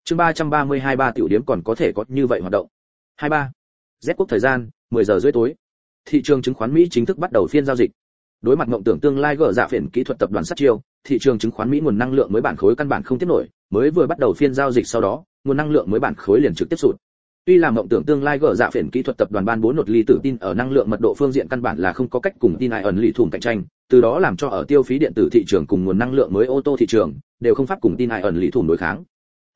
Chương 332 ba tiểu điểm còn có thể có như vậy hoạt động. 23. Z quốc thời gian, 10 giờ rưỡi tối. Thị trường chứng khoán Mỹ chính thức bắt đầu phiên giao dịch. Đối mặt mộng tưởng tương lai gỡ dạ phiền kỹ thuật tập đoàn sát chiêu, thị trường chứng khoán Mỹ nguồn năng lượng mới bản khối căn bản không tiếp nổi, mới vừa bắt đầu phiên giao dịch sau đó, nguồn năng lượng mới bản khối liền trực tiếp sụt. Tuy là mộng tưởng tương lai gỡ dạ phiền kỹ thuật tập đoàn ban bố nột ly tự tin ở năng lượng mật độ phương diện căn bản là không có cách cùng tin ai ẩn lì thủng cạnh tranh, từ đó làm cho ở tiêu phí điện tử thị trường cùng nguồn năng lượng mới ô tô thị trường đều không pháp cùng tin ai ẩn lì thủng đối kháng.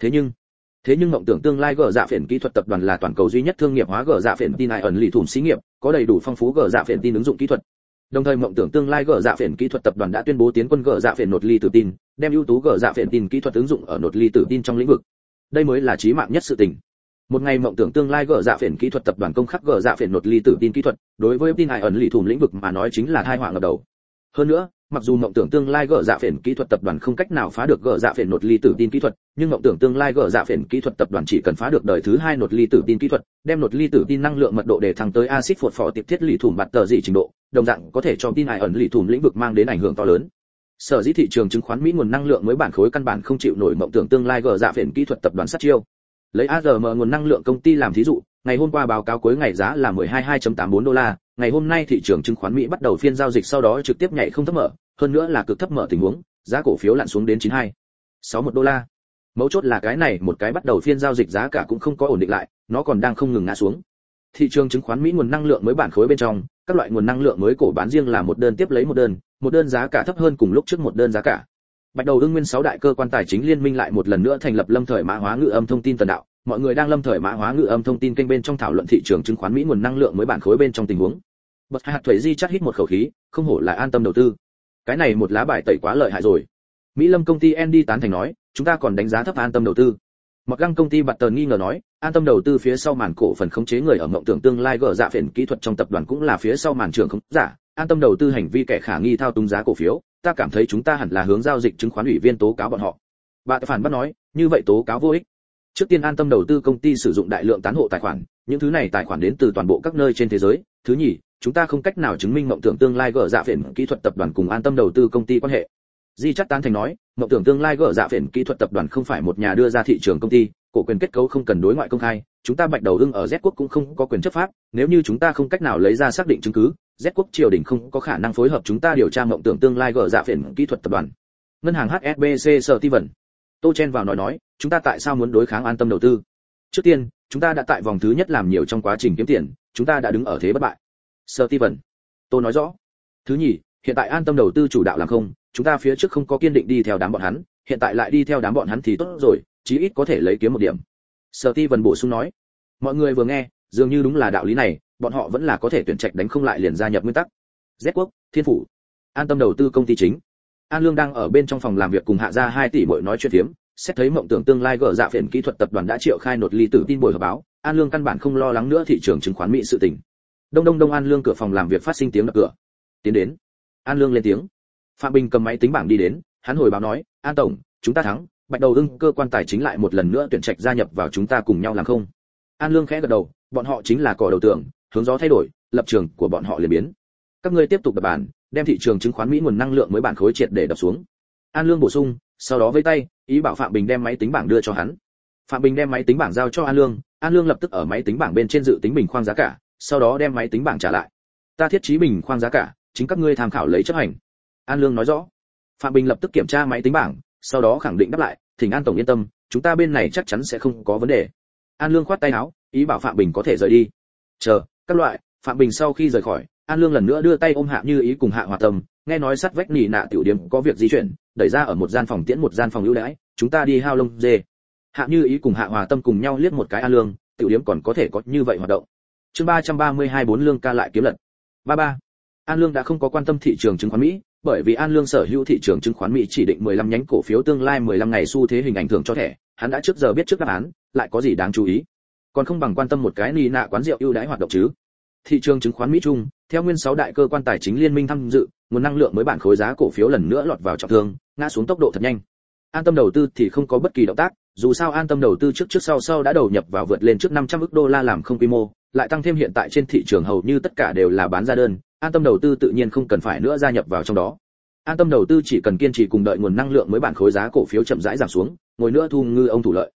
Thế nhưng mộng tưởng tương lai gỡ dạ phiền kỹ thuật tập đoàn là toàn cầu duy nhất thương nghiệp hóa gỡ dạ phiền tin ai ẩn lì thủng xí nghiệp, có đầy đủ phong phú gỡ dạ phiền tin ứng dụng kỹ thuật. Đồng thời mộng tưởng tương lai gỡ dạ phiền kỹ thuật tập đoàn đã tuyên bố tiến quân gỡ dạ phiền nột ly tự tin, đem ưu tú gỡ dạ phiền tin kỹ thuật ứng dụng ở nột ly tự tin trong lĩnh vực. Đây mới là chí mạng nhất sự tình. Một ngày mộng tưởng tương lai gỡ dạ phiền kỹ thuật tập đoàn công khắc gỡ dạ phiền nột ly tự tin kỹ thuật, đối với tin ai ẩn lì thủng lĩnh vực mà nói chính là tai họa ngập đầu. Hơn nữa, mặc dù mộng tưởng tương lai gỡ dạ phiền kỹ thuật tập đoàn không cách nào phá được gỡ dạ phiền nột ly tự tin kỹ thuật, nhưng mộng tưởng tương lai gỡ dạ phiền kỹ thuật tập đoàn chỉ cần phá được đời thứ hai nột ly tự tin kỹ thuật, đem nột ly tự tin năng lượng mật độ để thăng tới axit phosphor phò tiệp thiết lì thủng bạt tờ dị trình độ, đồng dạng có thể cho tin ai ẩn lì thủng lĩnh vực mang đến ảnh hưởng to lớn. Sở dĩ thị trường chứng khoán Mỹ nguồn năng lượng mới bản khối căn bản không chịu nổi mộng tưởng tương lai gỡ dạ phiền kỹ thuật tập đoàn sát chiêu. Lấy ARM nguồn năng lượng công ty làm thí dụ, ngày hôm qua báo cáo cuối ngày giá là 12.84 đô la, ngày hôm nay thị trường chứng khoán Mỹ bắt đầu phiên giao dịch sau đó trực tiếp nhảy không thấp mở, hơn nữa là cực thấp mở tình huống, giá cổ phiếu lặn xuống đến 92.61 đô la. Mấu chốt là cái này một cái bắt đầu phiên giao dịch giá cả cũng không có ổn định lại, nó còn đang không ngừng ngã xuống. Thị trường chứng khoán Mỹ nguồn năng lượng mới bản khối bên trong, các loại nguồn năng lượng mới cổ bán riêng là một đơn tiếp lấy một đơn giá cả thấp hơn cùng lúc trước một đơn giá cả. Bạch đầu ưng nguyên 6 đại cơ quan tài chính liên minh lại một lần nữa thành lập lâm thời mã hóa ngữ âm thông tin tần đạo, mọi người đang lâm thời mã hóa ngữ âm thông tin kênh bên trong thảo luận thị trường chứng khoán Mỹ nguồn năng lượng mới bản khối bên trong tình huống. Bật hạt thuế di chắt hít một khẩu khí, không hổ là an tâm đầu tư. Cái này một lá bài tẩy quá lợi hại rồi. Mỹ Lâm công ty Andy tán thành nói, chúng ta còn đánh giá thấp an tâm đầu tư. Mặc găng công ty Bạt Tờn nghi ngờ nói, an tâm đầu tư phía sau màn cổ phần khống chế người ở mộng tưởng tương lai gỡ dạ phiền kỹ thuật trong tập đoàn cũng là phía sau màn trưởng khống giả, an tâm đầu tư hành vi kẻ khả nghi thao túng giá cổ phiếu, ta cảm thấy chúng ta hẳn là hướng giao dịch chứng khoán ủy viên tố cáo bọn họ. Bạn phản bác nói, như vậy tố cáo vô ích. Trước tiên an tâm đầu tư công ty sử dụng đại lượng tán hộ tài khoản, những thứ này tài khoản đến từ toàn bộ các nơi trên thế giới. Thứ nhì, chúng ta không cách nào chứng minh mộng tưởng tương lai gỡ dạ phiền kỹ thuật tập đoàn cùng an tâm đầu tư công ty quan hệ. Di chắc tán thành nói, mộng tưởng tương lai gỡ dạ phiền kỹ thuật tập đoàn không phải một nhà đưa ra thị trường công ty, cổ quyền kết cấu không cần đối ngoại công khai, chúng ta Bạch đầu ưng ở Z quốc cũng không có quyền chấp pháp, nếu như chúng ta không cách nào lấy ra xác định chứng cứ, Z quốc triều đình không có khả năng phối hợp chúng ta điều tra mộng tưởng tương lai gỡ dạ phiền kỹ thuật tập đoàn. Ngân hàng HSBC Steven Tô Chen vào nói, chúng ta tại sao muốn đối kháng an tâm đầu tư? Trước tiên, chúng ta đã tại vòng thứ nhất làm nhiều trong quá trình kiếm tiền, chúng ta đã đứng ở thế bất bại. Steven Tô nói rõ. Thứ nhì, hiện tại an tâm đầu tư chủ đạo làm không, chúng ta phía trước không có kiên định đi theo đám bọn hắn, hiện tại lại đi theo đám bọn hắn thì tốt rồi, chí ít có thể lấy kiếm một điểm. Steven bổ sung nói. Mọi người vừa nghe, dường như đúng là đạo lý này, bọn họ vẫn là có thể tuyển trạch đánh không lại liền gia nhập nguyên tắc. Z quốc, Thiên phủ, an tâm đầu tư công ty chính. An Lương đang ở bên trong phòng làm việc cùng Hạ Gia 2 tỷ muội nói chuyện phiếm, xét thấy mộng tưởng tương lai gỡ dạ phiền kỹ thuật tập đoàn đã triệu khai nột ly tử tin buổi họp báo, An Lương căn bản không lo lắng nữa thị trường chứng khoán Mỹ sự tình. Đông An Lương cửa phòng làm việc phát sinh tiếng đập cửa. Tiến đến. An Lương lên tiếng. Phạm Bình cầm máy tính bảng đi đến, hắn hồi báo nói, An tổng, chúng ta thắng, Bạch đầu ưng cơ quan tài chính lại một lần nữa tuyển trạch gia nhập vào chúng ta cùng nhau làm không. An Lương khẽ gật đầu, bọn họ chính là cỏ đầu tường, hướng gió thay đổi, lập trường của bọn họ liền biến. Các ngươi tiếp tục đập bàn, đem thị trường chứng khoán Mỹ nguồn năng lượng mới bản khối triệt để đập xuống. An Lương bổ sung, sau đó vẫy tay, ý bảo Phạm Bình đem máy tính bảng đưa cho hắn. Phạm Bình đem máy tính bảng giao cho An Lương lập tức ở máy tính bảng bên trên dự tính bình khoang giá cả, sau đó đem máy tính bảng trả lại. Ta thiết trí bình khoang giá cả, chính các ngươi tham khảo lấy chấp hành. An Lương nói rõ. Phạm Bình lập tức kiểm tra máy tính bảng, sau đó khẳng định đáp lại, thỉnh An tổng yên tâm, chúng ta bên này chắc chắn sẽ không có vấn đề. An Lương khoát tay áo, ý bảo Phạm Bình có thể rời đi. Chờ, các loại, Phạm Bình sau khi rời khỏi, An Lương lần nữa đưa tay ôm Hạ Như Ý cùng Hạ Hòa Tâm, nghe nói sát vách nỉ nạ tiểu điểm có việc di chuyển, đẩy ra ở một gian phòng tiễn một gian phòng ưu đãi, chúng ta đi hao lông dê. Hạ Như Ý cùng Hạ Hòa Tâm cùng nhau liếc một cái An Lương, tiểu điểm còn có thể có như vậy hoạt động. Chương 332 4 Lương ca lại kiếm lật. 33. An Lương đã không có quan tâm thị trường chứng khoán Mỹ, bởi vì An Lương sở hữu thị trường chứng khoán Mỹ chỉ định 15 nhánh cổ phiếu tương lai 15 ngày xu thế hình ảnh thưởng cho thẻ, hắn đã trước giờ biết trước đáp án, lại có gì đáng chú ý. Còn không bằng quan tâm một cái nỉ nạ quán rượu ưu đãi hoạt động chứ. Thị trường chứng khoán Mỹ chung, theo nguyên 6 đại cơ quan tài chính liên minh tham dự, nguồn năng lượng mới bản khối giá cổ phiếu lần nữa lọt vào trọng thương, ngã xuống tốc độ thật nhanh. An tâm đầu tư thì không có bất kỳ động tác, dù sao an tâm đầu tư trước sau đã đầu nhập vào vượt lên trước 500 ức đô la làm không quy mô, lại tăng thêm hiện tại trên thị trường hầu như tất cả đều là bán ra đơn, an tâm đầu tư tự nhiên không cần phải nữa gia nhập vào trong đó. An tâm đầu tư chỉ cần kiên trì cùng đợi nguồn năng lượng mới bản khối giá cổ phiếu chậm rãi giảm xuống, ngồi nữa thu ngư ông thủ lợi.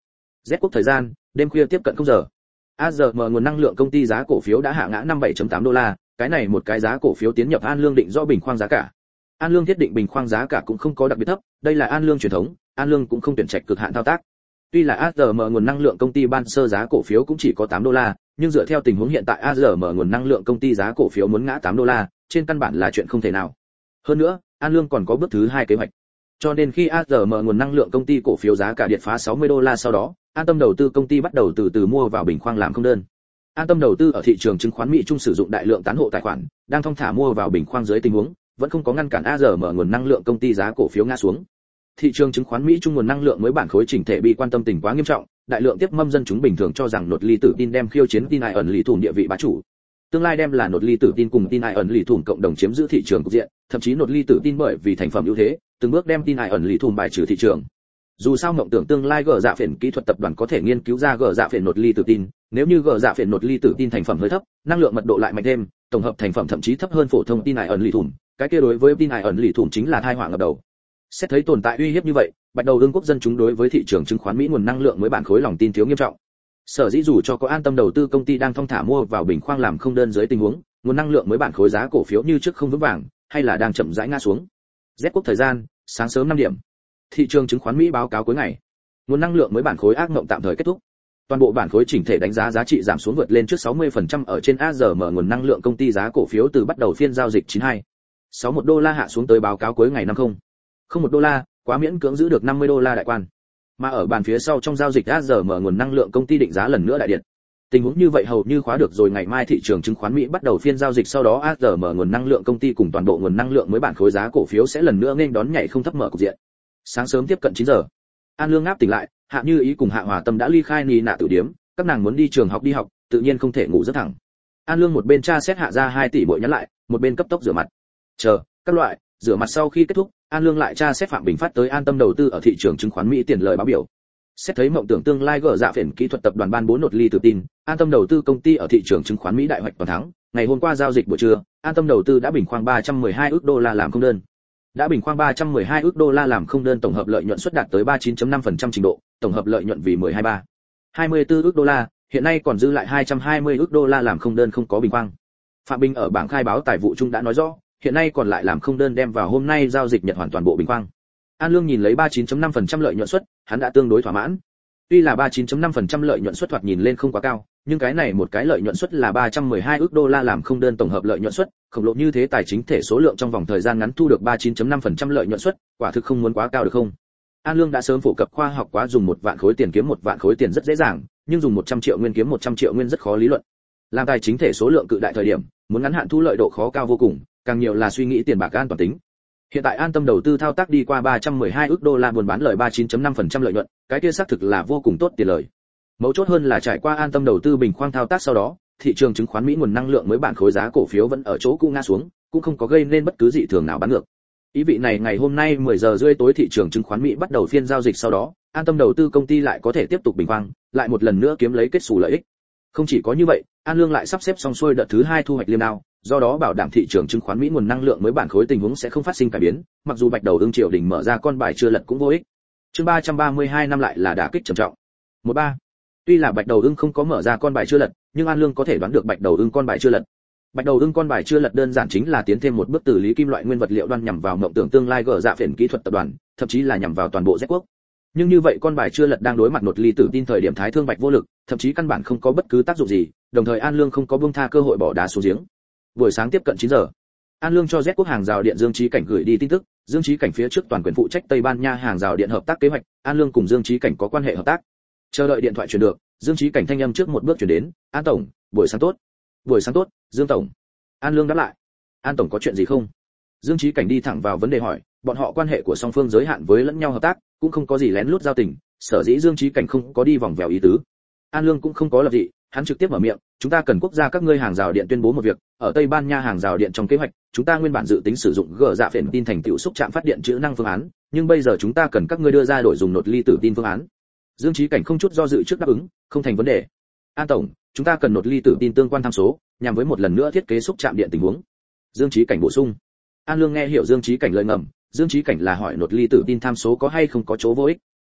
Z quốc thời gian, đêm khuya tiếp cận 0 giờ. AZM nguồn năng lượng công ty giá cổ phiếu đã hạ ngã 57.8 đô la, cái này một cái giá cổ phiếu tiến nhập An Lương định do bình khoang giá cả. An Lương thiết định bình khoang giá cả cũng không có đặc biệt thấp, đây là An Lương truyền thống, An Lương cũng không tuyển trạch cực hạn thao tác. Tuy là AZM nguồn năng lượng công ty ban sơ giá cổ phiếu cũng chỉ có 8 đô la, nhưng dựa theo tình huống hiện tại AZM nguồn năng lượng công ty giá cổ phiếu muốn ngã 8 đô la, trên căn bản là chuyện không thể nào. Hơn nữa, An Lương còn có bước thứ 2 kế hoạch. Cho nên khi AZM nguồn năng lượng công ty cổ phiếu giá cả điệt phá 60 đô la sau đó, An Tâm đầu tư công ty bắt đầu từ từ mua vào bình khoang làm không đơn. An Tâm đầu tư ở thị trường chứng khoán Mỹ trung sử dụng đại lượng tán hộ tài khoản, đang thong thả mua vào bình khoang dưới tình huống, vẫn không có ngăn cản AZM nguồn năng lượng công ty giá cổ phiếu ngã xuống. Thị trường chứng khoán Mỹ trung nguồn năng lượng mới bản khối chỉnh thể bị quan tâm tình quá nghiêm trọng, đại lượng tiếp mâm dân chúng bình thường cho rằng nột ly tử tin đem khiêu chiến tin ai ẩn lì thủng địa vị bá chủ. Tương lai đem là nột ly tử tin cùng tin ai ẩn lì thủng cộng đồng chiếm giữ thị trường cục diện, thậm chí nột ly tử tin bởi vì thành phẩm ưu thế, từng bước đem tin ai ẩn lì thủng bài trừ thị trường. Dù sao mộng tưởng tương lai gờ dạ phiền kỹ thuật tập đoàn có thể nghiên cứu ra gờ dạ phiền nột ly tử tin, nếu như gờ dạ phiền nột ly tử tin thành phẩm hơi thấp, năng lượng mật độ lại mạnh thêm, tổng hợp thành phẩm thậm chí thấp hơn phổ thông tin ai ẩn lì thủng, cái kia đối với tin ai ẩn lì thủng chính là tai họa ngập đầu. Xét thấy tồn tại uy hiếp như vậy, Bạch Đầu Ưng quốc dân chúng đối với thị trường chứng khoán Mỹ nguồn năng lượng mới bản khối lòng tin thiếu nghiêm trọng. Sở dĩ dù cho có An Tâm đầu tư công ty đang thong thả mua vào bình khoang làm không đơn dưới tình huống, nguồn năng lượng mới bản khối giá cổ phiếu như trước không vững vàng, hay là đang chậm rãi ngã xuống. Z quốc thời gian, sáng sớm 5 điểm. Thị trường chứng khoán Mỹ báo cáo cuối ngày. Nguồn năng lượng mới bản khối ác mộng tạm thời kết thúc. Toàn bộ bản khối chỉnh thể đánh giá giá trị giảm xuống vượt lên trước 60% ở trên AZM nguồn năng lượng công ty giá cổ phiếu từ bắt đầu phiên giao dịch 61 đô la hạ xuống tới báo cáo cuối ngày 50.01 đô la, quá miễn cưỡng giữ được 50 đô la đại quan. Mà ở bàn phía sau trong giao dịch AZM nguồn năng lượng công ty định giá lần nữa đại điện. Tình huống như vậy hầu như khóa được rồi, ngày mai thị trường chứng khoán Mỹ bắt đầu phiên giao dịch, sau đó AZM nguồn năng lượng công ty cùng toàn bộ nguồn năng lượng mới bản khối giá cổ phiếu sẽ lần nữa nghênh đón nhảy không thấp mở cục diện. Sáng sớm tiếp cận 9 giờ, An Lương ngáp tỉnh lại, Hạ Như Ý cùng Hạ Hòa Tâm đã ly khai Nì Nạ tử điếm, các nàng muốn đi trường học đi học, tự nhiên không thể ngủ giấc thẳng. An Lương một bên tra xét Hạ ra 2 tỷ bội nhắn lại, một bên cấp tốc rửa mặt. Chờ, các loại, rửa mặt sau khi kết thúc, An Lương lại tra xét Phạm Bình phát tới An Tâm đầu tư ở thị trường chứng khoán Mỹ tiền lời báo biểu. Xét thấy mộng tưởng tương lai gỡ dạ phiền kỹ thuật tập đoàn ban 4 nột ly tự tin, An Tâm đầu tư công ty ở thị trường chứng khoán Mỹ đại hoạch toàn thắng. Ngày hôm qua giao dịch buổi trưa, An Tâm đầu tư đã bình khoang 312 ức đô la làm không đơn. Đã bình khoang 312 ức đô la làm không đơn, tổng hợp lợi nhuận suất đạt tới 39.5% trình độ, tổng hợp lợi nhuận vì 24 ức đô la, hiện nay còn dư lại 220 ức đô la làm không đơn không có bình khoang. Phạm Bình ở bảng khai báo tài vụ chung đã nói rõ, hiện nay còn lại làm không đơn đem vào hôm nay giao dịch nhật hoàn toàn bộ bình khoang. An Lương nhìn lấy 39.5% lợi nhuận suất, hắn đã tương đối thỏa mãn. Tuy là 39.5% lợi nhuận suất thoạt nhìn lên không quá cao, nhưng cái này một cái lợi nhuận suất là 312 ức đô la làm không đơn tổng hợp lợi nhuận suất, khổng lồ như thế tài chính thể số lượng trong vòng thời gian ngắn thu được 39.5% lợi nhuận suất, quả thực không muốn quá cao được không? An Lương đã sớm phổ cập khoa học quá, dùng 1 vạn khối tiền kiếm 1 vạn khối tiền rất dễ dàng, nhưng dùng 100 triệu nguyên kiếm 100 triệu nguyên rất khó lý luận. Làm tài chính thể số lượng cự đại thời điểm, muốn ngắn hạn thu lợi độ khó cao vô cùng, càng nhiều là suy nghĩ tiền bạc an toàn tính. Hiện tại An Tâm đầu tư thao tác đi qua 312 ức đô la buôn bán lời 39.5% lợi nhuận, cái kia xác thực là vô cùng tốt tiền lời. Mấu chốt hơn là trải qua An Tâm đầu tư bình khoang thao tác sau đó, thị trường chứng khoán Mỹ nguồn năng lượng mới bản khối giá cổ phiếu vẫn ở chỗ cũ ngã xuống, cũng không có gây nên bất cứ dị thường nào bán ngược. Ý vị này ngày hôm nay 10 giờ rưỡi tối thị trường chứng khoán Mỹ bắt đầu phiên giao dịch, sau đó, An Tâm đầu tư công ty lại có thể tiếp tục bình khoang, lại một lần nữa kiếm lấy kết xù lợi ích. Không chỉ có như vậy, An Lương lại sắp xếp xong xuôi đợt thứ 2 thu hoạch liêm đao, do đó bảo đảm thị trường chứng khoán Mỹ nguồn năng lượng mới bản khối tình huống sẽ không phát sinh cải biến, mặc dù Bạch Đầu Ưng triều đình mở ra con bài chưa lật cũng vô ích. Chương 332 năm lại là đả kích trầm trọng. 13. Tuy là Bạch Đầu Ưng không có mở ra con bài chưa lật, nhưng An Lương có thể đoán được Bạch Đầu Ưng con bài chưa lật. Bạch Đầu Ưng con bài chưa lật đơn giản chính là tiến thêm một bước từ lý kim loại nguyên vật liệu đoan nhằm vào mộng tưởng tương lai gỡ dạ phiền kỹ thuật tập đoàn, thậm chí là nhằm vào toàn bộ Z quốc. Nhưng như vậy con bài chưa lật đang đối mặt nột ly tử tin thời điểm thái thương bạch vô lực, thậm chí căn bản không có bất cứ tác dụng gì, đồng thời An Lương không có buông tha cơ hội bỏ đá xuống giếng. Buổi sáng tiếp cận 9 giờ, An Lương cho Z quốc hàng rào điện Dương Chí Cảnh gửi đi tin tức, Dương Chí Cảnh phía trước toàn quyền phụ trách Tây Ban Nha hàng rào điện hợp tác kế hoạch, An Lương cùng Dương Chí Cảnh có quan hệ hợp tác. Chờ đợi điện thoại truyền được, Dương Chí Cảnh thanh âm trước một bước truyền đến, "An tổng, buổi sáng tốt." "Buổi sáng tốt, Dương tổng." An Lương đáp lại. "An tổng có chuyện gì không?" Dương Chí Cảnh đi thẳng vào vấn đề hỏi, bọn họ quan hệ của song phương giới hạn với lẫn nhau hợp tác, cũng không có gì lén lút giao tình, sở dĩ Dương Chí Cảnh không có đi vòng vèo ý tứ. An Lương cũng không có lập dị, hắn trực tiếp mở miệng, "Chúng ta cần quốc gia các ngươi hàng rào điện tuyên bố một việc, ở Tây Ban Nha hàng rào điện trong kế hoạch, chúng ta nguyên bản dự tính sử dụng gỡ dạ phiền tin thành tựu xúc chạm phát điện trữ năng phương án, nhưng bây giờ chúng ta cần các ngươi đưa ra đổi dùng nột ly tử tin phương án." Dương Chí Cảnh không chút do dự trước đáp ứng, "Không thành vấn đề. An tổng, chúng ta cần nột ly tử tin tương quan tham số, nhằm với một lần nữa thiết kế xúc chạm điện tình huống." Dương Chí Cảnh bổ sung. An Lương nghe hiểu Dương Chí Cảnh lời ngầm, Dương Chí Cảnh là hỏi nột ly tử tin tham số có hay không có chỗ vô ích.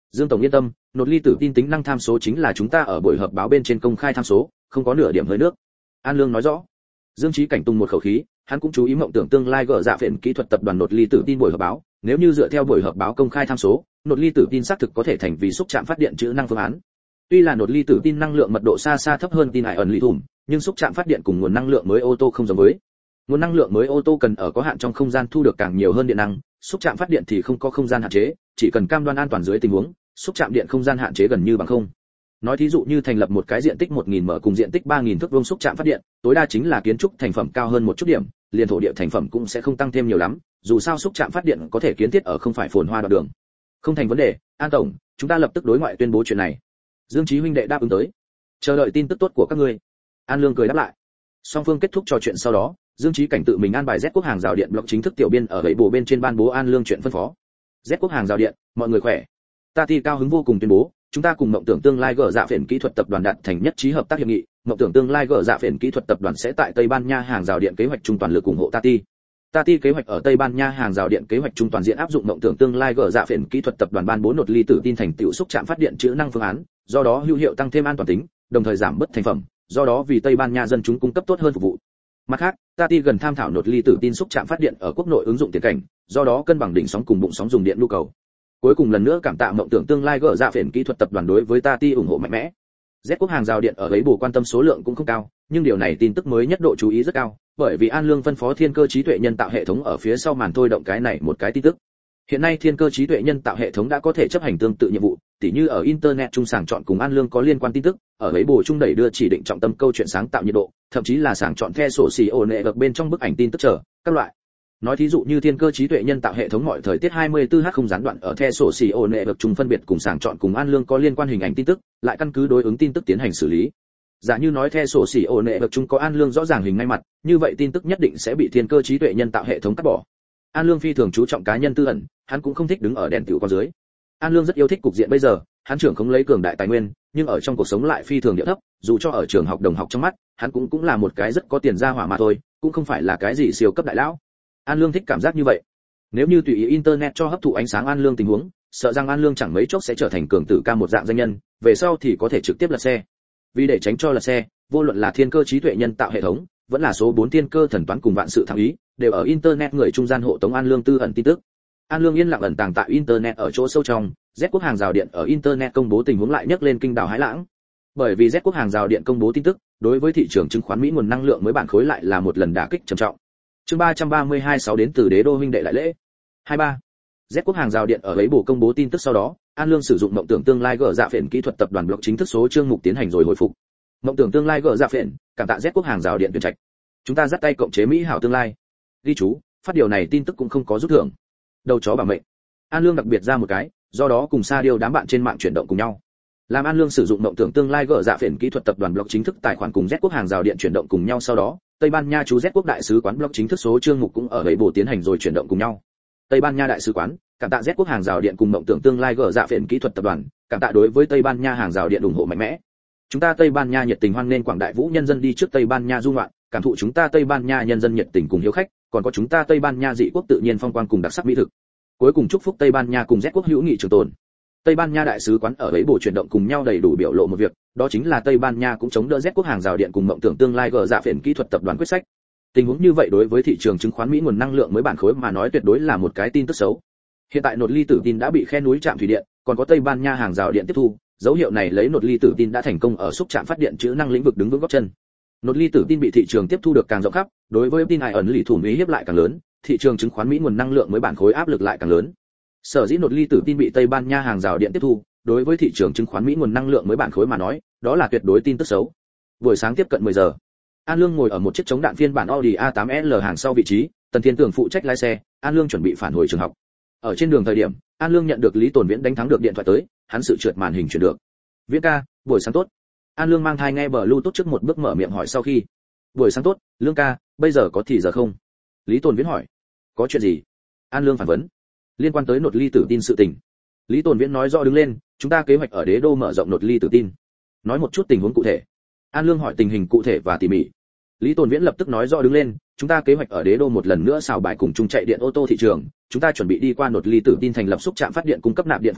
Dương tổng yên tâm, nột ly tử tin tính năng tham số chính là chúng ta ở buổi họp báo bên trên công khai tham số, không có nửa điểm hơi nước. An Lương nói rõ. Dương Chí Cảnh tung một khẩu khí, hắn cũng chú ý mộng tưởng tương lai gỡ dạ phiền kỹ thuật tập đoàn nột ly tử tin buổi họp báo, nếu như dựa theo buổi họp báo công khai tham số, nột ly tử tin xác thực có thể thành vì xúc chạm phát điện chữ năng phương án. Tuy là nột ly tử tin năng lượng mật độ xa xa thấp hơn tin ải ẩn lì thủng, nhưng xúc chạm phát điện cùng nguồn năng lượng mới ô tô không giống với. Nguồn năng lượng mới ô tô cần ở có hạn trong không gian thu được càng nhiều hơn điện năng, xúc chạm phát điện thì không có không gian hạn chế, chỉ cần cam đoan an toàn dưới tình huống, xúc chạm điện không gian hạn chế gần như bằng không. Nói thí dụ như thành lập một cái diện tích 1000 m cùng diện tích 3000 thước vuông xúc chạm phát điện, tối đa chính là kiến trúc thành phẩm cao hơn một chút điểm, liền thổ địa thành phẩm cũng sẽ không tăng thêm nhiều lắm, dù sao xúc chạm phát điện có thể kiến thiết ở không phải phồn hoa đoạn đường. Không thành vấn đề, An tổng, chúng ta lập tức đối ngoại tuyên bố chuyện này. Dương Chí huynh đệ đáp ứng tới. Chờ đợi tin tức tốt của các ngươi. An Lương cười đáp lại. Song phương kết thúc trò chuyện sau đó, Dương Chí Cảnh tự mình an bài Z quốc hàng rào điện block chính thức tiểu biên ở gậy bổ bên trên ban bố An Lương chuyện phân phó. Z quốc hàng rào điện, mọi người khỏe. Ta thì cao hứng vô cùng tuyên bố, chúng ta cùng mộng tưởng tương lai gỡ dạ phiền kỹ thuật tập đoàn đạt thành nhất trí hợp tác hiệp nghị, mộng tưởng tương lai gỡ dạ phiền kỹ thuật tập đoàn sẽ tại Tây Ban Nha hàng rào điện kế hoạch trung toàn lực ủng hộ Tati. Tati kế hoạch ở Tây Ban Nha hàng rào điện kế hoạch trung toàn diện áp dụng mộng tưởng tương lai gỡ dạ phiền kỹ thuật tập đoàn ban bố nột ly tử tin thành tựu xúc chạm phát điện chữ năng phương án, do đó hữu hiệu tăng thêm an toàn tính, đồng thời giảm bớt thành phẩm, do đó vì Tây Ban Nha dân chúng cung cấp tốt hơn phục vụ. Mặt khác, Tati gần tham thảo nột ly tử tin xúc chạm phát điện ở quốc nội ứng dụng tiền cảnh, do đó cân bằng đỉnh sóng cùng bụng sóng dùng điện nhu cầu. Cuối cùng lần nữa cảm tạ mộng tưởng tương lai gỡ dạ phiền kỹ thuật tập đoàn đối với Tati ủng hộ mạnh mẽ. Z quốc hàng rào điện ở ấy bù quan tâm số lượng cũng không cao, nhưng điều này tin tức mới nhất độ chú ý rất cao, bởi vì An Lương phân phó thiên cơ trí tuệ nhân tạo hệ thống ở phía sau màn thôi động cái này một cái tin tức. Hiện nay thiên cơ trí tuệ nhân tạo hệ thống đã có thể chấp hành tương tự nhiệm vụ, tỉ như ở internet trung sàng chọn cùng An Lương có liên quan tin tức, ở ấy bù trung đẩy đưa chỉ định trọng tâm câu chuyện sáng tạo nhiệt độ, thậm chí là sàng chọn the sổ xì ổn nệ được bên trong bức ảnh tin tức chờ các loại. Nói thí dụ như thiên cơ trí tuệ nhân tạo hệ thống mọi thời tiết 24h không gián đoạn ở the sổ xì ổn nệ được trung phân biệt cùng sàng chọn cùng An Lương có liên quan hình ảnh tin tức, lại căn cứ đối ứng tin tức tiến hành xử lý. Giả như nói the sổ xì ổn nệ được trung có An Lương rõ ràng hình ngay mặt, như vậy tin tức nhất định sẽ bị thiên cơ trí tuệ nhân tạo hệ thống cắt bỏ. An Lương phi thường chú trọng cá nhân tư ẩn, hắn cũng không thích đứng ở đèn tiểu con dưới. An Lương rất yêu thích cục diện bây giờ, hắn trưởng không lấy cường đại tài nguyên, nhưng ở trong cuộc sống lại phi thường địa thấp, dù cho ở trường học đồng học trong mắt, hắn cũng là một cái rất có tiền gia hỏa mà thôi, cũng không phải là cái gì siêu cấp đại lão. An Lương thích cảm giác như vậy. Nếu như tùy ý internet cho hấp thụ ánh sáng An Lương tình huống, sợ rằng An Lương chẳng mấy chốc sẽ trở thành cường tử ca một dạng danh nhân, về sau thì có thể trực tiếp lật xe. Vì để tránh cho lật xe, vô luận là thiên cơ trí tuệ nhân tạo hệ thống, vẫn là số 4 thiên cơ thần toán cùng vạn sự thắng ý, đều ở internet người trung gian hộ tống An Lương tư ẩn tin tức. An Lương yên lặng ẩn tàng tại internet ở chỗ sâu trong, Z quốc hàng rào điện ở internet công bố tình huống lại nhấc lên kinh đào hãi lãng. Bởi vì Z quốc hàng rào điện công bố tin tức, đối với thị trường chứng khoán Mỹ nguồn năng lượng mới bản khối lại là một lần đả kích trầm trọng. Chương 332 6 đến từ đế đô huynh đệ lại lễ. 23. Z quốc hàng rào điện ở lấy bổ công bố tin tức sau đó, An Lương sử dụng mộng tưởng tương lai gỡ dạ phiền kỹ thuật tập đoàn block chính thức số chương mục tiến hành rồi hồi phục. Mộng tưởng tương lai gỡ dạ phiền, cảm tạ Z quốc hàng rào điện tuyển trạch. Chúng ta dắt tay cộng chế Mỹ hảo tương lai. Ghi chú, phát điều này tin tức cũng không có rút thưởng. Đầu chó bảo mệnh. An Lương đặc biệt ra một cái, do đó cùng Sa Điêu đám bạn trên mạng chuyển động cùng nhau. Làm An Lương sử dụng mộng tưởng tương lai gỡ dạ phiền kỹ thuật tập đoàn block chính thức tài khoản cùng Z quốc hàng rào điện chuyển động cùng nhau sau đó, Tây Ban Nha chú Z quốc đại sứ quán block chính thức số chương mục cũng ở ấy bổ tiến hành rồi chuyển động cùng nhau. Tây Ban Nha đại sứ quán, cảm tạ Z quốc hàng rào điện cùng mộng tưởng tương lai gỡ dạ phiền kỹ thuật tập đoàn, cảm tạ đối với Tây Ban Nha hàng rào điện ủng hộ mạnh mẽ. Chúng ta Tây Ban Nha nhiệt tình hoan nghênh quảng đại vũ nhân dân đi trước Tây Ban Nha du ngoạn, cảm thụ chúng ta Tây Ban Nha nhân dân nhiệt tình cùng hiếu khách, còn có chúng ta Tây Ban Nha dị quốc tự nhiên phong quang cùng đặc sắc mỹ thực. Cuối cùng chúc phúc Tây Ban Nha cùng Z quốc hữu nghị trường tồn. Tây Ban Nha đại sứ quán ở ấy bổ chuyển động cùng nhau đầy đủ biểu lộ một việc, đó chính là Tây Ban Nha cũng chống đỡ Z quốc hàng rào điện cùng mộng tưởng tương lai gỡ dạ phiền kỹ thuật tập đoàn quyết sách. Tình huống như vậy đối với thị trường chứng khoán Mỹ nguồn năng lượng mới bản khối mà nói tuyệt đối là một cái tin tức xấu. Hiện tại nột ly tử tin đã bị khe núi trạm thủy điện, còn có Tây Ban Nha hàng rào điện tiếp thu, dấu hiệu này lấy nột ly tử tin đã thành công ở xúc chạm phát điện chữ năng lĩnh vực đứng vững gót chân. Nột ly tử tin bị thị trường tiếp thu được càng rộng khắp, đối với tin ải ẩn lì thủ uy hiếp lại càng lớn, thị trường chứng khoán Mỹ nguồn năng lượng mới bản khối áp lực lại càng lớn. Sở dĩ nột ly tử tin bị Tây Ban Nha hàng rào điện tiếp thu, đối với thị trường chứng khoán Mỹ nguồn năng lượng mới bản khối mà nói, đó là tuyệt đối tin tức xấu. Buổi sáng tiếp cận 10 giờ, An Lương ngồi ở một chiếc chống đạn phiên bản Audi A8L hàng sau vị trí, Tần Thiên Tưởng phụ trách lái xe, An Lương chuẩn bị phản hồi trường học. Ở trên đường thời điểm, An Lương nhận được Lý Tồn Viễn đánh thắng được điện thoại tới, hắn sự trượt màn hình chuyển được. "Viễn ca, buổi sáng tốt." An Lương mang thai nghe Bluetooth trước một bước mở miệng hỏi sau khi. "Buổi sáng tốt, Lương ca, bây giờ có thì giờ không?" Lý Tồn Viễn hỏi. "Có chuyện gì?" An Lương phản vấn. "Liên quan tới nột ly tử tin sự tình." Lý Tồn Viễn nói rõ đứng lên, "Chúng ta kế hoạch ở đế đô mở rộng nột ly tử tin." Nói một chút tình huống cụ thể. An Lương hỏi tình hình cụ thể và tỉ mỉ. Lý Tồn Viễn lập tức nói rõ đứng lên, "Chúng ta kế hoạch ở đế đô một lần nữa xào bài cùng chung chạy điện ô tô thị trường, chúng ta chuẩn bị đi qua nột ly tử tin thành lập xúc trạm phát điện cung cấp nạp điện phục vụ,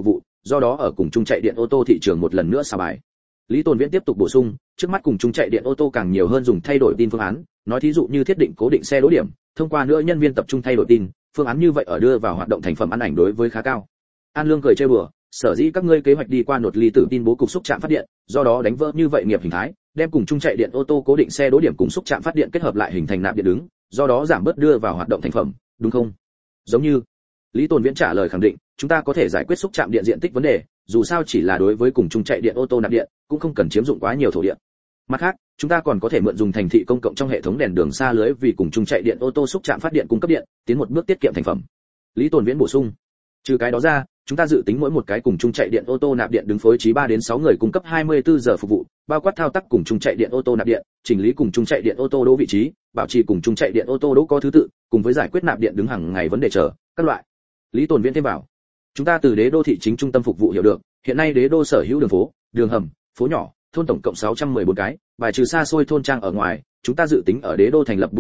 do đó ở cùng chung chạy điện ô tô thị trường một lần nữa xào bài. Lý Tồn Viễn tiếp tục bổ sung, trước mắt cùng chung chạy điện ô tô càng nhiều hơn dùng thay đổi tin phương án, nói thí dụ như thiết định cố định xe đỗ điểm, thông qua nữa nhân viên tập trung thay đổi tin, phương án như vậy ở đưa vào hoạt động thành phẩm ăn ảnh đối với khá cao. An Lương cười trêu đùa, sở dĩ các ngươi kế hoạch đi qua nột ly tử tin bố cục xúc trạm phát điện, do đó đánh vỡ như vậy nghiệp hình thái, đem cùng chung chạy điện ô tô cố định xe đỗ điểm cùng xúc trạm phát điện kết hợp lại hình thành nạp điện đứng, do đó giảm bớt đưa vào hoạt động thành phẩm, đúng không? Giống như. Lý Tồn Viễn trả lời khẳng định, chúng ta có thể giải quyết xúc trạm điện diện tích vấn đề, dù sao chỉ là đối với cùng chung chạy điện ô tô nạp điện, cũng không cần chiếm dụng quá nhiều thổ địa. Mặt khác, chúng ta còn có thể mượn dùng thành thị công cộng trong hệ thống đèn đường xa lưới vì cùng chung chạy điện ô tô xúc trạm phát điện cung cấp điện, tiến một bước tiết kiệm thành phẩm. Lý Tồn Viễn bổ sung. Trừ cái đó ra, chúng ta dự tính mỗi một cái cùng chung chạy điện ô tô nạp điện đứng phối trí 3 đến 6 người cung cấp 24 giờ phục vụ, bao quát thao tác cùng chung chạy điện ô tô nạp điện, chỉnh lý cùng chung chạy điện ô tô đỗ vị trí, bảo trì cùng chung chạy điện ô tô đỗ có thứ tự, cùng với giải quyết nạp điện đứng hàng ngày vấn đề chờ các loại. Lý Tồn Viễn thêm vào, chúng ta từ Đế đô thị chính trung tâm phục vụ hiểu được, hiện nay Đế đô sở hữu đường phố, đường hầm, phố nhỏ, thôn tổng cộng 614 cái, bài trừ xa xôi thôn trang ở ngoài, chúng ta dự tính ở Đế đô thành lập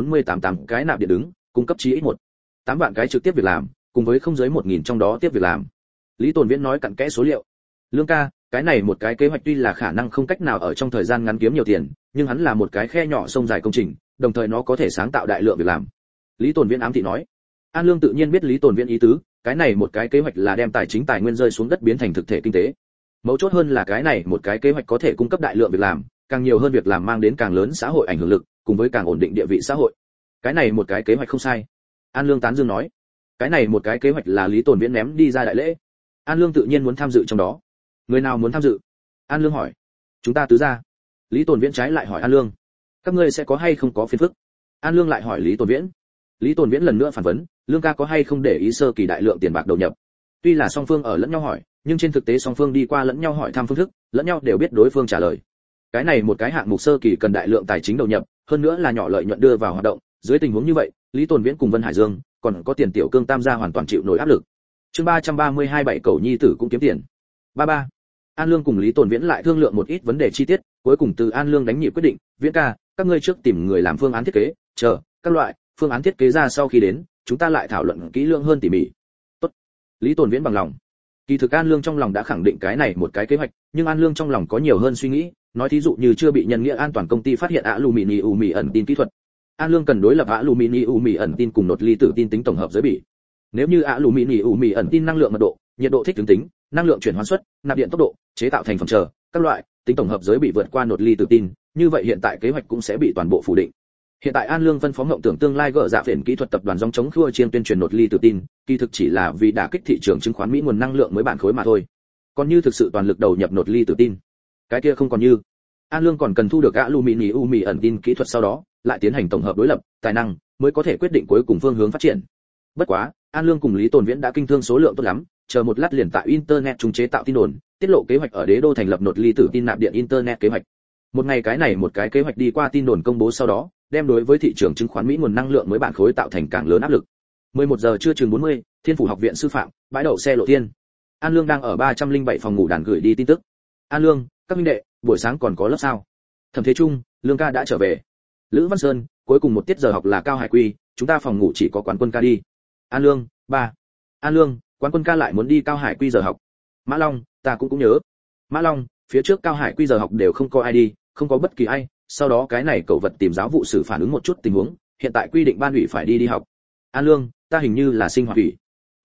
448 cái nạp điện đứng, cung cấp chí ít 8 vạn cái trực tiếp việc làm, cùng với không dưới 1000 trong đó tiếp việc làm. Lý Tồn Viễn nói cặn kẽ số liệu. Lương ca, cái này một cái kế hoạch tuy là khả năng không cách nào ở trong thời gian ngắn kiếm nhiều tiền, nhưng hắn là một cái khe nhỏ sông dài công trình, đồng thời nó có thể sáng tạo đại lượng việc làm. Lý Tồn Viễn ám thị nói. An Lương tự nhiên biết Lý Tồn Viễn ý tứ, cái này một cái kế hoạch là đem tài chính tài nguyên rơi xuống đất biến thành thực thể kinh tế. Mấu chốt hơn là cái này một cái kế hoạch có thể cung cấp đại lượng việc làm, càng nhiều hơn việc làm mang đến càng lớn xã hội ảnh hưởng lực, cùng với càng ổn định địa vị xã hội. Cái này một cái kế hoạch không sai. An Lương tán dương nói. Cái này một cái kế hoạch là Lý Tồn Viễn ném đi ra đại lễ. An Lương tự nhiên muốn tham dự trong đó. Người nào muốn tham dự? An Lương hỏi. Chúng ta tứ gia. Lý Tồn Viễn trái lại hỏi An Lương. Các ngươi sẽ có hay không có phiền phức? An Lương lại hỏi Lý Tồn Viễn. Lý Tồn Viễn lần nữa phản vấn, Lương ca có hay không để ý sơ kỳ đại lượng tiền bạc đầu nhập? Tuy là song phương ở lẫn nhau hỏi, nhưng trên thực tế song phương đi qua lẫn nhau hỏi thăm phương thức, lẫn nhau đều biết đối phương trả lời. Cái này một cái hạng mục sơ kỳ cần đại lượng tài chính đầu nhập, hơn nữa là nhỏ lợi nhuận đưa vào hoạt động, dưới tình huống như vậy, Lý Tồn Viễn cùng Vân Hải Dương còn có Tiền Tiểu Cương tam gia hoàn toàn chịu nổi áp lực. Chương 332 bảy cầu nhi tử cũng kiếm tiền. 33. An Lương cùng Lý Tồn Viễn lại thương lượng một ít vấn đề chi tiết, cuối cùng từ An Lương đánh nhịp quyết định, Viễn ca, các ngươi trước tìm người làm phương án thiết kế, chờ các loại phương án thiết kế ra sau khi đến, chúng ta lại thảo luận kỹ lưỡng hơn tỉ mỉ. Tốt. Lý Tồn Viễn bằng lòng. Kỳ thực An Lương trong lòng đã khẳng định cái này một cái kế hoạch, nhưng An Lương trong lòng có nhiều hơn suy nghĩ, nói thí dụ như chưa bị nhân nghĩa an toàn công ty phát hiện aluminium mì ẩn tin kỹ thuật. An Lương cần đối lập aluminium mì ẩn tin cùng nột ly tử tin tính tổng hợp giới bị. Nếu như aluminium mì ẩn tin năng lượng mật độ, nhiệt độ thích ứng tính, năng lượng chuyển hóa suất, nạp điện tốc độ, chế tạo thành phẩm chờ, các loại tính tổng hợp giới bị vượt qua nột ly tử tin, như vậy hiện tại kế hoạch cũng sẽ bị toàn bộ phủ định. Hiện tại An Lương phân phó ngộng tưởng tương lai gỡ dạ phiền kỹ thuật tập đoàn dòng chống khua chiên tuyên truyền nột ly tự tin, kỳ thực chỉ là vì đả kích thị trường chứng khoán Mỹ nguồn năng lượng mới bản khối mà thôi. Còn như thực sự toàn lực đầu nhập nột ly tự tin, cái kia không còn như. An Lương còn cần thu được aluminium mì ẩn tin kỹ thuật sau đó, lại tiến hành tổng hợp đối lập, tài năng mới có thể quyết định cuối cùng phương hướng phát triển. Bất quá, An Lương cùng Lý Tồn Viễn đã kinh thương số lượng tốt lắm, chờ một lát liền tại internet trung chế tạo tin đồn, tiết lộ kế hoạch ở Đế đô thành lập nột ly tự tin nạp điện internet kế hoạch. Một ngày cái này một cái kế hoạch đi qua tin đồn công bố sau đó, đem đối với thị trường chứng khoán Mỹ nguồn năng lượng mới bản khối tạo thành càng lớn áp lực. 11 giờ trưa chừng 40, Thiên Phủ học viện sư phạm, bãi đậu xe Lộ Thiên. An Lương đang ở 307 phòng ngủ đàn gửi đi tin tức. An Lương, các huynh đệ, buổi sáng còn có lớp sao? Thẩm Thế Trung, Lương ca đã trở về. Lữ Văn Sơn, cuối cùng một tiết giờ học là cao hải quy, chúng ta phòng ngủ chỉ có quán quân ca đi. An Lương, ba. An Lương, quán quân ca lại muốn đi cao hải quy giờ học. Mã Long, ta cũng nhớ. Mã Long, phía trước cao hải quy giờ học đều không có ai đi, không có bất kỳ ai, sau đó cái này cậu vật tìm giáo vụ xử phản ứng một chút tình huống, hiện tại quy định ban ủy phải đi học. An Lương, ta hình như là sinh hoạt ủy.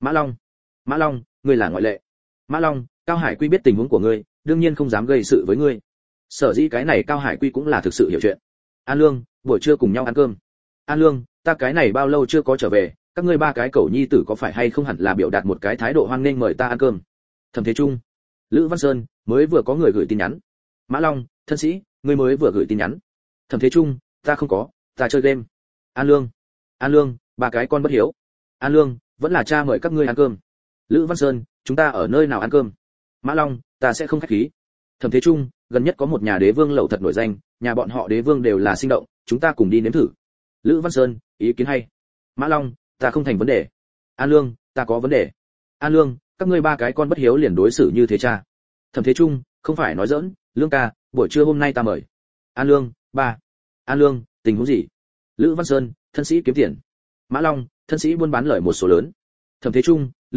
Mã Long, ngươi là ngoại lệ. Mã Long, Cao Hải Quy biết tình huống của ngươi, đương nhiên không dám gây sự với ngươi. Sở dĩ cái này Cao Hải Quy cũng là thực sự hiểu chuyện. An Lương, buổi trưa cùng nhau ăn cơm. An Lương, ta cái này bao lâu chưa có trở về, các ngươi ba cái cậu nhi tử có phải hay không hẳn là biểu đạt một cái thái độ hoan nghênh mời ta ăn cơm. Thẩm Thế Trung, Lữ Văn Sơn, mới vừa có người gửi tin nhắn. Mã Long, thân sĩ, ngươi mới vừa gửi tin nhắn. Thẩm Thế Trung, ta không có, ta chơi game. An Lương, ba cái con bất hiếu. An Lương, vẫn là cha mời các ngươi ăn cơm. Lữ Văn Sơn, chúng ta ở nơi nào ăn cơm? Mã Long, ta sẽ không khách khí. Thẩm Thế Trung, gần nhất có một nhà đế vương lẩu thật nổi danh, nhà bọn họ đế vương đều là sinh động, chúng ta cùng đi nếm thử. Lữ Văn Sơn, ý kiến hay. Mã Long, ta không thành vấn đề. An Lương, ta có vấn đề. An Lương, các ngươi ba cái con bất hiếu liền đối xử như thế cha. Thẩm Thế Trung, không phải nói giỡn, Lương ca, buổi trưa hôm nay ta mời. An Lương, ba. An Lương, tình huống gì? Lữ Văn Sơn, thân sĩ kiếm tiền. Mã Long, thân sĩ buôn bán lời một số lớn. Thẩm Thế Trung, Lương ca,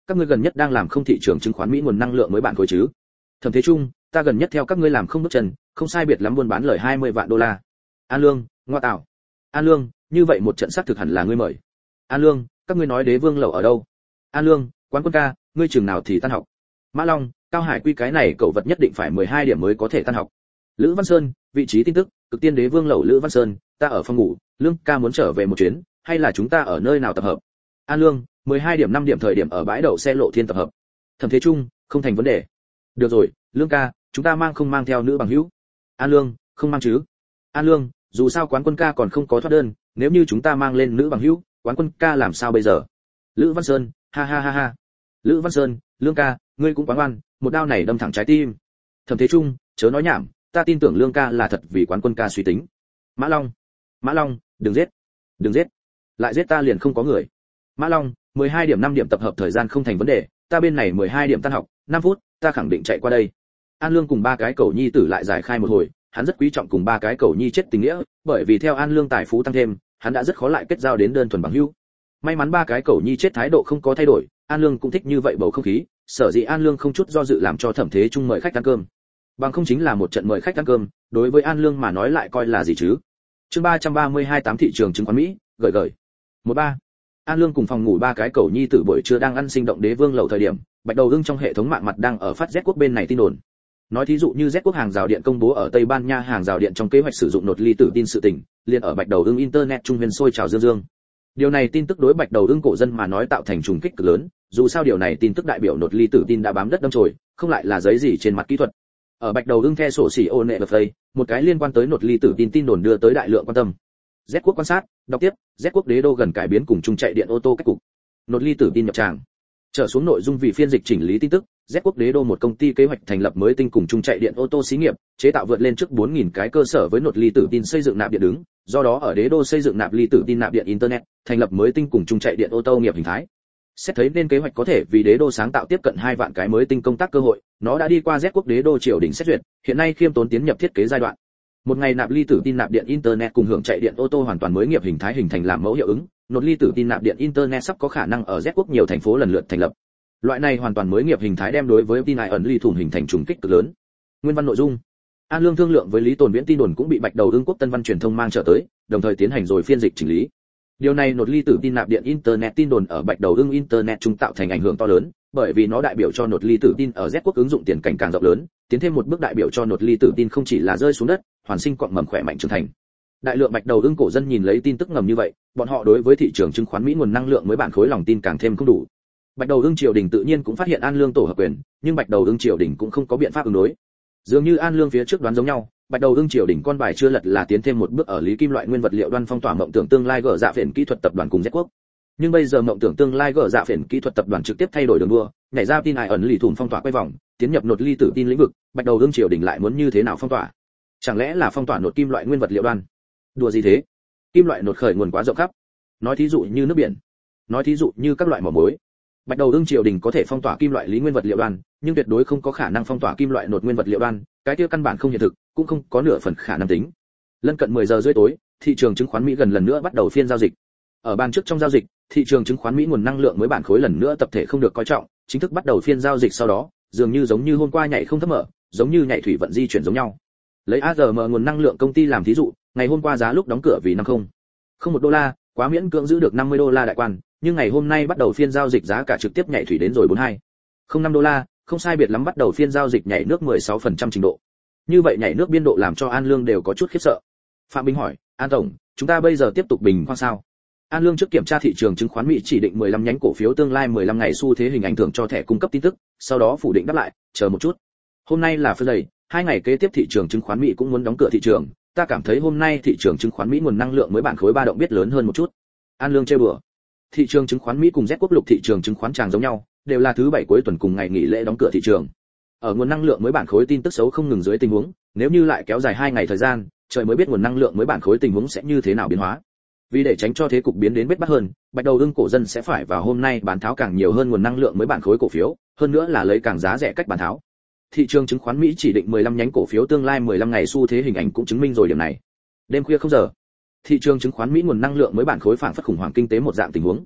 các ngươi gần nhất đang làm không thị trường chứng khoán Mỹ nguồn năng lượng mới bản khối chứ? Thẩm Thế Trung, ta gần nhất theo các ngươi làm không bước chân, không sai biệt lắm buôn bán lời 20 vạn đô la. An Lương, ngoa tạo. An Lương, như vậy một trận sát thực hẳn là ngươi mời. An Lương, các ngươi nói Đế Vương lẩu ở đâu? An Lương, Quán Quân ca, ngươi chừng nào thì tan học? Mã Long, Cao Hải Quy cái này cậu vật nhất định phải 12 điểm mới có thể tan học. Lữ Văn Sơn, vị trí tin tức, Cực Tiên Đế Vương lẩu Lữ Văn Sơn, ta ở phòng ngủ, Lương ca muốn trở về một chuyến, hay là chúng ta ở nơi nào tập hợp? An Lương, 12 điểm 5 điểm thời điểm ở bãi đậu xe Lộ Thiên tập hợp. Thẩm Thế Trung, không thành vấn đề. Được rồi, Lương ca, chúng ta mang không mang theo nữ bằng hữu? An Lương, không mang chứ? An Lương, dù sao Quán Quân ca còn không có thoát đơn, nếu như chúng ta mang lên nữ bằng hữu, Quán Quân ca làm sao bây giờ? Lữ Văn Sơn, ha ha ha ha. Lữ Văn Sơn, Lương ca, ngươi cũng quá ngoan, một đao này đâm thẳng trái tim. Thẩm Thế Trung, chớ nói nhảm, ta tin tưởng Lương ca là thật vì Quán Quân ca suy tính. Mã Long, đừng giết, đừng giết, lại giết ta liền không có người. Mã Long, 12 điểm 5 điểm tập hợp thời gian không thành vấn đề, ta bên này 12 điểm tan học, 5 phút, ta khẳng định chạy qua đây. An Lương cùng ba cái cầu nhi tử lại giải khai một hồi, hắn rất quý trọng cùng ba cái cầu nhi chết tình nghĩa, bởi vì theo An Lương tài phú tăng thêm, hắn đã rất khó lại kết giao đến đơn thuần bằng hữu. May mắn ba cái cầu nhi chết thái độ không có thay đổi, An Lương cũng thích như vậy bầu không khí, sở dĩ An Lương không chút do dự làm cho Thẩm Thế Trung mời khách ăn cơm. Bằng không chính là một trận mời khách ăn cơm, đối với An Lương mà nói lại coi là gì chứ. Chương 332 8 thị trường chứng khoán Mỹ, gợi. 13. An Lương cùng phòng ngủ ba cái cầu nhi tử buổi trưa đang ăn sinh động Đế Vương lẩu thời điểm, Bạch Đầu Ưng trong hệ thống mạng mặt đang ở phát Z quốc bên này tin đồn. Nói thí dụ như Z quốc hàng rào điện công bố ở Tây Ban Nha hàng rào điện trong kế hoạch sử dụng nột ly tử tin sự tình, liền ở Bạch Đầu Ưng internet trung huyền sôi trào dương dương. Điều này tin tức đối Bạch Đầu Ưng cổ dân mà nói tạo thành trùng kích cực lớn, dù sao điều này tin tức đại biểu nột ly tử tin đã bám đất đâm chồi, không lại là giấy gì trên mặt kỹ thuật. Ở Bạch Đầu Ưng the sổ xỉ ô nệ phây, một cái liên quan tới nột ly tử tin đồn đưa tới đại lượng quan tâm. Z quốc quan sát, đọc tiếp, Z quốc đế đô gần cải biến cùng chung chạy điện ô tô cách cục. Nột ly tử tin nhập tràng. Trở xuống nội dung vì phiên dịch chỉnh lý tin tức, Z quốc đế đô một công ty kế hoạch thành lập mới tinh cùng chung chạy điện ô tô xí nghiệp, chế tạo vượt lên trước 4000 cái cơ sở với nột ly tử tin xây dựng nạp điện đứng, do đó ở đế đô xây dựng nạp ly tử tin nạp điện internet, thành lập mới tinh cùng chung chạy điện ô tô nghiệp hình thái. Xét thấy nên kế hoạch có thể vì đế đô sáng tạo tiếp cận 2 vạn cái mới tinh công tác cơ hội, nó đã đi qua Z quốc đế đô triều đình xét duyệt, hiện nay khiêm tốn tiến nhập thiết kế giai đoạn. Một ngày nạp ly tử tin nạp điện internet cùng hưởng chạy điện ô tô hoàn toàn mới nghiệp hình thái hình thành làm mẫu hiệu ứng, nột ly tử tin nạp điện internet sắp có khả năng ở Z quốc nhiều thành phố lần lượt thành lập. Loại này hoàn toàn mới nghiệp hình thái đem đối với tin này ẩn ly thủng hình thành trùng kích cực lớn. Nguyên văn nội dung: An Lương thương lượng với Lý Tồn Viễn tin đồn cũng bị Bạch Đầu Ưng quốc Tân Văn truyền thông mang trở tới, đồng thời tiến hành rồi phiên dịch chỉnh lý. Điều này nột ly tử tin nạp điện internet tin đồn ở Bạch Đầu Ưng internet trung tạo thành ảnh hưởng to lớn, bởi vì nó đại biểu cho nột ly tử tin ở Z quốc ứng dụng tiền cảnh càng rộng lớn, tiến thêm một bước đại biểu cho nột ly tử tin không chỉ là rơi xuống đất, hoàn sinh cọng mầm khỏe mạnh trưởng thành. Đại lượng Bạch Đầu Ưng cổ dân nhìn lấy tin tức ngầm như vậy, bọn họ đối với thị trường chứng khoán Mỹ nguồn năng lượng mới bản khối lòng tin càng thêm không đủ. Bạch Đầu Ưng triều đình tự nhiên cũng phát hiện An Lương tổ hợp quyền, nhưng Bạch Đầu Ưng triều đình cũng không có biện pháp ứng đối. Dường như An Lương phía trước đoán giống nhau, Bạch Đầu Ưng triều đình con bài chưa lật là tiến thêm một bước ở lý kim loại nguyên vật liệu đoan phong tỏa mộng tưởng tương lai gỡ dạ phiền kỹ thuật tập đoàn cùng Z quốc. Nhưng bây giờ mộng tưởng tương lai gỡ dạ phiền kỹ thuật tập đoàn trực tiếp thay đổi đường đua, nhảy ra tin ai ẩn lì thủng phong tỏa quay vòng, tiến nhập nột ly tử tin lĩnh vực, Bạch Đầu Ưng triều đình lại muốn như thế nào phong tỏa? Chẳng lẽ là phong tỏa nột kim loại nguyên vật liệu đoan? Đùa gì thế? Kim loại nột khởi nguồn quá rộng khắp. Nói thí dụ như nước biển, nói thí dụ như các loại mỏ muối. Bạch Đầu Ưng triều đình có thể phong tỏa kim loại lý nguyên vật liệu đoan, nhưng tuyệt đối không có khả năng phong tỏa kim loại nột nguyên vật liệu đoan, cái kia căn bản không hiện thực, cũng không có nửa phần khả năng tính. Lân cận 10 giờ rưỡi tối, thị trường chứng khoán Mỹ gần lần nữa bắt đầu phiên giao dịch. Ở ban trước trong giao dịch, thị trường chứng khoán Mỹ nguồn năng lượng mới bản khối lần nữa tập thể không được coi trọng, chính thức bắt đầu phiên giao dịch sau đó, dường như giống như hôm qua nhảy không thấp mở, giống như nhảy thủy vận di chuyển giống nhau. Lấy ARM nguồn năng lượng công ty làm thí dụ, ngày hôm qua giá lúc đóng cửa vì 50.01 đô la, quá miễn cưỡng giữ được 50 đô la đại quan, nhưng ngày hôm nay bắt đầu phiên giao dịch giá cả trực tiếp nhảy thủy đến rồi 42.05 đô la, không sai biệt lắm bắt đầu phiên giao dịch nhảy nước 16% trình độ. Như vậy nhảy nước biên độ làm cho An Lương đều có chút khiếp sợ. Phạm Bình hỏi, An tổng, chúng ta bây giờ tiếp tục bình khoang sao? An Lương trước kiểm tra thị trường chứng khoán Mỹ chỉ định 15 nhánh cổ phiếu tương lai 15 ngày xu thế hình ảnh thưởng cho thẻ cung cấp tin tức, sau đó phủ định đáp lại, chờ một chút. Hôm nay là Friday, 2 ngày kế tiếp thị trường chứng khoán Mỹ cũng muốn đóng cửa thị trường, ta cảm thấy hôm nay thị trường chứng khoán Mỹ nguồn năng lượng mới bản khối ba động biết lớn hơn một chút. An Lương trêu đùa. Thị trường chứng khoán Mỹ cùng Z quốc lục thị trường chứng khoán chàng giống nhau, đều là thứ bảy cuối tuần cùng ngày nghỉ lễ đóng cửa thị trường. Ở nguồn năng lượng mới bản khối tin tức xấu không ngừng dưới tình huống, nếu như lại kéo dài 2 ngày thời gian, trời mới biết nguồn năng lượng mới bản khối tình huống sẽ như thế nào biến hóa. Vì để tránh cho thế cục biến đến bết bát hơn, Bạch Đầu Ưng cổ dân sẽ phải vào hôm nay bán tháo càng nhiều hơn nguồn năng lượng mới bản khối cổ phiếu, hơn nữa là lấy càng giá rẻ cách bán tháo. Thị trường chứng khoán Mỹ chỉ định 15 nhánh cổ phiếu tương lai 15 ngày xu thế hình ảnh cũng chứng minh rồi điểm này. Đêm khuya không giờ, thị trường chứng khoán Mỹ nguồn năng lượng mới bản khối phảng phất khủng hoảng kinh tế một dạng tình huống.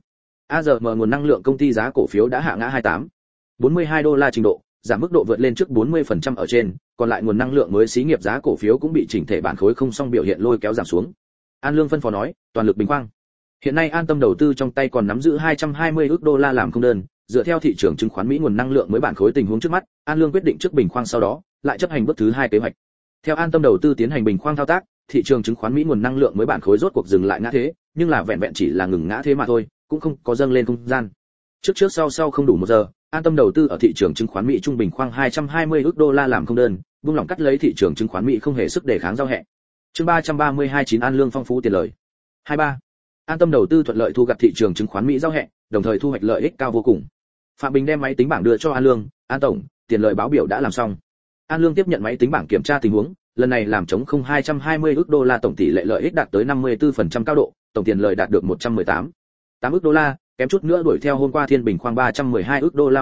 ARM nguồn năng lượng công ty giá cổ phiếu đã hạ ngã 42 đô la trình độ, giảm mức độ vượt lên trước 40% ở trên, còn lại nguồn năng lượng mới xí nghiệp giá cổ phiếu cũng bị chỉnh thể bản khối không song biểu hiện lôi kéo giảm xuống. An Lương phân phó nói, toàn lực bình quang. Hiện nay An Tâm đầu tư trong tay còn nắm giữ 220 ức đô la làm không đơn, dựa theo thị trường chứng khoán Mỹ nguồn năng lượng mới bản khối tình huống trước mắt, An Lương quyết định trước bình khoang sau đó, lại chấp hành bước thứ 2 kế hoạch. Theo An Tâm đầu tư tiến hành bình khoang thao tác, thị trường chứng khoán Mỹ nguồn năng lượng mới bản khối rốt cuộc dừng lại ngã thế, nhưng là vẹn vẹn chỉ là ngừng ngã thế mà thôi, cũng không có dâng lên không gian. Trước sau không đủ 1 giờ, An Tâm đầu tư ở thị trường chứng khoán Mỹ trung bình khoang 220 ức đô la làm không đơn, buông lỏng cắt lấy thị trường chứng khoán Mỹ không hề sức đề kháng giao hẹ. Chương 332 9 An Lương phong phú tiền lời. 23. An Tâm đầu tư thuận lợi thu gặt thị trường chứng khoán Mỹ giao hẹ, đồng thời thu hoạch lợi ích cao vô cùng. Phạm Bình đem máy tính bảng đưa cho An Lương, "An tổng, tiền lợi báo biểu đã làm xong." An Lương tiếp nhận máy tính bảng kiểm tra tình huống, lần này làm chống không 220 ức đô la tổng tỷ lệ lợi ích đạt tới 54% cao độ, tổng tiền lợi đạt được 118,8 ức đô la, kém chút nữa đuổi theo hôm qua thiên bình khoang 312 ức đô la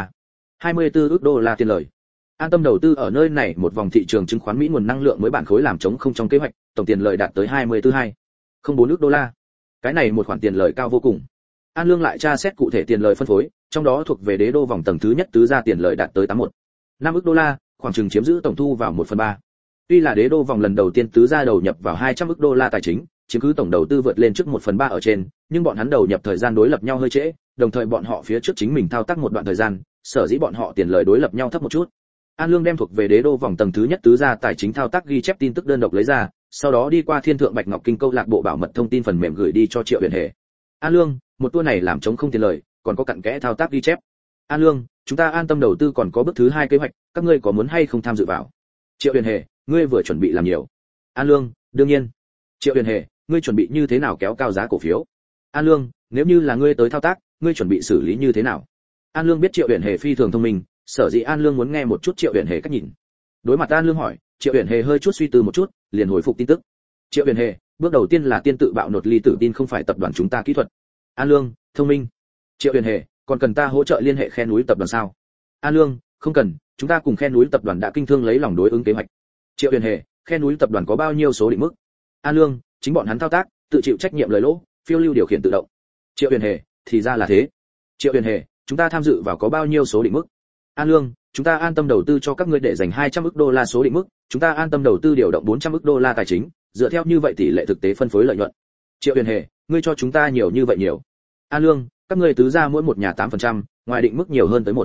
24 ức đô la tiền lợi. An Tâm đầu tư ở nơi này một vòng thị trường chứng khoán Mỹ nguồn năng lượng mới bản khối làm chống không trong kế hoạch, tổng tiền lợi đạt tới 24,204 ức đô la. Cái này một khoản tiền lợi cao vô cùng. An Lương lại tra xét cụ thể tiền lợi phân phối, trong đó thuộc về đế đô vòng tầng thứ nhất tứ gia tiền lợi đạt tới 81,5 ức đô la, khoảng chừng chiếm giữ tổng thu vào 1/3. Tuy là đế đô vòng lần đầu tiên tứ gia đầu nhập vào 200 ức đô la tài chính, chiếm cứ tổng đầu tư vượt lên trước 1/3 ở trên, nhưng bọn hắn đầu nhập thời gian đối lập nhau hơi trễ, đồng thời bọn họ phía trước chính mình thao tác một đoạn thời gian, sở dĩ bọn họ tiền lợi đối lập nhau thấp một chút. An Lương đem thuộc về đế đô vòng tầng thứ nhất tứ gia tài chính thao tác ghi chép tin tức đơn độc lấy ra, sau đó đi qua Thiên Thượng Bạch Ngọc Kinh câu lạc bộ bảo mật thông tin phần mềm gửi đi cho Triệu Huyền Hề. An Lương, một tour này làm chống không tiền lợi, còn có cặn kẽ thao tác ghi chép. An Lương, chúng ta An Tâm đầu tư còn có bước thứ 2 kế hoạch, các ngươi có muốn hay không tham dự vào? Triệu Huyền Hề, ngươi vừa chuẩn bị làm nhiều. An Lương, đương nhiên. Triệu Huyền Hề, ngươi chuẩn bị như thế nào kéo cao giá cổ phiếu? An Lương, nếu như là ngươi tới thao tác, ngươi chuẩn bị xử lý như thế nào? An Lương biết Triệu Huyền Hề phi thường thông minh, sở dĩ An Lương muốn nghe một chút Triệu Huyền Hề cách nhìn. Đối mặt An Lương hỏi, Triệu Huyền Hề hơi chút suy tư một chút, liền hồi phục tin tức. Triệu Huyền Hề, bước đầu tiên là tiên tự bạo nột ly tử tin không phải tập đoàn chúng ta kỹ thuật. An Lương, thông minh. Triệu Huyền Hề, còn cần ta hỗ trợ liên hệ Khe núi tập đoàn sao? An Lương, không cần, chúng ta cùng Khe núi tập đoàn đã kinh thương lấy lòng đối ứng kế hoạch. Triệu Huyền Hề, Khe núi tập đoàn có bao nhiêu số định mức? An Lương, chính bọn hắn thao tác, tự chịu trách nhiệm lời lỗ, phiêu lưu điều khiển tự động. Triệu Huyền Hề, thì ra là thế. Triệu Huyền Hề, chúng ta tham dự vào có bao nhiêu số định mức? An Lương, chúng ta An Tâm đầu tư cho các ngươi để dành 200 ức đô la số định mức, chúng ta An Tâm đầu tư điều động 400 ức đô la tài chính, dựa theo như vậy tỷ lệ thực tế phân phối lợi nhuận. Triệu Huyền Hề, ngươi cho chúng ta nhiều như vậy nhiều. An Lương, các ngươi tứ ra mỗi một nhà 8%, ngoài định mức nhiều hơn tới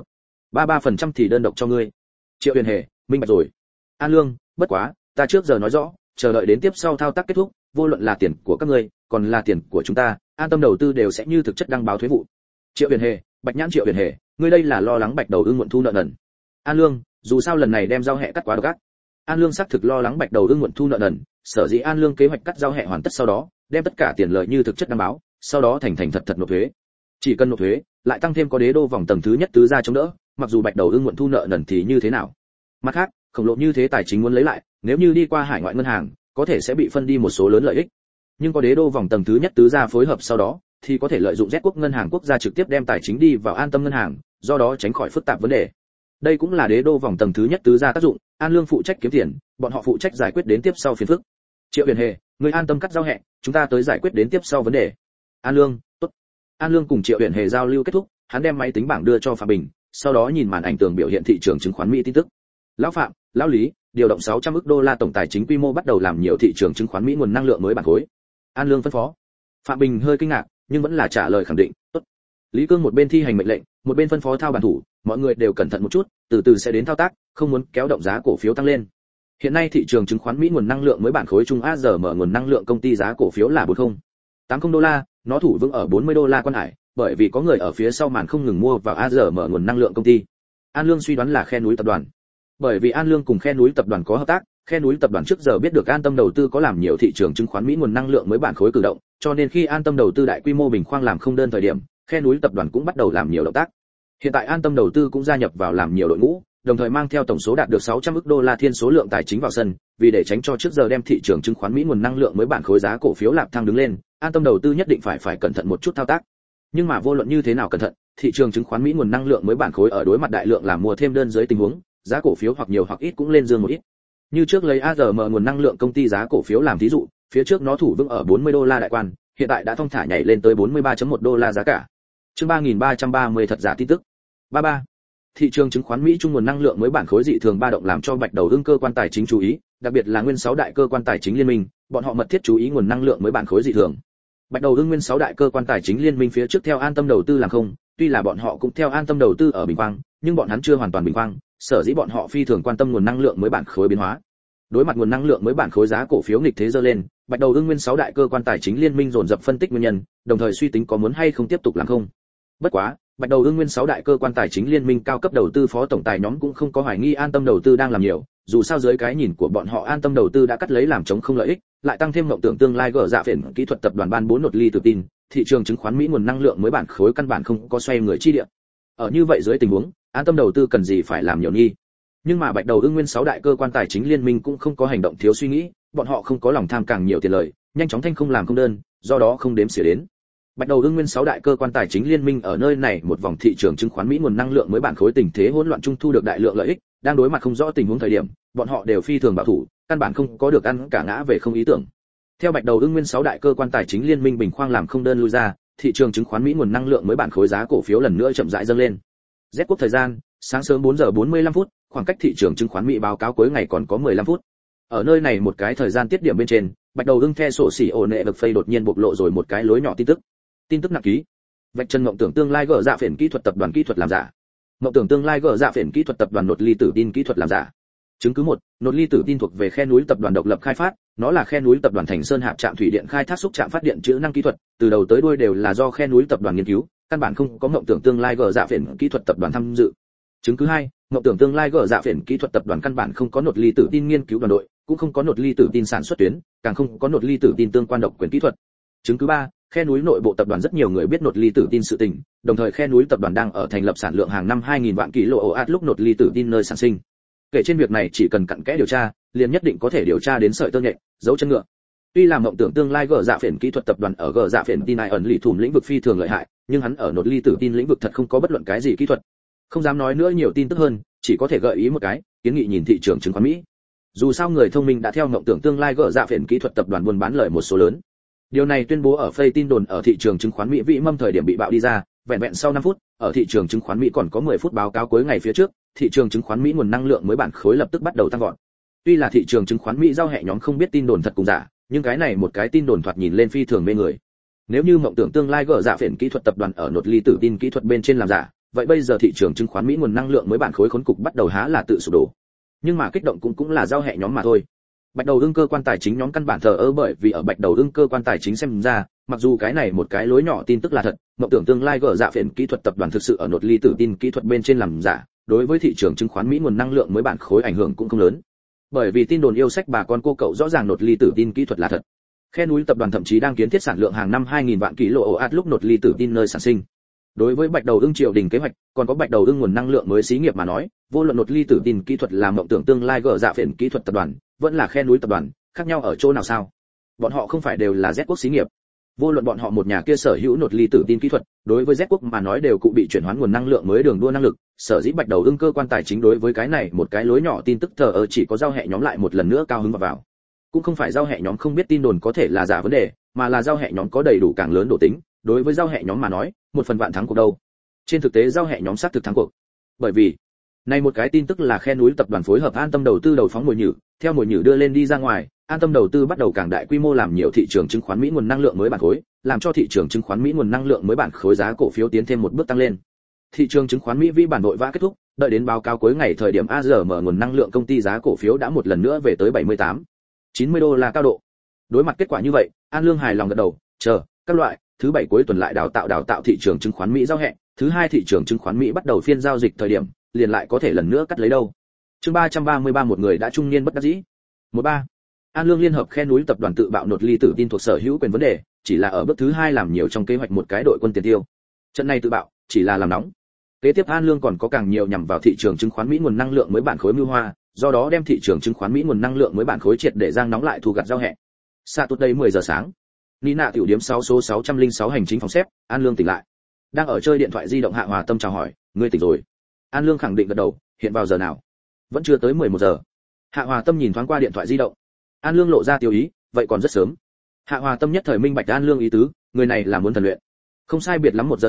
1,33% thì đơn độc cho ngươi. Triệu Huyền Hề, minh bạch rồi. An Lương, bất quá, ta trước giờ nói rõ, chờ đợi đến tiếp sau thao tác kết thúc, vô luận là tiền của các ngươi, còn là tiền của chúng ta, An Tâm đầu tư đều sẽ như thực chất đăng báo thuế vụ. Triệu Huyền Hề, Bạch Nhãn Triệu Huyền Hề, ngươi đây là lo lắng Bạch Đầu Ưng muộn thu nợ nần. An Lương, dù sao lần này đem giao hẹ cắt quá độc ác. An Lương xác thực lo lắng Bạch Đầu Ưng muộn thu nợ nần, sở dĩ An Lương kế hoạch cắt giao hẹ hoàn tất sau đó, đem tất cả tiền lợi như thực chất đăng báo, sau đó thành thật nộp thuế. Chỉ cần nộp thuế, lại tăng thêm có đế đô vòng tầng thứ nhất tứ gia chống đỡ, mặc dù Bạch Đầu Ưng muộn thu nợ nần thì như thế nào? Mặt khác, khổng lồ như thế tài chính muốn lấy lại, nếu như đi qua hải ngoại ngân hàng, có thể sẽ bị phân đi một số lớn lợi ích. Nhưng có đế đô vòng tầng thứ nhất tứ gia phối hợp sau đó, thì có thể lợi dụng Z quốc ngân hàng quốc gia trực tiếp đem tài chính đi vào An Tâm ngân hàng, do đó tránh khỏi phức tạp vấn đề. Đây cũng là đế đô vòng tầng thứ nhất tứ gia tác dụng, An Lương phụ trách kiếm tiền, bọn họ phụ trách giải quyết đến tiếp sau phiền phức. Triệu Huyền Hề, người an tâm cắt giao hẹ, chúng ta tới giải quyết đến tiếp sau vấn đề. An Lương, tốt. An Lương cùng Triệu Huyền Hề giao lưu kết thúc, hắn đem máy tính bảng đưa cho Phạm Bình, sau đó nhìn màn ảnh tường biểu hiện thị trường chứng khoán Mỹ tin tức. Lão Phạm, lão Lý, điều động 600 ức đô la tổng tài chính quy mô bắt đầu làm nhiều thị trường chứng khoán Mỹ nguồn năng lượng mới bản khối. An Lương phân phó. Phạm Bình hơi kinh ngạc, nhưng vẫn là trả lời khẳng định, tốt. Lý Cương một bên thi hành mệnh lệnh, một bên phân phó thao bản thủ, mọi người đều cẩn thận một chút, từ từ sẽ đến thao tác, không muốn kéo động giá cổ phiếu tăng lên. Hiện nay thị trường chứng khoán Mỹ nguồn năng lượng mới bản khối chung ARM nguồn năng lượng công ty giá cổ phiếu là 40,80 đô la, nó thủ vững ở 40 đô la quan hải, bởi vì có người ở phía sau màn không ngừng mua vào ARM nguồn năng lượng công ty. An Lương suy đoán là Khe núi tập đoàn. Bởi vì An Lương cùng Khe núi tập đoàn có hợp tác, Khe núi tập đoàn trước giờ biết được An Tâm đầu tư có làm nhiều thị trường chứng khoán Mỹ nguồn năng lượng mới bản khối cử động, cho nên khi An Tâm đầu tư đại quy mô bình khoang làm không đơn thời điểm, Khe núi tập đoàn cũng bắt đầu làm nhiều động tác. Hiện tại An Tâm đầu tư cũng gia nhập vào làm nhiều đội ngũ, đồng thời mang theo tổng số đạt được 600 ức đô la thiên số lượng tài chính vào sân, vì để tránh cho trước giờ đem thị trường chứng khoán Mỹ nguồn năng lượng mới bản khối giá cổ phiếu lạp thăng đứng lên, An Tâm đầu tư nhất định phải cẩn thận một chút thao tác. Nhưng mà vô luận như thế nào cẩn thận, thị trường chứng khoán Mỹ nguồn năng lượng mới bản khối ở đối mặt đại lượng làm mua thêm đơn dưới tình huống, giá cổ phiếu hoặc nhiều hoặc ít cũng lên dương một ít. Như trước lấy ARM nguồn năng lượng công ty giá cổ phiếu làm ví dụ, phía trước nó thủ vững ở 40 đô la đại quan, hiện tại đã thong thả nhảy lên tới 43.1 đô la giá cả. Chương 3330 thật giả tin tức. 33. Thị trường chứng khoán Mỹ trung nguồn năng lượng mới bản khối dị thường ba động làm cho Bạch Đầu Ưng cơ quan tài chính chú ý, đặc biệt là nguyên 6 đại cơ quan tài chính liên minh, bọn họ mật thiết chú ý nguồn năng lượng mới bản khối dị thường. Bạch Đầu Ưng nguyên 6 đại cơ quan tài chính liên minh phía trước theo An Tâm đầu tư làm không, tuy là bọn họ cũng theo An Tâm đầu tư ở Bình Quang, nhưng bọn hắn chưa hoàn toàn bình quang, sở dĩ bọn họ phi thường quan tâm nguồn năng lượng mới bản khối biến hóa. Đối mặt nguồn năng lượng mới bản khối giá cổ phiếu nghịch thế dơ lên, Bạch Đầu Ưng nguyên 6 đại cơ quan tài chính liên minh dồn dập phân tích nguyên nhân, đồng thời suy tính có muốn hay không tiếp tục làm không. Bất quá, Bạch Đầu Ưng nguyên 6 đại cơ quan tài chính liên minh cao cấp đầu tư phó tổng tài nhóm cũng không có hoài nghi An Tâm đầu tư đang làm nhiều, dù sao dưới cái nhìn của bọn họ An Tâm đầu tư đã cắt lấy làm chống không lợi ích, lại tăng thêm mộng tưởng tương lai gỡ dạ phiền kỹ thuật tập đoàn ban 4 nột ly tự tin, thị trường chứng khoán Mỹ nguồn năng lượng mới bản khối căn bản không có xoay người chi địa. Ở như vậy dưới tình huống, An Tâm đầu tư cần gì phải làm nhiều nghi. Nhưng mà Bạch Đầu Ưng nguyên 6 đại cơ quan tài chính liên minh cũng không có hành động thiếu suy nghĩ, bọn họ không có lòng tham càng nhiều tiền lợi, nhanh chóng thanh không làm không đơn, do đó không đếm xỉa đến. Bạch Đầu Ưng nguyên 6 đại cơ quan tài chính liên minh ở nơi này một vòng thị trường chứng khoán Mỹ nguồn năng lượng mới bản khối tình thế hỗn loạn trung thu được đại lượng lợi ích, đang đối mặt không rõ tình huống thời điểm, bọn họ đều phi thường bảo thủ, căn bản không có được ăn cả ngã về không ý tưởng. Theo Bạch Đầu Ưng nguyên 6 đại cơ quan tài chính liên minh bình khoang làm không đơn lui ra, thị trường chứng khoán Mỹ nguồn năng lượng mới bản khối giá cổ phiếu lần nữa chậm rãi dâng lên. Z quốc thời gian, sáng sớm 4 giờ 45 phút, khoảng cách thị trường chứng khoán Mỹ báo cáo cuối ngày còn có 15 phút. Ở nơi này một cái thời gian tiết điểm bên trên, Bạch Đầu Ưng the sổ xỉ ổn nệ vực phây đột nhiên bộc lộ rồi một cái lối nhỏ tin tức. Tin tức nặng ký. Vạch chân mộng tưởng tương lai gỡ dạ phiền kỹ thuật tập đoàn kỹ thuật làm giả. Mộng tưởng tương lai gỡ dạ phiền kỹ thuật tập đoàn nột ly tử tin kỹ thuật làm giả. Chứng cứ 1, nột ly tử tin thuộc về khe núi tập đoàn độc lập khai phát, nó là khe núi tập đoàn Thành Sơn Hạp trạm thủy điện khai thác xúc trạm phát điện chữ năng kỹ thuật, từ đầu tới đuôi đều là do khe núi tập đoàn nghiên cứu, căn bản không có mộng tưởng tương lai gỡ dạ phiền kỹ thuật tập đoàn tham dự. Chứng cứ 2, mộng tưởng tương lai gỡ dạ phiền kỹ thuật tập đoàn căn bản không có nột ly tử tin nghiên cứu đoàn đội, cũng không có nột ly tử tin sản xuất tuyến, càng không có nột ly tử tin tương quan độc quyền kỹ thuật. Chứng cứ 3, khe núi nội bộ tập đoàn rất nhiều người biết nột ly tử tin sự tình, đồng thời khe núi tập đoàn đang ở thành lập sản lượng hàng năm 2000 vạn kWh lúc nột ly tử tin nơi sản sinh. Kể trên việc này chỉ cần cặn kẽ điều tra, liền nhất định có thể điều tra đến sợi tơ nhện, dấu chân ngựa. Tuy là mộng tưởng tương lai gỡ dạ phiền kỹ thuật tập đoàn ở gỡ dạ phiền tin này ẩn lì thủm lĩnh vực phi thường lợi hại, nhưng hắn ở nột ly tử tin lĩnh vực thật không có bất luận cái gì kỹ thuật. Không dám nói nữa nhiều tin tức hơn, chỉ có thể gợi ý một cái, kiến nghị nhìn thị trường chứng khoán Mỹ. Dù sao người thông minh đã theo mộng tưởng tương lai gỡ dạ phiền kỹ thuật tập đoàn buôn bán lợi một số lớn. Điều này tuyên bố ở phây tin đồn ở thị trường chứng khoán Mỹ vĩ mâm thời điểm bị bạo đi ra, vẹn vẹn sau 5 phút, ở thị trường chứng khoán Mỹ còn có 10 phút báo cáo cuối ngày phía trước, thị trường chứng khoán Mỹ nguồn năng lượng mới bản khối lập tức bắt đầu tăng vọt. Tuy là thị trường chứng khoán Mỹ giao hệ nhóm không biết tin đồn thật cùng giả, nhưng cái này một cái tin đồn thoạt nhìn lên phi thường mê người. Nếu như mộng tưởng tương lai gỡ dạ phiền kỹ thuật tập đoàn ở nột ly tử tin kỹ thuật bên trên làm giả, vậy bây giờ thị trường chứng khoán Mỹ nguồn năng lượng mới bản khối khốn cục bắt đầu há là tự sụp đổ. Nhưng mà kích động cũng là giao hệ nhóm mà thôi. Bạch Đầu Ưng cơ quan tài chính nhóm căn bản thờ ơ, bởi vì ở Bạch Đầu Ưng cơ quan tài chính xem ra, mặc dù cái này một cái lối nhỏ tin tức là thật, mộng tưởng tương lai gỡ dạ phiền kỹ thuật tập đoàn thực sự ở nột ly tử tin kỹ thuật bên trên làm giả, đối với thị trường chứng khoán Mỹ nguồn năng lượng mới bản khối ảnh hưởng cũng không lớn. Bởi vì tin đồn yêu sách bà con cô cậu rõ ràng nột ly tử tin kỹ thuật là thật. Khe núi tập đoàn thậm chí đang kiến thiết sản lượng hàng năm 2000 vạn kWh lúc nột ly tử tin nơi sản sinh. Đối với Bạch Đầu Ưng triều đình kế hoạch, còn có Bạch Đầu Ưng nguồn năng lượng mới xí nghiệp mà nói, vô luận nột ly tử tin kỹ thuật là mộng tưởng tương lai gỡ dạ phiền kỹ thuật tập đoàn, vẫn là khe núi tập đoàn, khác nhau ở chỗ nào sao? Bọn họ không phải đều là Z quốc xí nghiệp. Vô luận bọn họ một nhà kia sở hữu nột ly tử tin kỹ thuật, đối với Z quốc mà nói đều cụ bị chuyển hóa nguồn năng lượng mới đường đua năng lực, sở dĩ Bạch Đầu Ưng cơ quan tài chính đối với cái này một cái lối nhỏ tin tức thờ ơ, chỉ có giao hệ nhóm lại một lần nữa cao hứng vào. Cũng không phải giao hệ nhóm không biết tin đồn có thể là giả vấn đề, mà là giao hệ nhóm có đầy đủ càng lớn độ tính, đối với giao hệ nhóm mà nói, một phần vạn thắng cuộc đâu. Trên thực tế giao hệ nhóm xác thực thắng cuộc. Bởi vì, này một cái tin tức là khe núi tập đoàn phối hợp An Tâm đầu tư đầu phóng mồi nhử, theo mồi nhử đưa lên đi ra ngoài, An Tâm đầu tư bắt đầu càng đại quy mô làm nhiều thị trường chứng khoán Mỹ nguồn năng lượng mới bản khối, làm cho thị trường chứng khoán Mỹ nguồn năng lượng mới bản khối giá cổ phiếu tiến thêm một bước tăng lên. Thị trường chứng khoán Mỹ vĩ bản nội vã kết thúc, đợi đến báo cáo cuối ngày thời điểm AGM nguồn năng lượng công ty giá cổ phiếu đã một lần nữa về tới 78-90 đô la cao độ. Đối mặt kết quả như vậy, An Lương hài lòng gật đầu, chờ các loại, thứ 7 cuối tuần lại đào tạo thị trường chứng khoán Mỹ giao hẹn, thứ 2 thị trường chứng khoán Mỹ bắt đầu phiên giao dịch thời điểm, liền lại có thể lần nữa cắt lấy đâu. Chương 333 một người đã trung niên bất đắc dĩ. 13. An Lương liên hợp khe núi tập đoàn tự bạo nột ly tử tin thuộc sở hữu quyền vấn đề, chỉ là ở bước thứ 2 làm nhiều trong kế hoạch một cái đội quân tiền tiêu. Trận này tự bạo, chỉ là làm nóng. Kế tiếp An Lương còn có càng nhiều nhằm vào thị trường chứng khoán Mỹ nguồn năng lượng mới bản khối mưu hoa, do đó đem thị trường chứng khoán Mỹ nguồn năng lượng mới bản khối triệt để giang nóng lại thu gặt giao hẹn. Xa tốt đây 10 giờ sáng. Nina tiểu điếm 6 số 606 hành chính phòng xếp, An Lương tỉnh lại. Đang ở chơi điện thoại di động Hạ Hòa Tâm chào hỏi, ngươi tỉnh rồi. An Lương khẳng định gật đầu, hiện vào giờ nào? Vẫn chưa tới 11 giờ. Hạ Hòa Tâm nhìn thoáng qua điện thoại di động. An Lương lộ ra tiêu ý, vậy còn rất sớm. Hạ Hòa Tâm nhất thời minh bạch An Lương ý tứ, người này là muốn thần luyện. Không sai biệt lắm 1 giờ sau,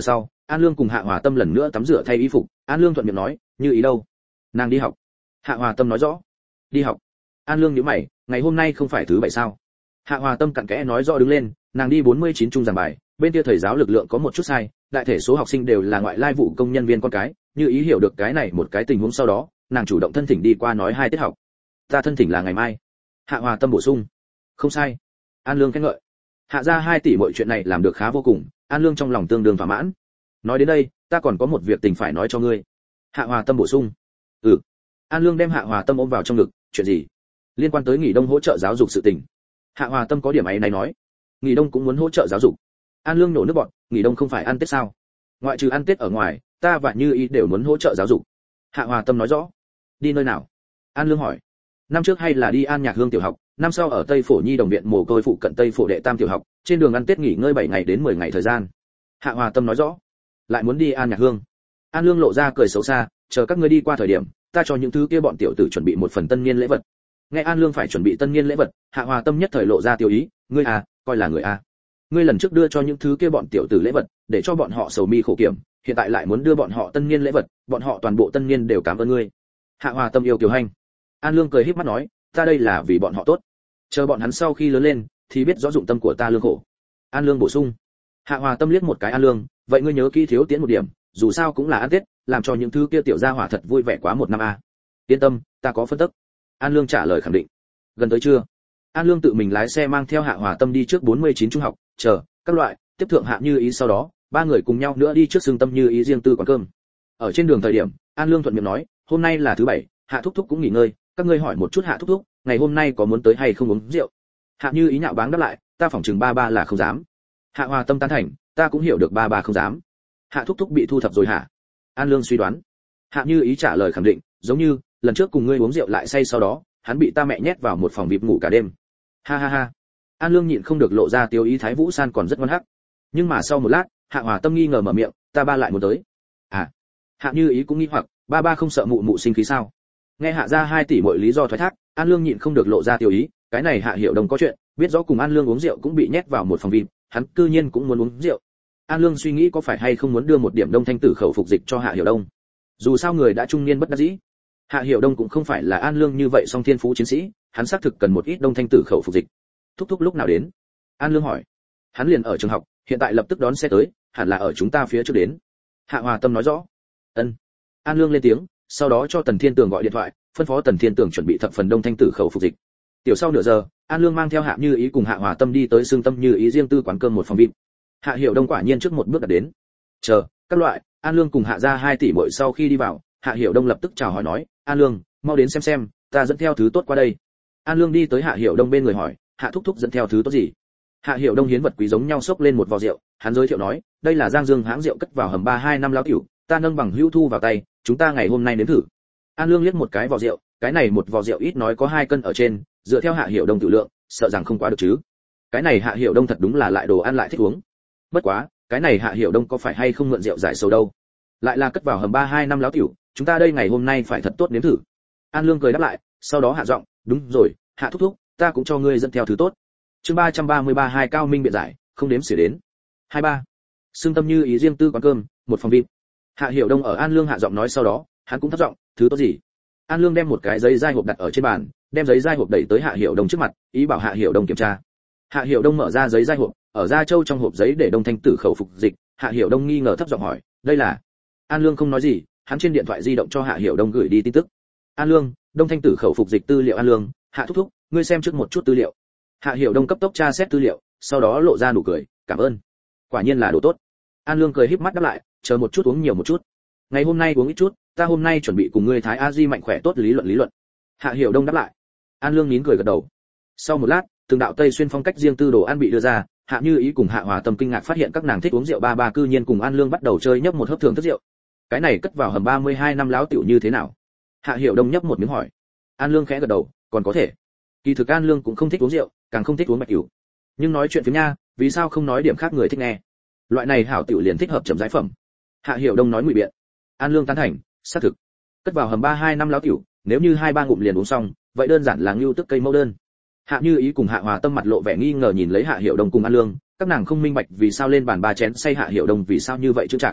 An Lương cùng Hạ Hòa Tâm lần nữa tắm rửa thay y phục, An Lương thuận miệng nói, như ý đâu? Nàng đi học. Hạ Hòa Tâm nói rõ. Đi học. An Lương nhíu mày, ngày hôm nay không phải thứ bảy sao? Hạ Hòa Tâm cặn kẽ nói rõ đứng lên, nàng đi 49 trung giảng bài, bên kia thầy giáo lực lượng có một chút sai, đại thể số học sinh đều là ngoại lai vụ công nhân viên con cái, như ý hiểu được cái này một cái tình huống sau đó, nàng chủ động thân thỉnh đi qua nói 2 tiết học. Ta thân thỉnh là ngày mai. Hạ Hòa Tâm bổ sung. Không sai. An Lương khen ngợi. Hạ gia 2 tỷ mọi chuyện này làm được khá vô cùng, An Lương trong lòng tương đương thỏa mãn. Nói đến đây, ta còn có một việc tình phải nói cho ngươi. Hạ Hòa Tâm bổ sung. Ừ. An Lương đem Hạ Hòa Tâm ôm vào trong ngực, chuyện gì? Liên quan tới nghỉ đông hỗ trợ giáo dục sự tình. Hạ Hòa Tâm có điểm ấy này nói. Nghỉ đông cũng muốn hỗ trợ giáo dục. An Lương nổ nước bọt, nghỉ đông không phải ăn Tết sao? Ngoại trừ ăn Tết ở ngoài, ta và Như Ý đều muốn hỗ trợ giáo dục. Hạ Hòa Tâm nói rõ. Đi nơi nào? An Lương hỏi. Năm trước hay là đi An Nhạc Hương tiểu học, năm sau ở Tây Phổ Nhi đồng viện mồ côi phụ cận Tây Phổ đệ tam tiểu học, trên đường ăn Tết nghỉ ngơi 7 ngày đến 10 ngày thời gian. Hạ Hòa Tâm nói rõ. Lại muốn đi An Nhạc Hương. An Lương lộ ra cười xấu xa, chờ các ngươi đi qua thời điểm, ta cho những thứ kia bọn tiểu tử chuẩn bị một phần tân niên lễ vật. Nghe An Lương phải chuẩn bị tân niên lễ vật, Hạ Hòa Tâm nhất thời lộ ra tiêu ý, ngươi à, coi là người à. Ngươi lần trước đưa cho những thứ kia bọn tiểu tử lễ vật, để cho bọn họ sầu mi khổ kiểm, hiện tại lại muốn đưa bọn họ tân niên lễ vật, bọn họ toàn bộ tân niên đều cảm ơn ngươi. Hạ Hòa Tâm yêu kiều hành. An Lương cười híp mắt nói, ta đây là vì bọn họ tốt, chờ bọn hắn sau khi lớn lên thì biết rõ dụng tâm của ta lương khổ. An Lương bổ sung. Hạ Hòa Tâm liếc một cái An Lương, vậy ngươi nhớ kỹ thiếu tiến một điểm, dù sao cũng là ăn Tết, làm cho những thứ kia tiểu gia hỏa thật vui vẻ quá một năm a. Yên tâm, ta có phân tích. An Lương trả lời khẳng định. Gần tới trưa, An Lương tự mình lái xe mang theo Hạ Hòa Tâm đi trước 49 trung học, chờ các loại tiếp thượng Hạ Như Ý, sau đó ba người cùng nhau nữa đi trước Xương Tâm Như Ý riêng tư quán cơm. Ở trên đường thời điểm, An Lương thuận miệng nói, hôm nay là thứ bảy, Hạ thúc thúc cũng nghỉ ngơi, các ngươi hỏi một chút Hạ thúc thúc, ngày hôm nay có muốn tới hay không uống rượu. Hạ Như Ý nhạo báng đáp lại, ta phỏng chừng ba là không dám. Hạ Hòa Tâm tán thành, ta cũng hiểu được ba không dám. Hạ thúc thúc bị thu thập rồi hả? An Lương suy đoán. Hạ Như Ý trả lời khẳng định, giống như lần trước cùng ngươi uống rượu lại say, sau đó hắn bị ta mẹ nhét vào một phòng VIP ngủ cả đêm. Ha ha ha. An Lương nhịn không được lộ ra tiêu ý, Thái Vũ San còn rất ngoan hắc. Nhưng mà sau một lát, Hạ Hòa Tâm nghi ngờ mở miệng, ta ba lại muốn tới. À. Hạ Như Ý cũng nghi hoặc, ba không sợ mụ sinh khí sao? Nghe Hạ gia 2 tỷ mọi lý do thoái thác, An Lương nhịn không được lộ ra tiêu ý, cái này Hạ Hiểu Đông có chuyện, biết rõ cùng An Lương uống rượu cũng bị nhét vào một phòng VIP, hắn cư nhiên cũng muốn uống rượu. An Lương suy nghĩ có phải hay không muốn đưa một điểm Đông Thanh Tử khẩu phục dịch cho Hạ Hiểu Đông. Dù sao người đã trung niên bất đắc dĩ. Hạ Hiểu Đông cũng không phải là An Lương như vậy song thiên phú chiến sĩ, hắn xác thực cần một ít Đông Thanh Tử khẩu phục dịch. Thúc thúc lúc nào đến? An Lương hỏi. Hắn liền ở trường học, hiện tại lập tức đón xe tới, hẳn là ở chúng ta phía trước đến. Hạ Hòa Tâm nói rõ. Ân. An Lương lên tiếng, sau đó cho Tần Thiên Tường gọi điện thoại, phân phó Tần Thiên Tường chuẩn bị thập phần Đông Thanh Tử khẩu phục dịch. Tiểu sau nửa giờ, An Lương mang theo Hạ Như Ý cùng Hạ Hòa Tâm đi tới Xương Tâm Như Ý riêng tư quán cơm một phòng VIP. Hạ Hiểu Đông quả nhiên trước một bước đã đến. Chờ các loại, An Lương cùng Hạ gia 2 tỷ muội sau khi đi vào, Hạ Hiểu Đông lập tức chào hỏi nói, An Lương, mau đến xem, ta dẫn theo thứ tốt qua đây. An Lương đi tới Hạ Hiểu Đông bên người hỏi, Hạ thúc thúc dẫn theo thứ tốt gì? Hạ Hiểu Đông hiến vật quý giống nhau xốc lên một vò rượu, hắn giới thiệu nói, đây là Giang Dương hãng rượu cất vào hầm 32 năm lão tiểu, ta nâng bằng hữu thu vào tay, chúng ta ngày hôm nay nếm thử. An Lương liếc một cái vò rượu, cái này một vò rượu ít nói có 2 cân ở trên, dựa theo Hạ Hiểu Đông tự lượng, sợ rằng không quá được chứ. Cái này Hạ Hiểu Đông thật đúng là lại đồ ăn lại thích uống. Bất quá, cái này Hạ Hiểu Đông có phải hay không mượn rượu giải sầu đâu? Lại là cất vào hầm 32 năm lão tiểu, chúng ta đây ngày hôm nay phải thật tốt nếm thử. An Lương cười đáp lại, sau đó hạ giọng, đúng rồi, Hạ thúc thúc, ta cũng cho ngươi dẫn theo thứ tốt. Chương 333 hai cao minh biện giải, không đếm xỉa đến. 23. Xương Tâm Như Ý riêng tư quán cơm, một phòng VIP. Hạ Hiểu Đông ở An Lương hạ giọng nói, sau đó, hắn cũng thấp giọng, thứ tốt gì? An Lương đem một cái giấy dai hộp đặt ở trên bàn, đem giấy dai hộp đẩy tới Hạ Hiểu Đông trước mặt, ý bảo Hạ Hiểu Đông kiểm tra. Hạ Hiểu Đông mở ra giấy dai hộp, ở da châu trong hộp giấy để Đông Thanh Tử khẩu phục dịch. Hạ Hiểu Đông nghi ngờ thấp giọng hỏi, đây là? An Lương không nói gì, hắn trên điện thoại di động cho Hạ Hiểu Đông gửi đi tin tức. An Lương, Đông Thanh Tử khẩu phục dịch tư liệu. An Lương, Hạ thúc thúc, ngươi xem trước một chút tư liệu. Hạ Hiểu Đông cấp tốc tra xét tư liệu, sau đó lộ ra nụ cười, cảm ơn. Quả nhiên là đồ tốt. An Lương cười híp mắt đáp lại, chờ một chút, uống nhiều một chút. Ngày hôm nay uống ít chút, ta hôm nay chuẩn bị cùng ngươi Thái A Di mạnh khỏe tốt lý luận. Hạ Hiểu Đông đáp lại. An Lương nín cười gật đầu. Sau một lát, từng đạo Tây xuyên phong cách riêng tư đồ ăn bị đưa ra, Hạ Như Ý cùng Hạ Hòa Tâm kinh ngạc phát hiện các nàng thích uống rượu, ba cư nhiên cùng An Lương bắt đầu chơi nhấp một hớp thưởng thức rượu. Cái này cất vào hầm 32 năm láo tiểu như thế nào? Hạ Hiểu Đông nhấp một miếng hỏi. An Lương khẽ gật đầu, còn có thể. Kỳ thực An Lương cũng không thích uống rượu, càng không thích uống bạch cửu. Nhưng nói chuyện phiếm nha, vì sao không nói điểm khác người thích nghe? Loại này hảo tiểu liền thích hợp chậm rãi phẩm. Hạ Hiểu Đông nói ngụy biện. An Lương tán thành, xác thực. Cất vào hầm 32 năm láo tiểu, nếu như 2-3 ngụm liền uống xong, vậy đơn giản là ngưu tức cây mẫu đơn. Hạ Như Ý cùng Hạ Hòa Tâm mặt lộ vẻ nghi ngờ nhìn lấy Hạ Hiểu Đông cùng An Lương, các nàng không minh bạch vì sao lên bàn 3 chén say Hạ Hiểu Đông vì sao như vậy chững chạc.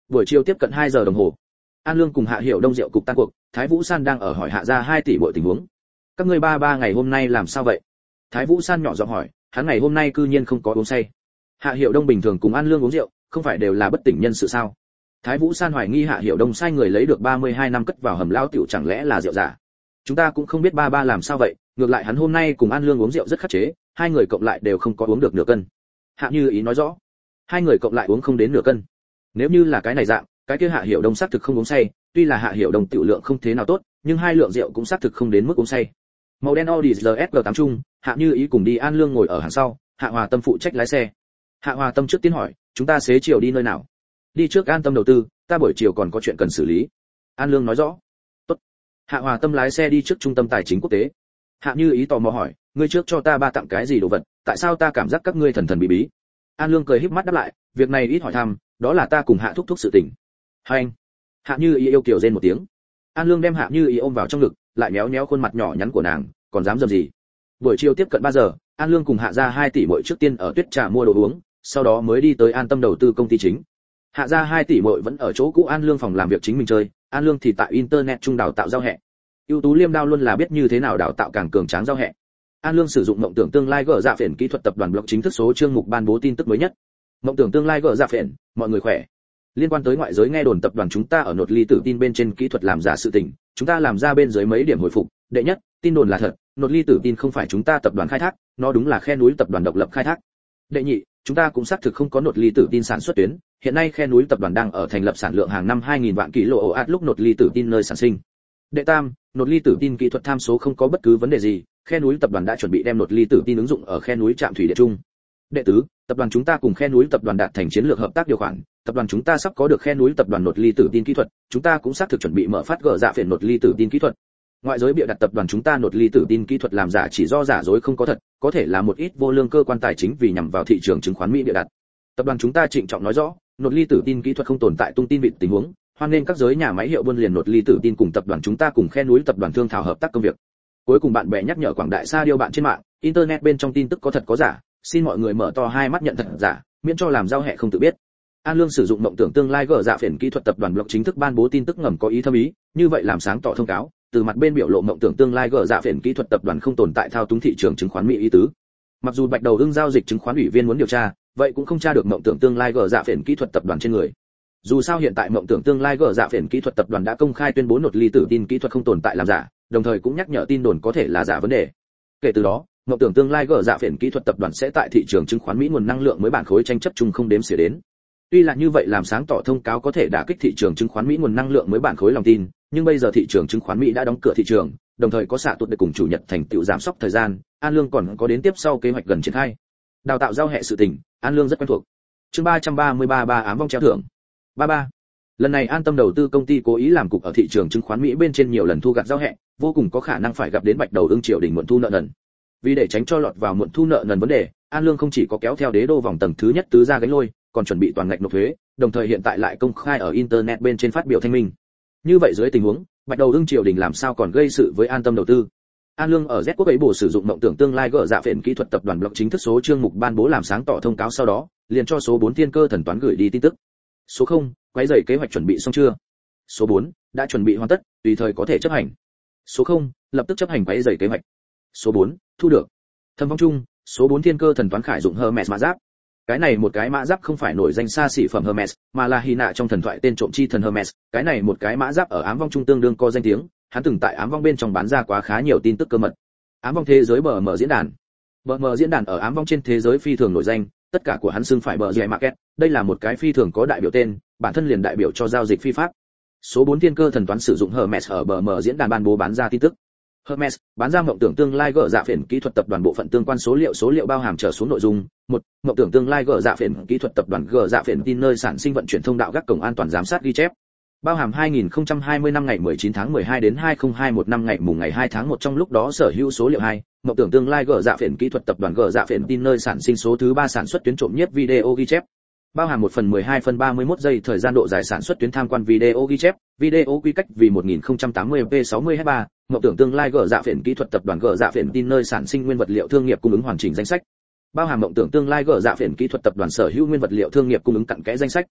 Buổi chiều tiếp cận 2 giờ đồng hồ. An Lương cùng Hạ Hiểu Đông rượu cục tan cuộc, Thái Vũ San đang ở hỏi Hạ gia 2 tỷ bội tình huống. Các ngươi ba ngày hôm nay làm sao vậy? Thái Vũ San nhỏ giọng hỏi, hắn ngày hôm nay cư nhiên không có uống say. Hạ Hiểu Đông bình thường cùng An Lương uống rượu, không phải đều là bất tỉnh nhân sự sao? Thái Vũ San hoài nghi Hạ Hiểu Đông sai người lấy được 32 năm cất vào hầm lao tiểu chẳng lẽ là rượu giả. Chúng ta cũng không biết ba làm sao vậy, ngược lại hắn hôm nay cùng An Lương uống rượu rất khắc chế, hai người cộng lại đều không có uống được nửa cân. Hạ Như Ý nói rõ, hai người cộng lại uống không đến nửa cân. Nếu như là cái này dạng, cái kia Hạ Hiểu Đông xác thực không uống say, tuy là Hạ Hiểu Đông tiểu lượng không thế nào tốt, nhưng hai lượng rượu cũng xác thực không đến mức uống say. Màu đen Audi RS8 chung, Hạ Như Ý cùng đi An Lương ngồi ở hàng sau, Hạ Hòa Tâm phụ trách lái xe. Hạ Hòa Tâm trước tiên hỏi, chúng ta xế chiều đi nơi nào? Đi trước An Tâm đầu tư, ta buổi chiều còn có chuyện cần xử lý. An Lương nói rõ. Tốt. Hạ Hòa Tâm lái xe đi trước trung tâm tài chính quốc tế. Hạ Như Ý tò mò hỏi, ngươi trước cho ta ba tặng cái gì đồ vật, tại sao ta cảm giác các ngươi thần bí bí? An Lương cười híp mắt đáp lại, việc này ít hỏi thăm, đó là ta cùng Hạ thúc thúc sự tình. Hành. Hạ Như Ý yêu kiều rên một tiếng. An Lương đem Hạ Như Ý ôm vào trong ngực, lại méo méo khuôn mặt nhỏ nhắn của nàng, còn dám dầm gì? Buổi chiều tiếp cận 3 giờ, An Lương cùng Hạ gia 2 tỷ muội trước tiên ở Tuyết Trà mua đồ uống, sau đó mới đi tới An Tâm đầu tư công ty chính. Hạ gia 2 tỷ muội vẫn ở chỗ cũ An Lương phòng làm việc chính mình chơi, An Lương thì tại internet trung đào tạo giao hẹ. Ưu tú Liêm Đao luôn là biết như thế nào đào tạo càng cường tráng giao hẹ. An Lương sử dụng mộng tưởng tương lai gỡ dạ phiền kỹ thuật tập đoàn block chính thức số chương mục ban bố tin tức mới nhất. Mộng tưởng tương lai gỡ dạ phiền, mọi người khỏe. Liên quan tới ngoại giới nghe đồn tập đoàn chúng ta ở nột ly tử tin bên trên kỹ thuật làm giả sự tình, chúng ta làm ra bên dưới mấy điểm hồi phục. Đệ nhất, tin đồn là thật, nột ly tử tin không phải chúng ta tập đoàn khai thác, nó đúng là khe núi tập đoàn độc lập khai thác. Đệ nhị, chúng ta cũng xác thực không có nột ly tử tin sản xuất tuyến, hiện nay khe núi tập đoàn đang ở thành lập sản lượng hàng năm 2000 vạn kilo lúc nột ly tử tin nơi sản sinh. Đệ tam, nột ly tử tin kỹ thuật tham số không có bất cứ vấn đề gì, khe núi tập đoàn đã chuẩn bị đem nột ly tử tin ứng dụng ở khe núi trạm thủy địa trung. Đệ tứ, tập đoàn chúng ta cùng khe núi tập đoàn đạt thành chiến lược hợp tác điều khoản, tập đoàn chúng ta sắp có được khe núi tập đoàn nột ly tử tin kỹ thuật, chúng ta cũng xác thực chuẩn bị mở phát gỡ dạ phiền nột ly tử tin kỹ thuật. Ngoại giới bịa đặt tập đoàn chúng ta nột ly tử tin kỹ thuật làm giả chỉ do giả dối không có thật, có thể là một ít vô lương cơ quan tài chính vì nhằm vào thị trường chứng khoán Mỹ bịa đặt. Tập đoàn chúng ta trịnh trọng nói rõ, nột ly tử tin kỹ thuật không tồn tại tung tin vịt tình huống, hoan nên các giới nhà máy hiệu buôn liền nột ly tử tin cùng tập đoàn chúng ta cùng khe núi tập đoàn thương thảo hợp tác công việc. Cuối cùng bạn bè nhắc nhở quảng đại sa điêu bạn trên mạng, internet bên trong tin tức có thật có giả, xin mọi người mở to hai mắt nhận thật giả, miễn cho làm giao hẹ không tự biết. An Lương sử dụng mộng tưởng tương lai gỡ dạ phiền kỹ thuật tập đoàn block chính thức ban bố tin tức ngầm có ý thâm ý, như vậy làm sáng tỏ thông cáo, từ mặt bên biểu lộ mộng tưởng tương lai gỡ dạ phiền kỹ thuật tập đoàn không tồn tại thao túng thị trường chứng khoán Mỹ ý tứ. Mặc dù Bạch Đầu Ưng giao dịch chứng khoán ủy viên muốn điều tra, vậy cũng không tra được mộng tưởng tương lai gỡ dạ phiền kỹ thuật tập đoàn trên người. Dù sao hiện tại mộng tưởng tương lai gỡ dạ phiền kỹ thuật tập đoàn đã công khai tuyên bố nột ly tử tin kỹ thuật không tồn tại làm giả, đồng thời cũng nhắc nhở tin đồn có thể là giả vấn đề. Kể từ đó, mộng tưởng tương lai gỡ dạ phiền kỹ thuật tập đoàn sẽ tại thị trường chứng khoán Mỹ nguồn năng lượng mới bản khối tranh chấp chung không đếm xỉa đến. Tuy là như vậy làm sáng tỏ thông cáo có thể đả kích thị trường chứng khoán Mỹ nguồn năng lượng mới bản khối lòng tin, nhưng bây giờ thị trường chứng khoán Mỹ đã đóng cửa thị trường, đồng thời có xạ tụt để cùng chủ nhật thành tựu giảm sốc thời gian, An Lương còn có đến tiếp sau kế hoạch gần triển khai. Đào tạo giao hệ sự tình, An Lương rất quen thuộc. Chương 333 ba ám vong treo thưởng. 33. Lần này An Tâm đầu tư công ty cố ý làm cục ở thị trường chứng khoán Mỹ bên trên nhiều lần thu gặt giao hệ, vô cùng có khả năng phải gặp đến Bạch Đầu Ưng triều đình muộn thu nợ nần. Vì để tránh cho lọt vào muộn thu nợ nần vấn đề, An Lương không chỉ có kéo theo đế đô vòng tầng thứ nhất tứ ra gánh lôi, còn chuẩn bị toàn ngạch nộp thuế, đồng thời hiện tại lại công khai ở internet bên trên phát biểu thanh minh. Như vậy dưới tình huống, Bạch Đầu Ưng triều đình làm sao còn gây sự với An Tâm đầu tư? An Lương ở Z quốc ấy bổ sử dụng mộng tưởng tương lai gỡ dạ phiền kỹ thuật tập đoàn block chính thức số chương mục ban bố làm sáng tỏ thông cáo sau đó, liền cho số 4 thiên cơ thần toán gửi đi tin tức. Số 0, quấy rầy kế hoạch chuẩn bị xong chưa? Số 4, đã chuẩn bị hoàn tất, tùy thời có thể chấp hành. Số 0, lập tức chấp hành quấy rầy kế hoạch. Số 4, thu được. Thâm Vong Trung, số 4 thiên cơ thần toán khải dụng Hermes mã giáp. Cái này một cái mã giáp không phải nổi danh xa xỉ phẩm Hermes, mà là Hy Nạ trong thần thoại tên trộm chi thần Hermes. Cái này một cái mã giáp ở ám vong trung tương đương có danh tiếng, hắn từng tại ám vong bên trong bán ra quá khá nhiều tin tức cơ mật. Ám vong thế giới bờ mở diễn đàn. Bờ mở diễn đàn ở ám vong trên thế giới phi thường nổi danh, tất cả của hắn xưng phải bờ rẻ market, đây là một cái phi thường có đại biểu tên, bản thân liền đại biểu cho giao dịch phi pháp. Số 4 thiên cơ thần toán sử dụng Hermes ở bờ mở diễn đàn ban bố bán ra tin tức. Hermes bán ra mộng tưởng tương lai gỡ dạ phiền kỹ thuật tập đoàn bộ phận tương quan số liệu bao hàm trở xuống nội dung. 1. Mộng tưởng tương lai gỡ dạ phiền kỹ thuật tập đoàn gỡ dạ phiền tin nơi sản sinh vận chuyển thông đạo gác cổng an toàn giám sát ghi chép. Bao hàm 2020 năm ngày 19 tháng 12 đến 2021 năm ngày mùng ngày 2 tháng 1 trong lúc đó sở hữu số liệu 2. Mộng tưởng tương lai gỡ dạ phiền kỹ thuật tập đoàn gỡ dạ phiền tin nơi sản sinh số thứ 3 sản xuất tuyến trộm nhiếp video ghi chép. Bao hàm 1 phần 12 phân 31 giây thời gian độ dài sản xuất tuyến tham quan video ghi chép, video quy cách vì 1080p 60Hz3, mộng tưởng tương lai gỡ dạ phiền kỹ thuật tập đoàn gỡ dạ phiền tin nơi sản sinh nguyên vật liệu thương nghiệp cung ứng hoàn chỉnh danh sách. Bao hàm mộng tưởng tương lai gỡ dạ phiền kỹ thuật tập đoàn sở hữu nguyên vật liệu thương nghiệp cung ứng cặn kẽ danh sách.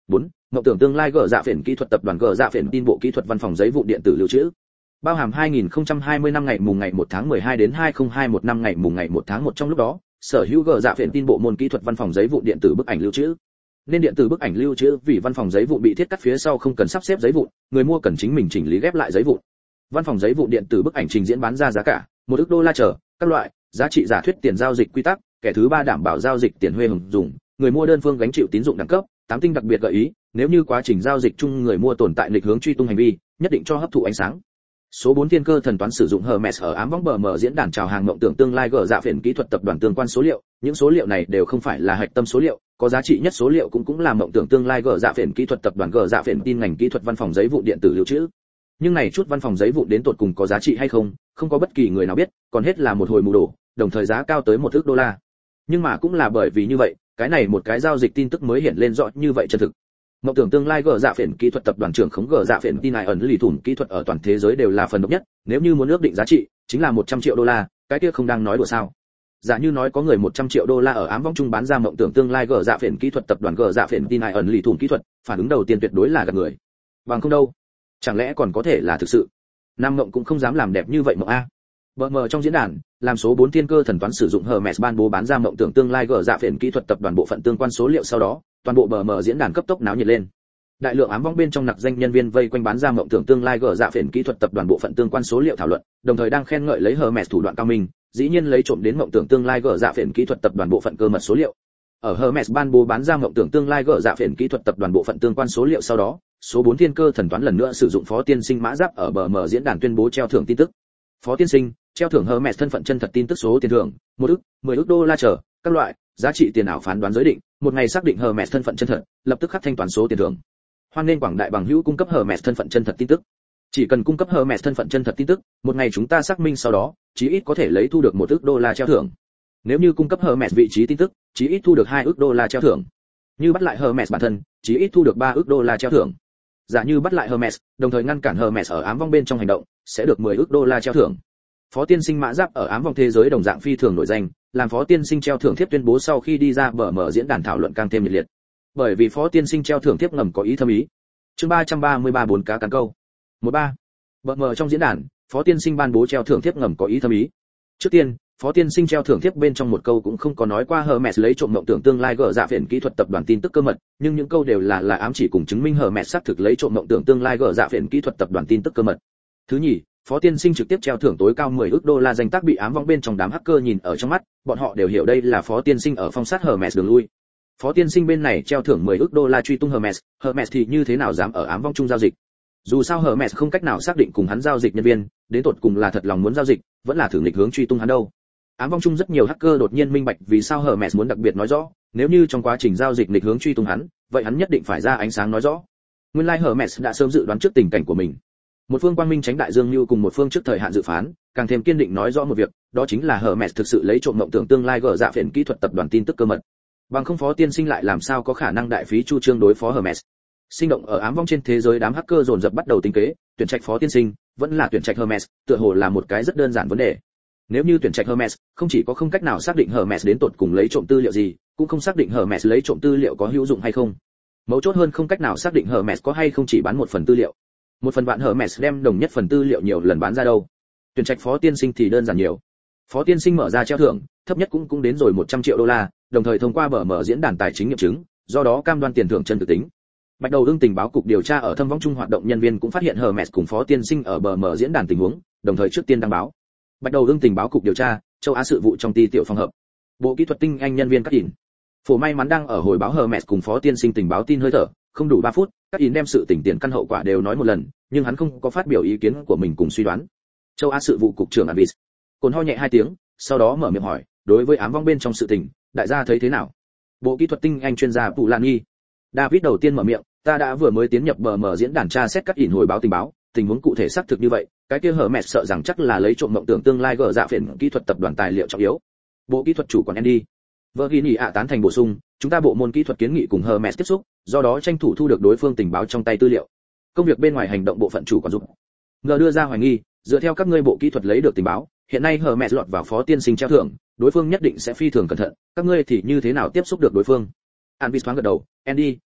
4. Mộng tưởng tương lai gỡ dạ phiền kỹ thuật tập đoàn gỡ dạ phiền tin bộ kỹ thuật văn phòng giấy vụn điện tử lưu trữ. Bao hàm 2020 năm ngày mùng ngày 1 tháng 12 đến 2021 năm ngày mùng ngày 1 tháng 1 trong lúc đó, sở hữu gỡ dạ phiền tin bộ môn kỹ thuật văn phòng giấy vụn điện tử bức ảnh lưu trữ. Nên điện tử bức ảnh lưu trữ vì văn phòng giấy vụn bị thiết cắt phía sau không cần sắp xếp giấy vụn, người mua cần chính mình chỉnh lý ghép lại giấy vụn. Văn phòng giấy vụn điện tử bức ảnh trình diễn bán ra giá cả $1 ức chờ các loại, giá trị giả thuyết tiền giao dịch quy tắc, kẻ thứ ba đảm bảo giao dịch tiền huê hưởng dùng, người mua đơn phương gánh chịu tín dụng đẳng cấp, 8 tinh đặc biệt gợi ý, nếu như quá trình giao dịch chung người mua tồn tại nghịch hướng truy tung hành vi, nhất định cho hấp thụ ánh sáng. Số 4 thiên cơ thần toán sử dụng Hermes ở ám võng bờ mở diễn đàn chào hàng mộng tưởng tương lai gỡ dạ phiền kỹ thuật tập đoàn tương quan số liệu, những số liệu này đều không phải là hạch tâm số liệu, có giá trị nhất số liệu cũng là mộng tưởng tương lai gỡ dạ phiền kỹ thuật tập đoàn gỡ dạ phiền tin ngành kỹ thuật văn phòng giấy vụn điện tử lưu trữ. Nhưng này chút văn phòng giấy vụn đến tột cùng có giá trị hay không, không có bất kỳ người nào biết, còn hết là một hồi mù đổ, đồng thời giá cao tới $1 ức. Nhưng mà cũng là bởi vì như vậy, cái này một cái giao dịch tin tức mới hiện lên rõ như vậy chân thực. Mộng tưởng tương lai gỡ dạ phiền kỹ thuật tập đoàn trưởng khống gỡ dạ phiền tin này ẩn lì thủng kỹ thuật ở toàn thế giới đều là phần độc nhất, nếu như muốn ước định giá trị, chính là $100 triệu, cái kia không đang nói đùa sao? Giả như nói có người $100 triệu ở ám võng chung bán ra mộng tưởng tương lai gỡ dạ phiền kỹ thuật tập đoàn gỡ dạ phiền tin này ẩn lì thủng kỹ thuật, phản ứng đầu tiên tuyệt đối là gạt người. Bằng không đâu, chẳng lẽ còn có thể là thực sự? Nam Mộng cũng không dám làm đẹp như vậy mộng a. Bờ mờ trong diễn đàn, làm số 4 thiên cơ thần toán sử dụng Hermes ban bố bán ra mộng tưởng tương lai gỡ dạ phiền kỹ thuật tập đoàn bộ phận tương quan số liệu sau đó, toàn bộ bờ mờ diễn đàn cấp tốc náo nhiệt lên. Đại lượng ám võng bên trong nặc danh nhân viên vây quanh bán ra mộng tưởng tương lai gỡ dạ phiền kỹ thuật tập đoàn bộ phận tương quan số liệu thảo luận, đồng thời đang khen ngợi lấy Hermes thủ đoạn cao minh, dĩ nhiên lấy trộm đến mộng tưởng tương lai gỡ dạ phiền kỹ thuật tập đoàn bộ phận cơ mật số liệu. Ở Hermes ban bố bán ra mộng tưởng tương lai gỡ dạ phiền kỹ thuật tập đoàn bộ phận tương quan số liệu sau đó, số 4 thiên cơ thần toán lần nữa sử dụng Phó Tiên Sinh mã giáp ở bờ mờ diễn đàn tuyên bố treo thưởng tin tức. Phó Tiên Sinh, treo thưởng Hermes thân phận chân thật tin tức số tiền thưởng, $1 ức, $10 ức chờ, các loại, giá trị tiền ảo phán đoán giới định, một ngày xác định Hermes thân phận chân thật, lập tức khắc thanh toán số tiền thưởng. Hoan nên quảng đại bằng hữu cung cấp Hermes thân phận chân thật tin tức. Chỉ cần cung cấp Hermes thân phận chân thật tin tức, một ngày chúng ta xác minh sau đó, chí ít có thể lấy thu được $1 ức treo thưởng. Nếu như cung cấp Hermes vị trí tin tức, chí ít thu được $2 ức treo thưởng. Như bắt lại Hermes bản thân, chí ít thu được $3 ức treo thưởng. Giả như bắt lại Hermes, đồng thời ngăn cản Hermes ở ám vong bên trong hành động, sẽ được $10 ức treo thưởng. Phó Tiên Sinh mã giáp ở ám vong thế giới đồng dạng phi thường nổi danh, làm Phó Tiên Sinh treo thưởng thiếp tuyên bố sau khi đi ra bờ mở diễn đàn thảo luận càng thêm nhiệt liệt. Bởi vì Phó Tiên Sinh treo thưởng thiếp ngầm có ý thâm ý. Chương 333 4 cá cắn câu. 13. Bờ mở trong diễn đàn, Phó Tiên Sinh ban bố treo thưởng thiếp ngầm có ý thâm ý. Trước tiên, Phó Tiên Sinh treo thưởng thiếp bên trong một câu cũng không có nói qua Hermes lấy trộm mộng tưởng tương lai gỡ dạ phiền kỹ thuật tập đoàn tin tức cơ mật, nhưng những câu đều là ám chỉ cùng chứng minh Hermes xác thực lấy trộm mộng tưởng tương lai gỡ dạ phiền kỹ thuật tập đoàn tin tức cơ mật. Thứ nhì, Phó Tiên Sinh trực tiếp treo thưởng tối cao $10 ức danh tác bị ám vong bên trong đám hacker nhìn ở trong mắt, bọn họ đều hiểu đây là Phó Tiên Sinh ở phong sát Hermes đường lui. Phó Tiên Sinh bên này treo thưởng $10 ức truy tung Hermes thì như thế nào dám ở ám vong chung giao dịch? Dù sao Hermes không cách nào xác định cùng hắn giao dịch nhân viên, đến tột cùng là thật lòng muốn giao dịch, vẫn là thử nghịch hướng truy tung hắn đâu. Ám vong chung rất nhiều hacker đột nhiên minh bạch vì sao Hermes muốn đặc biệt nói rõ, nếu như trong quá trình giao dịch nghịch hướng truy tung hắn, vậy hắn nhất định phải ra ánh sáng nói rõ. Nguyên lai Hermes đã sớm dự đoán trước tình cảnh của mình. Một phương quang minh tránh đại dương như cùng một phương trước thời hạn dự phán, càng thêm kiên định nói rõ một việc, đó chính là Hermes thực sự lấy trộm mộng tưởng tương lai gỡ dạ phiền kỹ thuật tập đoàn tin tức cơ mật. Bằng không Phó Tiên Sinh lại làm sao có khả năng đại phí chu trương đối phó Hermes. Sinh động ở ám vong trên thế giới đám hacker dồn dập bắt đầu tính kế, tuyển trạch Phó Tiên Sinh, vẫn là tuyển trạch Hermes, tựa hồ là một cái rất đơn giản vấn đề. Nếu như tuyển trạch Hermes, không chỉ có không cách nào xác định Hermes đến tột cùng lấy trộm tư liệu gì, cũng không xác định Hermes lấy trộm tư liệu có hữu dụng hay không. Mấu chốt hơn không cách nào xác định Hermes có hay không chỉ bán một phần tư liệu. Một phần vạn Hermes đem đồng nhất phần tư liệu nhiều lần bán ra đâu. Tuyển trạch Phó Tiên Sinh thì đơn giản nhiều. Phó Tiên Sinh mở ra treo thưởng, thấp nhất cũng đến rồi $100 triệu, đồng thời thông qua mở diễn đàn tài chính nghiệm chứng, do đó cam đoan tiền thưởng chân thực tính. Bạch Đầu Ưng tình báo cục điều tra ở thâm võng trung hoạt động nhân viên cũng phát hiện Hermes cùng Phó Tiên Sinh ở mở diễn đàn tình huống, đồng thời trước tiên đăng báo. Bạch Đầu Ưng tình báo cục điều tra, châu Á sự vụ trong ty tiểu phòng hợp. Bộ kỹ thuật tinh anh nhân viên Cát In. Phổ may mắn đang ở hồi báo Hermes cùng Phó Tiên Sinh tình báo tin hơi thở, không đủ 3 phút, Cát In đem sự tình tiền căn hậu quả đều nói một lần, nhưng hắn không có phát biểu ý kiến của mình cùng suy đoán. Châu Á sự vụ cục trưởng Avis cồn ho nhẹ 2 tiếng, sau đó mở miệng hỏi, đối với ám vong bên trong sự tình, đại gia thấy thế nào? Bộ kỹ thuật tinh anh chuyên gia Pulani. David đầu tiên mở miệng, ta đã vừa mới tiến nhập mở diễn đàn tra xét Cát In hồi báo tình huống cụ thể xác thực như vậy, cái kia Hermes sợ rằng chắc là lấy trộm mộng tưởng tương lai gỡ dạ phiền kỹ thuật tập đoàn tài liệu trọng yếu. Bộ kỹ thuật chủ quản Andy Virginia tán thành bổ sung, chúng ta bộ môn kỹ thuật kiến nghị cùng Hermes tiếp xúc, do đó tranh thủ thu được đối phương tình báo trong tay tư liệu. Công việc bên ngoài hành động bộ phận chủ quản giúp ngờ đưa ra hoài nghi, dựa theo các ngươi bộ kỹ thuật lấy được tình báo, hiện nay Hermes lọt vào Phó Tiên Sinh treo thưởng, đối phương nhất định sẽ phi thường cẩn thận, các ngươi thì như thế nào tiếp xúc được đối phương? Andy thoáng gật đầu, Andy,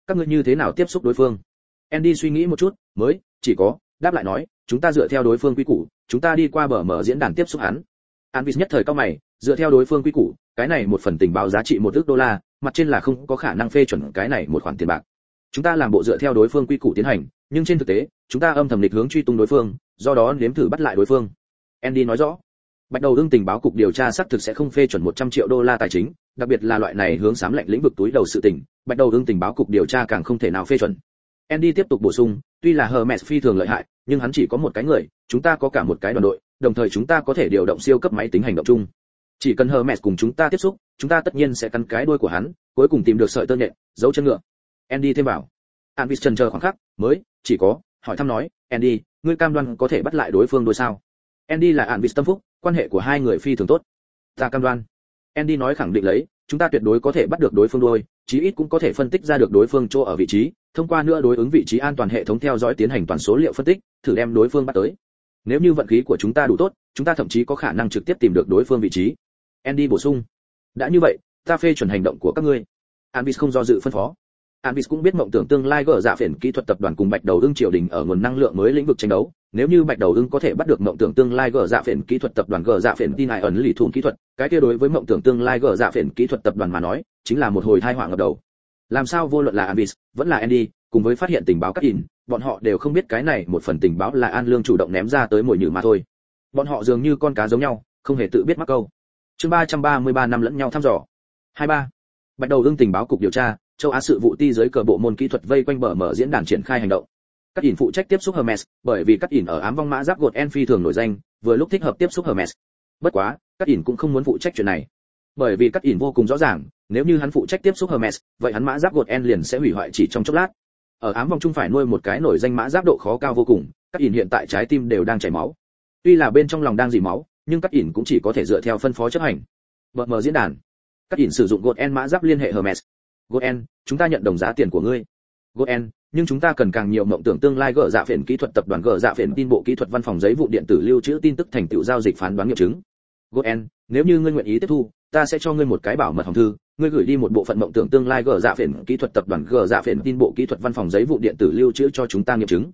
các ngươi như thế nào tiếp xúc đối phương? Andy suy nghĩ một chút, mới chỉ có đáp lại nói, chúng ta dựa theo đối phương quy củ, chúng ta đi qua bờ mở diễn đàn tiếp xúc hắn. Anvis nhất thời cao mày, dựa theo đối phương quy củ, cái này một phần tình báo giá trị $1 ức, mặt trên là không có khả năng phê chuẩn cái này một khoản tiền bạc. Chúng ta làm bộ dựa theo đối phương quy củ tiến hành, nhưng trên thực tế, chúng ta âm thầm nghịch hướng truy tung đối phương, do đó nếm thử bắt lại đối phương. Andy nói rõ. Bạch Đầu Ưng tình báo cục điều tra xác thực sẽ không phê chuẩn $100 triệu tài chính, đặc biệt là loại này hướng xám lạnh lĩnh vực túi đầu sự tình, Bạch Đầu Ưng tình báo cục điều tra càng không thể nào phê chuẩn. Andy tiếp tục bổ sung, tuy là Hermes phi thường lợi hại, nhưng hắn chỉ có một cái người, chúng ta có cả một cái đoàn đội, đồng thời chúng ta có thể điều động siêu cấp máy tính hành động chung. Chỉ cần Hermes cùng chúng ta tiếp xúc, chúng ta tất nhiên sẽ cắn cái đuôi của hắn, cuối cùng tìm được sợi tơ nhện, giấu chân ngựa. Andy thêm vào. Anvis chần chờ khoảng khắc, mới chỉ có hỏi thăm nói, Andy, ngươi cam đoan có thể bắt lại đối phương đôi sao? Andy là Anvis tâm phúc, quan hệ của hai người phi thường tốt. Ta cam đoan. Andy nói khẳng định lấy, chúng ta tuyệt đối có thể bắt được đối phương đôi, chí ít cũng có thể phân tích ra được đối phương chỗ ở vị trí, thông qua nữa đối ứng vị trí an toàn hệ thống theo dõi tiến hành toàn số liệu phân tích, thử đem đối phương bắt tới. Nếu như vận khí của chúng ta đủ tốt, chúng ta thậm chí có khả năng trực tiếp tìm được đối phương vị trí. Andy bổ sung. Đã như vậy, ta phê chuẩn hành động của các ngươi. Anvis không do dự phân phó. Anvis cũng biết mộng tưởng tương lai gỡ dạ phiền kỹ thuật tập đoàn cùng Bạch Đầu Ưng triều đình ở nguồn năng lượng mới lĩnh vực tranh đấu. Nếu như Bạch Đầu Ưng có thể bắt được mộng tưởng tương lai gỡ dạ phiền kỹ thuật tập đoàn gỡ dạ phiền tin ai ẩn lì thủng kỹ thuật, cái kia đối với mộng tưởng tương lai gỡ dạ phiền kỹ thuật tập đoàn mà nói, chính là một hồi tai họa ngập đầu. Làm sao vô luận là Anvis, vẫn là Andy, cùng với phát hiện tình báo cắt in, bọn họ đều không biết cái này một phần tình báo là An Lương chủ động ném ra tới mồi nhử mà thôi. Bọn họ dường như con cá giống nhau, không hề tự biết mắc câu. Chương 333 năm lẫn nhau thăm dò. 23. Bạch Đầu Ưng tình báo cục điều tra, châu Á sự vụ ti dưới cờ bộ môn kỹ thuật vây quanh bờ mở diễn đàn triển khai hành động. Cắt ỉn phụ trách tiếp xúc Hermes, bởi vì Cắt ỉn ở ám vong mã giáp gột en phi thường nổi danh, vừa lúc thích hợp tiếp xúc Hermes. Bất quá, Cắt ỉn cũng không muốn phụ trách chuyện này, bởi vì Cắt ỉn vô cùng rõ ràng, nếu như hắn phụ trách tiếp xúc Hermes, vậy hắn mã giáp gột en liền sẽ hủy hoại chỉ trong chốc lát. Ở ám vong chung phải nuôi một cái nổi danh mã giáp độ khó cao vô cùng, Cắt ỉn hiện tại trái tim đều đang chảy máu. Tuy là bên trong lòng đang dỉ máu, nhưng Cắt ỉn cũng chỉ có thể dựa theo phân phó chấp hành. Bờ mở diễn đàn, Cắt ỉn sử dụng gột en mã giáp liên hệ Hermes. Goen, chúng ta nhận đồng giá tiền của ngươi. Goen, nhưng chúng ta cần càng nhiều mộng tưởng tương lai gỡ dạ phiền kỹ thuật tập đoàn gỡ dạ phiền tin bộ kỹ thuật văn phòng giấy vụ điện tử lưu trữ tin tức thành tựu giao dịch phán đoán nghiệm chứng. Goen, nếu như ngươi nguyện ý tiếp thu, ta sẽ cho ngươi một cái bảo mật hòm thư, ngươi gửi đi một bộ phận mộng tưởng tương lai gỡ dạ phiền kỹ thuật tập đoàn gỡ dạ phiền tin bộ kỹ thuật văn phòng giấy vụ điện tử lưu trữ cho chúng ta nghiệm chứng.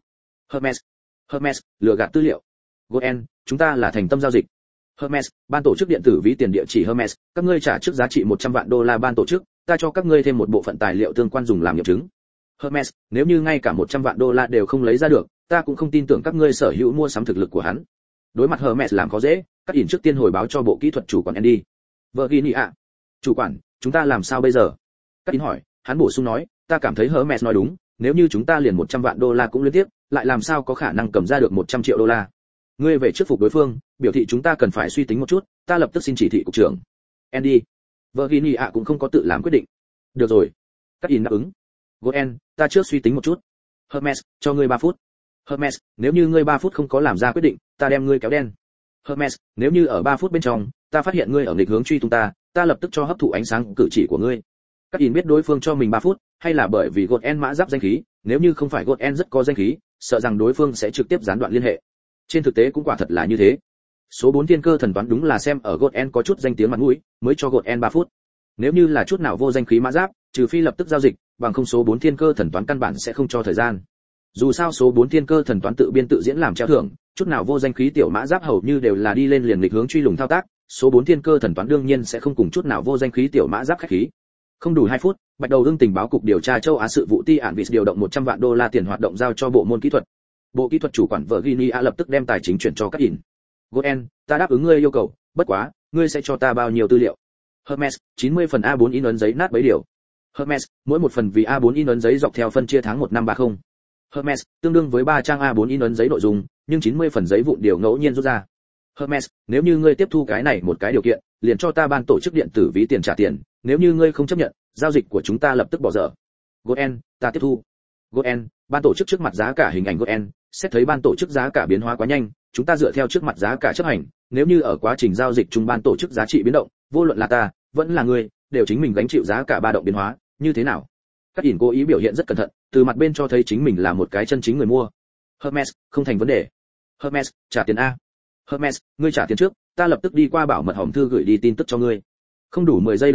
Hermes, lừa gạt tư liệu. Goen, chúng ta là thành tâm giao dịch. Hermes, ban tổ chức điện tử ví tiền địa chỉ Hermes, các ngươi trả trước giá trị $100 vạn ban tổ chức, ta cho các ngươi thêm một bộ phận tài liệu tương quan dùng làm nghiệm chứng. Hermes, nếu như ngay cả $100 vạn đều không lấy ra được, ta cũng không tin tưởng các ngươi sở hữu mua sắm thực lực của hắn. Đối mặt Hermes làm khó dễ, Cắt ỉn trước tiên hồi báo cho bộ kỹ thuật chủ quản Andy. Virginia, chủ quản, chúng ta làm sao bây giờ? Cắt ỉn hỏi, hắn bổ sung nói, ta cảm thấy Hermes nói đúng, nếu như chúng ta liền $100 vạn cũng liên tiếp, lại làm sao có khả năng cầm ra được $100 triệu. Ngươi về trước phục đối phương, biểu thị chúng ta cần phải suy tính một chút, ta lập tức xin chỉ thị cục trưởng. Andy, Virginia cũng không có tự làm quyết định. Được rồi. Cắt ỉn đáp ứng. Goen, ta trước suy tính một chút. Hermes, cho ngươi 3 phút. Hermes, nếu như ngươi 3 phút không có làm ra quyết định, ta đem ngươi kéo đen. Hermes, nếu như ở 3 phút bên trong, ta phát hiện ngươi ở nghịch hướng truy tung ta, ta lập tức cho hấp thụ ánh sáng cử chỉ của ngươi. Cắt ỉn biết đối phương cho mình 3 phút, hay là bởi vì Goen mã giáp danh khí, nếu như không phải Goen rất có danh khí, sợ rằng đối phương sẽ trực tiếp gián đoạn liên hệ. Trên thực tế cũng quả thật là như thế. Số 4 thiên cơ thần toán đúng là xem ở Goen có chút danh tiếng mặt mũi, mới cho Goen 3 phút. Nếu như là chút nào vô danh khí mã giáp, trừ phi lập tức giao dịch, bằng không số 4 thiên cơ thần toán căn bản sẽ không cho thời gian. Dù sao số 4 thiên cơ thần toán tự biên tự diễn làm treo thưởng, chút nào vô danh khí tiểu mã giáp hầu như đều là đi lên liền lịch hướng truy lùng thao tác, số 4 thiên cơ thần toán đương nhiên sẽ không cùng chút nào vô danh khí tiểu mã giáp khách khí. Không đủ 2 phút, Bạch Đầu Ưng tình báo cục điều tra châu Á sự vụ ti Anvis điều động $100 vạn tiền hoạt động giao cho bộ môn kỹ thuật. Bộ kỹ thuật chủ quản Virginia lập tức đem tài chính chuyển cho Cắt ỉn. Goen, ta đáp ứng ngươi yêu cầu, bất quá, ngươi sẽ cho ta bao nhiêu tư liệu? Hermes, 90 phần A4 in ấn giấy nát bấy điều. Hermes, mỗi một phần vì A4 in ấn giấy dọc theo phân chia tháng 1 năm 30. Hermes, tương đương với 3 trang A4 in ấn giấy nội dung, nhưng 90 phần giấy vụn điều ngẫu nhiên rút ra. Hermes, nếu như ngươi tiếp thu cái này một cái điều kiện, liền cho ta ban tổ chức điện tử ví tiền trả tiền, nếu như ngươi không chấp nhận, giao dịch của chúng ta lập tức bỏ dở. Goen, ta tiếp thu. Goen, ban tổ chức trước mặt giá cả hình ảnh Goen, xét thấy ban tổ chức giá cả biến hóa quá nhanh, chúng ta dựa theo trước mặt giá cả chấp hành, nếu như ở quá trình giao dịch chung ban tổ chức giá trị biến động, vô luận là ta, vẫn là ngươi, đều chính mình gánh chịu giá cả ba động biến hóa, như thế nào? Cắt ỉn cố ý biểu hiện rất cẩn thận, từ mặt bên cho thấy chính mình là một cái chân chính người mua. Hermes, không thành vấn đề. Hermes, trả tiền a. Hermes, ngươi trả tiền trước, ta lập tức đi qua bảo mật hòm thư gửi đi tin tức cho ngươi. Không đủ 10 giây đồng hồ,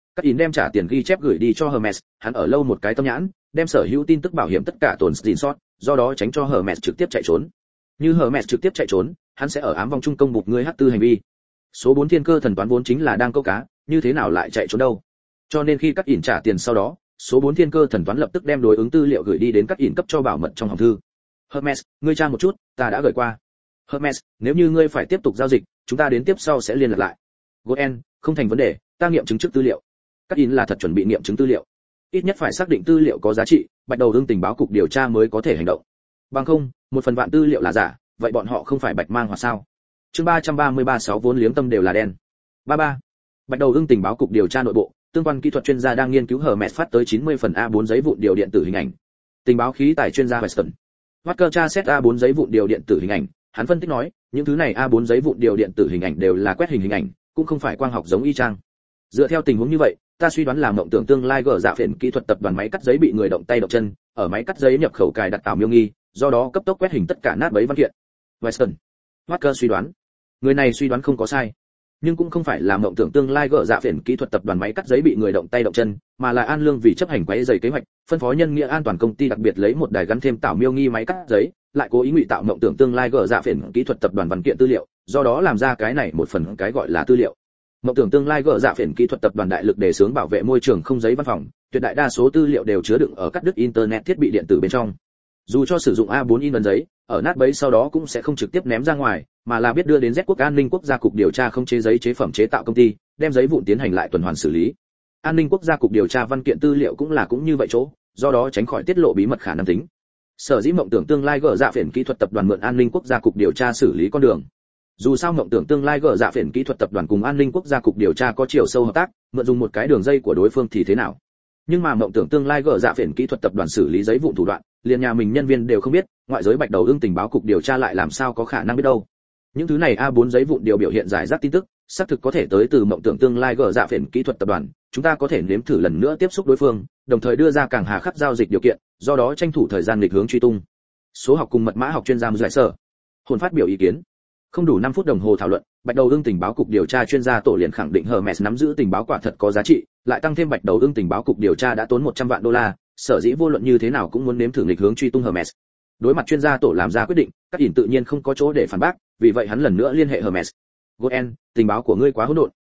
Cắt In đem trả tiền ghi chép gửi đi cho Hermes, hắn ở lâu một cái tâm nhãn, đem sở hữu tin tức bảo hiểm tất cả tồn screenshot, do đó tránh cho Hermes trực tiếp chạy trốn. Như Hermes trực tiếp chạy trốn, hắn sẽ ở ám vòng trung công bục người H4 hành vi. Số 4 thiên cơ thần toán vốn chính là đang câu cá, như thế nào lại chạy trốn đâu? Cho nên khi Cắt In trả tiền sau đó, số 4 thiên cơ thần toán lập tức đem đối ứng tư liệu gửi đi đến Cắt In cấp cho bảo mật trong hòm thư. Hermes, ngươi tra một chút, ta đã gửi qua. Hermes, nếu như ngươi phải tiếp tục giao dịch, chúng ta đến tiếp sau sẽ liên lạc lại. Goen, không thành vấn đề, ta nghiệm chứng trước tư liệu. Cắt In là thật chuẩn bị nghiệm chứng tư liệu. Ít nhất phải xác định tư liệu có giá trị, Bạch Đầu Ưng tình báo cục điều tra mới có thể hành động. Bằng không, một phần vạn tư liệu là giả, vậy bọn họ không phải bạch mang hoặc sao? Chương 333 6 vốn liếng tâm đều là đen. 33. Bạch Đầu Ưng tình báo cục điều tra nội bộ, tương quan kỹ thuật chuyên gia đang nghiên cứu Hermes phát tới 90 phần A4 giấy vụn điều điện tử hình ảnh. Tình báo khí tài chuyên gia Weston. Walker tra xét A4 giấy vụn điều điện tử hình ảnh, hắn phân tích nói, những thứ này A4 giấy vụn điều điện tử hình ảnh đều là quét hình ảnh, cũng không phải quang học giống y chang. Dựa theo tình huống như vậy, ta suy đoán là mộng tưởng tương lai gở dạ phiền kỹ thuật tập đoàn máy cắt giấy bị người động tay động chân, ở máy cắt giấy nhập khẩu cài đặt tạo miêu nghi, do đó cấp tốc quét hình tất cả nát bấy văn kiện. Weston. Walker suy đoán. Người này suy đoán không có sai, nhưng cũng không phải là mộng tưởng tương lai gở dạ phiền kỹ thuật tập đoàn máy cắt giấy bị người động tay động chân, mà là An Lương vì chấp hành quấy giày kế hoạch, phân phó nhân nghĩa an toàn công ty đặc biệt lấy một đài gắn thêm tạo miêu nghi máy cắt giấy, lại cố ý ngụy tạo mộng tưởng tương lai gở dạ phiền kỹ thuật tập đoàn văn kiện tư liệu, do đó làm ra cái này một phần cái gọi là tư liệu. Mộng tưởng tương lai gở dạ phiền kỹ thuật tập đoàn đại lực đề xướng bảo vệ môi trường không giấy văn phòng, tuyệt đại đa số tư liệu đều chứa đựng ở cắt đứt internet thiết bị điện tử bên trong. Dù cho sử dụng A4 in ấn giấy, ở nát bấy sau đó cũng sẽ không trực tiếp ném ra ngoài, mà là biết đưa đến Z quốc an ninh quốc gia cục điều tra không chế giấy chế phẩm chế tạo công ty, đem giấy vụn tiến hành lại tuần hoàn xử lý. An ninh quốc gia cục điều tra văn kiện tư liệu cũng như vậy chỗ, do đó tránh khỏi tiết lộ bí mật khả năng tính. Sở dĩ mộng tưởng tương lai gở dạ phiền kỹ thuật tập đoàn mượn an ninh quốc gia cục điều tra xử lý con đường. Dù sao mộng tưởng tương lai gở dạ phiền kỹ thuật tập đoàn cùng an ninh quốc gia cục điều tra có chiều sâu hợp tác, mượn dùng một cái đường dây của đối phương thì thế nào? Nhưng mà mộng tưởng tương lai gở dạ phiền kỹ thuật tập đoàn xử lý giấy vụn thủ đoạn, liền nhà mình nhân viên đều không biết, ngoại giới Bạch Đầu Ưng tình báo cục điều tra lại làm sao có khả năng biết đâu. Những thứ này A4 giấy vụn điều biểu hiện giải rác tin tức, xác thực có thể tới từ mộng tưởng tương lai gở dạ phiền kỹ thuật tập đoàn, chúng ta có thể nếm thử lần nữa tiếp xúc đối phương, đồng thời đưa ra càng hà khắc giao dịch điều kiện, do đó tranh thủ thời gian nghịch hướng truy tung. Số học cùng mật mã học chuyên gia giải sở hồn phát biểu ý kiến. Không đủ 5 phút đồng hồ thảo luận, Bạch Đầu Ưng tình báo cục điều tra chuyên gia tổ liền khẳng định Hermes nắm giữ tình báo quả thật có giá trị, lại tăng thêm Bạch Đầu Ưng tình báo cục điều tra đã tốn 100 vạn đô la, sở dĩ vô luận như thế nào cũng muốn nếm thử nghịch hướng truy tung Hermes. Đối mặt chuyên gia tổ làm ra quyết định, các ỉn tự nhiên không có chỗ để phản bác, vì vậy hắn lần nữa liên hệ Hermes. Goen, tình báo của ngươi quá hỗn độn.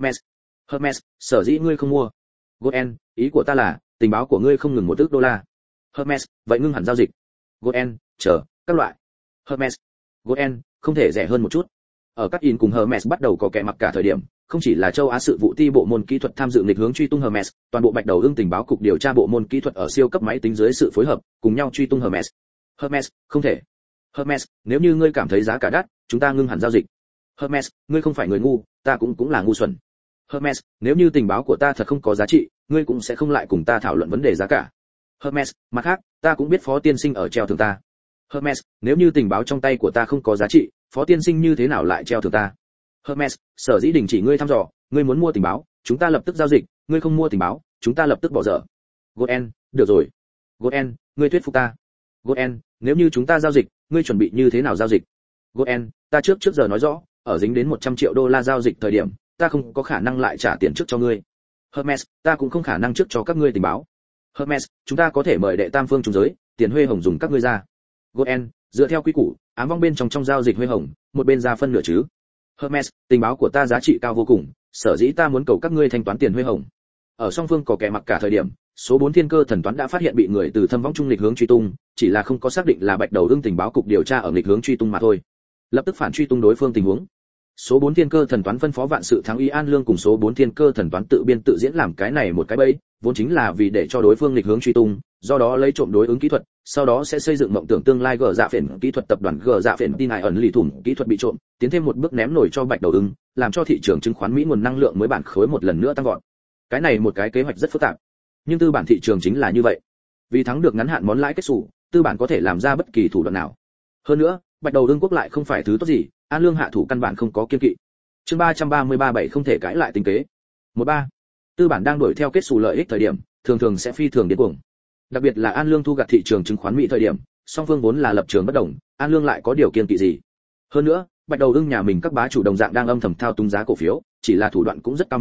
Hermes, sở dĩ ngươi không mua. Goen, ý của ta là, tình báo của ngươi không ngừng 1 ức đô la. Hermes, vậy ngưng hẳn giao dịch. Goen, chờ, các loại. Hermes, Goen, không thể rẻ hơn một chút. Ở các in cùng Hermes bắt đầu có kẻ mặc cả thời điểm, không chỉ là châu Á sự vụ ti bộ môn kỹ thuật tham dự nghịch hướng truy tung Hermes, toàn bộ Bạch Đầu Ưng tình báo cục điều tra bộ môn kỹ thuật ở siêu cấp máy tính dưới sự phối hợp, cùng nhau truy tung Hermes. Hermes, không thể. Hermes, nếu như ngươi cảm thấy giá cả đắt, chúng ta ngưng hẳn giao dịch. Hermes, ngươi không phải người ngu, ta cũng là ngu xuẩn. Hermes, nếu như tình báo của ta thật không có giá trị, ngươi cũng sẽ không lại cùng ta thảo luận vấn đề giá cả. Hermes, mặt khác, ta cũng biết Phó tiên sinh ở treo thưởng ta. Hermes, nếu như tình báo trong tay của ta không có giá trị, Phó tiên sinh như thế nào lại treo thưởng ta? Hermes, sở dĩ đình chỉ ngươi thăm dò, ngươi muốn mua tình báo, chúng ta lập tức giao dịch, ngươi không mua tình báo, chúng ta lập tức bỏ dở. Goen, được rồi. Goen, ngươi thuyết phục ta. Goen, nếu như chúng ta giao dịch, ngươi chuẩn bị như thế nào giao dịch? Goen, ta trước giờ nói rõ, ở dính đến 100 triệu đô la giao dịch thời điểm, ta không có khả năng lại trả tiền trước cho ngươi. Hermes, ta cũng không khả năng trước cho các ngươi tình báo. Hermes, chúng ta có thể mời đệ tam phương trùng giới, tiền Huê Hồng dùng các ngươi ra. Goen, dựa theo quy củ, ám vong bên trong giao dịch Huê Hồng, một bên ra phân nửa chứ. Hermes, tình báo của ta giá trị cao vô cùng, sở dĩ ta muốn cầu các ngươi thanh toán tiền Huê Hồng. Ở song phương có kẻ mặc cả thời điểm, số 4 thiên cơ thần toán đã phát hiện bị người từ thâm võng trung nghịch hướng truy tung, chỉ là không có xác định là Bạch Đầu Ưng tình báo cục điều tra ở nghịch hướng truy tung mà thôi. Lập tức phản truy tung đối phương tình huống. Số 4 thiên cơ thần toán phân phó vạn sự thắng Y An Lương cùng số 4 thiên cơ thần toán tự biên tự diễn làm cái này một cái bẫy, vốn chính là vì để cho đối phương nghịch hướng truy tung, do đó lấy trộm đối ứng kỹ thuật, sau đó sẽ xây dựng mộng tưởng tương lai gở dạ phiền kỹ thuật tập đoàn gở dạ phiền tin này ẩn lì thủng kỹ thuật bị trộm, tiến thêm một bước ném nổi cho Bạch Đầu Ưng, làm cho thị trường chứng khoán Mỹ nguồn năng lượng mới bản khối một lần nữa tăng vọt. Cái này một cái kế hoạch rất phức tạp, nhưng tư bản thị trường chính là như vậy. Vì thắng được ngắn hạn món lãi kết xù, tư bản có thể làm ra bất kỳ thủ đoạn nào. Hơn nữa, Bạch Đầu Ưng quốc lại không phải thứ tốt gì, An Lương hạ thủ căn bản không có kiêng kỵ. Chương 333 7 không thể cãi lại tính kế. 13. Tư bản đang đuổi theo kết xù lợi ích thời điểm, thường sẽ phi thường điên cuồng. Đặc biệt là An Lương thu gặt thị trường chứng khoán Mỹ thời điểm, song phương vốn là lập trường bất đồng, An Lương lại có điều kiêng kỵ gì? Hơn nữa, Bạch Đầu Ưng nhà mình các bá chủ đồng dạng đang âm thầm thao túng giá cổ phiếu, chỉ là thủ đoạn cũng rất cao minh,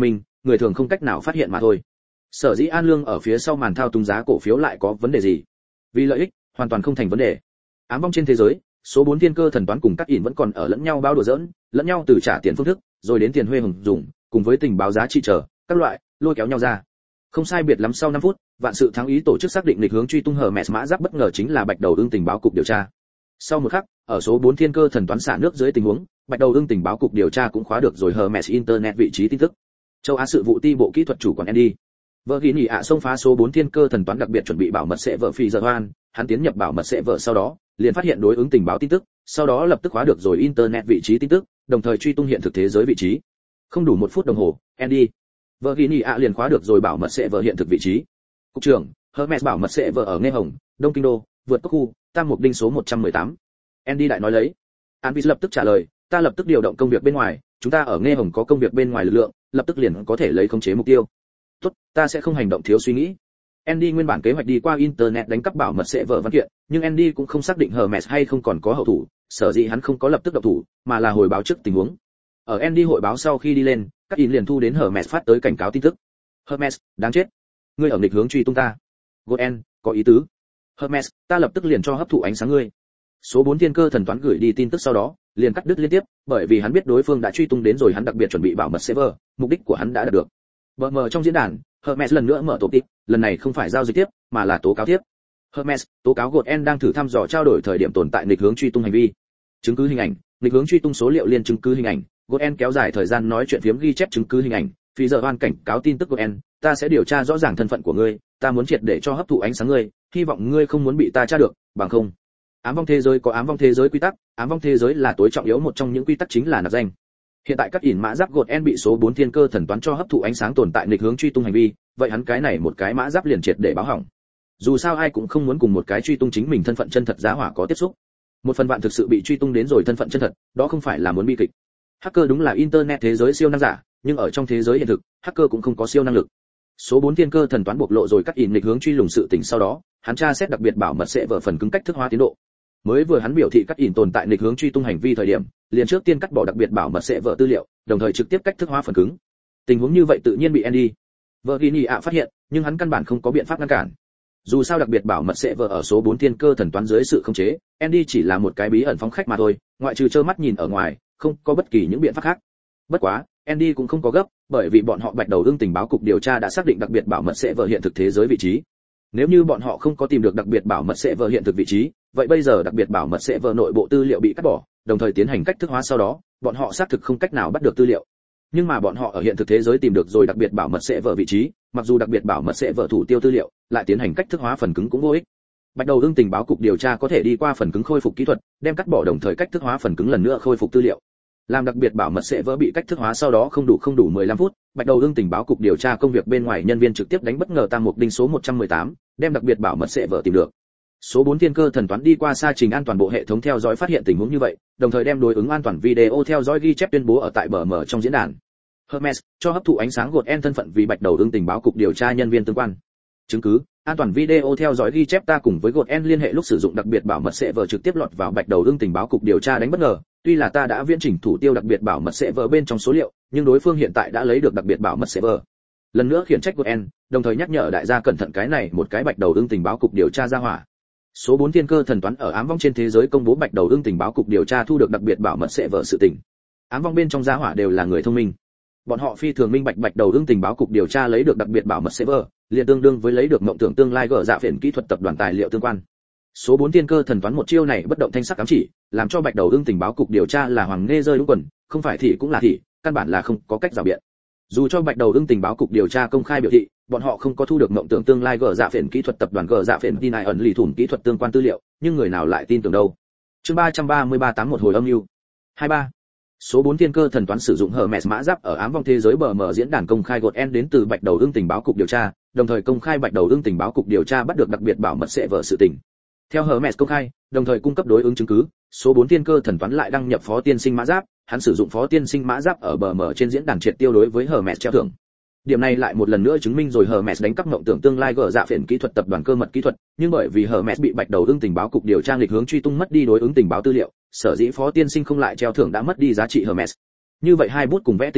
người thường không cách nào phát hiện mà thôi. Sở dĩ An Lương ở phía sau màn thao túng giá cổ phiếu lại có vấn đề gì? Vì lợi ích, hoàn toàn không thành vấn đề. Ám vong trên thế giới, số 4 thiên cơ thần toán cùng các ỉn vẫn còn ở lẫn nhau bao đùa giỡn, lẫn nhau từ trả tiền phương thức, rồi đến tiền huê hùng dùng, cùng với tình báo giá trị trở, các loại, lôi kéo nhau ra. Không sai biệt lắm sau 5 phút, vạn sự thắng ý tổ chức xác định lịch hướng truy tung Hermes mã giáp bất ngờ chính là Bạch Đầu Ưng tình báo cục điều tra. Sau một khắc, ở số 4 thiên cơ thần toán xả nước dưới tình huống, Bạch Đầu Ưng tình báo cục điều tra cũng khóa được rồi Hermes Internet vị trí tin tức. Châu Á sự vụ ti bộ kỹ thuật chủ quản Andy Virginia xông phá số 4 thiên cơ thần toán đặc biệt chuẩn bị bảo mật sẽ vợ phi giờ hoan, hắn tiến nhập bảo mật sẽ vợ sau đó, liền phát hiện đối ứng tình báo tin tức, sau đó lập tức khóa được rồi internet vị trí tin tức, đồng thời truy tung hiện thực thế giới vị trí. Không đủ 1 phút đồng hồ, Andy Virginia liền khóa được rồi bảo mật sẽ vợ hiện thực vị trí. Cục trưởng, Hermes bảo mật sẽ vợ ở Nghe Hồng, Đông Kinh Đô, vượt các khu, Tam Mục Đinh số 118. Andy đại nói lấy. Anvis lập tức trả lời, ta lập tức điều động công việc bên ngoài, chúng ta ở Nghe Hồng có công việc bên ngoài lực lượng, lập tức liền có thể lấy khống chế mục tiêu. Tốt, ta sẽ không hành động thiếu suy nghĩ. Andy nguyên bản kế hoạch đi qua internet đánh cắp bảo mật sẽ vợ văn kiện, nhưng Andy cũng không xác định Hermes hay không còn có hậu thủ, sở dĩ hắn không có lập tức động thủ, mà là hồi báo trước tình huống. Ở Andy hội báo sau khi đi lên, các in liền thu đến Hermes phát tới cảnh cáo tin tức. Hermes, đáng chết, ngươi ở nghịch hướng truy tung ta. Goen, có ý tứ. Hermes, ta lập tức liền cho hấp thụ ánh sáng ngươi. Số 4 thiên cơ thần toán gửi đi tin tức sau đó, liền cắt đứt liên tiếp, bởi vì hắn biết đối phương đã truy tung đến rồi, hắn đặc biệt chuẩn bị bảo mật server, mục đích của hắn đã đạt được. Bờ mờ trong diễn đàn, Hermes lần nữa mở tổ tiếp, lần này không phải giao dịch tiếp, mà là tố cáo tiếp. Hermes, tố cáo Goen đang thử thăm dò trao đổi thời điểm tồn tại nghịch hướng truy tung hành vi. Chứng cứ hình ảnh, nghịch hướng truy tung số liệu liên chứng cứ hình ảnh, Goen kéo dài thời gian nói chuyện phiếm ghi chép chứng cứ hình ảnh, vì giờ oan cảnh cáo tin tức Goen, ta sẽ điều tra rõ ràng thân phận của ngươi, ta muốn triệt để cho hấp thụ ánh sáng ngươi, hy vọng ngươi không muốn bị ta tra được, bằng không. Ám vong thế giới có ám vong thế giới quy tắc, ám vong thế giới là tối trọng yếu một trong những quy tắc chính là nạp danh. Hiện tại các ỉn mã giáp Goen bị số 4 thiên cơ thần toán cho hấp thụ ánh sáng tồn tại nghịch hướng truy tung hành vi, vậy hắn cái này một cái mã giáp liền triệt để báo hỏng. Dù sao ai cũng không muốn cùng một cái truy tung chính mình thân phận chân thật giá hỏa có tiếp xúc. Một phần vạn thực sự bị truy tung đến rồi thân phận chân thật, đó không phải là muốn bi kịch. Hacker đúng là internet thế giới siêu năng giả, nhưng ở trong thế giới hiện thực, hacker cũng không có siêu năng lực. Số 4 thiên cơ thần toán bộc lộ rồi các ỉn nghịch hướng truy lùng sự tình sau đó, hắn tra xét đặc biệt bảo mật sẽ vở phần cứng cách thức hóa tiến độ. Mới vừa hắn biểu thị các ỉn tồn tại nghịch hướng truy tung hành vi thời điểm, liền trước tiên cắt bỏ đặc biệt bảo mật sẽ vở tư liệu, đồng thời trực tiếp cách thức hóa phần cứng. Tình huống như vậy tự nhiên bị Andy Virginia phát hiện, nhưng hắn căn bản không có biện pháp ngăn cản. Dù sao đặc biệt bảo mật sẽ vở ở số 4 thiên cơ thần toán dưới sự khống chế, Andy chỉ là một cái bí ẩn phóng khách mà thôi, ngoại trừ trơ mắt nhìn ở ngoài, không có bất kỳ những biện pháp khác. Bất quá, Andy cũng không có gấp, bởi vì bọn họ Bạch Đầu Ưng tình báo cục điều tra đã xác định đặc biệt bảo mật sẽ vở hiện thực thế giới vị trí. Nếu như bọn họ không có tìm được đặc biệt bảo mật sẽ vở hiện thực vị trí, vậy bây giờ đặc biệt bảo mật sẽ vở nội bộ tư liệu bị cắt bỏ, đồng thời tiến hành cách thức hóa sau đó, bọn họ xác thực không cách nào bắt được tư liệu. Nhưng mà bọn họ ở hiện thực thế giới tìm được rồi đặc biệt bảo mật sẽ vở vị trí, mặc dù đặc biệt bảo mật sẽ vở thủ tiêu tư liệu, lại tiến hành cách thức hóa phần cứng cũng vô ích. Bạch Đầu Ưng tình báo cục điều tra có thể đi qua phần cứng khôi phục kỹ thuật, đem cắt bỏ đồng thời cách thức hóa phần cứng lần nữa khôi phục tư liệu. Làm đặc biệt bảo mật sẽ vỡ bị cách thức hóa sau đó không đủ 15 phút, Bạch Đầu Ưng tình báo cục điều tra công việc bên ngoài nhân viên trực tiếp đánh bất ngờ Tam Mục Đinh số 118, đem đặc biệt bảo mật sẽ vỡ tìm được. Số 4 thiên cơ thần toán đi qua xa trình an toàn bộ hệ thống theo dõi phát hiện tình huống như vậy, đồng thời đem đối ứng an toàn video theo dõi ghi chép tuyên bố ở tại bờ mở trong diễn đàn. Hermes cho hấp thụ ánh sáng Goen thân phận vì Bạch Đầu Ưng tình báo cục điều tra nhân viên tương quan. Chứng cứ, an toàn video theo dõi ghi chép ta cùng với Goen liên hệ lúc sử dụng đặc biệt bảo mật sẽ vỡ trực tiếp lọt vào Bạch Đầu Ưng tình báo cục điều tra đánh bất ngờ. Tuy là ta đã viễn chỉnh thủ tiêu đặc biệt bảo mật sẽ vỡ bên trong số liệu, nhưng đối phương hiện tại đã lấy được đặc biệt bảo mật sẽ vỡ. Lần nữa khiển trách Goen, đồng thời nhắc nhở đại gia cẩn thận cái này một cái Bạch Đầu Ưng tình báo cục điều tra ra hỏa. Số 4 thiên cơ thần toán ở ám vong trên thế giới công bố Bạch Đầu Ưng tình báo cục điều tra thu được đặc biệt bảo mật sẽ vỡ sự tình. Ám vong bên trong gia hỏa đều là người thông minh. Bọn họ phi thường minh bạch Bạch Đầu Ưng tình báo cục điều tra lấy được đặc biệt bảo mật sẽ vỡ, liền tương đương với lấy được mộng tưởng tương lai gỡ dạ phiền kỹ thuật tập đoàn tài liệu tương quan. Số 4 thiên cơ thần toán một chiêu này bất động thanh sắc ám chỉ, làm cho Bạch Đầu Ưng tình báo cục điều tra là hoàng nghe rơi đúng quần, không phải thì cũng là thì, căn bản là không có cách rào biện. Dù cho Bạch Đầu Ưng tình báo cục điều tra công khai biểu thị, bọn họ không có thu được mộng tưởng tương lai gỡ dạ phiền kỹ thuật tập đoàn gỡ dạ phiền tin ẩn lì thủng kỹ thuật tương quan tư liệu, nhưng người nào lại tin tưởng đâu. Chương 333 tám một hồi âm lưu. 23. Số 4 thiên cơ thần toán sử dụng Hermes mã giáp ở ám vong thế giới bờ mở diễn đàn công khai Goen đến từ Bạch Đầu Ưng tình báo cục điều tra, đồng thời công khai Bạch Đầu Ưng tình báo cục điều tra bắt được đặc biệt bảo mật sẽ vỡ sự tình. Theo Hermes công khai, đồng thời cung cấp đối ứng chứng cứ, số 4 thiên cơ thần toán lại đăng nhập Phó Tiên Sinh mã giáp, hắn sử dụng Phó Tiên Sinh mã giáp ở bờ mở trên diễn đàn triệt tiêu đối với Hermes treo thưởng. Điểm này lại một lần nữa chứng minh rồi Hermes đánh cắp mộng tưởng tương lai gỡ dạ phiền kỹ thuật tập đoàn cơ mật kỹ thuật, nhưng bởi vì Hermes bị Bạch Đầu Ưng tình báo cục điều tra nghịch hướng truy tung mất đi đối ứng tình báo tư liệu, sở dĩ Phó Tiên Sinh không lại treo thưởng đã mất đi giá trị Hermes. Như vậy hai bút cùng vẽ tình huống,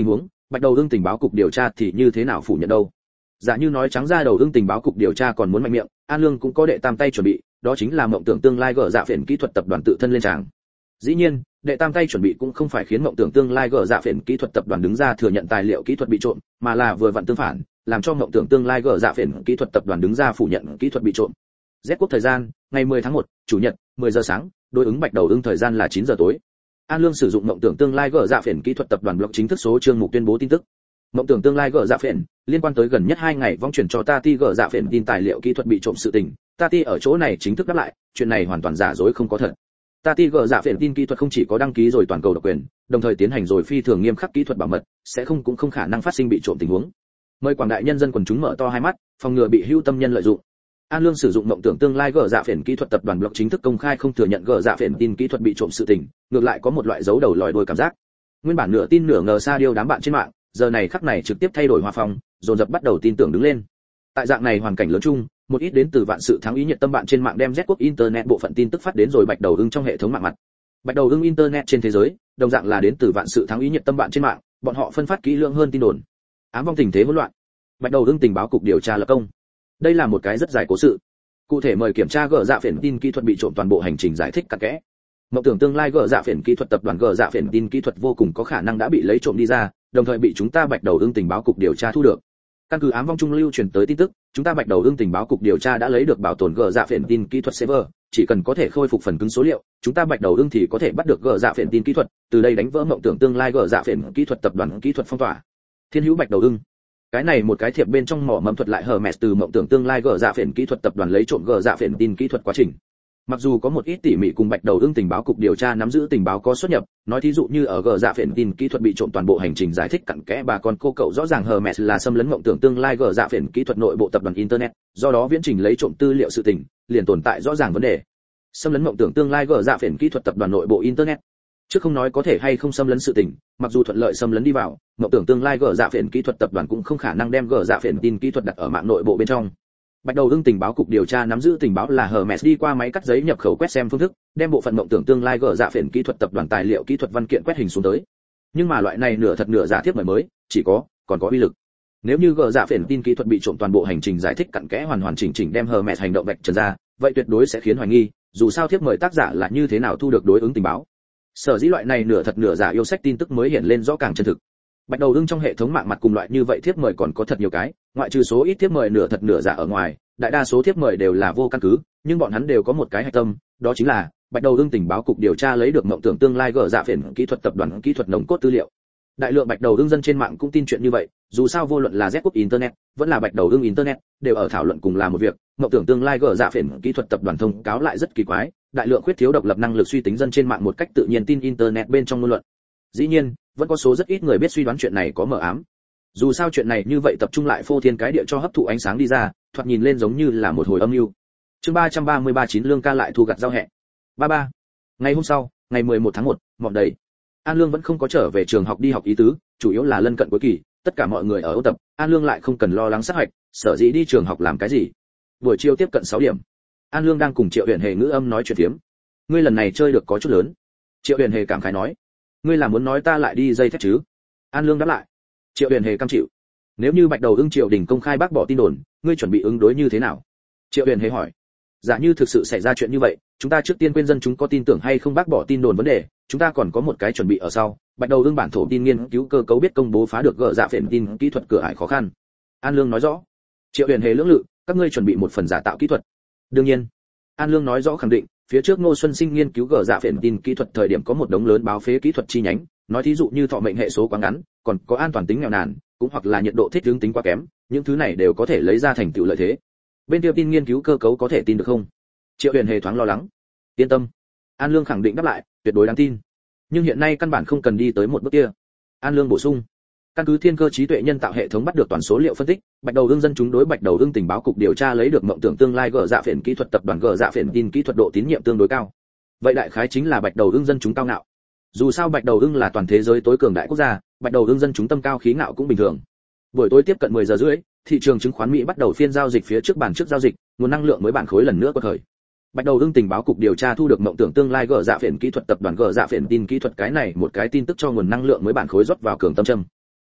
Bạch Đầu Ưng tình báo cục điều tra thì như thế nào phủ nhận đâu? Giả như nói trắng ra Đầu Ưng tình báo cục điều tra còn muốn mạnh miệng, An Lương cũng có đệ tam tay chuẩn bị, đó chính là mộng tưởng tương lai gỡ dạ phiền kỹ thuật tập đoàn tự thân lên tràng. Dĩ nhiên, đệ tam tay chuẩn bị cũng không phải khiến mộng tưởng tương lai gỡ dạ phiền kỹ thuật tập đoàn đứng ra thừa nhận tài liệu kỹ thuật bị trộm, mà là vừa vặn tương phản, làm cho mộng tưởng tương lai gỡ dạ phiền kỹ thuật tập đoàn đứng ra phủ nhận kỹ thuật bị trộm. Z quốc thời gian, ngày 10 tháng 1, chủ nhật, 10 giờ sáng, đối ứng Bạch Đầu Ưng thời gian là 9 giờ tối. An Lương sử dụng mộng tưởng tương lai gỡ dạ phiền kỹ thuật tập đoàn blog chính thức số chương mục tuyên bố tin tức. Mộng tưởng tương lai gỡ dạ phiền liên quan tới gần nhất 2 ngày vong chuyển cho Tati gỡ dạ phiền tin tài liệu kỹ thuật bị trộm sự tình, Tati ở chỗ này chính thức đáp lại, chuyện này hoàn toàn giả dối không có thật. Tati gỡ dạ phiền tin kỹ thuật không chỉ có đăng ký rồi toàn cầu độc quyền, đồng thời tiến hành rồi phi thường nghiêm khắc kỹ thuật bảo mật, sẽ cũng không khả năng phát sinh bị trộm tình huống. Mời quảng đại nhân dân quần chúng mở to hai mắt, phòng ngừa bị hữu tâm nhân lợi dụng. An Lương sử dụng mộng tưởng tương lai gỡ dạ phiền kỹ thuật tập đoàn blog chính thức công khai không thừa nhận gỡ dạ phiền tin kỹ thuật bị trộm sự tình, ngược lại có một loại giấu đầu lòi đuôi cảm giác. Nguyên bản nửa tin nửa ngờ xa điêu đám bạn trên mạng, giờ này khắc này trực tiếp thay đổi hòa phong, dồn dập bắt đầu tin tưởng đứng lên. Tại dạng này hoàn cảnh lớn chung, một ít đến từ vạn sự thắng ý nhiệt tâm bạn trên mạng đem Z quốc internet bộ phận tin tức phát đến rồi Bạch Đầu Ưng trong hệ thống mạng mặt. Bạch Đầu Ưng internet trên thế giới, đồng dạng là đến từ vạn sự thắng ý nhiệt tâm bạn trên mạng, bọn họ phân phát kỹ lưỡng hơn tin đồn. Ám vong tình thế hỗn loạn. Bạch Đầu Ưng tình báo cục điều tra lập công. Đây là một cái rất dài cố sự. Cụ thể mời kiểm tra gỡ dạ phiền tin kỹ thuật bị trộm toàn bộ hành trình giải thích cặn kẽ. Mộng tưởng tương lai gỡ dạ phiền kỹ thuật tập đoàn gỡ dạ phiền tin kỹ thuật vô cùng có khả năng đã bị lấy trộm đi ra, đồng thời bị chúng ta Bạch Đầu Ưng tình báo cục điều tra thu được. Căn cứ ám vong trung lưu truyền tới tin tức, chúng ta Bạch Đầu Ưng tình báo cục điều tra đã lấy được bảo tồn gỡ dạ phiền tin kỹ thuật server, chỉ cần có thể khôi phục phần cứng số liệu, chúng ta Bạch Đầu Ưng thì có thể bắt được gỡ dạ phiền tin kỹ thuật, từ đây đánh vỡ mộng tưởng tương lai gỡ dạ phiền kỹ thuật tập đoàn kỹ thuật phong tỏa. Thiên hữu Bạch Đầu Ưng. Cái này một cái thiệp bên trong mỏ mẫm thuật lại Hermes từ mộng tưởng tương lai gỡ dạ phiền kỹ thuật tập đoàn lấy trộm gỡ dạ phiền tin kỹ thuật quá trình. Mặc dù có một ít tỉ mỉ cùng Bạch Đầu Ưng tình báo cục điều tra nắm giữ tình báo có xuất nhập, nói thí dụ như ở gỡ dạ phiền tin kỹ thuật bị trộm toàn bộ hành trình giải thích cặn kẽ, bà con cô cậu rõ ràng Hermes là xâm lấn mộng tưởng tương lai gỡ dạ phiền kỹ thuật nội bộ tập đoàn internet, do đó viễn trình lấy trộm tư liệu sự tình, liền tồn tại rõ ràng vấn đề. Xâm lấn mộng tưởng tương lai gỡ dạ phiền kỹ thuật tập đoàn nội bộ internet. Trước không nói có thể hay không xâm lấn sự tình, mặc dù thuận lợi xâm lấn đi vào, mộng tưởng tương lai gỡ dạ phiền kỹ thuật tập đoàn cũng không khả năng đem gỡ dạ phiền tin kỹ thuật đặt ở mạng nội bộ bên trong. Bạch Đầu Ưng tình báo cục điều tra nắm giữ tình báo là Hermes đi qua máy cắt giấy nhập khẩu quét xem phương thức, đem bộ phận mộng tưởng tương lai gỡ dạ phiền kỹ thuật tập đoàn tài liệu kỹ thuật văn kiện quét hình xuống tới. Nhưng mà loại này nửa thật nửa giả thiếp mời mới, chỉ có, còn có uy lực. Nếu như gỡ dạ phiền tin kỹ thuật bị trộm toàn bộ hành trình giải thích cặn kẽ hoàn hoàn chỉnh chỉnh đem Hermes hành động vạch trần ra, vậy tuyệt đối sẽ khiến hoài nghi, dù sao thiếp mời tác giả là như thế nào thu được đối ứng tình báo. Sở dĩ loại này nửa thật nửa giả yêu sách tin tức mới hiện lên rõ càng chân thực. Bạch Đầu Ưng trong hệ thống mạng mặt cùng loại như vậy thiếp mời còn có thật nhiều cái, ngoại trừ số ít thiếp mời nửa thật nửa giả ở ngoài, đại đa số thiếp mời đều là vô căn cứ, nhưng bọn hắn đều có một cái hạch tâm, đó chính là Bạch Đầu Ưng tình báo cục điều tra lấy được mộng tưởng tương lai gỡ dạ phiền kỹ thuật tập đoàn kỹ thuật nồng cốt tư liệu. Đại lượng Bạch Đầu Ưng dân trên mạng cũng tin chuyện như vậy, dù sao vô luận là Z quốc internet, vẫn là Bạch Đầu Ưng internet, đều ở thảo luận cùng là một việc, mộng tưởng tương lai gỡ dạ phiền kỹ thuật tập đoàn thông cáo lại rất kỳ quái, đại lượng khuyết thiếu độc lập năng lực suy tính dân trên mạng một cách tự nhiên tin internet bên trong ngôn luận. Dĩ nhiên, vẫn có số rất ít người biết suy đoán chuyện này có mờ ám. Dù sao chuyện này như vậy tập trung lại phô thiên cái địa cho hấp thụ ánh sáng đi ra, thoạt nhìn lên giống như là một hồi âm mưu. Chương 333 9 lương ca lại thu gặt giao hẹ. 33. Ngày hôm sau, ngày 11 tháng 1, mọn đầy. An Lương vẫn không có trở về trường học đi học ý tứ, chủ yếu là lân cận cuối kỳ, tất cả mọi người ở ôn tập, An Lương lại không cần lo lắng sát hạch, sở dĩ đi trường học làm cái gì. Buổi chiều tiếp cận 6 điểm. An Lương đang cùng Triệu Huyền Hề ngữ âm nói chuyện phiếm. Ngươi lần này chơi được có chút lớn. Triệu Huyền Hề cảm khái nói. Ngươi là muốn nói ta lại đi dây thép chứ? An Lương đáp lại. Triệu Huyền Hề cam chịu. Nếu như Bạch Đầu Ưng Triệu Đình công khai bác bỏ tin đồn, ngươi chuẩn bị ứng đối như thế nào? Triệu Huyền Hề hỏi. Giả như thực sự xảy ra chuyện như vậy, chúng ta trước tiên quên dân chúng có tin tưởng hay không bác bỏ tin đồn vấn đề, chúng ta còn có một cái chuẩn bị ở sau. Bạch Đầu Ưng bản thổ tin nghiên cứu cơ cấu biết công bố phá được gỡ dạ phiền tin kỹ thuật cửa ải khó khăn. An Lương nói rõ. Triệu Huyền Hề lưỡng lự, các ngươi chuẩn bị một phần giả tạo kỹ thuật. Đương nhiên. An Lương nói rõ khẳng định, phía trước Ngô Xuân Sinh nghiên cứu gỡ dạ phiền tin kỹ thuật thời điểm có một đống lớn báo phế kỹ thuật chi nhánh, nói thí dụ như thọ mệnh hệ số quá ngắn, còn có an toàn tính nghèo nàn, cũng hoặc là nhiệt độ thích ứng tính quá kém, những thứ này đều có thể lấy ra thành tựu lợi thế. Bên kia tin nghiên cứu cơ cấu có thể tin được không? Triệu Huyền Hề thoáng lo lắng. Yên tâm. An Lương khẳng định đáp lại, tuyệt đối đáng tin. Nhưng hiện nay căn bản không cần đi tới một bước kia. An Lương bổ sung. Căn cứ thiên cơ trí tuệ nhân tạo hệ thống bắt được toàn số liệu phân tích, Bạch Đầu Ưng dân chúng đối Bạch Đầu Ưng tình báo cục điều tra lấy được mộng tưởng tương lai gỡ dạ phiền kỹ thuật tập đoàn gỡ dạ phiền tin kỹ thuật độ tín nhiệm tương đối cao. Vậy đại khái chính là Bạch Đầu Ưng dân chúng cao ngạo. Dù sao Bạch Đầu Ưng là toàn thế giới tối cường đại quốc gia, Bạch Đầu Ưng dân chúng tâm cao khí ngạo cũng bình thường. Buổi tối tiếp cận 10 giờ rưỡi, thị trường chứng khoán Mỹ bắt đầu phiên giao dịch phía trước bàn trước giao dịch, nguồn năng lượng mới bản khối lần nữa quật khởi. Bạch Đầu Ưng tình báo cục điều tra thu được mộng tưởng tương lai gỡ dạ phiền kỹ thuật tập đoàn gỡ dạ phiền tin kỹ thuật cái này một cái tin tức cho nguồn năng lượng mới bản khối rót vào cường tâm châm.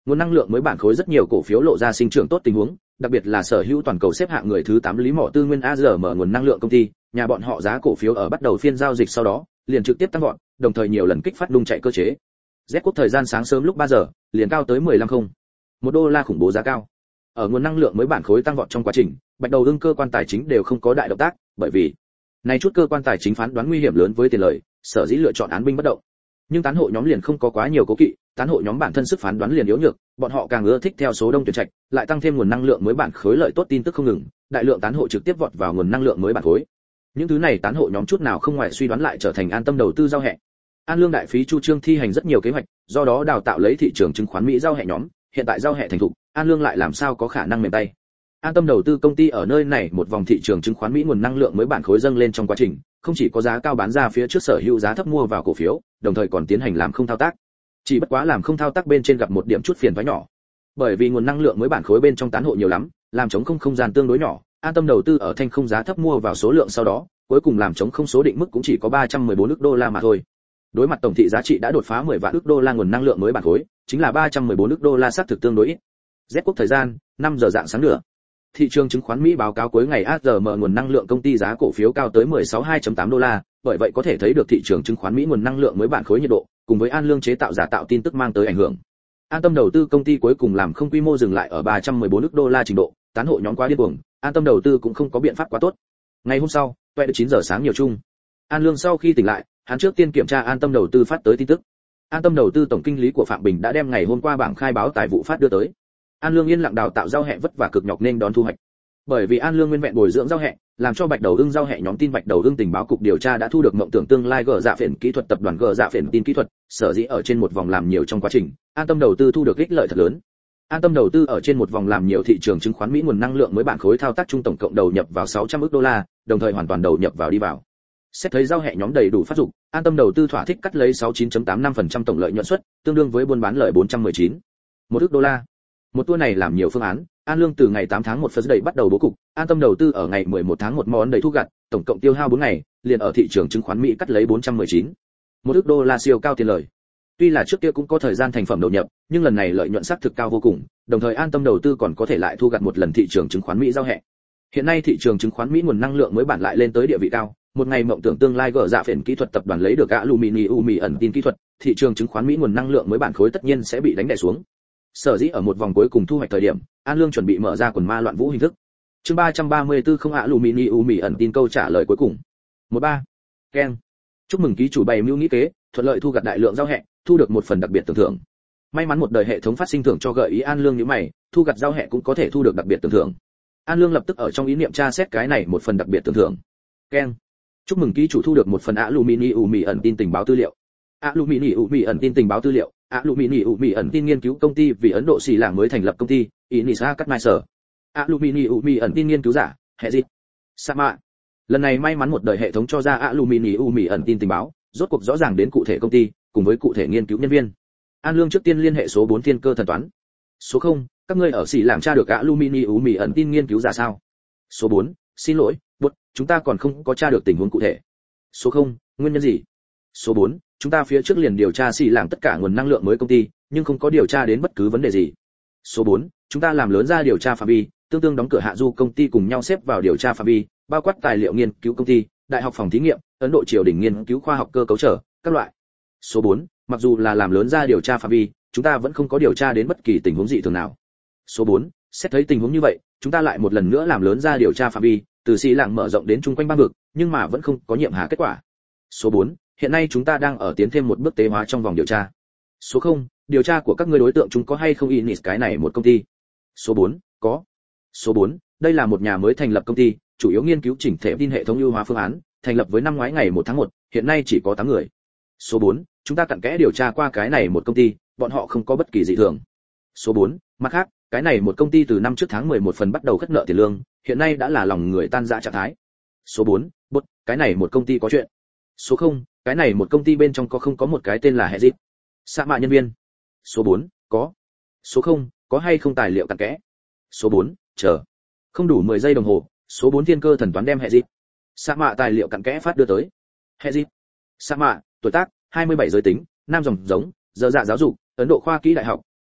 Nguồn năng lượng mới bản khối rất nhiều cổ phiếu lộ ra sinh trưởng tốt tình huống, đặc biệt là sở hữu toàn cầu xếp hạng người thứ 8 Lý Mỏ Tư Nguyên AGM nguồn năng lượng công ty, nhà bọn họ giá cổ phiếu ở bắt đầu phiên giao dịch sau đó, liền trực tiếp tăng vọt, đồng thời nhiều lần kích phát đung chạy cơ chế. Z quốc thời gian sáng sớm lúc 3 giờ, liền cao tới 15.0. $1 khủng bố giá cao. Ở nguồn năng lượng mới bản khối tăng vọt trong quá trình, Bạch Đầu Ưng cơ quan tài chính đều không có đại động tác, bởi vì này chút cơ quan tài chính phán đoán nguy hiểm lớn với tiền lợi, sở dĩ lựa chọn án binh bất động. Nhưng tán hộ nhóm liền không có quá nhiều cố kỵ, tán hộ nhóm bản thân sức phán đoán liền yếu nhược, bọn họ càng ưa thích theo số đông tuyển trạch, lại tăng thêm nguồn năng lượng mới bản khối lợi tốt tin tức không ngừng, đại lượng tán hộ trực tiếp vọt vào nguồn năng lượng mới bản khối. Những thứ này tán hộ nhóm chút nào không ngoài suy đoán lại trở thành an tâm đầu tư giao hẹ. An Lương đại phí chu trương thi hành rất nhiều kế hoạch, do đó đào tạo lấy thị trường chứng khoán Mỹ giao hẹ nhóm, hiện tại giao hẹ thành thục, An Lương lại làm sao có khả năng mềm tay. An tâm đầu tư công ty ở nơi này một vòng thị trường chứng khoán Mỹ nguồn năng lượng mới bản khối dâng lên trong quá trình, không chỉ có giá cao bán ra phía trước sở hữu giá thấp mua vào cổ phiếu, đồng thời còn tiến hành làm không thao tác. Chỉ bất quá làm không thao tác bên trên gặp một điểm chút phiền toái nhỏ. Bởi vì nguồn năng lượng mới bản khối bên trong tán hộ nhiều lắm, làm chống không gian tương đối nhỏ, an tâm đầu tư ở thanh không giá thấp mua vào số lượng sau đó, cuối cùng làm chống không số định mức cũng chỉ có 314 ức đô la mà thôi. Đối mặt tổng thị giá trị đã đột phá 10 vạn ức đô la nguồn năng lượng mới bản khối, chính là 314 ức đô la xác thực tương đối ít. Z quốc thời gian, 5 giờ dạng sáng nữa. Thị trường chứng khoán Mỹ báo cáo cuối ngày AGM nguồn năng lượng công ty giá cổ phiếu cao tới 162.8 đô la, bởi vậy có thể thấy được thị trường chứng khoán Mỹ nguồn năng lượng mới bản khối nhiệt độ, cùng với An Lương chế tạo giả tạo tin tức mang tới ảnh hưởng. An tâm đầu tư công ty cuối cùng làm không quy mô dừng lại ở 314 ức đô la trình độ, tán hộ nhóm quá điên cuồng, An tâm đầu tư cũng không có biện pháp quá tốt. Ngày hôm sau, tuệ được 9 giờ sáng nhiều chung. An Lương sau khi tỉnh lại, hắn trước tiên kiểm tra An tâm đầu tư phát tới tin tức. An tâm đầu tư tổng kinh lý của Phạm Bình đã đem ngày hôm qua bảng khai báo tài vụ phát đưa tới. An Lương yên lặng đào tạo giao hẹ vất vả cực nhọc nên đón thu hoạch. Bởi vì An Lương nguyên vẹn bồi dưỡng giao hẹ, làm cho Bạch Đầu Ưng giao hẹ nhóm tin Bạch Đầu Ưng tình báo cục điều tra đã thu được mộng tưởng tương lai gờ dạ phiền kỹ thuật tập đoàn gờ dạ phiền tin kỹ thuật, sở dĩ ở trên một vòng làm nhiều trong quá trình, an tâm đầu tư thu được ích lợi thật lớn. An tâm đầu tư ở trên một vòng làm nhiều thị trường chứng khoán Mỹ nguồn năng lượng mới bản khối thao tác chung tổng cộng đầu nhập vào 600 ức đô la, đồng thời hoàn toàn đầu nhập vào đi vào. Xét thấy giao hẹ nhóm đầy đủ phát dụng, an tâm đầu tư thỏa thích cắt lấy 69.85% tổng lợi nhuận suất, tương đương với buôn bán lợi 419 1 ức đô la. Một tour này làm nhiều phương án, An Lương từ ngày 8 tháng 1 first day bắt đầu bố cục, an tâm đầu tư ở ngày 11 tháng 1 món đầy thu gặt, tổng cộng tiêu hao 4 ngày, liền ở thị trường chứng khoán Mỹ cắt lấy 419 1 ức đô la siêu cao tiền lời. Tuy là trước kia cũng có thời gian thành phẩm đầu nhập, nhưng lần này lợi nhuận xác thực cao vô cùng, đồng thời an tâm đầu tư còn có thể lại thu gặt một lần thị trường chứng khoán Mỹ giao hẹ. Hiện nay thị trường chứng khoán Mỹ nguồn năng lượng mới bản lại lên tới địa vị cao, một ngày mộng tưởng tương lai gỡ dạ phiền kỹ thuật tập đoàn lấy được aluminium ẩn tin kỹ thuật, thị trường chứng khoán Mỹ nguồn năng lượng mới bản khối tất nhiên sẽ bị đánh đè xuống. Sở dĩ ở một vòng cuối cùng thu hoạch thời điểm, An Lương chuẩn bị mở ra quần ma loạn vũ hình thức. Chương 334 không aluminium ẩn tin câu trả lời cuối cùng. 13. Ken. Chúc mừng ký chủ bày mưu nghĩ kế, thuận lợi thu gặt đại lượng giao hẹ, thu được một phần đặc biệt tưởng thưởng. May mắn một đời hệ thống phát sinh thưởng cho gợi ý An Lương như mày, thu gặt giao hẹ cũng có thể thu được đặc biệt tưởng thưởng. An Lương lập tức ở trong ý niệm tra xét cái này một phần đặc biệt tưởng thưởng. Ken. Chúc mừng ký chủ thu được một phần aluminium ẩn tin tình báo tư liệu. Aluminium ẩn tin tình báo tư liệu. Aluminium ẩn tin nghiên cứu công ty vì Ấn Độ xì làng mới thành lập công ty, Inisa Katmaiser. Aluminium ẩn tin nghiên cứu giả, Hezit. Sama. Lần này may mắn một đời hệ thống cho ra Aluminium ẩn tin tình báo, rốt cuộc rõ ràng đến cụ thể công ty, cùng với cụ thể nghiên cứu nhân viên. An Lương trước tiên liên hệ số 4 thiên cơ thần toán. Số 0, các ngươi ở xì làng tra được Aluminium ẩn tin nghiên cứu giả sao? Số 4, xin lỗi, chúng ta còn không có tra được tình huống cụ thể. Số 0, nguyên nhân gì? Số 4, chúng ta phía trước liền điều tra xì làng tất cả nguồn năng lượng mới công ty, nhưng không có điều tra đến bất cứ vấn đề gì. Số 4, chúng ta làm lớn ra điều tra phạm vi, tương đóng cửa hạ du công ty cùng nhau xếp vào điều tra phạm vi, bao quát tài liệu nghiên cứu công ty, đại học phòng thí nghiệm, Ấn Độ triều đình nghiên cứu khoa học cơ cấu trở, các loại. Số 4, mặc dù là làm lớn ra điều tra phạm vi, chúng ta vẫn không có điều tra đến bất kỳ tình huống dị thường nào. Số 4, xét thấy tình huống như vậy, chúng ta lại một lần nữa làm lớn ra điều tra phạm vi, từ xì làng mở rộng đến chung quanh bang vực, nhưng mà vẫn không có nhiệm hà kết quả. Số 4, hiện nay chúng ta đang ở tiến thêm một bước tế hóa trong vòng điều tra. Số 0, điều tra của các ngươi đối tượng chúng có hay không Inis cái này một công ty? Số 4, có. Số 4, đây là một nhà mới thành lập công ty, chủ yếu nghiên cứu chỉnh thể tin hệ thống ưu hóa phương án, thành lập với năm ngoái ngày 1 tháng 1, hiện nay chỉ có 8 người. Số 4, chúng ta cặn kẽ điều tra qua cái này một công ty, bọn họ không có bất kỳ dị thường. Số 4, mặt khác, cái này một công ty từ năm trước tháng 11 phần bắt đầu khất nợ tiền lương, hiện nay đã là lòng người tan rã trạng thái. Số 4, cái này một công ty có chuyện. Số 0, cái này một công ty bên trong không có một cái tên là Hezit. Sa mạ nhân viên. Số 4, có. Số 0, có hay không tài liệu cặn kẽ. Số 4, chờ. Không đủ 10 giây đồng hồ, số 4 thiên cơ thần toán đem Hezit. Sa mạ tài liệu cặn kẽ phát đưa tới. Hezit. Sa mạ, tuổi tác 27, giới tính, nam dòng giống, giờ dạ giáo dục, Ấn Độ khoa kỹ đại học,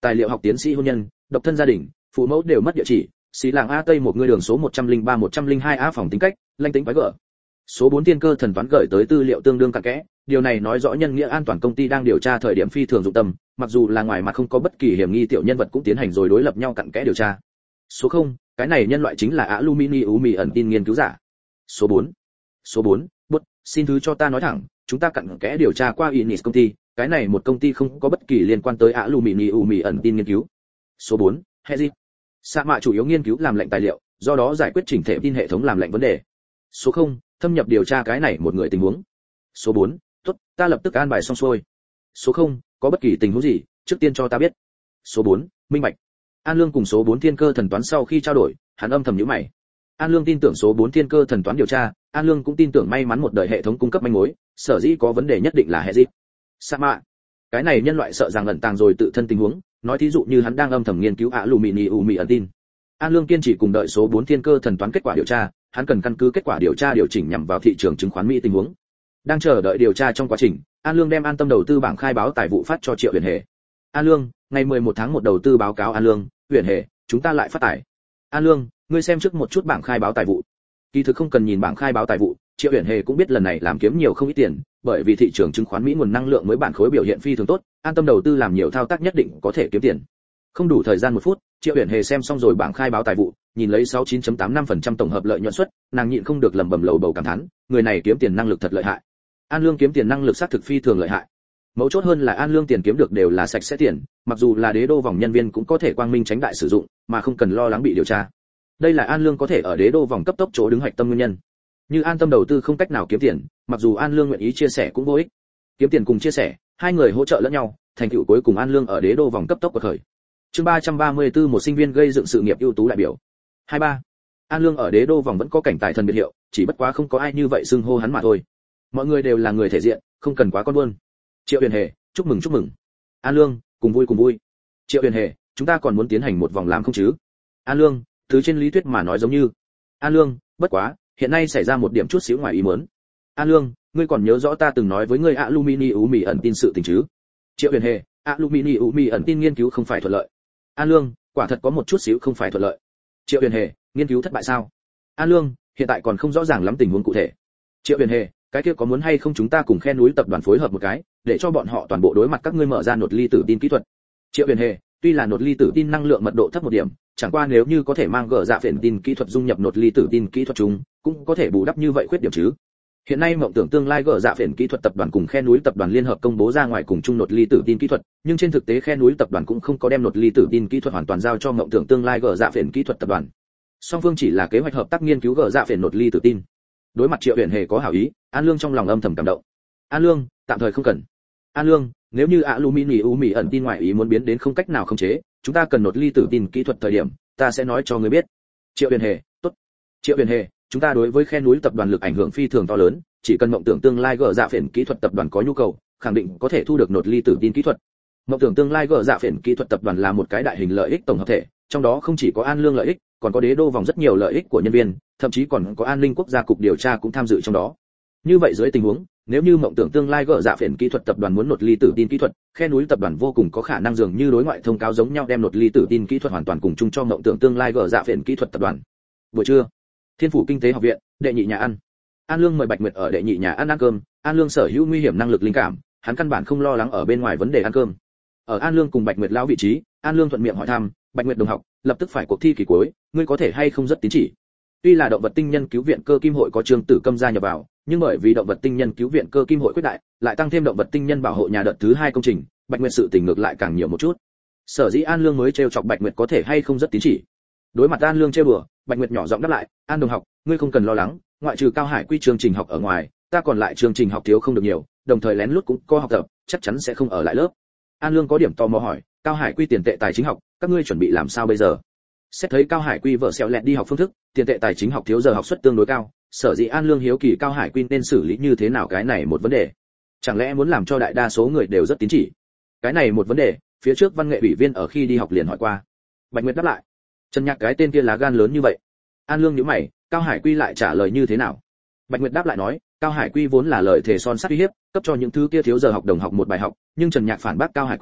tài liệu học tiến sĩ hôn nhân, độc thân gia đình, phụ mẫu đều mất địa chỉ, xí làng A Tây một người đường số 103-102 A phòng tính cách, lanh tính quái gở. Số 4 thiên cơ thần toán gửi tới tư liệu tương đương cặn kẽ, điều này nói rõ nhân nghĩa an toàn công ty đang điều tra thời điểm phi thường dụng tâm, mặc dù là ngoài mặt không có bất kỳ hiểm nghi tiểu nhân vật cũng tiến hành rồi đối lập nhau cặn kẽ điều tra. Số 0, cái này nhân loại chính là aluminium mì ẩn tin nghiên cứu giả. Số 4, bút, xin thứ cho ta nói thẳng, chúng ta cặn kẽ điều tra qua Inis công ty, cái này một công ty không có bất kỳ liên quan tới aluminium mì ẩn tin nghiên cứu. Số 4, Hezi. Sa mạ chủ yếu nghiên cứu làm lệnh tài liệu, do đó giải quyết chỉnh thể tin hệ thống làm lệnh vấn đề. Số 0, thâm nhập điều tra cái này một người tình huống. Số 4, tốt, ta lập tức an bài xong xuôi. Số 0, có bất kỳ tình huống gì, trước tiên cho ta biết. Số 4, minh bạch. An Lương cùng số 4 thiên cơ thần toán sau khi trao đổi, hắn âm thầm nhíu mày. An Lương tin tưởng số 4 thiên cơ thần toán điều tra, An Lương cũng tin tưởng may mắn một đời hệ thống cung cấp manh mối, sở dĩ có vấn đề nhất định là hệ dịch. Sa mạ, cái này nhân loại sợ rằng ẩn tàng rồi tự thân tình huống, nói thí dụ như hắn đang âm thầm nghiên cứu aluminium mì ẩn tin. An Lương kiên trì cùng đợi số 4 thiên cơ thần toán kết quả điều tra, hắn cần căn cứ kết quả điều tra điều chỉnh nhằm vào thị trường chứng khoán Mỹ tình huống. Đang chờ đợi điều tra trong quá trình, An Lương đem An Tâm đầu tư bảng khai báo tài vụ phát cho Triệu Huyền Hề. An Lương, ngày 11 tháng 1 đầu tư báo cáo An Lương, Huyền Hề, chúng ta lại phát tài. An Lương, ngươi xem trước một chút bảng khai báo tài vụ. Kỳ thực không cần nhìn bảng khai báo tài vụ, Triệu Huyền Hề cũng biết lần này làm kiếm nhiều không ít tiền, bởi vì thị trường chứng khoán Mỹ nguồn năng lượng mới bản khối biểu hiện phi thường tốt, An Tâm đầu tư làm nhiều thao tác nhất định có thể kiếm tiền. Không đủ thời gian 1 phút, Triệu Huyền Hề xem xong rồi bảng khai báo tài vụ, nhìn lấy 69.85% tổng hợp lợi nhuận suất, nàng nhịn không được lẩm bẩm lầu bầu cảm thán, người này kiếm tiền năng lực thật lợi hại. An Lương kiếm tiền năng lực xác thực phi thường lợi hại. Mấu chốt hơn là An Lương tiền kiếm được đều là sạch sẽ tiền, mặc dù là đế đô vòng nhân viên cũng có thể quang minh tránh đại sử dụng, mà không cần lo lắng bị điều tra. Đây là An Lương có thể ở đế đô vòng cấp tốc chỗ đứng hạch tâm nguyên nhân. Như An Tâm đầu tư không cách nào kiếm tiền, mặc dù An Lương nguyện ý chia sẻ cũng vô ích. Kiếm tiền cùng chia sẻ, hai người hỗ trợ lẫn nhau, thành tựu cuối cùng An Lương ở đế đô vòng cấp tốc của khởi. Chương 334 một sinh viên gây dựng sự nghiệp ưu tú đại biểu. 23. An Lương ở đế đô vòng vẫn có cảnh tài thần biệt hiệu, chỉ bất quá không có ai như vậy xưng hô hắn mà thôi. Mọi người đều là người thể diện, không cần quá con buôn. Triệu Huyền Hề, chúc mừng. An Lương, cùng vui. Triệu Huyền Hề, chúng ta còn muốn tiến hành một vòng làm không chứ? An Lương, thứ trên lý thuyết mà nói giống như. An Lương, bất quá, hiện nay xảy ra một điểm chút xíu ngoài ý muốn. An Lương, ngươi còn nhớ rõ ta từng nói với ngươi aluminium mì ẩn tin sự tình chứ? Triệu Huyền Hề, aluminium mì ẩn tin nghiên cứu không phải thuận lợi. An Lương, quả thật có một chút xíu không phải thuận lợi. Triệu Huyền Hề, nghiên cứu thất bại sao? An Lương, hiện tại còn không rõ ràng lắm tình huống cụ thể. Triệu Huyền Hề, cái kia có muốn hay không chúng ta cùng khe núi tập đoàn phối hợp một cái, để cho bọn họ toàn bộ đối mặt các ngươi mở ra nột ly tử tin kỹ thuật. Triệu Huyền Hề, tuy là nột ly tử tin năng lượng mật độ thấp một điểm, chẳng qua nếu như có thể mang gỡ dạ phiền tin kỹ thuật dung nhập nột ly tử tin kỹ thuật chúng, cũng có thể bù đắp như vậy khuyết điểm chứ. Hiện nay mộng tưởng tương lai gỡ dạ phiền kỹ thuật tập đoàn cùng khe núi tập đoàn liên hợp công bố ra ngoài cùng chung nột ly tử tin kỹ thuật, nhưng trên thực tế khe núi tập đoàn cũng không có đem nột ly tử tin kỹ thuật hoàn toàn giao cho mộng tưởng tương lai gỡ dạ phiền kỹ thuật tập đoàn. Song phương chỉ là kế hoạch hợp tác nghiên cứu gỡ dạ phiền nột ly tử tin. Đối mặt Triệu Huyền Hề có hảo ý, An Lương trong lòng âm thầm cảm động. An Lương, tạm thời không cần. An Lương, nếu như aluminium mì ẩn tin ngoại ý muốn biến đến không cách nào khống chế, chúng ta cần nột ly tử tin kỹ thuật thời điểm, ta sẽ nói cho ngươi biết. Triệu Huyền Hề, tốt. Triệu Huyền Hề, chúng ta đối với khe núi tập đoàn lực ảnh hưởng phi thường to lớn, chỉ cần mộng tưởng tương lai gỡ dạ phiền kỹ thuật tập đoàn có nhu cầu, khẳng định có thể thu được nột ly tử tin kỹ thuật. Mộng tưởng tương lai gỡ dạ phiền kỹ thuật tập đoàn là một cái đại hình lợi ích tổng hợp thể, trong đó không chỉ có An Lương lợi ích, còn có đế đô vòng rất nhiều lợi ích của nhân viên, thậm chí còn có an ninh quốc gia cục điều tra cũng tham dự trong đó. Như vậy dưới tình huống, nếu như mộng tưởng tương lai gỡ dạ phiền kỹ thuật tập đoàn muốn nột ly tử tin kỹ thuật, khe núi tập đoàn vô cùng có khả năng dường như đối ngoại thông cáo giống nhau đem nột ly tử tin kỹ thuật hoàn toàn cùng chung cho mộng tưởng tương lai gỡ dạ phiền kỹ thuật tập đoàn. Buổi trưa, Thiên phủ kinh tế học viện, đệ nhị nhà ăn. An Lương mời Bạch Nguyệt ở đệ nhị nhà ăn cơm. An Lương sở hữu nguy hiểm năng lực linh cảm, hắn căn bản không lo lắng ở bên ngoài vấn đề ăn cơm. Ở An Lương cùng Bạch Nguyệt lão vị trí, An Lương thuận miệng hỏi thăm, Bạch Nguyệt đồng học, lập tức phải cuộc thi kỳ cuối, ngươi có thể hay không rất tín chỉ. Tuy là động vật tinh nhân cứu viện cơ kim hội có Trương Tử Câm gia nhập vào, nhưng bởi vì động vật tinh nhân cứu viện cơ kim hội quyết đại, lại tăng thêm động vật tinh nhân bảo hộ nhà đợt thứ 2 công trình, Bạch Nguyệt sự tình ngược lại càng nhiều một chút. Sở dĩ An Lương mới trêu chọc Bạch Nguyệt có thể hay không rất tín chỉ. Đối mặt An Lương trêu đùa, Bạch Nguyệt nhỏ giọng đáp lại, An đồng học, ngươi không cần lo lắng, ngoại trừ Cao Hải Quy chương trình học ở ngoài, ta còn lại chương trình học thiếu không được nhiều, đồng thời lén lút cũng có học tập, chắc chắn sẽ không ở lại lớp. An Lương có điểm tò mò hỏi, Cao Hải Quy tiền tệ tài chính học, các ngươi chuẩn bị làm sao bây giờ? Xét thấy Cao Hải Quy vợ xẹo lẹt đi học phương thức, tiền tệ tài chính học thiếu giờ học suất tương đối cao, sở dĩ An Lương hiếu kỳ Cao Hải Quy nên xử lý như thế nào cái này một vấn đề. Chẳng lẽ muốn làm cho đại đa số người đều rất tín chỉ? Cái này một vấn đề, phía trước văn nghệ ủy viên ở khi đi học liền hỏi qua. Bạch Nguyệt đáp lại, Trần Nhạc cái tên kia lá gan lớn như vậy. An Lương nhíu mày, Cao Hải Quy lại trả lời như thế nào? Bạch Nguyệt đáp lại nói, Cao Hải Quy vốn là lời thề son sắt uy hiếp, cấp cho những thứ kia thiếu giờ học đồng học một bài học, nhưng Trần Nhạc phản bác Cao Hải Quy,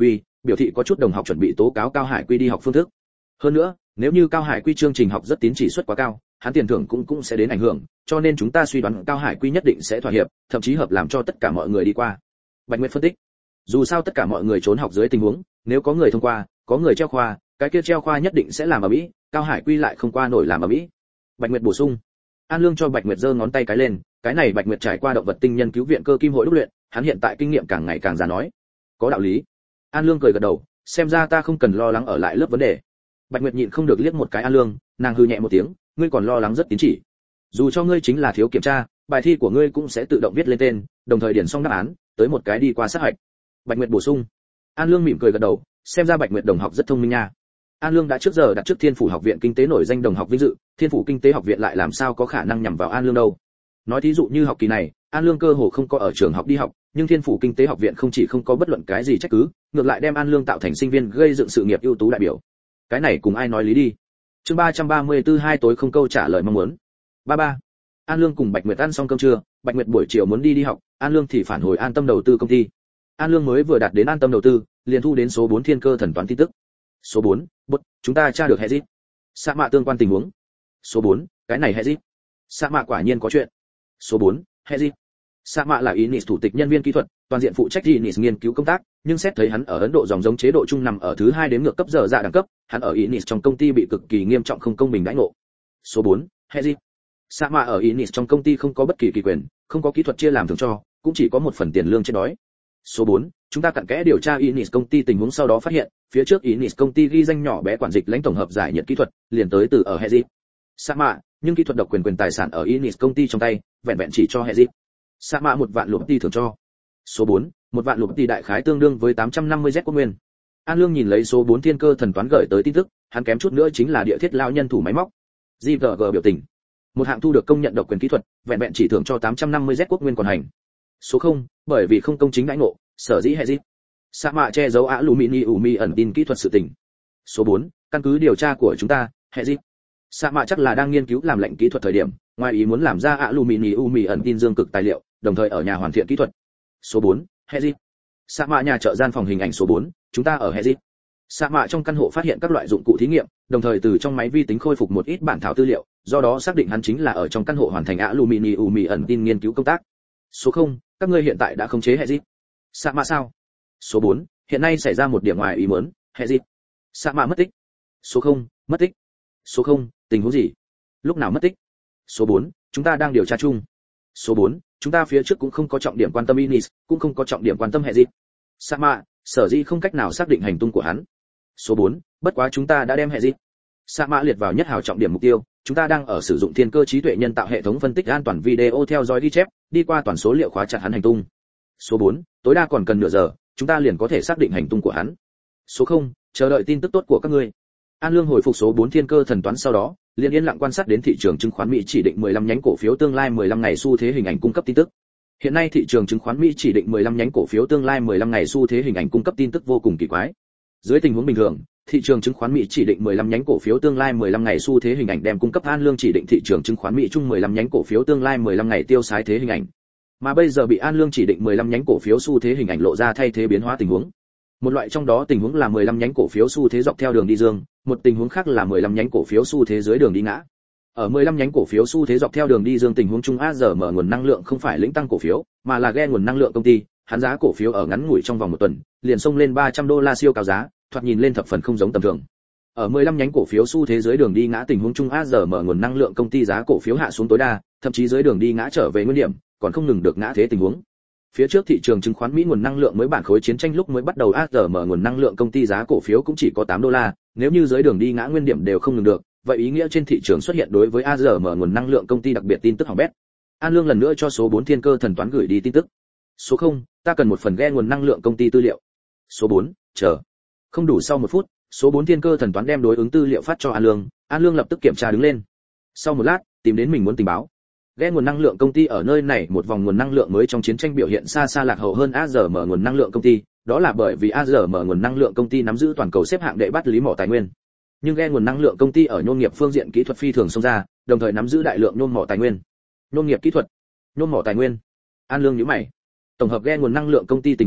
biểu thị có chút đồng học chuẩn bị tố cáo Cao Hải Quy đi học phương thức. Hơn nữa, nếu như Cao Hải Quy chương trình học rất tín chỉ suất quá cao, hắn tiền thưởng cũng sẽ đến ảnh hưởng, cho nên chúng ta suy đoán Cao Hải Quy nhất định sẽ thỏa hiệp, thậm chí hợp làm cho tất cả mọi người đi qua. Bạch Nguyệt phân tích. Dù sao tất cả mọi người trốn học dưới tình huống, nếu có người thông qua, có người treo khoa, cái kia treo khoa nhất định sẽ làm ở mỹ, Cao Hải Quy lại không qua nổi làm ở mỹ. Bạch Nguyệt bổ sung. An Lương cho Bạch Nguyệt giơ ngón tay cái lên, cái này Bạch Nguyệt trải qua động vật tinh nhân cứu viện cơ kim hội đúc luyện, hắn hiện tại kinh nghiệm càng ngày càng già nói. Có đạo lý. An Lương cười gật đầu, xem ra ta không cần lo lắng ở lại lớp vấn đề. Bạch Nguyệt nhịn không được liếc một cái An Lương, nàng hừ nhẹ một tiếng, ngươi còn lo lắng rất tín chỉ. Dù cho ngươi chính là thiếu kiểm tra, bài thi của ngươi cũng sẽ tự động viết lên tên, đồng thời điền xong đáp án, tới một cái đi qua sát hạch. Bạch Nguyệt bổ sung. An Lương mỉm cười gật đầu, xem ra Bạch Nguyệt đồng học rất thông minh nha. An Lương đã trước giờ đặt trước Thiên Phủ Học viện Kinh tế nổi danh đồng học vinh dự, Thiên Phủ Kinh tế Học viện lại làm sao có khả năng nhằm vào An Lương đâu. Nói thí dụ như học kỳ này, An Lương cơ hồ không có ở trường học đi học, nhưng Thiên Phủ Kinh tế Học viện không chỉ không có bất luận cái gì trách cứ, ngược lại đem An Lương tạo thành sinh viên gây dựng sự nghiệp ưu tú đại biểu. Cái này cùng ai nói lý đi. Chương 334 hai tối không câu trả lời mong muốn. 33. An Lương cùng Bạch Nguyệt ăn xong cơm trưa, Bạch Nguyệt buổi chiều muốn đi học, An Lương thì phản hồi An Tâm đầu tư công ty. An Lương mới vừa đạt đến An Tâm đầu tư, liền thu đến số 4 Thiên Cơ Thần Toán tin tức. Số 4, chúng ta tra được Hezit. Sa mạ tương quan tình huống. Số 4, cái này Hezit. Sa mạ quả nhiên có chuyện. Số 4, Hezit. Sa mạ là Inis thủ tịch nhân viên kỹ thuật, toàn diện phụ trách Inis nghiên cứu công tác, nhưng xét thấy hắn ở Ấn Độ dòng giống chế độ chung nằm ở thứ 2 đến ngược cấp giờ dạ đẳng cấp, hắn ở Inis trong công ty bị cực kỳ nghiêm trọng không công bình đãi ngộ. Số 4, Hezit. Sa mạ ở Inis trong công ty không có bất kỳ kỳ quyền, không có kỹ thuật chia làm thưởng cho, cũng chỉ có một phần tiền lương chết đói. Số 4, chúng ta cặn kẽ điều tra Inis công ty tình huống sau đó phát hiện, phía trước Inis công ty ghi danh nhỏ bé quản dịch lãnh tổng hợp giải nhiệt kỹ thuật, liền tới từ ở Hezit. Sa mạ, nhưng kỹ thuật độc quyền tài sản ở Inis công ty trong tay, vẹn vẹn chỉ cho Hezit. Sa mạ 1 vạn lục tỷ thưởng cho. Số 4, 1 vạn lục tỷ đại khái tương đương với 850 Z quốc nguyên. An Lương nhìn lấy số 4 Thiên Cơ Thần Toán gửi tới tin tức, hắn kém chút nữa chính là địa thiết lao nhân thủ máy móc. GVG biểu tình. Một hạng thu được công nhận độc quyền kỹ thuật, vẹn vẹn chỉ thưởng cho 850 Z quốc nguyên còn hành. Số 0, bởi vì không công chính đãi ngộ, sở dĩ Hezit. Sa mạ che giấu aluminium ẩn tin kỹ thuật sự tình. Số 4, căn cứ điều tra của chúng ta, Hezit. Sa mạ chắc là đang nghiên cứu làm lệnh kỹ thuật thời điểm, ngoài ý muốn làm ra aluminium ẩn tin dương cực tài liệu, đồng thời ở nhà hoàn thiện kỹ thuật. Số 4, Hezit. Sa mạ nhà chợ gian phòng hình ảnh số 4, chúng ta ở Hezit. Sa mạ trong căn hộ phát hiện các loại dụng cụ thí nghiệm, đồng thời từ trong máy vi tính khôi phục một ít bản thảo tư liệu, do đó xác định hắn chính là ở trong căn hộ hoàn thành aluminium ẩn tin nghiên cứu công tác. Số 0, các ngươi hiện tại đã khống chế Hezit. Sa mạ sao? Số 4, hiện nay xảy ra một điểm ngoài ý muốn, Hezit. Sa mạ mất tích. Số 0, mất tích. Số 0, tình huống gì? Lúc nào mất tích? Số 4, chúng ta đang điều tra chung. Số 4, chúng ta phía trước cũng không có trọng điểm quan tâm Inis, cũng không có trọng điểm quan tâm Hezit. Sa mạ, sở dĩ không cách nào xác định hành tung của hắn. Số 4, bất quá chúng ta đã đem Hezit. Sa mạ liệt vào nhất hào trọng điểm mục tiêu, chúng ta đang ở sử dụng thiên cơ trí tuệ nhân tạo hệ thống phân tích an toàn video theo dõi ghi chép, đi qua toàn số liệu khóa chặt hắn hành tung. Số 4, tối đa còn cần nửa giờ, chúng ta liền có thể xác định hành tung của hắn. Số 0, chờ đợi tin tức tốt của các ngươi. An Lương hồi phục số 4 Thiên Cơ Thần Toán sau đó, liền yên lặng quan sát đến thị trường chứng khoán Mỹ chỉ định 15 nhánh cổ phiếu tương lai 15 ngày xu thế hình ảnh cung cấp tin tức. Hiện nay thị trường chứng khoán Mỹ chỉ định 15 nhánh cổ phiếu tương lai 15 ngày xu thế hình ảnh cung cấp tin tức vô cùng kỳ quái. Dưới tình huống bình thường, thị trường chứng khoán Mỹ chỉ định 15 nhánh cổ phiếu tương lai 15 ngày xu thế hình ảnh đem cung cấp An Lương chỉ định thị trường chứng khoán Mỹ chung 15 nhánh cổ phiếu tương lai 15 ngày tiêu sái thế hình ảnh. Mà bây giờ bị An Lương chỉ định 15 nhánh cổ phiếu xu thế hình ảnh lộ ra thay thế biến hóa tình huống. Một loại trong đó tình huống là 15 nhánh cổ phiếu xu thế dọc theo đường đi dương, một tình huống khác là 15 nhánh cổ phiếu xu thế dưới đường đi ngã. Ở 15 nhánh cổ phiếu xu thế dọc theo đường đi dương tình huống chung ARM nguồn năng lượng không phải lĩnh tăng cổ phiếu, mà là ghe nguồn năng lượng công ty, hắn giá cổ phiếu ở ngắn ngủi trong vòng một tuần, liền xông lên $300 siêu cao giá, thoạt nhìn lên thập phần không giống tầm thường. Ở 15 nhánh cổ phiếu xu thế dưới đường đi ngã tình huống chung ARM nguồn năng lượng công ty giá cổ phiếu hạ xuống tối đa, thậm chí dưới đường đi ngã trở về nguyên điểm, còn không ngừng được ngã thế tình huống. Phía trước thị trường chứng khoán Mỹ nguồn năng lượng mới bản khối chiến tranh lúc mới bắt đầu ARM nguồn năng lượng công ty giá cổ phiếu cũng chỉ có $8, nếu như dưới đường đi ngã nguyên điểm đều không ngừng được, vậy ý nghĩa trên thị trường xuất hiện đối với ARM nguồn năng lượng công ty đặc biệt tin tức hỏng bét. An Lương lần nữa cho số 4 Thiên Cơ Thần Toán gửi đi tin tức. Số 0, ta cần một phần ghe nguồn năng lượng công ty tư liệu. Số 4, chờ. Không đủ sau 1 phút, số 4 Thiên Cơ Thần Toán đem đối ứng tư liệu phát cho An Lương lập tức kiểm tra đứng lên. Sau một lát, tìm đến mình muốn tình báo. Ghe nguồn năng lượng công ty ở nơi này một vòng nguồn năng lượng mới trong chiến tranh biểu hiện xa xa lạc hậu hơn ARM nguồn năng lượng công ty, đó là bởi vì ARM nguồn năng lượng công ty nắm giữ toàn cầu xếp hạng đệ bắt lý mỏ tài nguyên. Nhưng ghe nguồn năng lượng công ty ở nhôm nghiệp phương diện kỹ thuật phi thường xông ra, đồng thời nắm giữ đại lượng nhôm mỏ tài nguyên. Nhôm nghiệp kỹ thuật, nhôm mỏ tài nguyên. An Lương nhíu mày. Tổng hợp ghe nguồn năng lượng công ty tình huống,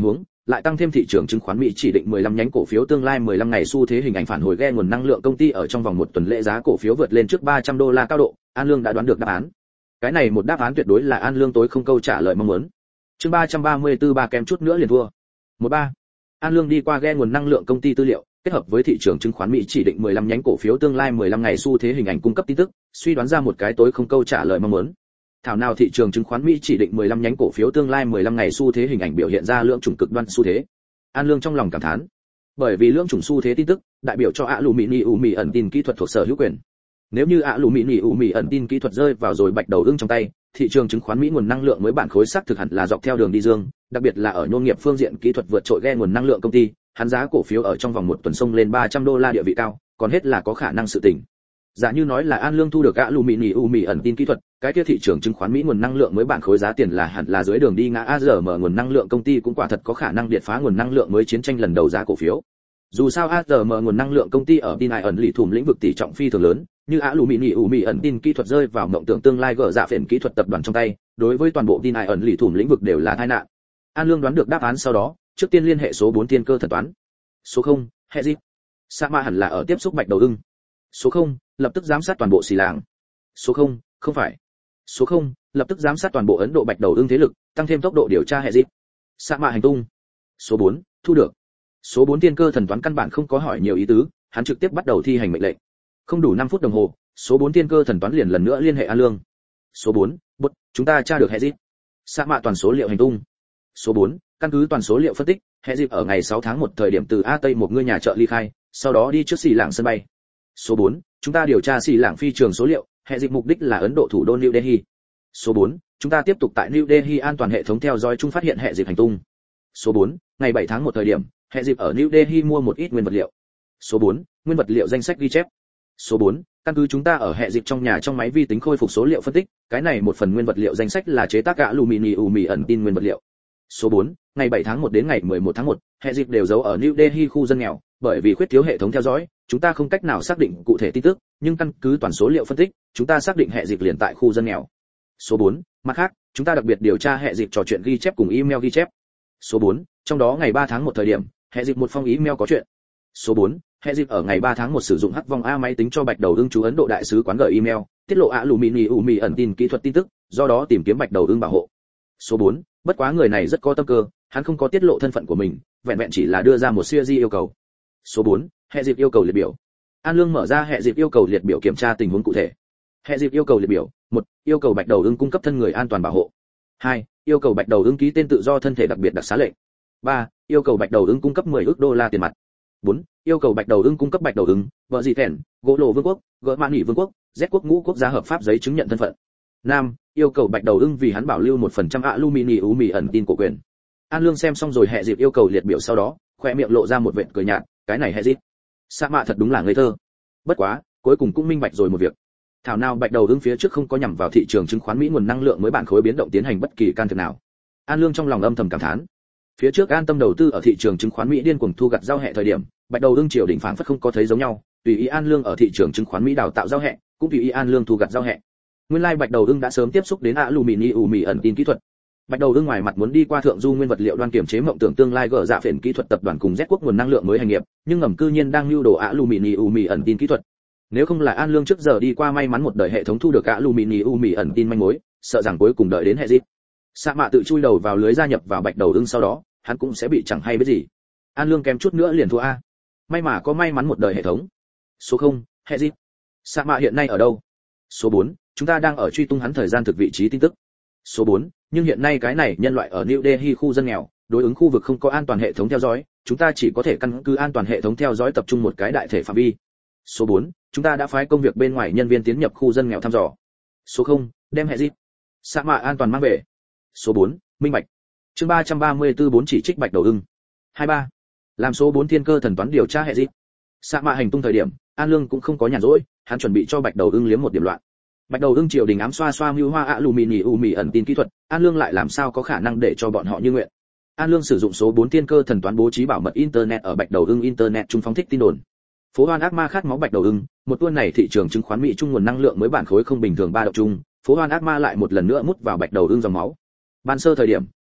lại tăng thêm thị trường chứng khoán Mỹ chỉ định 15 nhánh cổ phiếu tương lai 15 ngày xu thế hình ảnh phản hồi ghe nguồn năng lượng công ty ở trong vòng một tuần lễ giá cổ phiếu vượt lên trước $300 cao độ, An Lương đã đoán được đáp án. Cái này một đáp án tuyệt đối là An Lương tối không câu trả lời mong muốn. Chương 334 ba kém chút nữa liền thua. 13. An Lương đi qua ghe nguồn năng lượng công ty tư liệu, kết hợp với thị trường chứng khoán Mỹ chỉ định 15 nhánh cổ phiếu tương lai 15 ngày xu thế hình ảnh cung cấp tin tức, suy đoán ra một cái tối không câu trả lời mong muốn. Thảo nào thị trường chứng khoán Mỹ chỉ định 15 nhánh cổ phiếu tương lai 15 ngày xu thế hình ảnh biểu hiện ra lượng chủng cực đoan xu thế. An Lương trong lòng cảm thán. Bởi vì lượng chủng xu thế tin tức, đại biểu cho Aluminium ẩn tin kỹ thuật thuộc sở hữu quyền. Nếu như Aluminium ẩn tin kỹ thuật rơi vào rồi bạch đầu ưng trong tay, thị trường chứng khoán Mỹ nguồn năng lượng mới bản khối sắc thực hẳn là dọc theo đường đi dương, đặc biệt là ở nhôm nghiệp phương diện kỹ thuật vượt trội ghe nguồn năng lượng công ty, hắn giá cổ phiếu ở trong vòng một tuần xông lên $300 địa vị cao, còn hết là có khả năng sự tình. Giả như nói là An Lương thu được Aluminium ẩn tin kỹ thuật, cái kia thị trường chứng khoán Mỹ nguồn năng lượng mới bản khối giá tiền là hẳn là dưới đường đi ngã ARM nguồn năng lượng công ty cũng quả thật có khả năng điệt phá nguồn năng lượng mới chiến tranh lần đầu giá cổ phiếu. Dù sao ARM nguồn năng lượng công ty ở tin ẩn lì thủm lĩnh vực tỷ trọng phi thường lớn, như Aluminium ẩn tin kỹ thuật rơi vào mộng tưởng tương lai gỡ dạ phiền kỹ thuật tập đoàn trong tay, đối với toàn bộ tin ẩn lì thủm lĩnh vực đều là tai nạn. An Lương đoán được đáp án sau đó, trước tiên liên hệ số 4 tiên cơ thần toán. Số 0, Hezip. Sama hẳn là ở tiếp xúc bạch đầu ưng. Số 0, lập tức giám sát toàn bộ xì làng. Số 0, không phải. Số 0, lập tức giám sát toàn bộ Ấn Độ bạch đầu ưng thế lực, tăng thêm tốc độ điều tra Hezip. Sama hành tung. Số 4, thu được. Số 4 tiên cơ thần toán căn bản không có hỏi nhiều ý tứ, hắn trực tiếp bắt đầu thi hành mệnh lệnh. Không đủ 5 phút đồng hồ, số 4 tiên cơ thần toán liền lần nữa liên hệ An Lương. Số 4, bút, chúng ta tra được Hezip. Sama toàn số liệu hành tung. Số 4, căn cứ toàn số liệu phân tích, Hezip ở ngày 6 tháng 1 thời điểm từ A Tây một ngôi nhà chợ ly khai, sau đó đi trước xì làng sân bay. Số 4, chúng ta điều tra xì làng phi trường số liệu, Hezip mục đích là Ấn Độ thủ đô New Delhi. Số 4, chúng ta tiếp tục tại New Delhi an toàn hệ thống theo dõi chung phát hiện Hezip hành tung. Số 4, ngày 7 tháng 1 thời điểm, Hezip ở New Delhi mua một ít nguyên vật liệu. Số 4, nguyên vật liệu danh sách ghi chép. Số 4, căn cứ chúng ta ở Hezip trong nhà trong máy vi tính khôi phục số liệu phân tích, cái này một phần nguyên vật liệu danh sách là chế tác Aluminium ẩn tin nguyên vật liệu. Số 4, ngày 7 tháng 1 đến ngày 11 tháng 1, Hezip đều giấu ở New Delhi khu dân nghèo, bởi vì khuyết thiếu hệ thống theo dõi, chúng ta không cách nào xác định cụ thể tin tức, nhưng căn cứ toàn số liệu phân tích, chúng ta xác định Hezip liền tại khu dân nghèo. Số 4, mặt khác, chúng ta đặc biệt điều tra Hezip trò chuyện ghi chép cùng email ghi chép. Số 4, trong đó ngày 3 tháng 1 thời điểm, Hezip một phong email có chuyện. Số 4, Hezip ở ngày 3 tháng 1 sử dụng hắc vong A máy tính cho bạch đầu ưng chú Ấn Độ đại sứ quán gửi email, tiết lộ Aluminium ẩn tin kỹ thuật tin tức, do đó tìm kiếm bạch đầu ưng bảo hộ. Số 4, bất quá người này rất có tâm cơ, hắn không có tiết lộ thân phận của mình, vẹn vẹn chỉ là đưa ra một series yêu cầu. Số 4, Hezip yêu cầu liệt biểu. An Lương mở ra Hezip yêu cầu liệt biểu kiểm tra tình huống cụ thể. Hezip yêu cầu liệt biểu: 1, yêu cầu bạch đầu ưng cung cấp thân người an toàn bảo hộ. 2, yêu cầu bạch đầu ưng ký tên tự do thân thể đặc biệt đặc xá lệnh. 3, yêu cầu bạch đầu ưng cung cấp 10 ức đô la tiền mặt. 4, yêu cầu bạch đầu ưng cung cấp bạch đầu ưng, vợ gì thèn, gỗ lộ vương quốc, gỡ mạn nghỉ vương quốc, Z quốc ngũ quốc gia hợp pháp giấy chứng nhận thân phận. 5, yêu cầu bạch đầu ưng vì hắn bảo lưu 1% Aluminium ẩn tin cổ quyền. An Lương xem xong rồi Hezip yêu cầu liệt biểu sau đó, khóe miệng lộ ra một vệt cười nhạt, cái này Hezip, sa mạ thật đúng là ngây thơ. Bất quá, cuối cùng cũng minh bạch rồi một việc. Thảo nào bạch đầu ưng phía trước không có nhằm vào thị trường chứng khoán Mỹ nguồn năng lượng mới bản khối biến động tiến hành bất kỳ can thiệp nào. An Lương trong lòng âm thầm cảm thán. Phía trước an tâm đầu tư ở thị trường chứng khoán Mỹ điên cuồng thu gặt giao hẹ thời điểm, bạch đầu ưng triều đỉnh phảng phất không có thấy giống nhau, tùy ý An Lương ở thị trường chứng khoán Mỹ đào tạo giao hẹ, cũng tùy ý An Lương thu gặt giao hẹ. Nguyên lai bạch đầu ưng đã sớm tiếp xúc đến Aluminium ẩn tin kỹ thuật. Bạch đầu ưng ngoài mặt muốn đi qua thượng du nguyên vật liệu đoan kiểm chế mộng tưởng tương lai gỡ dạ phiền kỹ thuật tập đoàn cùng Z quốc nguồn năng lượng mới hành nghiệp, nhưng ngầm cư nhiên đang lưu đồ Aluminium ẩn tin kỹ thuật. Nếu không là An Lương trước giờ đi qua may mắn một đời hệ thống thu được Aluminium ẩn tin manh mối, sợ rằng cuối cùng đợi đến Hezip. Sa mạ tự chui đầu vào lưới gia nhập vào bạch đầu ưng sau đó, hắn cũng sẽ bị chẳng hay biết gì. An Lương kém chút nữa liền thua a. May mà có may mắn một đời hệ thống. Số 0, Hezip. Sa mạ hiện nay ở đâu? Số 4, chúng ta đang ở truy tung hắn thời gian thực vị trí tin tức. Số 4, nhưng hiện nay cái này nhân loại ở New Delhi khu dân nghèo, đối ứng khu vực không có an toàn hệ thống theo dõi, chúng ta chỉ có thể căn cứ an toàn hệ thống theo dõi tập trung một cái đại thể phạm vi. Số 4, chúng ta đã phái công việc bên ngoài nhân viên tiến nhập khu dân nghèo thăm dò. Số 0, đem Hezip. Sa mạ an toàn mang về. Số 4, minh bạch. Chương 334 4 chỉ trích bạch đầu ưng. 23. Làm số 4 thiên cơ thần toán điều tra Hezip. Sa mạ hành tung thời điểm, An Lương cũng không có nhàn rỗi, hắn chuẩn bị cho bạch đầu ưng liếm một điểm loạn. Bạch đầu ưng triều đình ám xoa xoa mưu hoa Aluminium ẩn tin kỹ thuật, An Lương lại làm sao có khả năng để cho bọn họ như nguyện. An Lương sử dụng số 4 thiên cơ thần toán bố trí bảo mật internet ở bạch đầu ưng internet trung phóng thích tin đồn. Phố Hoan ác ma khát máu bạch đầu ưng, một tuần này thị trường chứng khoán Mỹ trung nguồn năng lượng mới bản khối không bình thường ba động chung, Phố Hoan ác ma lại một lần nữa mút vào bạch đầu ưng dòng máu. Ban sơ thời điểm,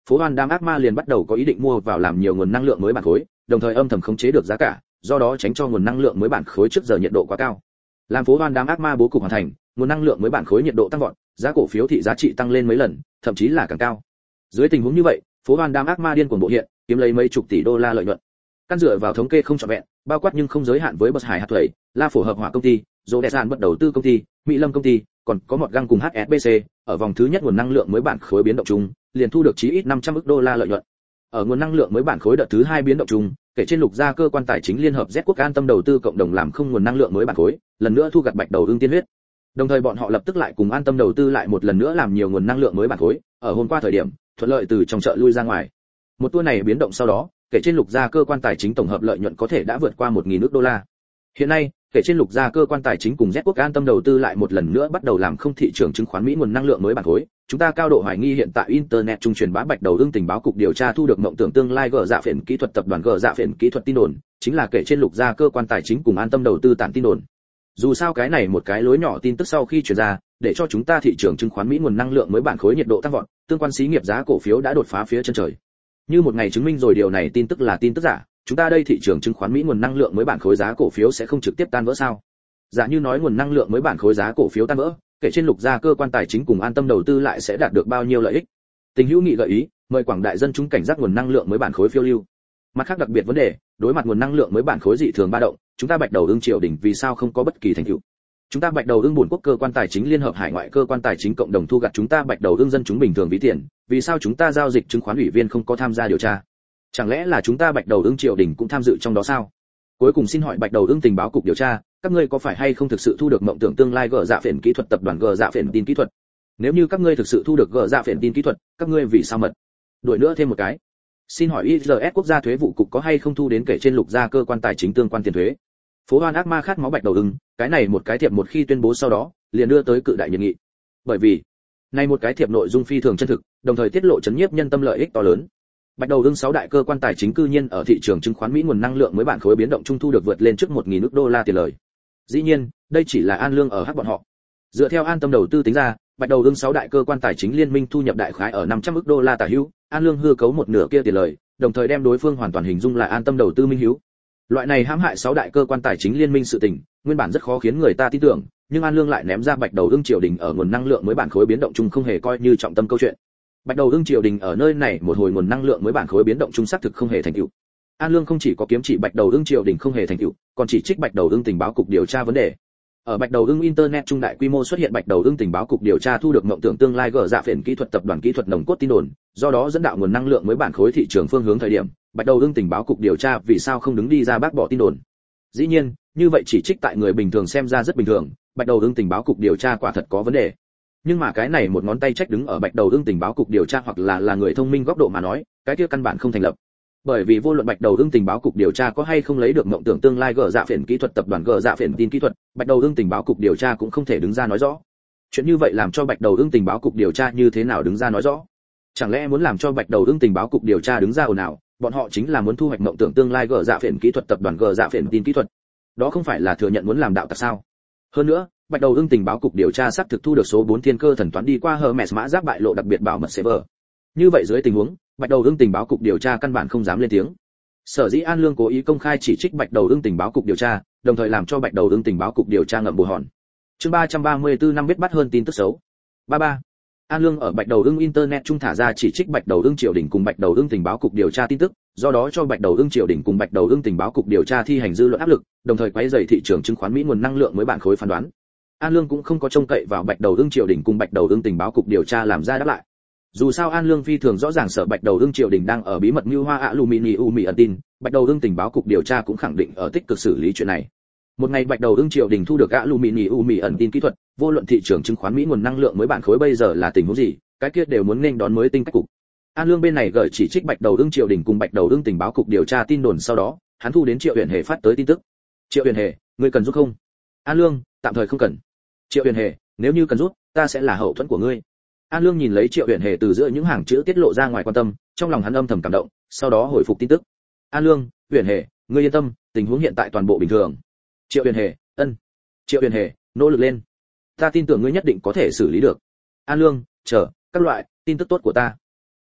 phố hoan đám ác ma liền bắt đầu có ý định mua vào làm nhiều nguồn năng lượng mới bản khối, đồng thời âm thầm khống chế được giá cả, do đó tránh cho nguồn năng lượng mới bản khối trước giờ nhiệt độ quá cao. Làm phố hoan đám ác ma bố cục hoàn thành, nguồn năng lượng mới bản khối nhiệt độ tăng vọt, giá cổ phiếu thị giá trị tăng lên mấy lần, thậm chí là càng cao. Dưới tình huống như vậy, phố hoan đám ác ma điên cuồng bộ hiện, kiếm lấy mấy chục tỷ đô la lợi nhuận. Căn dựa vào thống kê không trọn vẹn, bao quát nhưng không giới hạn với Bật Hải hạt thủy, La Phổ hợp hỏa công ty, Dỗ Đẹp Sản bất đầu tư công ty, Mỹ Lâm công ty, còn có một găng cùng HSBC, ở vòng thứ nhất nguồn năng lượng mới bản khối biến động chung, liền thu được chí ít 500 ức đô la lợi nhuận. Ở nguồn năng lượng mới bản khối đợt thứ 2 biến động chung, kể trên lục gia cơ quan tài chính liên hợp Z quốc an tâm đầu tư cộng đồng làm không nguồn năng lượng mới bản khối, lần nữa thu gặt bạch đầu ương tiên huyết. Đồng thời bọn họ lập tức lại cùng an tâm đầu tư lại một lần nữa làm nhiều nguồn năng lượng mới bản khối, ở hôm qua thời điểm, thuận lợi từ trong chợ lui ra ngoài. Một tour này biến động sau đó, kể trên lục gia cơ quan tài chính tổng hợp lợi nhuận có thể đã vượt qua 1.000 ức đô la. Hiện nay, kể trên lục gia cơ quan tài chính cùng Z quốc an tâm đầu tư lại một lần nữa bắt đầu làm không thị trường chứng khoán Mỹ nguồn năng lượng mới bản khối. Chúng ta cao độ hoài nghi hiện tại internet trung truyền bá bạch đầu ương tình báo cục điều tra thu được mộng tưởng tương lai gỡ dạ phiền kỹ thuật tập đoàn gỡ dạ phiền kỹ thuật tin đồn, chính là kể trên lục gia cơ quan tài chính cùng an tâm đầu tư tản tin đồn. Dù sao cái này một cái lối nhỏ tin tức sau khi truyền ra, để cho chúng ta thị trường chứng khoán Mỹ nguồn năng lượng mới bản khối nhiệt độ tăng vọt, tương quan xí nghiệp giá cổ phiếu đã đột phá phía chân trời. Như một ngày chứng minh rồi điều này tin tức là tin tức giả, chúng ta đây thị trường chứng khoán Mỹ nguồn năng lượng mới bản khối giá cổ phiếu sẽ không trực tiếp tan vỡ sao? Giả như nói nguồn năng lượng mới bản khối giá cổ phiếu tan vỡ, kể trên lục gia cơ quan tài chính cùng an tâm đầu tư lại sẽ đạt được bao nhiêu lợi ích? Tình hữu nghị gợi ý, mời quảng đại dân chúng cảnh giác nguồn năng lượng mới bản khối phiêu lưu. Mặt khác đặc biệt vấn đề, đối mặt nguồn năng lượng mới bản khối dị thường ba động, chúng ta bạch đầu ương triều đỉnh vì sao không có bất kỳ thành tựu? Chúng ta bạch đầu ương buồn quốc cơ quan tài chính liên hợp hải ngoại cơ quan tài chính cộng đồng thu gặt chúng ta bạch đầu ương dân chúng bình thường ví tiền, vì sao chúng ta giao dịch chứng khoán ủy viên không có tham gia điều tra? Chẳng lẽ là chúng ta bạch đầu ương triều đỉnh cũng tham dự trong đó sao? Cuối cùng xin hỏi bạch đầu ương tình báo cục điều tra, các ngươi có phải hay không thực sự thu được mộng tưởng tương lai gỡ dạ phiền kỹ thuật tập đoàn gỡ dạ phiền tin kỹ thuật? Nếu như các ngươi thực sự thu được gỡ dạ phiền tin kỹ thuật, các ngươi vì sao mật? Đuổi nữa thêm một cái. Xin hỏi IRS quốc gia thuế vụ cục có hay không thu đến kể trên lục gia cơ quan tài chính tương quan tiền thuế? Phố hoan ác ma khát máu bạch đầu ưng, cái này một cái thiệp một khi tuyên bố sau đó, liền đưa tới cự đại nhiệt nghị. Bởi vì, này một cái thiệp nội dung phi thường chân thực, đồng thời tiết lộ chấn nhiếp nhân tâm lợi ích to lớn. Bạch đầu ưng 6 đại cơ quan tài chính cư nhiên ở thị trường chứng khoán Mỹ nguồn năng lượng mới bản khối biến động trung thu được vượt lên trước 1.000 ức đô la tiền lời. Dĩ nhiên, đây chỉ là An Lương ở hắc bọn họ. Dựa theo An Tâm đầu tư tính ra, Bạch đầu ưng 6 đại cơ quan tài chính liên minh thu nhập đại khái ở 500 ức đô la tả hữu, An Lương hư cấu một nửa kia tiền lời, đồng thời đem đối phương hoàn toàn hình dung là An Tâm đầu tư minh hữu. Loại này hãm hại 6 đại cơ quan tài chính liên minh sự tình, nguyên bản rất khó khiến người ta tin tưởng, nhưng An Lương lại ném ra Bạch đầu ưng triều đình ở nguồn năng lượng mới bản khối biến động chung không hề coi như trọng tâm câu chuyện. Bạch đầu ưng triều đình ở nơi này một hồi nguồn năng lượng mới bản khối biến động chung xác thực không hề thành tựu. An Lương không chỉ có kiếm chỉ Bạch đầu ưng triều đình không hề thành tựu, còn chỉ trích Bạch đầu ưng tình báo cục điều tra vấn đề. Ở Bạch đầu ưng internet trung đại quy mô xuất hiện Bạch đầu ưng tình báo cục điều tra thu được mộng tưởng tương lai gỡ dạ phiền kỹ thuật tập đoàn kỹ thuật nồng cốt tin đồn, do đó dẫn đạo nguồn năng lượng mới bản khối thị trường phương hướng thời điểm, Bạch đầu ưng tình báo cục điều tra vì sao không đứng đi ra bác bỏ tin đồn? Dĩ nhiên, như vậy chỉ trích tại người bình thường xem ra rất bình thường, Bạch đầu ưng tình báo cục điều tra quả thật có vấn đề. Nhưng mà cái này một ngón tay trách đứng ở Bạch đầu ưng tình báo cục điều tra hoặc là người thông minh góc độ mà nói, cái kia căn bản không thành lập. Bởi vì vô luận Bạch đầu ưng tình báo cục điều tra có hay không lấy được mộng tưởng tương lai gỡ dạ phiền kỹ thuật tập đoàn gỡ dạ phiền tin kỹ thuật, Bạch đầu ưng tình báo cục điều tra cũng không thể đứng ra nói rõ. Chuyện như vậy làm cho Bạch đầu ưng tình báo cục điều tra như thế nào đứng ra nói rõ? Chẳng lẽ muốn làm cho Bạch đầu ưng tình báo cục điều tra đứng ra ồn ào, bọn họ chính là muốn thu hoạch mộng tưởng tương lai gỡ dạ phiền kỹ thuật tập đoàn gỡ dạ phiền tin kỹ thuật. Đó không phải là thừa nhận muốn làm đạo tặc sao? Hơn nữa, Bạch đầu ưng tình báo cục điều tra xác thực thu được số 4 thiên cơ thần toán đi qua Hermes mã giáp bại lộ đặc biệt bảo mật server. Như vậy dưới tình huống, Bạch đầu ưng tình báo cục điều tra căn bản không dám lên tiếng. Sở dĩ An Lương cố ý công khai chỉ trích Bạch đầu ưng tình báo cục điều tra, đồng thời làm cho Bạch đầu ưng tình báo cục điều tra ngậm bồ hòn. Chương 334 năm biết bắt hơn tin tức xấu. 33. An Lương ở Bạch đầu ưng internet trung thả ra chỉ trích Bạch đầu ưng triều đình cùng Bạch đầu ưng tình báo cục điều tra tin tức, do đó cho Bạch đầu ưng triều đình cùng Bạch đầu ưng tình báo cục điều tra thi hành dư luận áp lực, đồng thời quấy rầy thị trường chứng khoán Mỹ nguồn năng lượng mới bản khối phán đoán. An Lương cũng không có trông cậy vào Bạch đầu ưng triều đình cùng Bạch đầu ưng tình báo cục điều tra làm ra đáp lại. Dù sao An Lương phi thường rõ ràng sở Bạch đầu ưng triều đình đang ở bí mật mưu hoa aluminium ẩn tin, Bạch đầu ưng tình báo cục điều tra cũng khẳng định ở tích cực xử lý chuyện này. Một ngày Bạch đầu ưng triều đình thu được aluminium ẩn tin kỹ thuật, vô luận thị trường chứng khoán Mỹ nguồn năng lượng mới bản khối bây giờ là tình huống gì, cái kia đều muốn nên đón mới tinh cách cục. An Lương bên này gửi chỉ trích Bạch đầu ưng triều đình cùng Bạch đầu ưng tình báo cục điều tra tin đồn sau đó, hắn thu đến Triệu Huyền Hề phát tới tin tức. Triệu Huyền Hề, ngươi cần giúp không? An Lương, tạm thời không cần. Triệu Huyền Hề, nếu như cần giúp, ta sẽ là hậu thuẫn của ngươi. An Lương nhìn lấy Triệu Huyền Hề từ giữa những hàng chữ tiết lộ ra ngoài quan tâm, trong lòng hắn âm thầm cảm động, sau đó hồi phục tin tức. An Lương, Huyền Hề, ngươi yên tâm, tình huống hiện tại toàn bộ bình thường. Triệu Huyền Hề, ân. Triệu Huyền Hề, nỗ lực lên. Ta tin tưởng ngươi nhất định có thể xử lý được. An Lương, chờ các loại tin tức tốt của ta.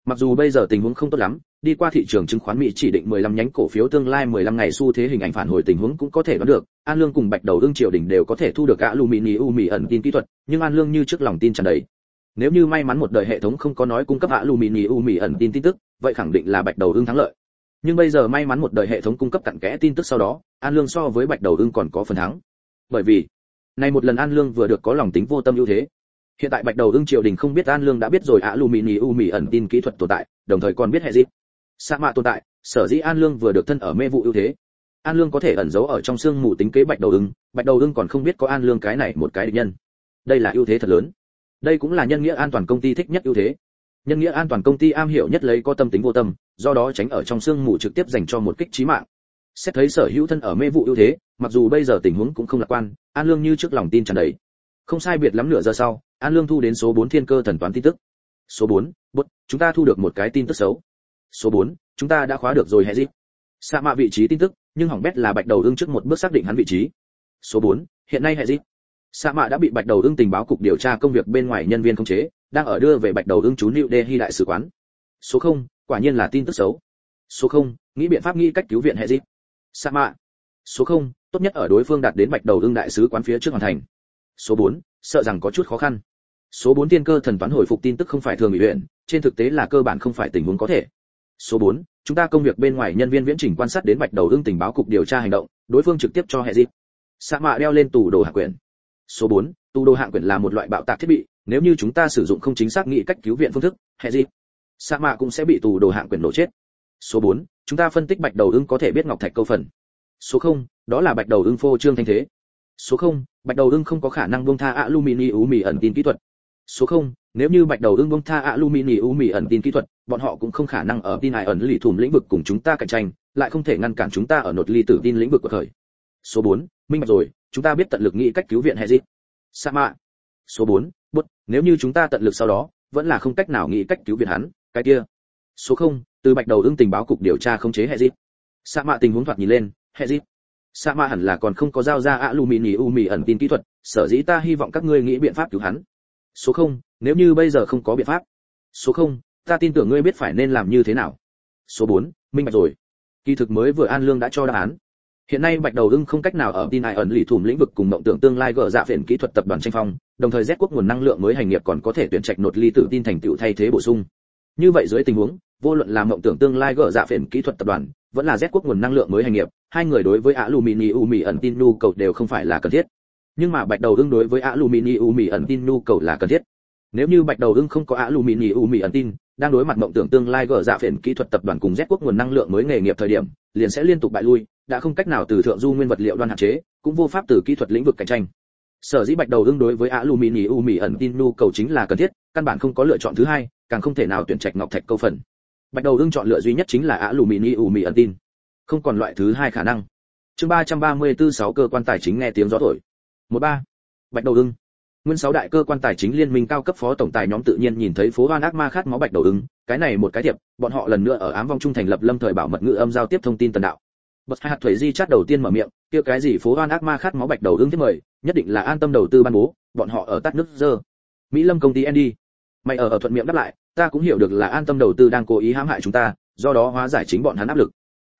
Mặc dù bây giờ tình huống không tốt lắm, đi qua thị trường chứng khoán Mỹ chỉ định 15 nhánh cổ phiếu tương lai 15 ngày xu thế hình ảnh phản hồi tình huống cũng có thể đoán được, An Lương cùng Bạch Đầu Ưng Triều Đình đều có thể thu được aluminium mì ẩn tin kỹ thuật, nhưng An Lương như trước lòng tin tràn đầy. Nếu như may mắn một đời hệ thống không có nói cung cấp aluminium mì ẩn tin tức, vậy khẳng định là Bạch Đầu Ưng thắng lợi. Nhưng bây giờ may mắn một đời hệ thống cung cấp cặn kẽ tin tức sau đó, An Lương so với Bạch Đầu Ưng còn có phần thắng. Bởi vì, này một lần An Lương vừa được có lòng tính vô tâm ưu thế. Hiện tại Bạch Đầu Ưng Triều Đình không biết An Lương đã biết rồi aluminium mì ẩn tin kỹ thuật tồn tại, đồng thời còn biết hệ gì sa mạ tồn tại, sở dĩ An Lương vừa được thân ở mê vụ ưu thế. An Lương có thể ẩn giấu ở trong xương mù tính kế Bạch Đầu Ưng còn không biết có An Lương cái này một cái địch nhân. Đây là ưu thế thật lớn. Đây cũng là nhân nghĩa an toàn công ty thích nhất ưu thế. Nhân nghĩa an toàn công ty am hiểu nhất lấy có tâm tính vô tâm, do đó tránh ở trong xương mù trực tiếp dành cho một kích chí mạng. Xét thấy sở hữu thân ở mê vụ ưu thế, mặc dù bây giờ tình huống cũng không lạc quan, An Lương như trước lòng tin tràn đầy. Không sai biệt lắm nửa giờ sau, An Lương thu đến số 4 thiên cơ thần toán tin tức. Số 4, chúng ta thu được một cái tin tức xấu. Số 4, chúng ta đã khóa được rồi hệ gì sa mạ vị trí tin tức, nhưng hỏng bét là Bạch Đầu Ưng trước một bước xác định hắn vị trí. Số 4, hiện nay hệ gì sa mạ đã bị Bạch Đầu Ưng tình báo cục điều tra công việc bên ngoài nhân viên khống chế, đang ở đưa về Bạch Đầu Ưng trú New Delhi đại sứ quán. Số 0, quả nhiên là tin tức xấu. Số 0, nghĩ biện pháp nghĩ cách cứu viện hệ gì sa mạ. Số 0, tốt nhất ở đối phương đạt đến Bạch Đầu Ưng đại sứ quán phía trước hoàn thành. Số 4, sợ rằng có chút khó khăn. Số 4 thiên cơ thần toán hồi phục tin tức không phải thường ủy huyện, trên thực tế là cơ bản không phải tình huống có thể. Số 4, chúng ta công việc bên ngoài nhân viên viễn trình quan sát đến Bạch Đầu Ưng tình báo cục điều tra hành động, đối phương trực tiếp cho hệ gì sa mạ đeo lên tủ đồ hạng quyển. Số 4, tủ đồ hạng quyển là một loại bạo tạc thiết bị, nếu như chúng ta sử dụng không chính xác nghĩ cách cứu viện phương thức, hệ gì sa mạ cũng sẽ bị tủ đồ hạng quyển nổ chết. Số 4, chúng ta phân tích Bạch Đầu Ưng có thể biết ngọc thạch câu phần. Số 0, đó là Bạch Đầu Ưng phô trương thanh thế. Số 0, Bạch Đầu Ưng không có khả năng buông tha aluminium mì ẩn tin kỹ thuật. Số 0, nếu như Bạch Đầu Ưng buông tha aluminium mì ẩn tin kỹ thuật, bọn họ cũng không khả năng ở tin ẩn lì thủm lĩnh vực cùng chúng ta cạnh tranh, lại không thể ngăn cản chúng ta ở nột ly tử tin lĩnh vực của khởi. Số 4, minh bạch rồi, chúng ta biết tận lực nghĩ cách cứu viện hệ gì sa mạ. Số 4, nếu như chúng ta tận lực sau đó, vẫn là không cách nào nghĩ cách cứu viện hắn, cái kia. Số 0, từ Bạch Đầu Ưng tình báo cục điều tra khống chế hệ gì sa mạ tình huống thoạt nhìn lên, hệ gì sa mạ hẳn là còn không có giao ra aluminium mì ẩn tin kỹ thuật, sở dĩ ta hy vọng các ngươi nghĩ biện pháp cứu hắn. Số 0, nếu như bây giờ không có biện pháp. Số 0, ta tin tưởng ngươi biết phải nên làm như thế nào. Số 4, minh bạch rồi. Kỳ thực mới vừa An Lương đã cho đáp án. Hiện nay Bạch Đầu Ưng không cách nào ở tin ẩn lì thủm lĩnh vực cùng mộng tưởng tương lai gỡ dạ phiền kỹ thuật tập đoàn tranh phong, đồng thời Z quốc nguồn năng lượng mới hành nghiệp còn có thể tuyển trạch nột ly tử tin thành tựu thay thế bổ sung. Như vậy dưới tình huống, vô luận là mộng tưởng tương lai gỡ dạ phiền kỹ thuật tập đoàn, vẫn là Z quốc nguồn năng lượng mới hành nghiệp, hai người đối với aluminium mì ẩn tin nhu cầu đều không phải là cần thiết. Nhưng mà Bạch Đầu Ưng đối với aluminium mì ẩn tin nhu cầu là cần thiết. Nếu như Bạch Đầu Ưng không có aluminium mì ẩn tin, đang đối mặt mộng tưởng tương lai gỡ dạ phiền kỹ thuật tập đoàn cùng Z quốc nguồn năng lượng mới nghề nghiệp thời điểm, liền sẽ liên tục bại lui, đã không cách nào từ thượng du nguyên vật liệu đoan hạn chế, cũng vô pháp từ kỹ thuật lĩnh vực cạnh tranh. Sở dĩ Bạch Đầu Ưng đối với aluminium mì ẩn tin nhu cầu chính là cần thiết, căn bản không có lựa chọn thứ hai, càng không thể nào tuyển trạch ngọc thạch câu phần. Bạch Đầu Ưng chọn lựa duy nhất chính là aluminium mì ẩn tin, không còn loại thứ hai khả năng. Chương 334 6 cơ quan tài chính nghe tiếng gió thổi. 13. Bạch Đầu Ưng. Nguyên 6 đại cơ quan tài chính liên minh cao cấp phó tổng tài nhóm tự nhiên nhìn thấy phố hoan ác ma khát máu Bạch Đầu Ưng, cái này một cái thiệp, bọn họ lần nữa ở ám vong trung thành lập lâm thời bảo mật ngữ âm giao tiếp thông tin tần đạo. Bật hạt thuế di chát đầu tiên mở miệng, kia cái gì phố hoan ác ma khát máu Bạch Đầu Ưng thiết mời, nhất định là An Tâm đầu tư ban bố, bọn họ ở tắt nước dơ. Mỹ Lâm công ty Andy. Mày ở thuận miệng đáp lại, ta cũng hiểu được là An Tâm đầu tư đang cố ý hãm hại chúng ta, do đó hóa giải chính bọn hắn áp lực.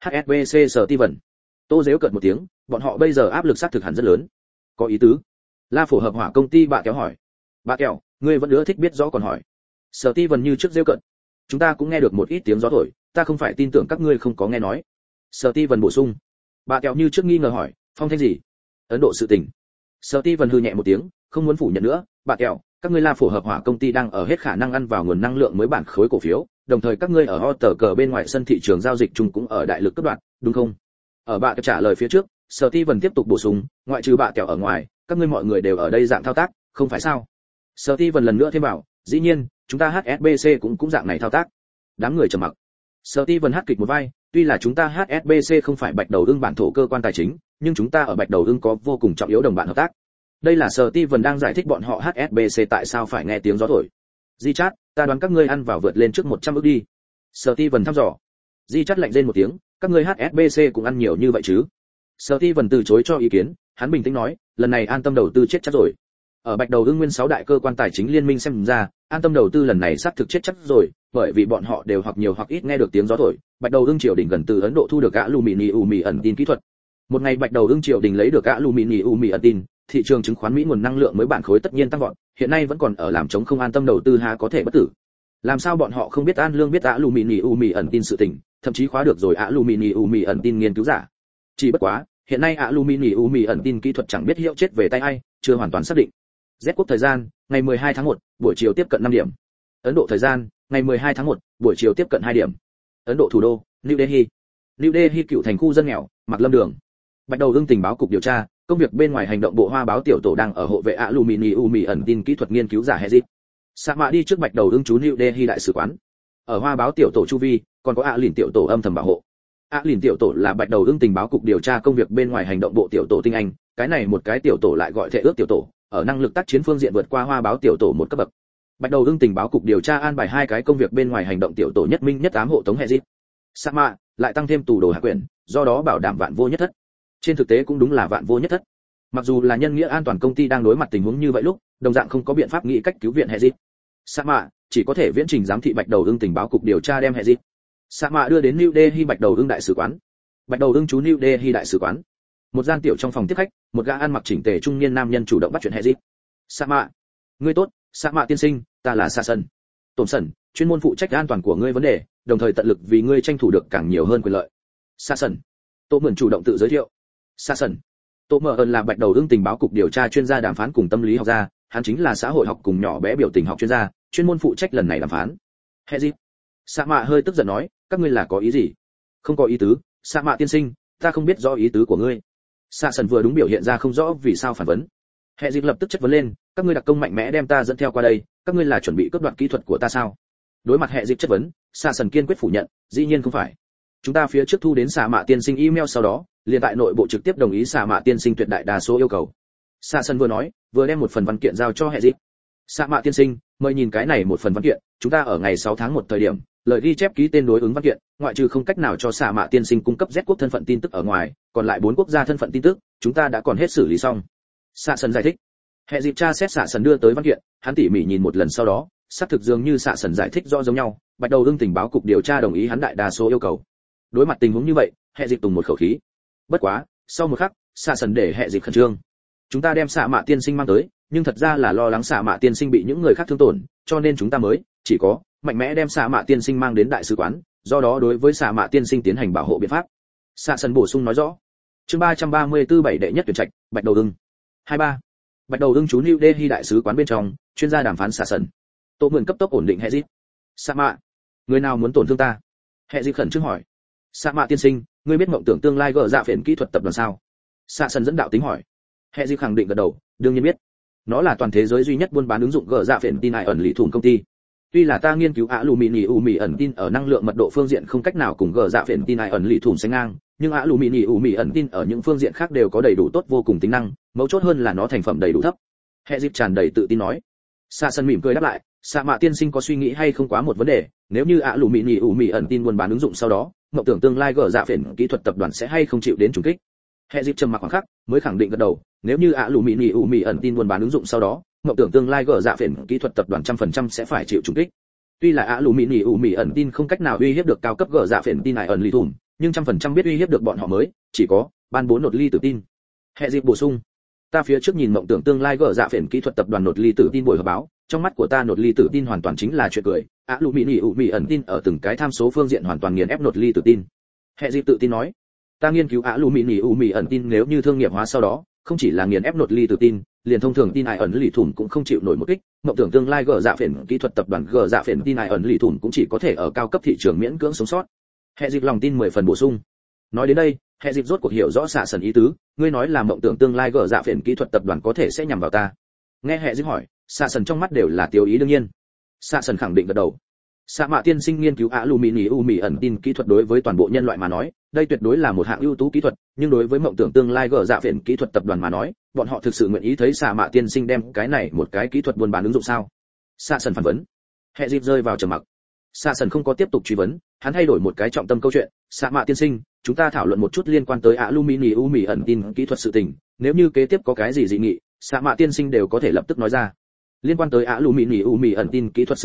HSBC Steven. Tô giễu cợt một tiếng, bọn họ bây giờ áp lực xác thực hẳn rất lớn. Có ý tứ. La phổ hợp hỏa công ty bà kéo hỏi. Bà kéo, ngươi vẫn nữa thích biết rõ còn hỏi. Steven như trước giễu cợt. Chúng ta cũng nghe được một ít tiếng gió thổi, ta không phải tin tưởng các ngươi không có nghe nói. Steven bổ sung. Bà kéo như trước nghi ngờ hỏi, phong thanh gì? Ấn Độ sự tình. Steven hừ nhẹ một tiếng, không muốn phủ nhận nữa. Bà kéo, các ngươi La phổ hợp hỏa công ty đang ở hết khả năng ăn vào nguồn năng lượng mới bản khối cổ phiếu, đồng thời các ngươi ở Otter cờ bên ngoài sân thị trường giao dịch chung cũng ở đại lực cấp đoạn, đúng không? Ở bà kéo trả lời phía trước, Steven tiếp tục bổ sung, ngoại trừ bà kéo ở ngoài, các ngươi mọi người đều ở đây dạng thao tác, không phải sao? Steven lần nữa thêm bảo, dĩ nhiên, chúng ta HSBC cũng dạng này thao tác. Đám người trầm mặc. Steven hát kịch một vai, tuy là chúng ta HSBC không phải Bạch Đầu Ưng bản thổ cơ quan tài chính, nhưng chúng ta ở Bạch Đầu Ưng có vô cùng trọng yếu đồng bạn hợp tác. Đây là Steven đang giải thích bọn họ HSBC tại sao phải nghe tiếng gió thổi. Di Chat, ta đoán các ngươi ăn vào vượt lên trước 100 ức đi. Steven thăm dò. Di Chat lạnh rên một tiếng, các ngươi HSBC cũng ăn nhiều như vậy chứ? Steven từ chối cho ý kiến, hắn bình tĩnh nói, lần này An Tâm đầu tư chết chắc rồi. Ở Bạch Đầu Ưng nguyên 6 đại cơ quan tài chính liên minh xem ra, An Tâm đầu tư lần này xác thực chết chắc rồi, bởi vì bọn họ đều hoặc nhiều hoặc ít nghe được tiếng gió thổi, Bạch Đầu Ưng triều đình gần từ Ấn Độ thu được aluminium ẩn tin kỹ thuật. Một ngày Bạch Đầu Ưng triều đình lấy được aluminium ẩn tin, thị trường chứng khoán Mỹ nguồn năng lượng mới bản khối tất nhiên tăng vọt, hiện nay vẫn còn ở làm chống không an tâm đầu tư há có thể bất tử. Làm sao bọn họ không biết An Lương biết aluminium ẩn tin sự tình, thậm chí khóa được rồi aluminium ẩn tin nghiên cứu giả. Chỉ bất quá, hiện nay aluminium ẩn tin kỹ thuật chẳng biết hiệu chết về tay ai, chưa hoàn toàn xác định. Z quốc thời gian, ngày 12 tháng 1, buổi chiều tiếp cận 5 điểm. Ấn Độ thời gian, ngày 12 tháng 1, buổi chiều tiếp cận 2 điểm. Ấn Độ thủ đô, New Delhi. New Delhi cựu thành khu dân nghèo, Mạc Lâm Đường. Bạch Đầu Ưng tình báo cục điều tra, công việc bên ngoài hành động bộ Hoa báo tiểu tổ đang ở hộ vệ aluminium ẩn tin kỹ thuật nghiên cứu giả Hezit. Sa Mạ đi trước Bạch Đầu Ưng trú New Delhi đại sứ quán. Ở Hoa báo tiểu tổ chu vi, còn có Lìn tiểu tổ âm thầm bảo hộ. Lìn tiểu tổ là Bạch Đầu Ưng tình báo cục điều tra công việc bên ngoài hành động bộ tiểu tổ tinh anh, cái này một cái tiểu tổ lại gọi Thệ ước tiểu tổ, ở năng lực tác chiến phương diện vượt qua Hoa báo tiểu tổ một cấp bậc. Bạch Đầu Ưng tình báo cục điều tra an bài hai cái công việc bên ngoài hành động tiểu tổ nhất minh nhất ám hộ tống Hezit. Sa Mạ lại tăng thêm tù đồ hạ quyển, do đó bảo đảm vạn vô nhất thất. Trên thực tế cũng đúng là vạn vô nhất thất. Mặc dù là nhân nghĩa an toàn công ty đang đối mặt tình huống như vậy lúc, đồng dạng không có biện pháp nghĩ cách cứu viện Hezit. Sa Mạ chỉ có thể viễn trình giám thị Bạch Đầu Ưng tình báo cục điều tra đem Hezit. Sa Mạ đưa đến New Delhi Bạch Đầu Ưng đại sứ quán. Bạch Đầu Ưng trú New Delhi đại sứ quán. Một gian tiểu trong phòng tiếp khách, một gã ăn mặc chỉnh tề trung niên nam nhân chủ động bắt chuyện Hezit. Sa Mạ, ngươi tốt, Sa Mạ tiên sinh, ta là Sa Sân. Tổn sẩn, chuyên môn phụ trách an toàn của ngươi vấn đề, đồng thời tận lực vì ngươi tranh thủ được càng nhiều hơn quyền lợi. Sa Sân. Tô Mượn chủ động tự giới thiệu. Sa Sân. Tô Mượn là Bạch Đầu Ưng tình báo cục điều tra chuyên gia đàm phán cùng tâm lý học gia, hắn chính là xã hội học cùng nhỏ bé biểu tình học chuyên gia, chuyên môn phụ trách lần này đàm phán. Hezit. Sa Mạ hơi tức giận nói, các ngươi là có ý gì? Không có ý tứ, Sa Mạ tiên sinh, ta không biết rõ ý tứ của ngươi. Sa Sân vừa đúng biểu hiện ra không rõ vì sao phản vấn. Hezit lập tức chất vấn lên, các ngươi đặc công mạnh mẽ đem ta dẫn theo qua đây, các ngươi là chuẩn bị cướp đoạt kỹ thuật của ta sao? Đối mặt Hezit chất vấn, Sa Sân kiên quyết phủ nhận, dĩ nhiên không phải. Chúng ta phía trước thu đến Sa Mạ tiên sinh email sau đó, liền tại nội bộ trực tiếp đồng ý Sa Mạ tiên sinh tuyệt đại đa số yêu cầu. Sa Sân vừa nói, vừa đem một phần văn kiện giao cho Hezit. Sa Mạ tiên sinh, mời nhìn cái này một phần văn kiện, chúng ta ở ngày 6 tháng 1 thời điểm, lời ghi chép ký tên đối ứng văn kiện, ngoại trừ không cách nào cho Sa Mạ tiên sinh cung cấp Z quốc thân phận tin tức ở ngoài, còn lại 4 quốc gia thân phận tin tức, chúng ta đã còn hết xử lý xong. Sa Sân giải thích. Hezit tra xét Sa Sân đưa tới văn kiện, hắn tỉ mỉ nhìn một lần sau đó, xác thực dường như Sa Sân giải thích rõ giống nhau, Bạch Đầu Ưng tình báo cục điều tra đồng ý hắn đại đa số yêu cầu. Đối mặt tình huống như vậy, Hezit tùng một khẩu khí. Bất quá, sau một khắc, Sa Sân để Hezit khẩn trương. Chúng ta đem Sa Mạ tiên sinh mang tới, nhưng thật ra là lo lắng Sa Mạ tiên sinh bị những người khác thương tổn, cho nên chúng ta mới chỉ có mạnh mẽ đem Sa Mạ tiên sinh mang đến đại sứ quán, do đó đối với Sa Mạ tiên sinh tiến hành bảo hộ biện pháp. Sa Sân bổ sung nói rõ. Chương 334 bảy đệ nhất tuyển trạch, Bạch Đầu Ưng. 23. Bạch Đầu Ưng trú New Delhi đại sứ quán bên trong, chuyên gia đàm phán Sa Sân. Tô Mượn cấp tốc ổn định Hezit. Sa Mạ, người nào muốn tổn thương ta? Hezit khẩn trương hỏi. Sa Mạ tiên sinh, ngươi biết mộng tưởng tương lai gỡ dạ phiền kỹ thuật tập đoàn sao? Sa Sân dẫn đạo tính hỏi. Hezit khẳng định gật đầu, đương nhiên biết. Nó là toàn thế giới duy nhất buôn bán ứng dụng gỡ dạ phiền tin ẩn lý thủng công ty. Tuy là ta nghiên cứu aluminium ẩn tin ở năng lượng mật độ phương diện không cách nào cùng gỡ dạ phiền tin ẩn lý thủng sánh ngang, nhưng aluminium ẩn tin ở những phương diện khác đều có đầy đủ tốt vô cùng tính năng, mấu chốt hơn là nó thành phẩm đầy đủ thấp. Hezit tràn đầy tự tin nói. Sa Sân mỉm cười đáp lại, Sa Mạ tiên sinh có suy nghĩ hay không quá một vấn đề, nếu như aluminium ẩn tin buôn bán ứng dụng sau đó, mộng tưởng tương lai gỡ dạ phiền kỹ thuật tập đoàn sẽ hay không chịu đến trùng kích. Hezit trầm mặc khoảng khắc, mới khẳng định gật đầu, nếu như aluminium ẩn tin buôn bán ứng dụng sau đó, mộng tưởng tương lai gỡ dạ phiền kỹ thuật tập đoàn 100% sẽ phải chịu trùng kích. Tuy là aluminium ẩn tin không cách nào uy hiếp được cao cấp gỡ dạ phiền tin ẩn lý thủng, nhưng 100% biết uy hiếp được bọn họ mới chỉ có ban 4 nột ly tử tin. Hezit bổ sung, ta phía trước nhìn mộng tưởng tương lai gỡ dạ phiền kỹ thuật tập đoàn nột ly tử tin buổi họp báo, trong mắt của ta nột ly tử tin hoàn toàn chính là chuyện cười, aluminium ẩn tin ở từng cái tham số phương diện hoàn toàn nghiền ép nột ly tử tin. Hezit tự tin nói, ta nghiên cứu aluminium ẩn tin nếu như thương nghiệp hóa sau đó, không chỉ là nghiền ép nột ly tử tin, liền thông thường tin ẩn lý thủng cũng không chịu nổi một kích, mộng tưởng tương lai gỡ dạ phiền kỹ thuật tập đoàn gỡ dạ phiền tin ẩn lý thủng cũng chỉ có thể ở cao cấp thị trường miễn cưỡng sống sót. Hezit lòng tin 10 phần bổ sung. Nói đến đây, Hezit rốt cuộc hiểu rõ Sa Sân ý tứ, ngươi nói là mộng tưởng tương lai gỡ dạ phiền kỹ thuật tập đoàn có thể sẽ nhằm vào ta. Nghe Hezit hỏi, Sa Sân trong mắt đều là tiêu ý đương nhiên. Sa Sân khẳng định gật đầu. Sa Mạ tiên sinh nghiên cứu aluminium ẩn tin kỹ thuật đối với toàn bộ nhân loại mà nói, đây tuyệt đối là một hạng ưu tú kỹ thuật, nhưng đối với mộng tưởng tương lai gỡ dạ phiền kỹ thuật tập đoàn mà nói, bọn họ thực sự nguyện ý thấy Sa Mạ tiên sinh đem cái này một cái kỹ thuật buôn bán ứng dụng sao? Sa Sân phản vấn. Hezit rơi vào trầm mặc. Sa Sân không có tiếp tục truy vấn, hắn thay đổi một cái trọng tâm câu chuyện. Sa Mạ tiên sinh, chúng ta thảo luận một chút liên quan tới aluminium ẩn tin kỹ thuật sự tình, nếu như kế tiếp có cái gì dị nghị, Sa Mạ tiên sinh đều có thể lập tức nói ra. Liên quan tới aluminium ẩn tin kỹ thuật sự tình,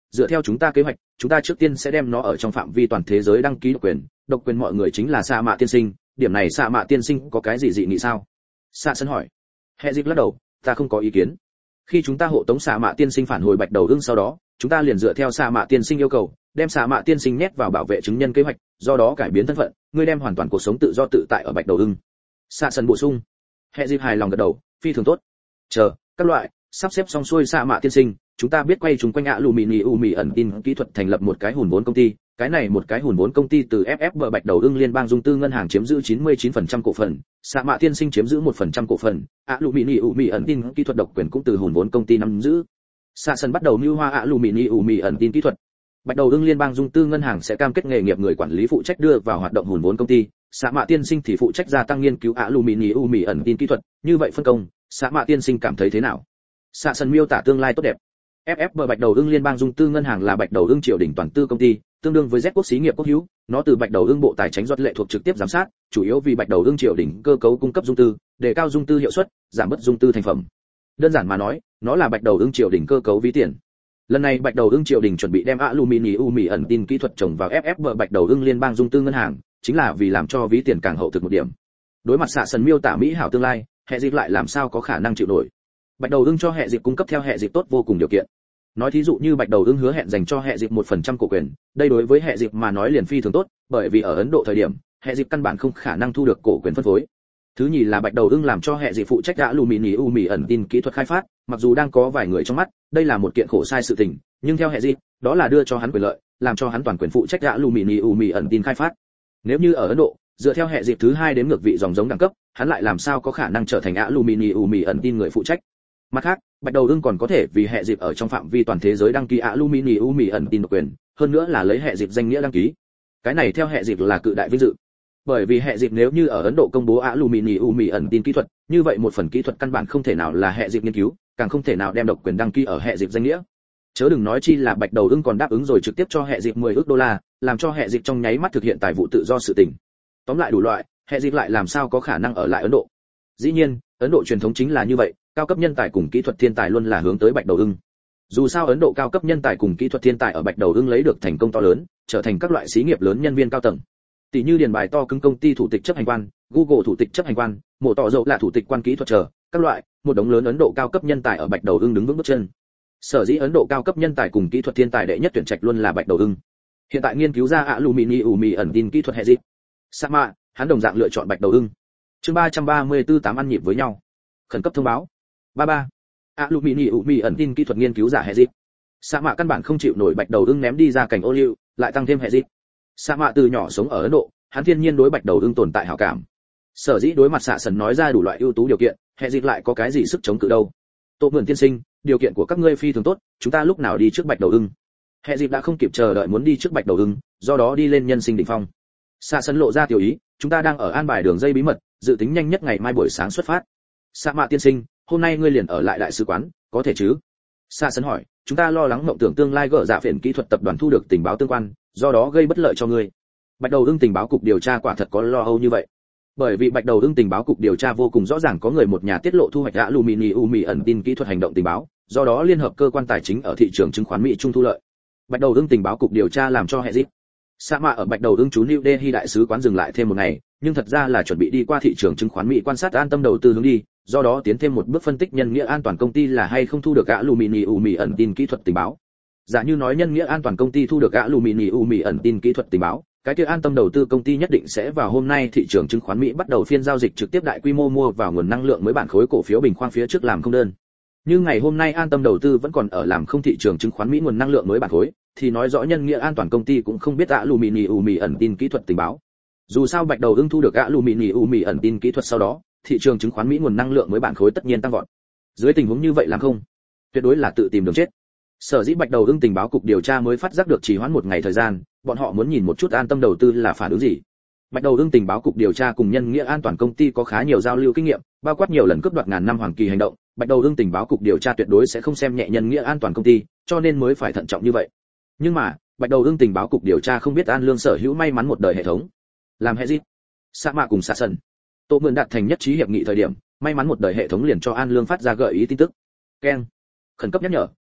dựa theo chúng ta kế hoạch, chúng ta trước tiên sẽ đem nó ở trong phạm vi toàn thế giới đăng ký độc quyền mọi người chính là Sa Mạ tiên sinh, điểm này Sa Mạ tiên sinh có cái gì dị nghị sao? Sa Sân hỏi. Hệ Dịch lắc đầu, ta không có ý kiến. Khi chúng ta hộ tống Sa Mạ tiên sinh phản hồi Bạch Đầu Ưng sau đó, chúng ta liền dựa theo Sa Mạ tiên sinh yêu cầu, đem Sa Mạ tiên sinh nhét vào bảo vệ chứng nhân kế hoạch, do đó cải biến thân phận, ngươi đem hoàn toàn cuộc sống tự do tự tại ở Bạch Đầu Ưng. Sa Sân bổ sung. Hệ Dịch hài lòng gật đầu, phi thường tốt. Chờ, các loại, sắp xếp xong xuôi Sa Mạ tiên sinh, chúng ta biết quay chúng quanh Aluminium ẩn tin kỹ thuật thành lập một cái hùn vốn công ty, cái này một cái hùn vốn công ty từ FFB Bạch Đầu Ưng Liên bang Dung tư ngân hàng chiếm giữ 99% cổ phần, Sa Mạ tiên sinh chiếm giữ 1% cổ phần, Aluminium ẩn tin kỹ thuật độc quyền cũng từ hùn vốn công ty nắm giữ. Sa Sân bắt đầu mưu hoa Aluminium ẩn tin kỹ thuật. Bạch Đầu Ưng Liên bang Dung tư ngân hàng sẽ cam kết nghề nghiệp người quản lý phụ trách đưa vào hoạt động hùn vốn công ty, Sa Mạ tiên sinh thì phụ trách gia tăng nghiên cứu Aluminium ẩn tin kỹ thuật, như vậy phân công, Sa Mạ tiên sinh cảm thấy thế nào? Sa Sân miêu tả tương lai tốt đẹp. FFB Bạch Đầu Ưng Liên bang Dung tư ngân hàng là Bạch Đầu Ưng triều đình toàn tư công ty, tương đương với Z quốc xí nghiệp quốc hữu, nó từ Bạch Đầu Ưng bộ tài chính lệ thuộc trực tiếp giám sát, chủ yếu vì Bạch Đầu Ưng triều đình cơ cấu cung cấp dung tư, đề cao dung tư hiệu suất, giảm bớt dung tư thành phẩm. Đơn giản mà nói, nó là Bạch Đầu Ưng triều đình cơ cấu ví tiền. Lần này Bạch Đầu Ưng triều đình chuẩn bị đem Aluminium ẩn tin kỹ thuật trồng vào FFB Bạch Đầu Ưng Liên bang Dung tư ngân hàng, chính là vì làm cho ví tiền càng hậu thực một điểm. Đối mặt Sa Sân miêu tả mỹ hảo tương lai, Hệ Dịch lại làm sao có khả năng chịu nổi. Bạch Đầu Ưng cho Hệ Dịch cung cấp theo Hệ Dịch tốt vô cùng điều kiện. Nói thí dụ như Bạch Đầu Ưng hứa hẹn dành cho Hệ Dịch 1% cổ quyền, đây đối với Hệ Dịch mà nói liền phi thường tốt, bởi vì ở Ấn Độ thời điểm, Hệ Dịch căn bản không khả năng thu được cổ quyền phân phối. Thứ nhì là Bạch Đầu Ưng làm cho Hệ Dịch phụ trách Aluminium ẩn tin kỹ thuật khai phát, mặc dù đang có vài người trong mắt, đây là một kiện khổ sai sự tình, nhưng theo Hệ Dịch, đó là đưa cho hắn quyền lợi, làm cho hắn toàn quyền phụ trách Aluminium ẩn tin khai phát. Nếu như ở Ấn Độ, dựa theo Hệ Dịch thứ hai đến ngược vị dòng giống đẳng cấp, hắn lại làm sao có khả năng trở thành Aluminium ẩn tin người phụ trách. Mặt khác, Bạch Đầu Ưng còn có thể vì Hệ Dịch ở trong phạm vi toàn thế giới đăng ký Aluminium ẩn tin độc quyền, hơn nữa là lấy Hệ Dịch danh nghĩa đăng ký. Cái này theo Hệ Dịch là cự đại vinh dự. Bởi vì Hệ Dịch nếu như ở Ấn Độ công bố Aluminium ẩn tin kỹ thuật, như vậy một phần kỹ thuật căn bản không thể nào là Hệ Dịch nghiên cứu, càng không thể nào đem độc quyền đăng ký ở Hệ Dịch danh nghĩa. Chớ đừng nói chi là Bạch Đầu Ưng còn đáp ứng rồi trực tiếp cho Hệ Dịch 10 ức đô la, làm cho Hệ Dịch trong nháy mắt thực hiện tài vụ tự do sự tình. Tóm lại đủ loại, Hệ Dịch lại làm sao có khả năng ở lại Ấn Độ. Dĩ nhiên, Ấn Độ truyền thống chính là như vậy, cao cấp nhân tài cùng kỹ thuật thiên tài luôn là hướng tới Bạch Đầu Ưng. Dù sao Ấn Độ cao cấp nhân tài cùng kỹ thuật thiên tài ở Bạch Đầu Ưng lấy được thành công to lớn, trở thành các loại xí nghiệp lớn nhân viên cao tầng. Tỷ như điền bài to cứng công ty thủ tịch chấp hành quan, Google thủ tịch chấp hành quan, mổ tỏ dầu là thủ tịch quan kỹ thuật chờ, các loại, một đống lớn Ấn Độ cao cấp nhân tài ở Bạch Đầu Ưng đứng vững bước chân. Sở dĩ Ấn Độ cao cấp nhân tài cùng kỹ thuật thiên tài đệ nhất tuyển trạch luôn là Bạch Đầu Ưng. Hiện tại nghiên cứu ra Aluminium ẩn tin kỹ thuật Hệ Dịch. Sa Mạ, hắn đồng dạng lựa chọn Bạch Đầu Ưng. Chương 334 tám ăn nhịp với nhau. Khẩn cấp thông báo. 33. Aluminium ẩn tin kỹ thuật nghiên cứu giả Hệ Dịch. Sa Mạ căn bản không chịu nổi Bạch Đầu Ưng ném đi ra cảnh ô liu, lại tăng thêm Hệ Dịch. Sa Mạ từ nhỏ sống ở Ấn Độ, hắn thiên nhiên đối Bạch Đầu Ưng tồn tại hảo cảm. Sở dĩ đối mặt Sa Sân nói ra đủ loại ưu tú điều kiện, Hệ Dịch lại có cái gì sức chống cự đâu. Tô Mượn tiên sinh, điều kiện của các ngươi phi thường tốt, chúng ta lúc nào đi trước Bạch Đầu Ưng? Hệ Dịch đã không kịp chờ đợi muốn đi trước Bạch Đầu Ưng, do đó đi lên nhân sinh đỉnh phong. Sa Sân lộ ra tiểu ý, chúng ta đang ở an bài đường dây bí mật, dự tính nhanh nhất ngày mai buổi sáng xuất phát. Sa Mạ tiên sinh, hôm nay ngươi liền ở lại đại sứ quán, có thể chứ? Sa Sân hỏi, chúng ta lo lắng mộng tưởng tương lai gỡ dạ phiền kỹ thuật tập đoàn thu được tình báo tương quan, do đó gây bất lợi cho ngươi. Bạch Đầu Ưng tình báo cục điều tra quả thật có lo âu như vậy. Bởi vì Bạch Đầu Ưng tình báo cục điều tra vô cùng rõ ràng có người một nhà tiết lộ thu hoạch Aluminium ẩn tin kỹ thuật hành động tình báo, do đó liên hợp cơ quan tài chính ở thị trường chứng khoán Mỹ trung thu lợi. Bạch Đầu Ưng tình báo cục điều tra làm cho Hệ Dịch. Sa Mạ ở Bạch Đầu Ưng trú New Delhi đại sứ quán dừng lại thêm một ngày, nhưng thật ra là chuẩn bị đi qua thị trường chứng khoán Mỹ quan sát an tâm đầu tư hướng đi, do đó tiến thêm một bước phân tích nhân nghĩa an toàn công ty là hay không thu được Aluminium ẩn tin kỹ thuật tình báo. Giả như nói nhân nghĩa an toàn công ty thu được Aluminium ẩn tin kỹ thuật tình báo, cái kia an tâm đầu tư công ty nhất định sẽ vào hôm nay thị trường chứng khoán Mỹ bắt đầu phiên giao dịch trực tiếp đại quy mô mua vào nguồn năng lượng mới bản khối cổ phiếu bình khoang phía trước làm không đơn. Nhưng ngày hôm nay an tâm đầu tư vẫn còn ở làm không thị trường chứng khoán Mỹ nguồn năng lượng mới bản khối, thì nói rõ nhân nghĩa an toàn công ty cũng không biết Aluminium ẩn tin kỹ thuật tình báo. Dù sao Bạch Đầu Ưng thu được Aluminium ẩn tin kỹ thuật sau đó, thị trường chứng khoán Mỹ nguồn năng lượng mới bản khối tất nhiên tăng vọt. Dưới tình huống như vậy làm không, tuyệt đối là tự tìm đường chết. Sở dĩ Bạch Đầu Ưng tình báo cục điều tra mới phát giác được trì hoãn một ngày thời gian, bọn họ muốn nhìn một chút an tâm đầu tư là phản ứng gì. Bạch Đầu Ưng tình báo cục điều tra cùng nhân nghĩa an toàn công ty có khá nhiều giao lưu kinh nghiệm, bao quát nhiều lần cướp đoạt ngàn năm hoàng kỳ hành động, Bạch Đầu Ưng tình báo cục điều tra tuyệt đối sẽ không xem nhẹ nhân nghĩa an toàn công ty, cho nên mới phải thận trọng như vậy. Nhưng mà, Bạch Đầu Ưng tình báo cục điều tra không biết An Lương sở hữu may mắn một đời hệ thống. Làm hệ gì? Sa Mạ cùng Sa Sân. Tô Mượn đạt thành nhất trí hiệp nghị thời điểm, may mắn một đời hệ thống liền cho An Lương phát ra gợi ý tin tức. Keng. Khẩn cấp nhắc nhở,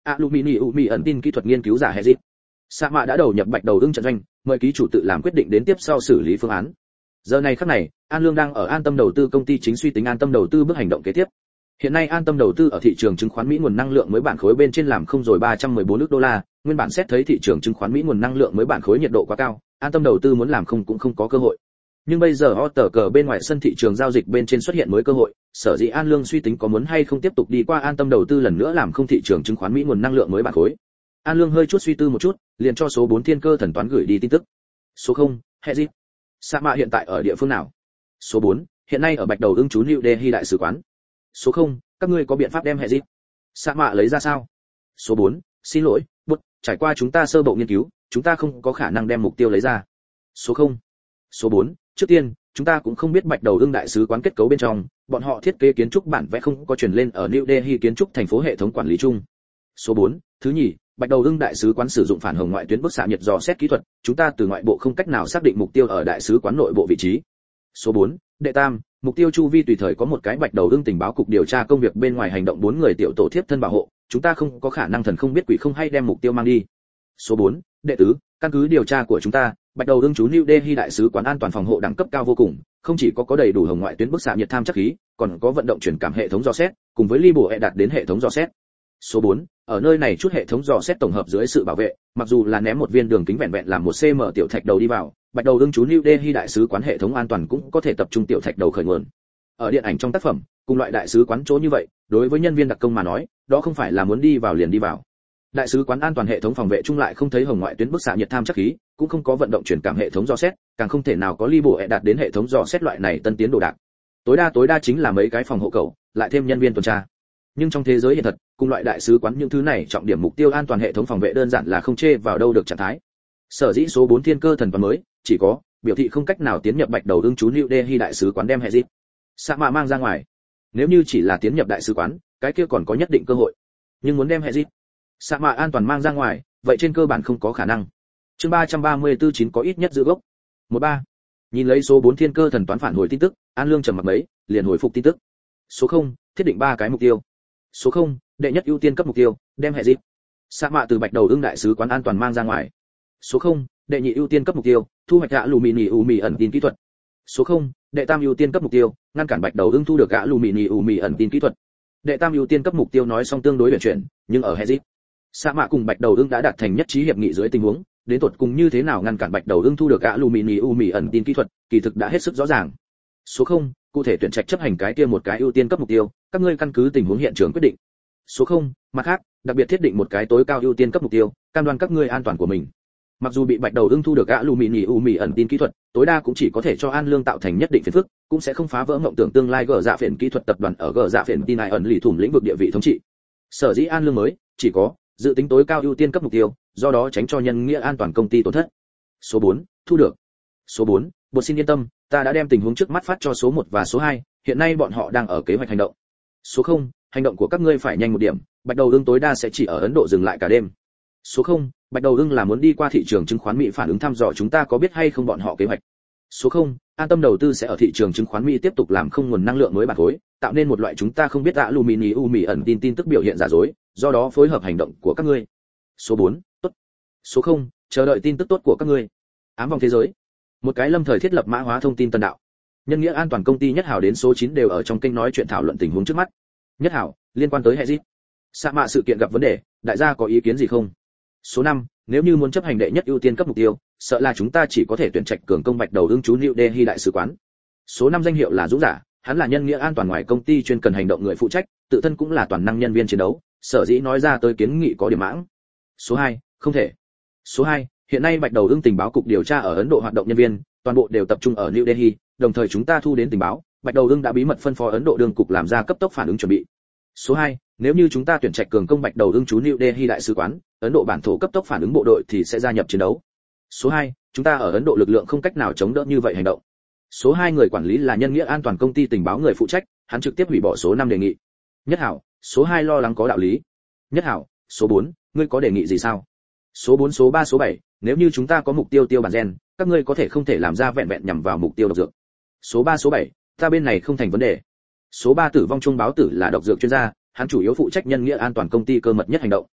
Aluminium ẩn tin kỹ thuật nghiên cứu giả Hezit. Sa Mạ đã đầu nhập Bạch Đầu Ưng trận doanh, mời ký chủ tự làm quyết định đến tiếp sau xử lý phương án. Giờ này khắc này, An Lương đang ở An Tâm Đầu tư công ty chính suy tính An Tâm Đầu tư bước hành động kế tiếp. Hiện nay An Tâm Đầu tư ở thị trường chứng khoán Mỹ nguồn năng lượng mới bản khối bên trên làm không rồi 314 ức đô la, nguyên bản xét thấy thị trường chứng khoán Mỹ nguồn năng lượng mới bản khối nhiệt độ quá cao, An Tâm Đầu tư muốn làm không cũng không có cơ hội. Nhưng bây giờ Otter cờ bên ngoài sân thị trường giao dịch bên trên xuất hiện mới cơ hội, sở dĩ An Lương suy tính có muốn hay không tiếp tục đi qua An Tâm Đầu tư lần nữa làm không thị trường chứng khoán Mỹ nguồn năng lượng mới bản khối. An Lương hơi chút suy tư một chút, liền cho số 4 thiên cơ thần toán gửi đi tin tức. Số 0, Hezit. Sa Mạ hiện tại ở địa phương nào? Số 4, hiện nay ở Bạch Đầu Ưng trú New Delhi đại sứ quán. Số 0, các ngươi có biện pháp đem Hezit? Sa Mạ lấy ra sao? Số 4, xin lỗi, bút, trải qua chúng ta sơ bộ nghiên cứu, chúng ta không có khả năng đem mục tiêu lấy ra. Số 0. Số 4, trước tiên, chúng ta cũng không biết Bạch Đầu Ưng đại sứ quán kết cấu bên trong, bọn họ thiết kế kiến trúc bản vẽ không có truyền lên ở New Delhi kiến trúc thành phố hệ thống quản lý chung. Số 4, thứ nhì, Bạch Đầu Ưng đại sứ quán sử dụng phản hồng ngoại tuyến bức xạ nhiệt dò xét kỹ thuật, chúng ta từ ngoại bộ không cách nào xác định mục tiêu ở đại sứ quán nội bộ vị trí. Số 4, đệ tam, mục tiêu chu vi tùy thời có một cái Bạch Đầu Ưng tình báo cục điều tra công việc bên ngoài hành động 4 người tiểu tổ thiếp thân bảo hộ, chúng ta không có khả năng thần không biết quỷ không hay đem mục tiêu mang đi. Số 4, đệ tứ, căn cứ điều tra của chúng ta, Bạch Đầu Ưng trú New Delhi đại sứ quán an toàn phòng hộ đẳng cấp cao vô cùng, không chỉ có đầy đủ hồng ngoại tuyến bức xạ nhiệt tham chắc khí, còn có vận động truyền cảm hệ thống dò xét, cùng với Libo đạt đến hệ thống dò xét. Số 4, ở nơi này chút hệ thống dò xét tổng hợp dưới sự bảo vệ, mặc dù là ném một viên đường kính vẹn vẹn làm 1 cm tiểu thạch đầu đi vào, Bạch Đầu Ưng trú New Delhi đại sứ quán hệ thống an toàn cũng có thể tập trung tiểu thạch đầu khởi nguồn. Ở điện ảnh trong tác phẩm, cùng loại đại sứ quán chỗ như vậy, đối với nhân viên đặc công mà nói, đó không phải là muốn đi vào liền đi vào. Đại sứ quán an toàn hệ thống phòng vệ chung lại không thấy hồng ngoại tuyến bức xạ nhiệt tham chắc khí, cũng không có vận động truyền cảm hệ thống dò xét, càng không thể nào có Libo đạt đến hệ thống dò xét loại này tân tiến đồ đạc. Tối đa chính là mấy cái phòng hộ cầu, lại thêm nhân viên tuần tra. Nhưng trong thế giới hiện thật, cùng loại đại sứ quán những thứ này trọng điểm mục tiêu an toàn hệ thống phòng vệ đơn giản là không chê vào đâu được trạng thái. Sở dĩ số 4 thiên cơ thần toán mới, chỉ có biểu thị không cách nào tiến nhập Bạch Đầu Ưng trú New Delhi đại sứ quán đem Hezit. Sa Mạ mang ra ngoài. Nếu như chỉ là tiến nhập đại sứ quán, cái kia còn có nhất định cơ hội. Nhưng muốn đem Hezit, Sa Mạ an toàn mang ra ngoài, vậy trên cơ bản không có khả năng. Chương 334 chín có ít nhất giữ gốc. 13. Nhìn lấy số 4 thiên cơ thần toán phản hồi tin tức, An Lương trầm mặc mấy, liền hồi phục tin tức. Số 0, thiết định 3 cái mục tiêu. Số 0, đệ nhất ưu tiên cấp mục tiêu, đem Hezit. Sa Mạ từ Bạch Đầu Ưng đại sứ quán an toàn mang ra ngoài. Số 0, đệ nhị ưu tiên cấp mục tiêu, thu hoạch Aluminium ẩn tin kỹ thuật. Số 0, đệ tam ưu tiên cấp mục tiêu, ngăn cản Bạch Đầu Ưng thu được Aluminium ẩn tin kỹ thuật. Đệ tam ưu tiên cấp mục tiêu nói xong tương đối huyền chuyển, nhưng ở Hezit, Sa Mạ cùng Bạch Đầu Ưng đã đạt thành nhất trí hiệp nghị dưới tình huống, đến tột cùng như thế nào ngăn cản Bạch Đầu Ưng thu được Aluminium ẩn tin kỹ thuật, kỳ thực đã hết sức rõ ràng. Số 0, cụ thể tuyển trạch chấp hành cái kia một cái ưu tiên cấp mục tiêu, các ngươi căn cứ tình huống hiện trường quyết định. Số 0, mặt khác, đặc biệt thiết định một cái tối cao ưu tiên cấp mục tiêu, cam đoan các ngươi an toàn của mình. Mặc dù bị Bạch Đầu Ưng thu được Aluminium ẩn tin kỹ thuật, tối đa cũng chỉ có thể cho An Lương tạo thành nhất định phiền phức, cũng sẽ không phá vỡ mộng tưởng tương lai G Dạ Phiền kỹ thuật tập đoàn ở G Dạ Phiền tin này ẩn lì thủng lĩnh vực địa vị thống trị. Sở dĩ An Lương mới chỉ có dự tính tối cao ưu tiên cấp mục tiêu, do đó tránh cho nhân nghĩa an toàn công ty tổn thất. Số 4, thu được. Số 4, bột xin yên tâm, ta đã đem tình huống trước mắt phát cho số 1 và số 2, hiện nay bọn họ đang ở kế hoạch hành động. Số 0, hành động của các ngươi phải nhanh một điểm, Bạch Đầu Ưng tối đa sẽ chỉ ở Ấn Độ dừng lại cả đêm. Số 0, Bạch Đầu Ưng là muốn đi qua thị trường chứng khoán Mỹ phản ứng thăm dò chúng ta có biết hay không bọn họ kế hoạch. Số 0, An Tâm Đầu tư sẽ ở thị trường chứng khoán Mỹ tiếp tục làm không nguồn năng lượng mới bản khối, tạo nên một loại chúng ta không biết Aluminium ẩn tin tức biểu hiện giả dối, do đó phối hợp hành động của các ngươi. Số 4, tốt. Số 0, chờ đợi tin tức tốt của các ngươi. Ám vòng thế giới. Một cái lâm thời thiết lập mã hóa thông tin tân đạo. Nhân nghĩa an toàn công ty Nhất Hảo đến số 9 đều ở trong kênh nói chuyện thảo luận tình huống trước mắt. Nhất Hảo, liên quan tới Hezit. Sa Mạ sự kiện gặp vấn đề, đại gia có ý kiến gì không? Số 5, nếu như muốn chấp hành đệ nhất ưu tiên cấp mục tiêu, sợ là chúng ta chỉ có thể tuyển trạch cường công Bạch Đầu Ưng trú New Delhi đại sứ quán. Số 5 danh hiệu là Dũng giả, hắn là nhân nghĩa an toàn ngoài công ty chuyên cần hành động người phụ trách, tự thân cũng là toàn năng nhân viên chiến đấu, sở dĩ nói ra tới kiến nghị có điểm mãng. Số 2, không thể. Số 2, hiện nay Bạch Đầu Ưng tình báo cục điều tra ở Ấn Độ hoạt động nhân viên, toàn bộ đều tập trung ở New Delhi, đồng thời chúng ta thu đến tình báo, Bạch Đầu Ưng đã bí mật phân phó Ấn Độ đường cục làm ra cấp tốc phản ứng chuẩn bị. Số 2, nếu như chúng ta tuyển trạch cường công Bạch Đầu Ưng trú New Delhi đại sứ quán, Ấn Độ bản thổ cấp tốc phản ứng bộ đội thì sẽ gia nhập chiến đấu. Số 2, chúng ta ở Ấn Độ lực lượng không cách nào chống đỡ như vậy hành động. Số 2 người quản lý là nhân nghĩa an toàn công ty tình báo người phụ trách, hắn trực tiếp hủy bỏ số 5 đề nghị. Nhất Hảo, số 2 lo lắng có đạo lý. Nhất Hảo, số 4, ngươi có đề nghị gì sao? Số 4, số 3, số 7, nếu như chúng ta có mục tiêu tiêu bản gen, các ngươi có thể không thể làm ra vẹn vẹn nhằm vào mục tiêu độc dược. Số 3, số 7, ta bên này không thành vấn đề. Số 3 tử vong trung báo tử là độc dược chuyên gia, hắn chủ yếu phụ trách nhân nghĩa an toàn công ty cơ mật nhất hành động.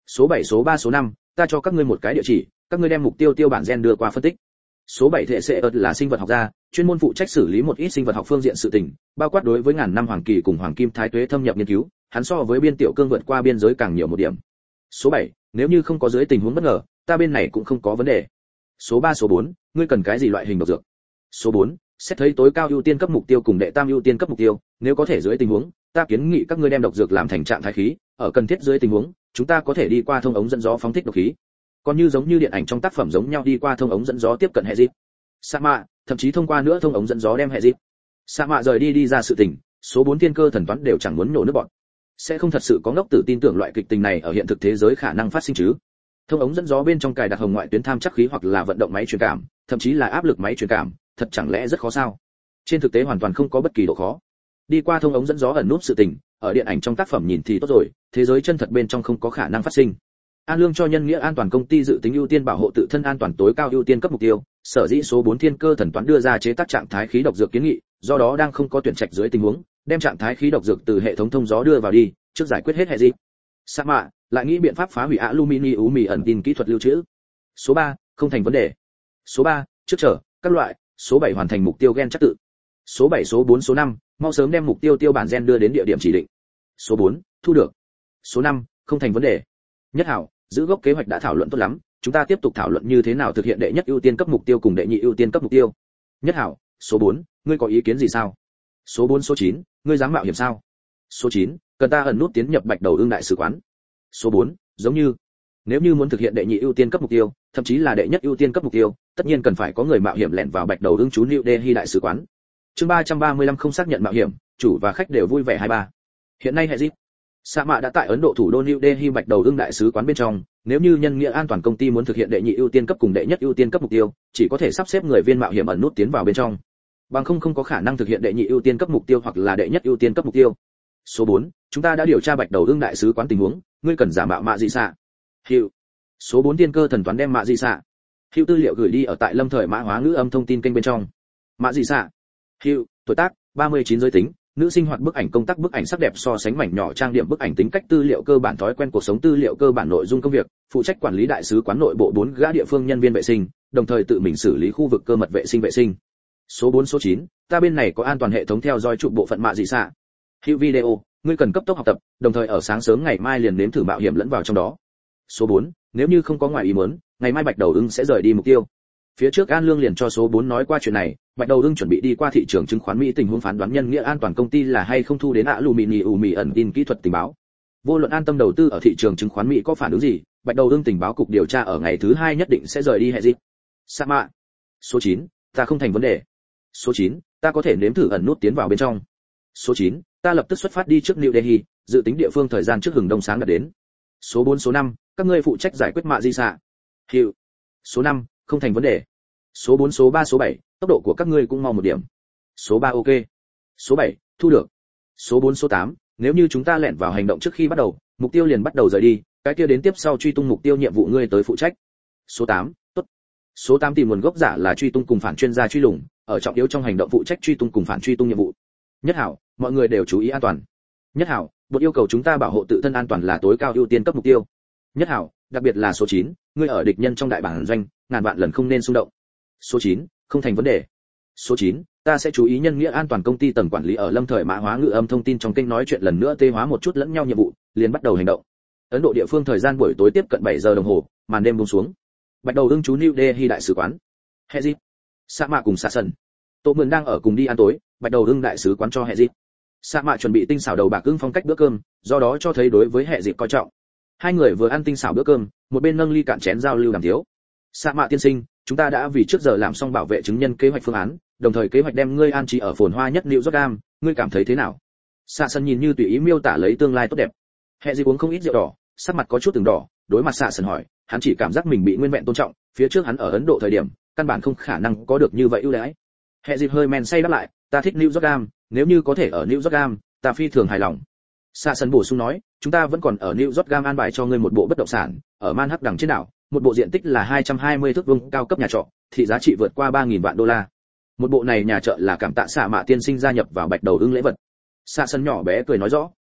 Số 7, số 3, số 5, ta cho các ngươi một cái địa chỉ, các ngươi đem mục tiêu tiêu bản gen đưa qua phân tích. Số 7 thể sẽ là sinh vật học gia, chuyên môn phụ trách xử lý một ít sinh vật học phương diện sự tình, bao quát đối với ngàn năm hoàng kỳ cùng hoàng kim thái tuế thâm nhập nghiên cứu, hắn so với biên tiểu cương vượt qua biên giới càng nhiều một điểm. Số 7, nếu như không có dưới tình huống bất ngờ, ta bên này cũng không có vấn đề. Số 3, số 4, ngươi cần cái gì loại hình độc dược? Số 4, xét thấy tối cao ưu tiên cấp mục tiêu cùng đệ tam ưu tiên cấp mục tiêu, nếu có thể dưới tình huống, ta kiến nghị các ngươi đem độc dược làm thành trạng thái khí, ở cần thiết dưới tình huống, chúng ta có thể đi qua thông ống dẫn gió phóng thích độc khí. Còn như giống như điện ảnh trong tác phẩm giống nhau đi qua thông ống dẫn gió tiếp cận hệ dịp. Sa mạ, thậm chí thông qua nữa thông ống dẫn gió đem hệ dịp. Sa mạ rời đi ra sự tình, số 4 tiên cơ thần toán đều chẳng muốn nhổ nước bọt. Sẽ không thật sự có ngốc tử tin tưởng loại kịch tình này ở hiện thực thế giới khả năng phát sinh chứ? Thông ống dẫn gió bên trong cài đặt hồng ngoại tuyến tham chắc khí hoặc là vận động máy truyền cảm, thậm chí là áp lực máy truyền cảm, thật chẳng lẽ rất khó sao? Trên thực tế hoàn toàn không có bất kỳ độ khó. Đi qua thông ống dẫn gió ẩn núp sự tình, ở điện ảnh trong tác phẩm nhìn thì tốt rồi, thế giới chân thật bên trong không có khả năng phát sinh. An Lương cho nhân nghĩa an toàn công ty dự tính ưu tiên bảo hộ tự thân an toàn tối cao ưu tiên cấp mục tiêu, sở dĩ số 4 thiên cơ thần toán đưa ra chế tác trạng thái khí độc dược kiến nghị, do đó đang không có tuyển trạch dưới tình huống, đem trạng thái khí độc dược từ hệ thống thông gió đưa vào đi, trước giải quyết hết hệ gì. Sa mạ lại nghĩ biện pháp phá hủy aluminium mì ẩn tin kỹ thuật lưu trữ. Số 3, không thành vấn đề. Số 3, trước chờ, các loại. Số 7 hoàn thành mục tiêu gen chắc tự. Số 7, số 4, số 5, mau sớm đem mục tiêu tiêu bản gen đưa đến địa điểm chỉ định. Số 4, thu được. Số 5, không thành vấn đề. Nhất hảo, giữ gốc kế hoạch đã thảo luận tốt lắm, chúng ta tiếp tục thảo luận như thế nào thực hiện đệ nhất ưu tiên cấp mục tiêu cùng đệ nhị ưu tiên cấp mục tiêu. Nhất hảo, số 4, ngươi có ý kiến gì sao? Số 4, số 9, ngươi dám mạo hiểm sao? Số 9, cần ta ẩn nút tiến nhập Bạch Đầu Ưng đại sứ quán. Số 4, giống như nếu như muốn thực hiện đệ nhị ưu tiên cấp mục tiêu, thậm chí là đệ nhất ưu tiên cấp mục tiêu, tất nhiên cần phải có người mạo hiểm lẻn vào Bạch Đầu Ưng trú New Delhi đại sứ quán. Chương 335 không xác nhận mạo hiểm, chủ và khách đều vui vẻ 23. Hiện nay hệ dịch Sa mạ đã tại Ấn Độ thủ đô New Delhi Bạch Đầu Ưng đại sứ quán bên trong, nếu như nhân nghĩa an toàn công ty muốn thực hiện đệ nhị ưu tiên cấp cùng đệ nhất ưu tiên cấp mục tiêu, chỉ có thể sắp xếp người viên mạo hiểm ẩn nút tiến vào bên trong. Bằng không có khả năng thực hiện đệ nhị ưu tiên cấp mục tiêu hoặc là đệ nhất ưu tiên cấp mục tiêu. Số 4, chúng ta đã điều tra Bạch Đầu Ưng đại sứ quán tình huống, ngươi cần giả mạo mạ gì xạ. Hiệu. Số 4 tiên cơ thần toán đem mạ gì xạ. Hiệu tư liệu gửi đi ở tại Lâm Thời Mã Hóa ngữ âm thông tin kênh bên trong. Mạ gì xạ. Hiệu, tuổi tác 39 giới tính, nữ sinh hoạt bức ảnh công tác bức ảnh sắc đẹp so sánh mảnh nhỏ trang điểm bức ảnh tính cách tư liệu cơ bản thói quen cuộc sống tư liệu cơ bản nội dung công việc, phụ trách quản lý đại sứ quán nội bộ 4 gã địa phương nhân viên vệ sinh, đồng thời tự mình xử lý khu vực cơ mật vệ sinh. Số 4 số 9, ta bên này có an toàn hệ thống theo dõi trụ bộ phận mạ gì xạ. Hiệu video, ngươi cần cấp tốc học tập, đồng thời ở sáng sớm ngày mai liền nếm thử mạo hiểm lẫn vào trong đó. Số 4, nếu như không có ngoài ý muốn, ngày mai Bạch Đầu Ưng sẽ rời đi mục tiêu. Phía trước An Lương liền cho số 4 nói qua chuyện này, Bạch Đầu Ưng chuẩn bị đi qua thị trường chứng khoán Mỹ tình huống phán đoán nhân nghĩa an toàn công ty là hay không thu đến aluminium mì ẩn tin kỹ thuật tình báo. Vô luận an tâm đầu tư ở thị trường chứng khoán Mỹ có phản ứng gì, Bạch Đầu Ưng tình báo cục điều tra ở ngày thứ 2 nhất định sẽ rời đi hệ dịch. Sa mạ. Số 9, ta không thành vấn đề. Số 9, ta có thể nếm thử ẩn nút tiến vào bên trong. Số 9, ta lập tức xuất phát đi trước New Delhi, dự tính địa phương thời gian trước hừng đông sáng đã đến. Số 4 số 5, các ngươi phụ trách giải quyết mạ di xạ. Hiệu. Số 5, không thành vấn đề. Số 4 số 3 số 7, tốc độ của các ngươi cũng mau một điểm. Số 3 ok. Số 7, thu được. Số 4 số 8, nếu như chúng ta lẻn vào hành động trước khi bắt đầu, mục tiêu liền bắt đầu rời đi, cái kia đến tiếp sau truy tung mục tiêu nhiệm vụ ngươi tới phụ trách. Số 8, tốt. Số 8 tìm nguồn gốc giả là truy tung cùng phản chuyên gia truy lùng, ở trọng yếu trong hành động phụ trách truy tung cùng phản truy tung nhiệm vụ. Nhất hảo, mọi người đều chú ý an toàn. Nhất hảo, bộ yêu cầu chúng ta bảo hộ tự thân an toàn là tối cao ưu tiên cấp mục tiêu. Nhất hảo, đặc biệt là số 9, ngươi ở địch nhân trong đại bản doanh, ngàn vạn lần không nên xung động. Số 9, không thành vấn đề. Số 9, ta sẽ chú ý nhân nghĩa an toàn công ty tầng quản lý ở Lâm Thời Mã Hóa ngữ âm thông tin trong kênh nói chuyện lần nữa tê hóa một chút lẫn nhau nhiệm vụ, liền bắt đầu hành động. Ấn Độ địa phương thời gian buổi tối tiếp cận 7 giờ đồng hồ, màn đêm buông xuống. Bạch Đầu Ưng trú New Delhi đại sứ quán. Hệ dịch. Sa mạ cùng Sa Sần. Tô Mượn đang ở cùng đi ăn tối, Bạch Đầu Ưng đại sứ quán cho hệ dịch. Sa mạ chuẩn bị tinh xảo đầu bạc ưng phong cách bữa cơm, do đó cho thấy đối với hệ dịch coi trọng. Hai người vừa ăn tinh xảo bữa cơm, một bên nâng ly cạn chén giao lưu đàm thiếu. Sa mạ tiên sinh, chúng ta đã vì trước giờ làm xong bảo vệ chứng nhân kế hoạch phương án, đồng thời kế hoạch đem ngươi an trí ở phồn hoa nhất New York, ngươi cảm thấy thế nào? Sa Sần nhìn như tùy ý miêu tả lấy tương lai tốt đẹp. Hệ dịch uống không ít rượu đỏ, sắc mặt có chút từng đỏ, đối mặt Sa Sần hỏi, hắn chỉ cảm giác mình bị nguyên vẹn tôn trọng, phía trước hắn ở Ấn Độ thời điểm, căn bản không khả năng có được như vậy ưu đãi. Hệ dịch hơi men say đáp lại, ta thích New York, nếu như có thể ở New York, ta phi thường hài lòng. Sa Sần bổ sung nói, chúng ta vẫn còn ở New York an bài cho ngươi một bộ bất động sản, ở Manhattan trên đảo, một bộ diện tích là 220 thước vuông cao cấp nhà trọ, thị giá trị vượt qua 3.000 vạn đô la. Một bộ này nhà trọ là cảm tạ Sa mạ tiên sinh gia nhập vào Bạch Đầu Ưng lễ vật. Sa Sần nhỏ bé cười nói rõ.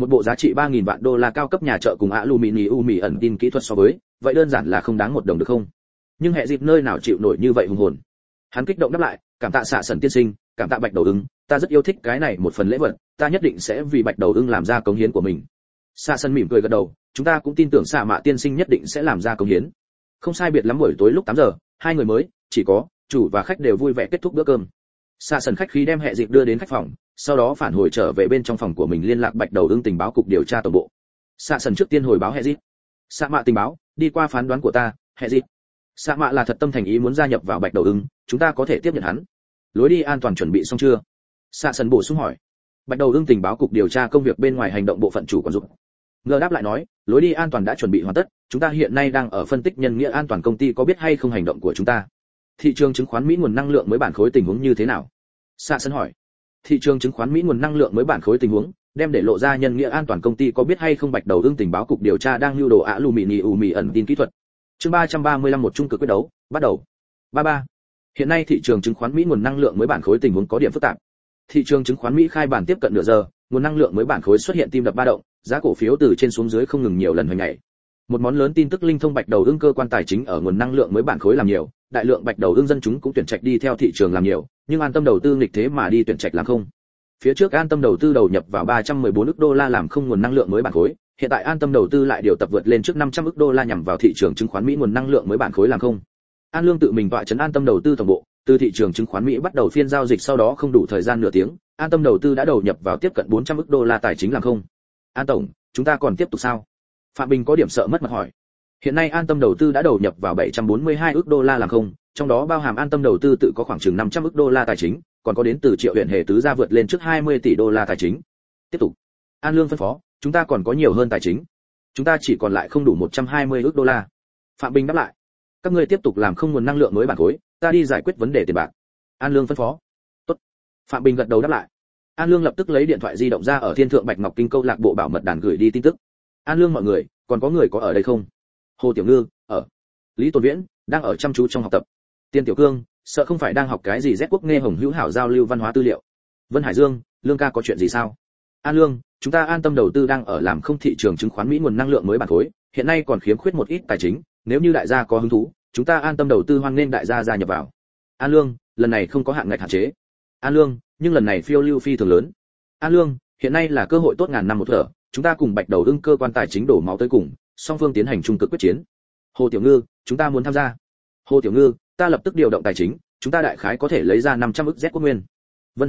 Một bộ giá trị 3.000 vạn đô la cao cấp nhà chợ cùng aluminium mì ẩn tin kỹ thuật so với, vậy đơn giản là không đáng một đồng được không? Nhưng hệ dịp nơi nào chịu nổi như vậy hùng hồn. Hắn kích động đáp lại, cảm tạ xạ sần tiên sinh, cảm tạ bạch đầu ưng, ta rất yêu thích cái này một phần lễ vật, ta nhất định sẽ vì bạch đầu ưng làm ra cống hiến của mình. Xạ sần mỉm cười gật đầu, chúng ta cũng tin tưởng xạ mạ tiên sinh nhất định sẽ làm ra cống hiến. Không sai biệt lắm buổi tối lúc 8 giờ, hai người mới, chỉ có chủ và khách đều vui vẻ kết thúc bữa cơm. Xạ sần khách khí đem hệ dịp đưa đến khách phòng, sau đó phản hồi trở về bên trong phòng của mình liên lạc bạch đầu ưng tình báo cục điều tra tổng bộ. Xạ sần trước tiên hồi báo hệ dịp. Xạ mạ tình báo, đi qua phán đoán của ta, hệ dịp. Xạ mạ là thật tâm thành ý muốn gia nhập vào bạch đầu ưng, chúng ta có thể tiếp nhận hắn. Lối đi an toàn chuẩn bị xong chưa? Xạ sần bổ sung hỏi. Bạch đầu ưng tình báo cục điều tra công việc bên ngoài hành động bộ phận chủ quản dụng. Ngờ đáp lại nói, lối đi an toàn đã chuẩn bị hoàn tất, chúng ta hiện nay đang ở phân tích nhân nghĩa an toàn công ty có biết hay không hành động của chúng ta. Thị trường chứng khoán Mỹ nguồn năng lượng mới bản khối tình huống như thế nào? Xạ sân hỏi. Thị trường chứng khoán Mỹ nguồn năng lượng mới bản khối tình huống, đem để lộ ra nhân nghĩa an toàn công ty có biết hay không bạch đầu ưng tình báo cục điều tra đang lưu đồ aluminium mì ẩn tin kỹ thuật. Chương 335 một trung cực quyết đấu, bắt đầu. 33. Hiện nay thị trường chứng khoán Mỹ nguồn năng lượng mới bản khối tình huống có điểm phức tạp. Thị trường chứng khoán Mỹ khai bản tiếp cận nửa giờ, nguồn năng lượng mới bản khối xuất hiện tim đập ba động, giá cổ phiếu từ trên xuống dưới không ngừng nhiều lần hoành nhảy. Một món lớn tin tức linh thông bạch đầu ưng cơ quan tài chính ở nguồn năng lượng mới bản khối làm nhiều, đại lượng bạch đầu ưng dân chúng cũng tuyển trạch đi theo thị trường làm nhiều, nhưng an tâm đầu tư nghịch thế mà đi tuyển trạch làm không. Phía trước an tâm đầu tư đầu nhập vào 314 ức đô la làm không nguồn năng lượng mới bản khối, hiện tại an tâm đầu tư lại điều tập vượt lên trước 500 ức đô la nhằm vào thị trường chứng khoán Mỹ nguồn năng lượng mới bản khối làm không. An Lương tự mình tọa trấn an tâm đầu tư tổng bộ, từ thị trường chứng khoán Mỹ bắt đầu phiên giao dịch sau đó không đủ thời gian nửa tiếng, an tâm đầu tư đã đầu nhập vào tiếp cận 400 ức đô la tài chính làm không. An tổng, chúng ta còn tiếp tục sao? Phạm Bình có điểm sợ mất mặt hỏi. Hiện nay an tâm đầu tư đã đầu nhập vào 742 ức đô la làm không, trong đó bao hàm an tâm đầu tư tự có khoảng chừng 500 ức đô la tài chính, còn có đến từ Triệu huyện hệ tứ gia vượt lên trước 20 tỷ đô la tài chính. Tiếp tục. An Lương phân phó, chúng ta còn có nhiều hơn tài chính. Chúng ta chỉ còn lại không đủ 120 ức đô la. Phạm Bình đáp lại. Các ngươi tiếp tục làm không nguồn năng lượng mới bản khối, ta đi giải quyết vấn đề tiền bạc. An Lương phân phó. Tốt. Phạm Bình gật đầu đáp lại. An Lương lập tức lấy điện thoại di động ra ở Thiên Thượng Bạch Ngọc Kinh câu lạc bộ bảo mật đàn gửi đi tin tức. An Lương mọi người, còn có người có ở đây không? Hồ Tiểu Ngư, ở. Lý Tồn Viễn, đang ở chăm chú trong học tập. Tiên Tiểu Cương, sợ không phải đang học cái gì Z quốc nghe hồng hữu hảo giao lưu văn hóa tư liệu. Vân Hải Dương, Lương ca có chuyện gì sao? An Lương, chúng ta an tâm đầu tư đang ở làm không thị trường chứng khoán Mỹ nguồn năng lượng mới bản khối, hiện nay còn khiếm khuyết một ít tài chính, nếu như đại gia có hứng thú, chúng ta an tâm đầu tư hoan nên đại gia gia nhập vào. An Lương, lần này không có hạn ngạch hạn chế. An Lương, nhưng lần này phiêu lưu phi thường lớn. An Lương, hiện nay là cơ hội tốt ngàn năm một thở, chúng ta cùng bạch đầu ưng cơ quan tài chính đổ máu tới cùng, song phương tiến hành trung cực quyết chiến. Hồ Tiểu Ngư, chúng ta muốn tham gia. Hồ Tiểu Ngư, ta lập tức điều động tài chính, chúng ta đại khái có thể lấy ra 500 ức Z quốc nguyên. Vân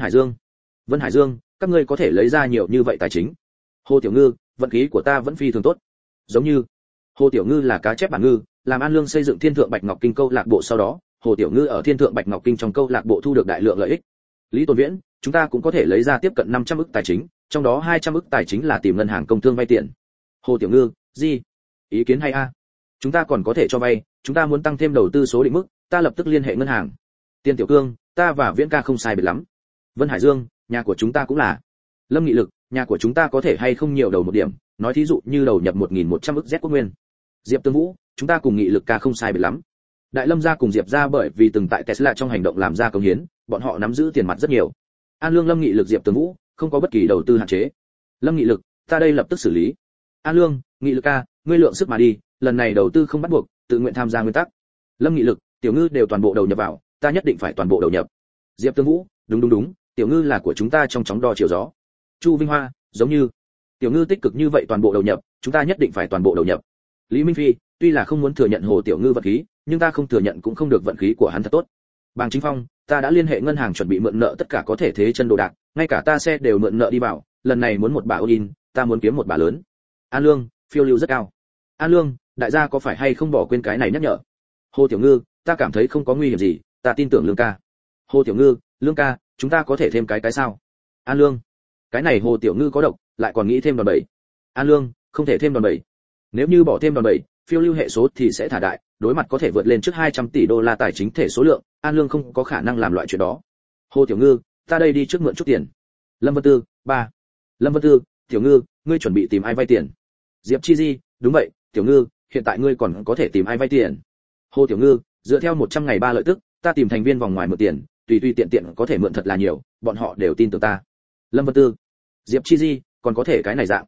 Hải Dương, các ngươi có thể lấy ra nhiều như vậy tài chính. Hồ Tiểu Ngư, vận khí của ta vẫn phi thường tốt. Giống như Hồ Tiểu Ngư là cá chép bản ngư, làm An Lương xây dựng Thiên Thượng Bạch Ngọc Kinh câu lạc bộ sau đó, Hồ Tiểu Ngư ở Thiên Thượng Bạch Ngọc Kinh trong câu lạc bộ thu được đại lượng lợi ích. Lý Tồn Viễn, chúng ta cũng có thể lấy ra tiếp cận 500 ức tài chính, trong đó 200 ức tài chính là tìm ngân hàng công thương vay tiền. Hồ Tiểu Ngư, gì? Ý kiến hay a? Chúng ta còn có thể cho vay, chúng ta muốn tăng thêm đầu tư số định mức, ta lập tức liên hệ ngân hàng. Tiên Tiểu Cương, ta và Viễn ca không sai biệt lắm. Vân Hải Dương, nhà của chúng ta cũng là. Lâm Nghị Lực, nhà của chúng ta có thể hay không nhiều đầu một điểm, nói thí dụ như đầu nhập 1.100 ức Z quốc nguyên. Diệp Tương Vũ, chúng ta cùng Nghị Lực ca không sai biệt lắm. Đại Lâm gia cùng Diệp gia bởi vì từng tại Tesla trong hành động làm ra công hiến, bọn họ nắm giữ tiền mặt rất nhiều. An Lương, Lâm Nghị Lực, Diệp Tương Vũ, không có bất kỳ đầu tư hạn chế. Lâm Nghị Lực, ta đây lập tức xử lý. An Lương, Nghị Lực ca, ngươi lượng sức mà đi, lần này đầu tư không bắt buộc, tự nguyện tham gia nguyên tắc. Lâm Nghị Lực, Tiểu Ngư đều toàn bộ đầu nhập vào, ta nhất định phải toàn bộ đầu nhập. Diệp Tương Vũ, đúng, Tiểu Ngư là của chúng ta trong chóng đo chiều gió. Chu Vinh Hoa, giống như Tiểu Ngư tích cực như vậy toàn bộ đầu nhập, chúng ta nhất định phải toàn bộ đầu nhập. Lý Minh Phi, tuy là không muốn thừa nhận Hồ Tiểu Ngư vận khí, nhưng ta không thừa nhận cũng không được vận khí của hắn thật tốt. Bàng Chính Phong, ta đã liên hệ ngân hàng chuẩn bị mượn nợ tất cả có thể thế chân đồ đạc, ngay cả ta xe đều mượn nợ đi vào, lần này muốn một bà all-in, ta muốn kiếm một bà lớn. An Lương, phiêu lưu rất cao. An Lương, đại gia có phải hay không bỏ quên cái này nhắc nhở. Hồ Tiểu Ngư, ta cảm thấy không có nguy hiểm gì, ta tin tưởng Lương ca. Hồ Tiểu Ngư, Lương ca, chúng ta có thể thêm cái sao? An Lương, cái này Hồ Tiểu Ngư có độc, lại còn nghĩ thêm đòn bẩy. An Lương, không thể thêm đòn bẩy. Nếu như bỏ thêm đòn bẩy, phiêu lưu hệ số thì sẽ thả đại, đối mặt có thể vượt lên trước 200 tỷ đô la tài chính thể số lượng, An Lương không có khả năng làm loại chuyện đó. Hồ Tiểu Ngư, ta đây đi trước mượn chút tiền. Lâm Vân Tư, 3. Lâm Vân Tư, Tiểu Ngư, ngươi chuẩn bị tìm ai vay tiền? Diệp Chi Di, đúng vậy, Tiểu Ngư, hiện tại ngươi còn có thể tìm ai vay tiền? Hồ Tiểu Ngư, dựa theo 100 ngày 3 lợi tức, ta tìm thành viên vòng ngoài mượn tiền, tùy tiện có thể mượn thật là nhiều, bọn họ đều tin tưởng ta. Lâm Vân Tư, Diệp Chi Di, còn có thể cái này dạng.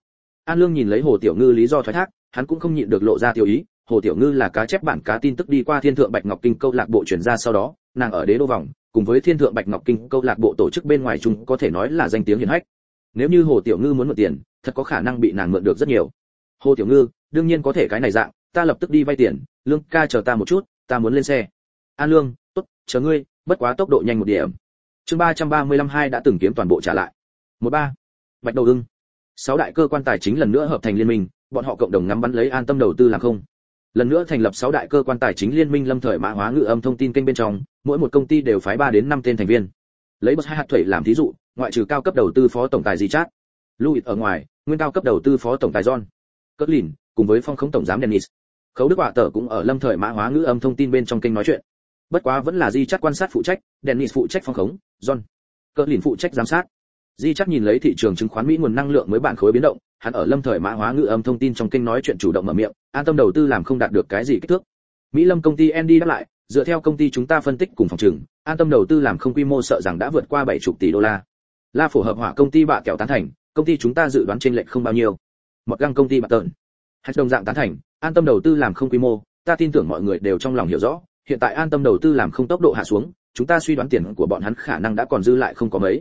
An Lương nhìn lấy Hồ Tiểu Ngư lý do thoái thác, hắn cũng không nhịn được lộ ra tiểu ý. Hồ Tiểu Ngư là cá chép bản cá tin tức đi qua Thiên Thượng Bạch Ngọc Kinh câu lạc bộ chuyển ra sau đó, nàng ở Đế Đô vòng, cùng với Thiên Thượng Bạch Ngọc Kinh câu lạc bộ tổ chức bên ngoài chung có thể nói là danh tiếng hiển hách. Nếu như Hồ Tiểu Ngư muốn mượn tiền, thật có khả năng bị nàng mượn được rất nhiều. Hồ Tiểu Ngư, đương nhiên có thể cái này dạng, ta lập tức đi vay tiền, Lương ca chờ ta một chút, ta muốn lên xe. An Lương, tốt, chờ ngươi, bất quá tốc độ nhanh một điểm. Chương 335 hai đã từng kiếm toàn bộ trả lại. 13. Bạch Đầu Ưng. 6 đại cơ quan tài chính lần nữa hợp thành liên minh, bọn họ cộng đồng ngắm bắn lấy An Tâm đầu tư làm không. Lần nữa thành lập 6 đại cơ quan tài chính liên minh lâm thời mã hóa ngữ âm thông tin kênh bên trong, mỗi một công ty đều phái 3 đến 5 tên thành viên. Lấy bậc hai hạt thủy làm thí dụ, ngoại trừ cao cấp đầu tư phó tổng tài Richard, Louis ở ngoài, nguyên cao cấp đầu tư phó tổng tài John, Cutler, cùng với phong khống tổng giám Dennis. Khấu Đức Họa Tở cũng ở lâm thời mã hóa ngữ âm thông tin bên trong kênh nói chuyện. Bất quá vẫn là Richard quan sát phụ trách, Dennis phụ trách phong khống, John, Cutler phụ trách giám sát. Richard nhìn lấy thị trường chứng khoán Mỹ nguồn năng lượng mới bản khối biến động, hắn ở lâm thời mã hóa ngữ âm thông tin trong kênh nói chuyện chủ động mở miệng, An Tâm đầu tư làm không đạt được cái gì kích thước. Mỹ Lâm công ty Andy đáp lại, dựa theo công ty chúng ta phân tích cùng phòng trừng, An Tâm đầu tư làm không quy mô sợ rằng đã vượt qua 70 tỷ đô la. La Phổ hợp hỏa công ty bạ kẹo tán thành, công ty chúng ta dự đoán trên lệch không bao nhiêu. Một găng công ty bạ tợn, hạch đồng dạng tán thành, An Tâm đầu tư làm không quy mô, ta tin tưởng mọi người đều trong lòng hiểu rõ, hiện tại An Tâm đầu tư làm không tốc độ hạ xuống, chúng ta suy đoán tiền của bọn hắn khả năng đã còn dư lại không có mấy.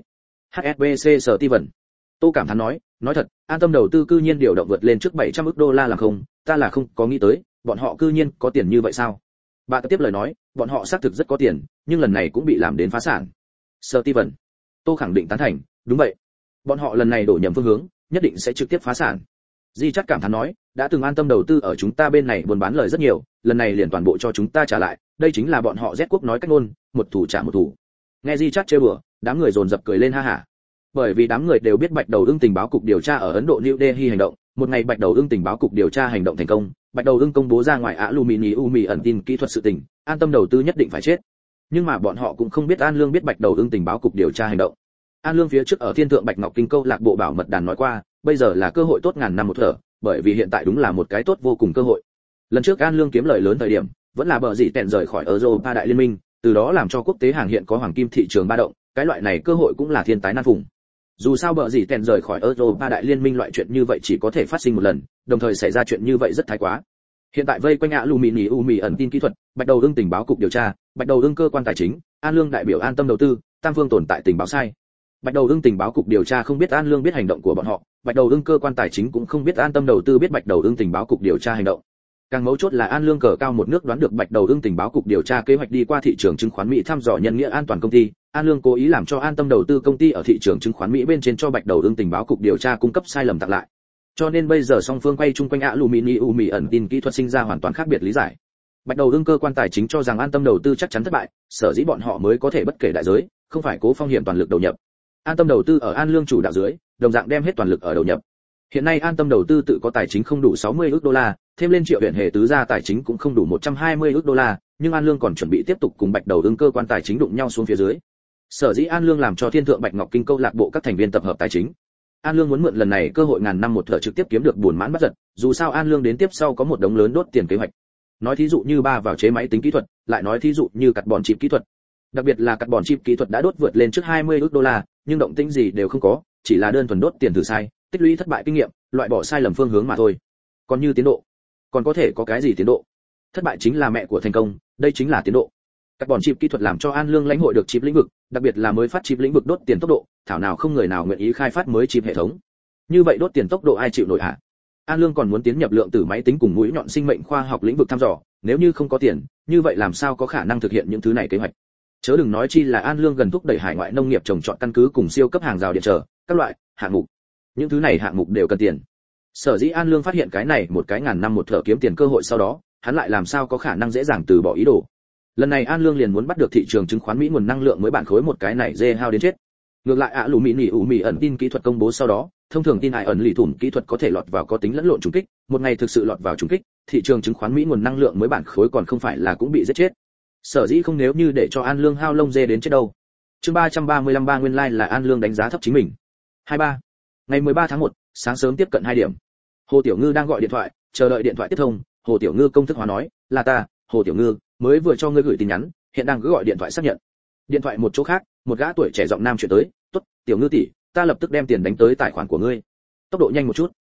HSBC Steven. Tô cảm thán nói thật, An Tâm đầu tư cư nhiên điều động vượt lên trước 700 ức đô la làm không, ta là không có nghĩ tới, bọn họ cư nhiên có tiền như vậy sao? Bà tiếp lời nói, bọn họ xác thực rất có tiền, nhưng lần này cũng bị làm đến phá sản. Steven. Tô khẳng định tán thành, đúng vậy. Bọn họ lần này đổ nhầm phương hướng, nhất định sẽ trực tiếp phá sản. Di chắc cảm thán nói, đã từng An Tâm đầu tư ở chúng ta bên này buôn bán lời rất nhiều, lần này liền toàn bộ cho chúng ta trả lại, đây chính là bọn họ Z quốc nói cách ngôn, một thủ trả một thủ. Nghe Di chắc trêu đùa, đám người dồn dập cười lên ha hả. Bởi vì đám người đều biết Bạch Đầu Ưng tình báo cục điều tra ở Ấn Độ New Delhi hành động, một ngày Bạch Đầu Ưng tình báo cục điều tra hành động thành công, Bạch Đầu Ưng công bố ra ngoài aluminium ẩn tin kỹ thuật sự tình, An Tâm đầu tư nhất định phải chết. Nhưng mà bọn họ cũng không biết An Lương biết Bạch Đầu Ưng tình báo cục điều tra hành động. An Lương phía trước ở Thiên Thượng Bạch Ngọc Kinh câu lạc bộ bảo mật đàn nói qua, bây giờ là cơ hội tốt ngàn năm một thở, bởi vì hiện tại đúng là một cái tốt vô cùng cơ hội. Lần trước An Lương kiếm lời lớn thời điểm, vẫn là bờ gì tẹn rời khỏi Europa đại liên minh, từ đó làm cho quốc tế hàng hiện có hoàng kim thị trường ba động, cái loại này cơ hội cũng là thiên tái nan phùng. Dù sao bờ gì tẹn rời khỏi Europa đại liên minh loại chuyện như vậy chỉ có thể phát sinh một lần, đồng thời xảy ra chuyện như vậy rất thái quá. Hiện tại vây quanh aluminium ẩn tin kỹ thuật, Bạch Đầu Ưng tình báo cục điều tra, Bạch Đầu Ưng cơ quan tài chính, An Lương đại biểu An Tâm đầu tư, tam phương tồn tại tình báo sai. Bạch Đầu Ưng tình báo cục điều tra không biết An Lương biết hành động của bọn họ, Bạch Đầu Ưng cơ quan tài chính cũng không biết An Tâm đầu tư biết Bạch Đầu Ưng tình báo cục điều tra hành động. Càng mấu chốt là An Lương cờ cao một nước đoán được Bạch Đầu Ưng tình báo cục điều tra kế hoạch đi qua thị trường chứng khoán Mỹ thăm dò nhân nghĩa an toàn công ty, An Lương cố ý làm cho An Tâm đầu tư công ty ở thị trường chứng khoán Mỹ bên trên cho Bạch Đầu Ưng tình báo cục điều tra cung cấp sai lầm tặng lại. Cho nên bây giờ song phương quay chung quanh aluminium ẩn tin kỹ thuật sinh ra hoàn toàn khác biệt lý giải. Bạch Đầu Ưng cơ quan tài chính cho rằng An Tâm đầu tư chắc chắn thất bại, sở dĩ bọn họ mới có thể bất kể đại giới, không phải cố phong hiểm toàn lực đầu nhập. An Tâm đầu tư ở An Lương chủ đạo dưới, đồng dạng đem hết toàn lực ở đầu nhập. Hiện nay An Tâm đầu tư tự có tài chính không đủ 60 ức đô la, thêm lên Triệu Huyền Hề tứ gia tài chính cũng không đủ 120 ức đô la, nhưng An Lương còn chuẩn bị tiếp tục cùng Bạch Đầu Ưng cơ quan tài chính đụng nhau xuống phía dưới. Sở dĩ An Lương làm cho Thiên Thượng Bạch Ngọc Kinh câu lạc bộ các thành viên tập hợp tài chính. An Lương muốn mượn lần này cơ hội ngàn năm một thở trực tiếp kiếm được buồn mãn bất giật, dù sao An Lương đến tiếp sau có một đống lớn đốt tiền kế hoạch. Nói thí dụ như ba vào chế máy tính kỹ thuật, lại nói thí dụ như cắt bòn chip kỹ thuật. Đặc biệt là cắt bòn chip kỹ thuật đã đốt vượt lên trước 20 ức đô la, nhưng động tĩnh gì đều không có, chỉ là đơn thuần đốt tiền thử sai, tích lũy thất bại kinh nghiệm, loại bỏ sai lầm phương hướng mà thôi. Còn như tiến độ, còn có thể có cái gì tiến độ? Thất bại chính là mẹ của thành công, đây chính là tiến độ. Các bọn chip kỹ thuật làm cho An Lương lãnh hội được chip lĩnh vực, đặc biệt là mới phát chip lĩnh vực đốt tiền tốc độ, thảo nào không người nào nguyện ý khai phát mới chip hệ thống. Như vậy đốt tiền tốc độ ai chịu nổi hả? An Lương còn muốn tiến nhập lượng tử máy tính cùng mũi nhọn sinh mệnh khoa học lĩnh vực thăm dò, nếu như không có tiền, như vậy làm sao có khả năng thực hiện những thứ này kế hoạch? Chớ đừng nói chi là An Lương gần thúc đẩy hải ngoại nông nghiệp trồng trọt căn cứ cùng siêu cấp hàng rào điện trở, các loại hạng mục. Những thứ này hạng mục đều cần tiền. Sở dĩ An Lương phát hiện cái này một cái ngàn năm một thở kiếm tiền cơ hội sau đó, hắn lại làm sao có khả năng dễ dàng từ bỏ ý đồ. Lần này An Lương liền muốn bắt được thị trường chứng khoán Mỹ nguồn năng lượng mới bản khối một cái này dê hao đến chết. Ngược lại aluminium ẩn tin kỹ thuật công bố sau đó, thông thường tin ải ẩn lì thủng kỹ thuật có thể lọt vào có tính lẫn lộn trùng kích, một ngày thực sự lọt vào trùng kích, thị trường chứng khoán Mỹ nguồn năng lượng mới bản khối còn không phải là cũng bị giết chết. Sở dĩ không nếu như để cho An Lương hao lông dê đến chết đâu. Chương 335 ba nguyên lai like là An Lương đánh giá thấp chính mình. 23. Ngày 13 tháng 1, sáng sớm tiếp cận 2 điểm. Hồ Tiểu Ngư đang gọi điện thoại, chờ đợi điện thoại tiếp thông, Hồ Tiểu Ngư công thức hóa nói, "Là ta, Hồ Tiểu Ngư, mới vừa cho ngươi gửi tin nhắn, hiện đang cứ gọi điện thoại xác nhận." Điện thoại một chỗ khác, một gã tuổi trẻ giọng nam chuyển tới, "Tốt, Tiểu Ngư tỷ, ta lập tức đem tiền đánh tới tài khoản của ngươi." Tốc độ nhanh một chút.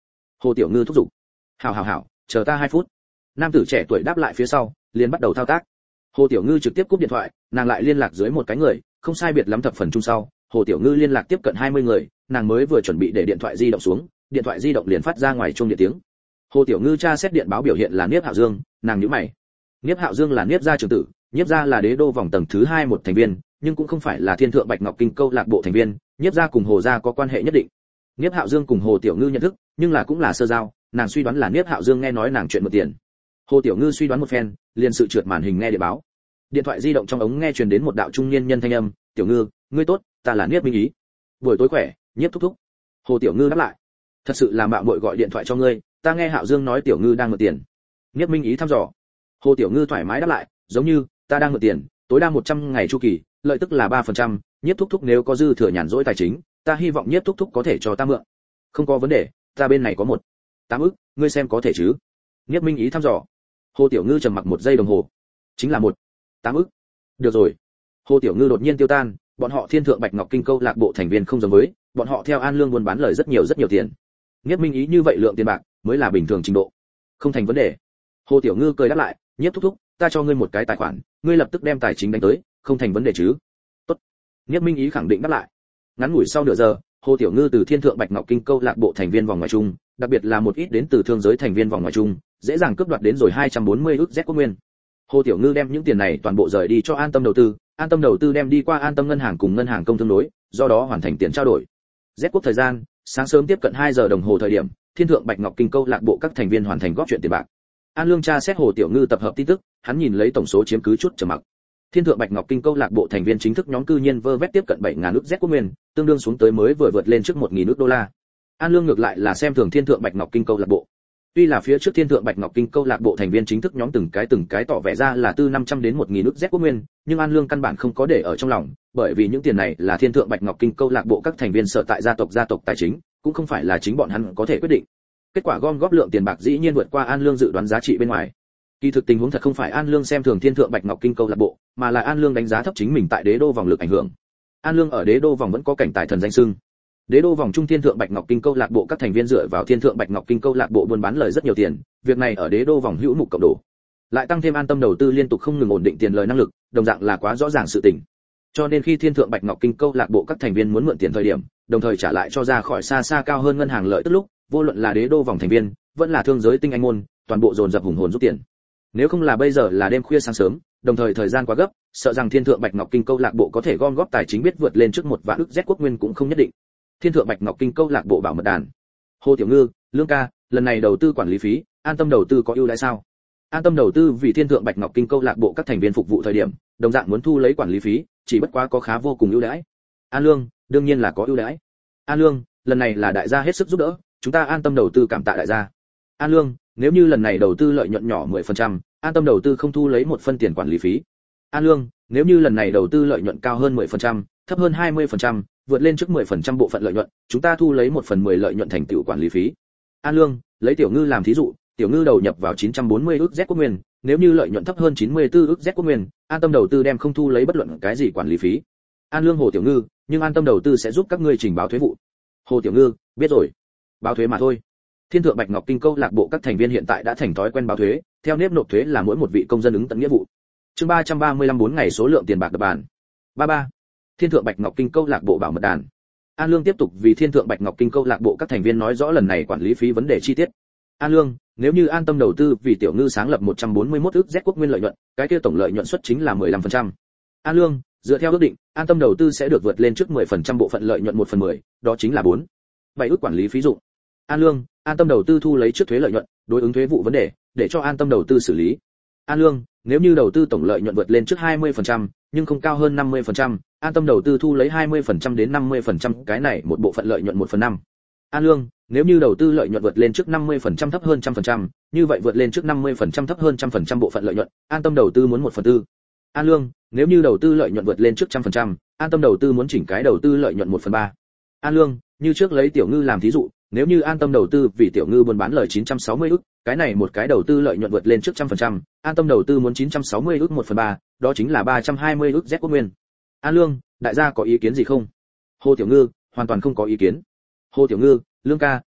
Hồ Tiểu Ngư thúc giục. Hảo, chờ ta 2 phút. Nam tử trẻ tuổi đáp lại phía sau, liền bắt đầu thao tác. Hồ Tiểu Ngư trực tiếp cúp điện thoại, nàng lại liên lạc dưới một cái người, không sai biệt lắm thập phần chung sau, Hồ Tiểu Ngư liên lạc tiếp cận 20 người, nàng mới vừa chuẩn bị để điện thoại di động xuống, điện thoại di động liền phát ra ngoài chuông điện tiếng. Hồ Tiểu Ngư tra xét điện báo biểu hiện là Niếp Hạo Dương, nàng nhíu mày. Niếp Hạo Dương là Niếp gia trưởng tử, Niếp gia là đế đô vòng tầng thứ 2 một thành viên, nhưng cũng không phải là Thiên Thượng Bạch Ngọc Kinh câu lạc bộ thành viên, Niếp gia cùng Hồ gia có quan hệ nhất định. Niếp Hạo Dương cùng Hồ Tiểu Ngư nhận thức, nhưng là cũng là sơ giao, nàng suy đoán là Niếp Hạo Dương nghe nói nàng chuyện mượn tiền. Hồ Tiểu Ngư suy đoán một phen, liền sự trượt màn hình nghe điện báo. Điện thoại di động trong ống nghe truyền đến một đạo trung niên nhân thanh âm, "Tiểu Ngư, ngươi tốt, ta là Niếp Minh Ý. Buổi tối khỏe, Niếp thúc thúc." Hồ Tiểu Ngư đáp lại, "Thật sự là mạo muội gọi điện thoại cho ngươi, ta nghe Hạo Dương nói Tiểu Ngư đang mượn tiền." Niếp Minh Ý thăm dò. Hồ Tiểu Ngư thoải mái đáp lại, "Giống như, ta đang mượn tiền, tối đa 100 ngày chu kỳ, lợi tức là 3%, Niếp thúc thúc nếu có dư thừa nhàn rỗi tài chính, ta hy vọng Niếp thúc thúc có thể cho ta mượn." "Không có vấn đề, ta bên này có 8 ức, ngươi xem có thể chứ?" Niếp Minh Ý thăm dò. Hồ Tiểu Ngư trầm mặc 1 giây đồng hồ. "Chính là 8 ức." "Được rồi." Hồ Tiểu Ngư đột nhiên tiêu tan, bọn họ Thiên Thượng Bạch Ngọc Kinh câu lạc bộ thành viên không giống với, bọn họ theo An Lương buôn bán lời rất nhiều tiền. Niếp Minh Ý như vậy lượng tiền bạc mới là bình thường trình độ. "Không thành vấn đề." Hồ Tiểu Ngư cười đáp lại, "Niếp thúc thúc, ta cho ngươi một cái tài khoản, ngươi lập tức đem tài chính đánh tới, không thành vấn đề chứ?" "Tốt." Niếp Minh Ý khẳng định đáp lại. Ngắn ngủi sau nửa giờ, Hồ Tiểu Ngư từ Thiên Thượng Bạch Ngọc Kinh câu lạc bộ thành viên vòng ngoài chung, đặc biệt là một ít đến từ thương giới thành viên vòng ngoài chung, dễ dàng cướp đoạt đến rồi 240 ức Z quốc nguyên. Hồ Tiểu Ngư đem những tiền này toàn bộ rời đi cho An Tâm đầu tư, An Tâm đầu tư đem đi qua An Tâm ngân hàng cùng ngân hàng công thương đối, do đó hoàn thành tiền trao đổi. Z quốc thời gian, sáng sớm tiếp cận 2 giờ đồng hồ thời điểm, Thiên Thượng Bạch Ngọc Kinh câu lạc bộ các thành viên hoàn thành góp chuyện tiền bạc. An Lương tra xét Hồ Tiểu Ngư tập hợp tin tức, hắn nhìn lấy tổng số chiếm cứ chút trầm mặc. Thiên Thượng Bạch Ngọc Kinh câu lạc bộ thành viên chính thức nhóm cư nhiên vơ vét tiếp cận 7.000 ức Z quốc nguyên, tương đương xuống tới mới vừa vượt lên trước 1.000 ức đô la. An Lương ngược lại là xem thường Thiên Thượng Bạch Ngọc Kinh câu lạc bộ. Tuy là phía trước Thiên Thượng Bạch Ngọc Kinh câu lạc bộ thành viên chính thức nhóm từng cái tỏ vẻ ra là từ 500 đến 1.000 ức Z quốc nguyên, nhưng An Lương căn bản không có để ở trong lòng, bởi vì những tiền này là Thiên Thượng Bạch Ngọc Kinh câu lạc bộ các thành viên sở tại gia tộc tài chính, cũng không phải là chính bọn hắn có thể quyết định. Kết quả gom góp lượng tiền bạc dĩ nhiên vượt qua An Lương dự đoán giá trị bên ngoài. Kỳ thực tình huống thật không phải An Lương xem thường Thiên Thượng Bạch Ngọc Kinh câu lạc bộ, mà là An Lương đánh giá thấp chính mình tại đế đô vòng lực ảnh hưởng. An Lương ở đế đô vòng vẫn có cảnh tài thần danh xưng. Đế đô vòng trung Thiên Thượng Bạch Ngọc Kinh câu lạc bộ các thành viên dựa vào Thiên Thượng Bạch Ngọc Kinh câu lạc bộ buôn bán lời rất nhiều tiền, việc này ở đế đô vòng hữu mục cộng đổ. Lại tăng thêm An Tâm đầu tư liên tục không ngừng ổn định tiền lời năng lực, đồng dạng là quá rõ ràng sự tình. Cho nên khi Thiên Thượng Bạch Ngọc Kinh câu lạc bộ các thành viên muốn mượn tiền thời điểm, đồng thời trả lại cho ra khỏi xa cao hơn ngân hàng lợi tức lúc, vô luận là đế đô vòng thành viên, vẫn là thương giới tinh anh môn, toàn bộ dồn dập hùng hồn rút tiền. Nếu không là bây giờ là đêm khuya sáng sớm, đồng thời thời gian quá gấp, sợ rằng Thiên Thượng Bạch Ngọc Kinh câu lạc bộ có thể gom góp tài chính biết vượt lên trước 1 vạn ức Z quốc nguyên cũng không nhất định. Thiên Thượng Bạch Ngọc Kinh câu lạc bộ bảo mật đàn. Hồ Tiểu Ngư, Lương ca, lần này đầu tư quản lý phí, An Tâm đầu tư có ưu đãi sao? An Tâm đầu tư vì Thiên Thượng Bạch Ngọc Kinh câu lạc bộ các thành viên phục vụ thời điểm, đồng dạng muốn thu lấy quản lý phí, chỉ bất quá có khá vô cùng ưu đãi. An Lương, đương nhiên là có ưu đãi. An Lương, lần này là đại gia hết sức giúp đỡ, chúng ta An Tâm đầu tư cảm tạ đại gia. An Lương, nếu như lần này đầu tư lợi nhuận nhỏ 10%, An Tâm đầu tư không thu lấy 1 phân tiền quản lý phí. An Lương, nếu như lần này đầu tư lợi nhuận cao hơn 10%, thấp hơn 20%, vượt lên trước 10% bộ phận lợi nhuận, chúng ta thu lấy 1/10 lợi nhuận thành tựu quản lý phí. An Lương, lấy Tiểu Ngư làm thí dụ, Tiểu Ngư đầu nhập vào 940 ức Z quốc nguyên, nếu như lợi nhuận thấp hơn 94 ức Z quốc nguyên, An Tâm đầu tư đem không thu lấy bất luận cái gì quản lý phí. An Lương, Hồ Tiểu Ngư, nhưng An Tâm đầu tư sẽ giúp các ngươi trình báo thuế vụ. Hồ Tiểu Ngư, biết rồi. Báo thuế mà thôi. Thiên Thượng Bạch Ngọc Kinh câu lạc bộ các thành viên hiện tại đã thành thói quen báo thuế, theo nếp nộp thuế là mỗi một vị công dân ứng tận nghĩa vụ. Chương 335 4 ngày số lượng tiền bạc đập bàn. 33. Thiên Thượng Bạch Ngọc Kinh câu lạc bộ bảo mật đàn. An Lương tiếp tục vì Thiên Thượng Bạch Ngọc Kinh câu lạc bộ các thành viên nói rõ lần này quản lý phí vấn đề chi tiết. An Lương, nếu như An Tâm đầu tư vì Tiểu Ngư sáng lập 141 ức Z quốc nguyên lợi nhuận, cái kia tổng lợi nhuận suất chính là 15%. An Lương, dựa theo ước định, An Tâm đầu tư sẽ được vượt lên trước 10% bộ phận lợi nhuận 1/10, đó chính là 7 ức quản lý phí dụng. An Lương, An Tâm đầu tư thu lấy trước thuế lợi nhuận, đối ứng thuế vụ vấn đề, để cho An Tâm đầu tư xử lý. An Lương, nếu như đầu tư tổng lợi nhuận vượt lên trước 20%, nhưng không cao hơn 50%, An Tâm đầu tư thu lấy 20% đến 50%, cái này một bộ phận lợi nhuận 1/5. An Lương, nếu như đầu tư lợi nhuận vượt lên trước 50% thấp hơn 100%, như vậy vượt lên trước 50% thấp hơn 100% bộ phận lợi nhuận, An Tâm đầu tư muốn 1/4. An Lương, nếu như đầu tư lợi nhuận vượt lên trước 100%, An Tâm đầu tư muốn chỉnh cái đầu tư lợi nhuận 1/3. An Lương, như trước lấy Tiểu Ngư làm thí dụ, nếu như An Tâm đầu tư vì Tiểu Ngư buôn bán lời 960 ức, cái này một cái đầu tư lợi nhuận vượt lên trước 100%, An Tâm đầu tư muốn 960 ức 1/3, đó chính là 320 ức Z quốc nguyên. An Lương, đại gia có ý kiến gì không? Hồ Tiểu Ngư, hoàn toàn không có ý kiến. Hồ Tiểu Ngư, Lương ca,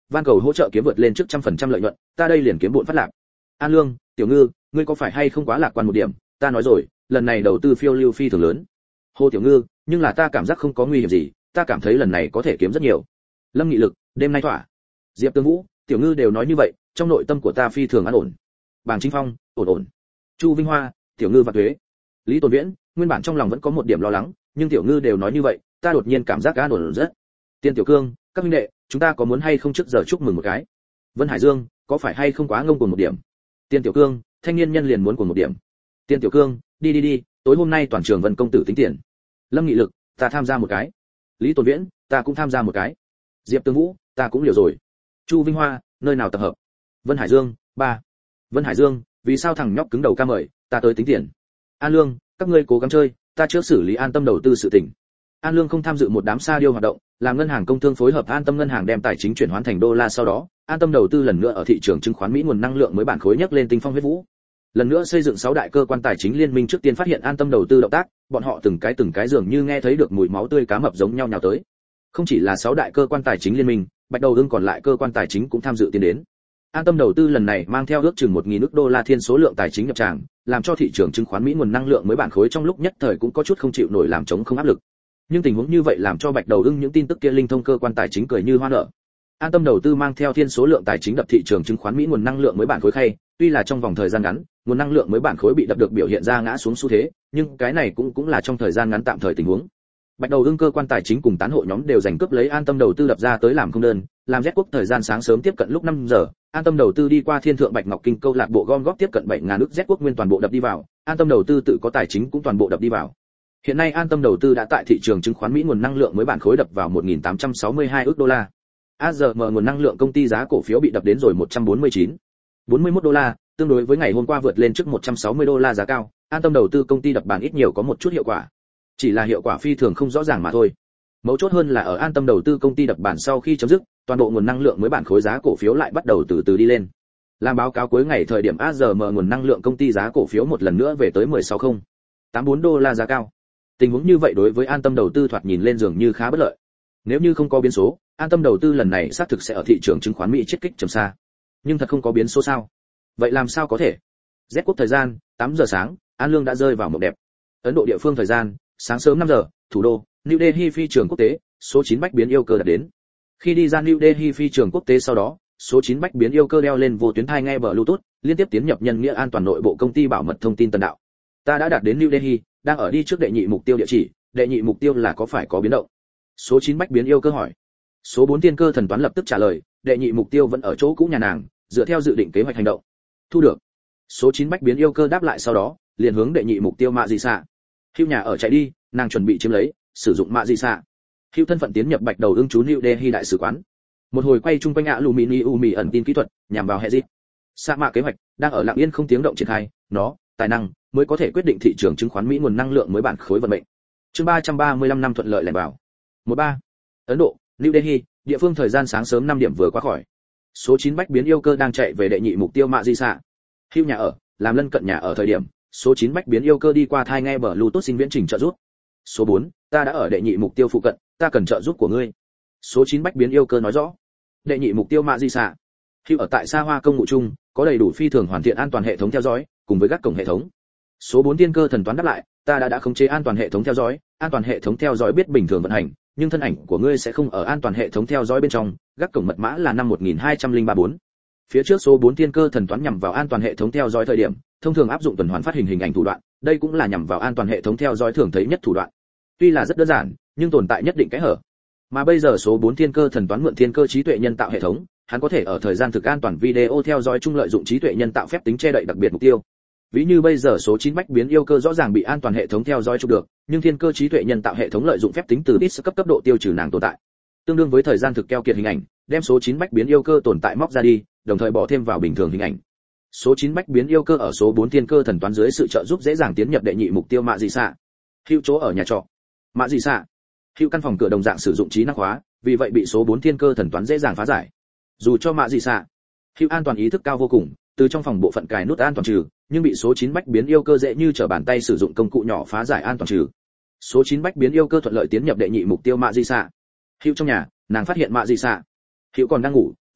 van cầu hỗ trợ kiếm vượt lên trước 100% lợi nhuận, ta đây liền kiếm bộn phát lạc. An Lương, Tiểu Ngư, ngươi có phải hay không quá lạc quan một điểm, ta nói rồi, lần này đầu tư phiêu lưu phi thường lớn. Hồ Tiểu Ngư, nhưng là ta cảm giác không có nguy hiểm gì, ta cảm thấy lần này có thể kiếm rất nhiều. Lâm Nghị Lực, đêm nay thỏa. Diệp Tương Vũ, Tiểu Ngư đều nói như vậy, trong nội tâm của ta phi thường an ổn. Bàng Chính Phong, ổn ổn. Chu Vinh Hoa, Tiểu Ngư và thuế. Lý Tồn Viễn, nguyên bản trong lòng vẫn có một điểm lo lắng, nhưng Tiểu Ngư đều nói như vậy, ta đột nhiên cảm giác an ổn rất. Tiên Tiểu Cương, các huynh đệ, chúng ta có muốn hay không trước giờ chúc mừng một cái? Vân Hải Dương, có phải hay không quá ngông cuồng một điểm? Tiên Tiểu Cương, thanh niên nhân liền muốn cuồng một điểm. Tiên Tiểu Cương, đi, tối hôm nay toàn trường Vân công tử tính tiền. Lâm Nghị Lực, ta tham gia một cái. Lý Tồn Viễn, ta cũng tham gia một cái. Diệp Tương Vũ, ta cũng liều rồi. Chu Vinh Hoa, nơi nào tập hợp? Vân Hải Dương, 3. Vân Hải Dương, vì sao thằng nhóc cứng đầu ca mời, ta tới tính tiền. An Lương, các ngươi cố gắng chơi, ta trước xử lý An Tâm đầu tư sự tình. An Lương không tham dự một đám sa điêu hoạt động, làm ngân hàng công thương phối hợp An Tâm ngân hàng đem tài chính chuyển hóa thành đô la, sau đó, An Tâm đầu tư lần nữa ở thị trường chứng khoán Mỹ nguồn năng lượng mới bản khối nhấc lên tinh phong huyết vũ. Lần nữa xây dựng 6 đại cơ quan tài chính liên minh trước tiên phát hiện An Tâm đầu tư động tác, bọn họ từng cái dường như nghe thấy được mùi máu tươi cá mập giống nhau nhào tới. Không chỉ là 6 đại cơ quan tài chính liên minh, Bạch Đầu Ưng còn lại cơ quan tài chính cũng tham dự tiến đến. An Tâm đầu tư lần này mang theo ước chừng 1.000 ức đô la thiên số lượng tài chính nhập tràng, làm cho thị trường chứng khoán Mỹ nguồn năng lượng mới bản khối trong lúc nhất thời cũng có chút không chịu nổi làm chống không áp lực. Nhưng tình huống như vậy làm cho Bạch Đầu Ưng những tin tức kia linh thông cơ quan tài chính cười như hoa nở. An Tâm đầu tư mang theo thiên số lượng tài chính đập thị trường chứng khoán Mỹ nguồn năng lượng mới bản khối khay, tuy là trong vòng thời gian ngắn, nguồn năng lượng mới bản khối bị đập được biểu hiện ra ngã xuống xu thế, nhưng cái này cũng là trong thời gian ngắn tạm thời tình huống. Bạch Đầu Ưng cơ quan tài chính cùng tán hộ nhóm đều giành cướp lấy An Tâm đầu tư đập ra tới làm không đơn, làm Z Quốc thời gian sáng sớm tiếp cận lúc 5 giờ, An Tâm đầu tư đi qua Thiên Thượng Bạch Ngọc Kinh câu lạc bộ gom góp tiếp cận 7.000 ức Z Quốc nguyên toàn bộ đập đi vào, An Tâm đầu tư tự có tài chính cũng toàn bộ đập đi vào. Hiện nay An Tâm đầu tư đã tại thị trường chứng khoán Mỹ nguồn năng lượng mới bản khối đập vào 1.862 ức đô la. AZM nguồn năng lượng công ty giá cổ phiếu bị đập đến rồi 141 đô la, tương đối với ngày hôm qua vượt lên trước 160 đô la giá cao, An Tâm đầu tư công ty đập bàn ít nhiều có một chút hiệu quả. Chỉ là hiệu quả phi thường không rõ ràng mà thôi. Mấu chốt hơn là ở An Tâm đầu tư công ty đập bàn sau khi chấm dứt, toàn bộ nguồn năng lượng mới bản khối giá cổ phiếu lại bắt đầu từ từ đi lên. Làm báo cáo cuối ngày thời điểm AZM nguồn năng lượng công ty giá cổ phiếu một lần nữa về tới 16,084 đô la giá cao. Tình huống như vậy đối với An Tâm đầu tư thoạt nhìn lên dường như khá bất lợi. Nếu như không có biến số, An Tâm đầu tư lần này xác thực sẽ ở thị trường chứng khoán Mỹ chết kích trầm xa. Nhưng thật không có biến số sao? Vậy làm sao có thể? Z Quốc thời gian, 8 giờ sáng, An Lương đã rơi vào mộng đẹp. Ấn Độ địa phương thời gian, sáng sớm 5 giờ, thủ đô, New Delhi phi trường quốc tế, số 9 bách biến yêu cơ đã đến. Khi đi ra New Delhi phi trường quốc tế sau đó, số 9 bách biến yêu cơ đeo lên vô tuyến thai nghe Bluetooth, liên tiếp tiến nhập nhân nghĩa an toàn nội bộ công ty bảo mật thông tin tần đạo. Ta đã đạt đến New Delhi, đang ở đi trước đệ nhị mục tiêu địa chỉ, đệ nhị mục tiêu là có phải có biến động? Số 9 bách biến yêu cơ hỏi. Số 4 tiên cơ thần toán lập tức trả lời, đệ nhị mục tiêu vẫn ở chỗ cũ nhà nàng, dựa theo dự định kế hoạch hành động. Thu được. Số 9 bách biến yêu cơ đáp lại sau đó, liền hướng đệ nhị mục tiêu Mạ Dị Xạ. Hưu nhà ở chạy đi, nàng chuẩn bị chiếm lấy, sử dụng Mạ Dị Xạ. Hưu thân phận tiến nhập Bạch Đầu Ưng chú New Delhi đại sứ quán. Một hồi quay chung quanh aluminium ẩn tin kỹ thuật, nhằm vào hệ dịch. Sa mạ kế hoạch đang ở lặng yên không tiếng động triển khai, nó, tài năng mới có thể quyết định thị trường chứng khoán Mỹ nguồn năng lượng mới bản khối vận mệnh. Chương 335 năm thuận lợi lẻn vào. 13. Ấn Độ, New Delhi, địa phương thời gian sáng sớm 5 điểm vừa qua khỏi. Số 9 bách biến yêu cơ đang chạy về đệ nhị mục tiêu Mạ Dị Xạ. Hưu nhà ở, làm lân cận nhà ở thời điểm, số 9 bách biến yêu cơ đi qua thai nghe Bluetooth xin viễn trình trợ giúp. Số 4, ta đã ở đệ nhị mục tiêu phụ cận, ta cần trợ giúp của ngươi. Số 9 bách biến yêu cơ nói rõ. Đệ nhị mục tiêu Mạ Dị Xạ. Hưu ở tại Sa Hoa công ngụ chung, có đầy đủ phi thường hoàn thiện an toàn hệ thống theo dõi, cùng với các cổng hệ thống. Số 4 tiên cơ thần toán đáp lại, ta đã khống chế an toàn hệ thống theo dõi, an toàn hệ thống theo dõi biết bình thường vận hành, nhưng thân ảnh của ngươi sẽ không ở an toàn hệ thống theo dõi bên trong, gác cổng mật mã là 51234. Phía trước số 4 tiên cơ thần toán nhằm vào an toàn hệ thống theo dõi thời điểm, thông thường áp dụng tuần hoàn phát hình ảnh thủ đoạn, đây cũng là nhằm vào an toàn hệ thống theo dõi thường thấy nhất thủ đoạn. Tuy là rất đơn giản, nhưng tồn tại nhất định cái hở. Mà bây giờ số 4 thiên cơ thần toán mượn thiên cơ trí tuệ nhân tạo hệ thống, hắn có thể ở thời gian thực an toàn video theo dõi chung lợi dụng trí tuệ nhân tạo phép tính che đậy đặc biệt mục tiêu. Ví như bây giờ số 9 bách biến yêu cơ rõ ràng bị an toàn hệ thống theo dõi chụp được, nhưng thiên cơ trí tuệ nhân tạo hệ thống lợi dụng phép tính từ ít cấp độ tiêu trừ nàng tồn tại. Tương đương với thời gian thực keo kiệt hình ảnh, đem số 9 bách biến yêu cơ tồn tại móc ra đi, đồng thời bỏ thêm vào bình thường hình ảnh. Số 9 bách biến yêu cơ ở số 4 thiên cơ thần toán dưới sự trợ giúp dễ dàng tiến nhập đệ nhị mục tiêu Mạ Dị Xạ. Hữu chỗ ở nhà trọ. Mạ Dị Xạ. Hữu căn phòng cửa đồng dạng sử dụng trí năng hóa, vì vậy bị số 4 thiên cơ thần toán dễ dàng phá giải. Dù cho Mạ Dị Xạ, Hữu an toàn ý thức cao vô cùng, từ trong phòng bộ phận cài nút an toàn trừ, nhưng bị số 9 bách biến yêu cơ dễ như trở bàn tay sử dụng công cụ nhỏ phá giải an toàn trừ. Số 9 bách biến yêu cơ thuận lợi tiến nhập đệ nhị mục tiêu Mạ Dị Xạ. Hữu trong nhà, nàng phát hiện Mạ Dị Xạ. Hữu còn đang ngủ,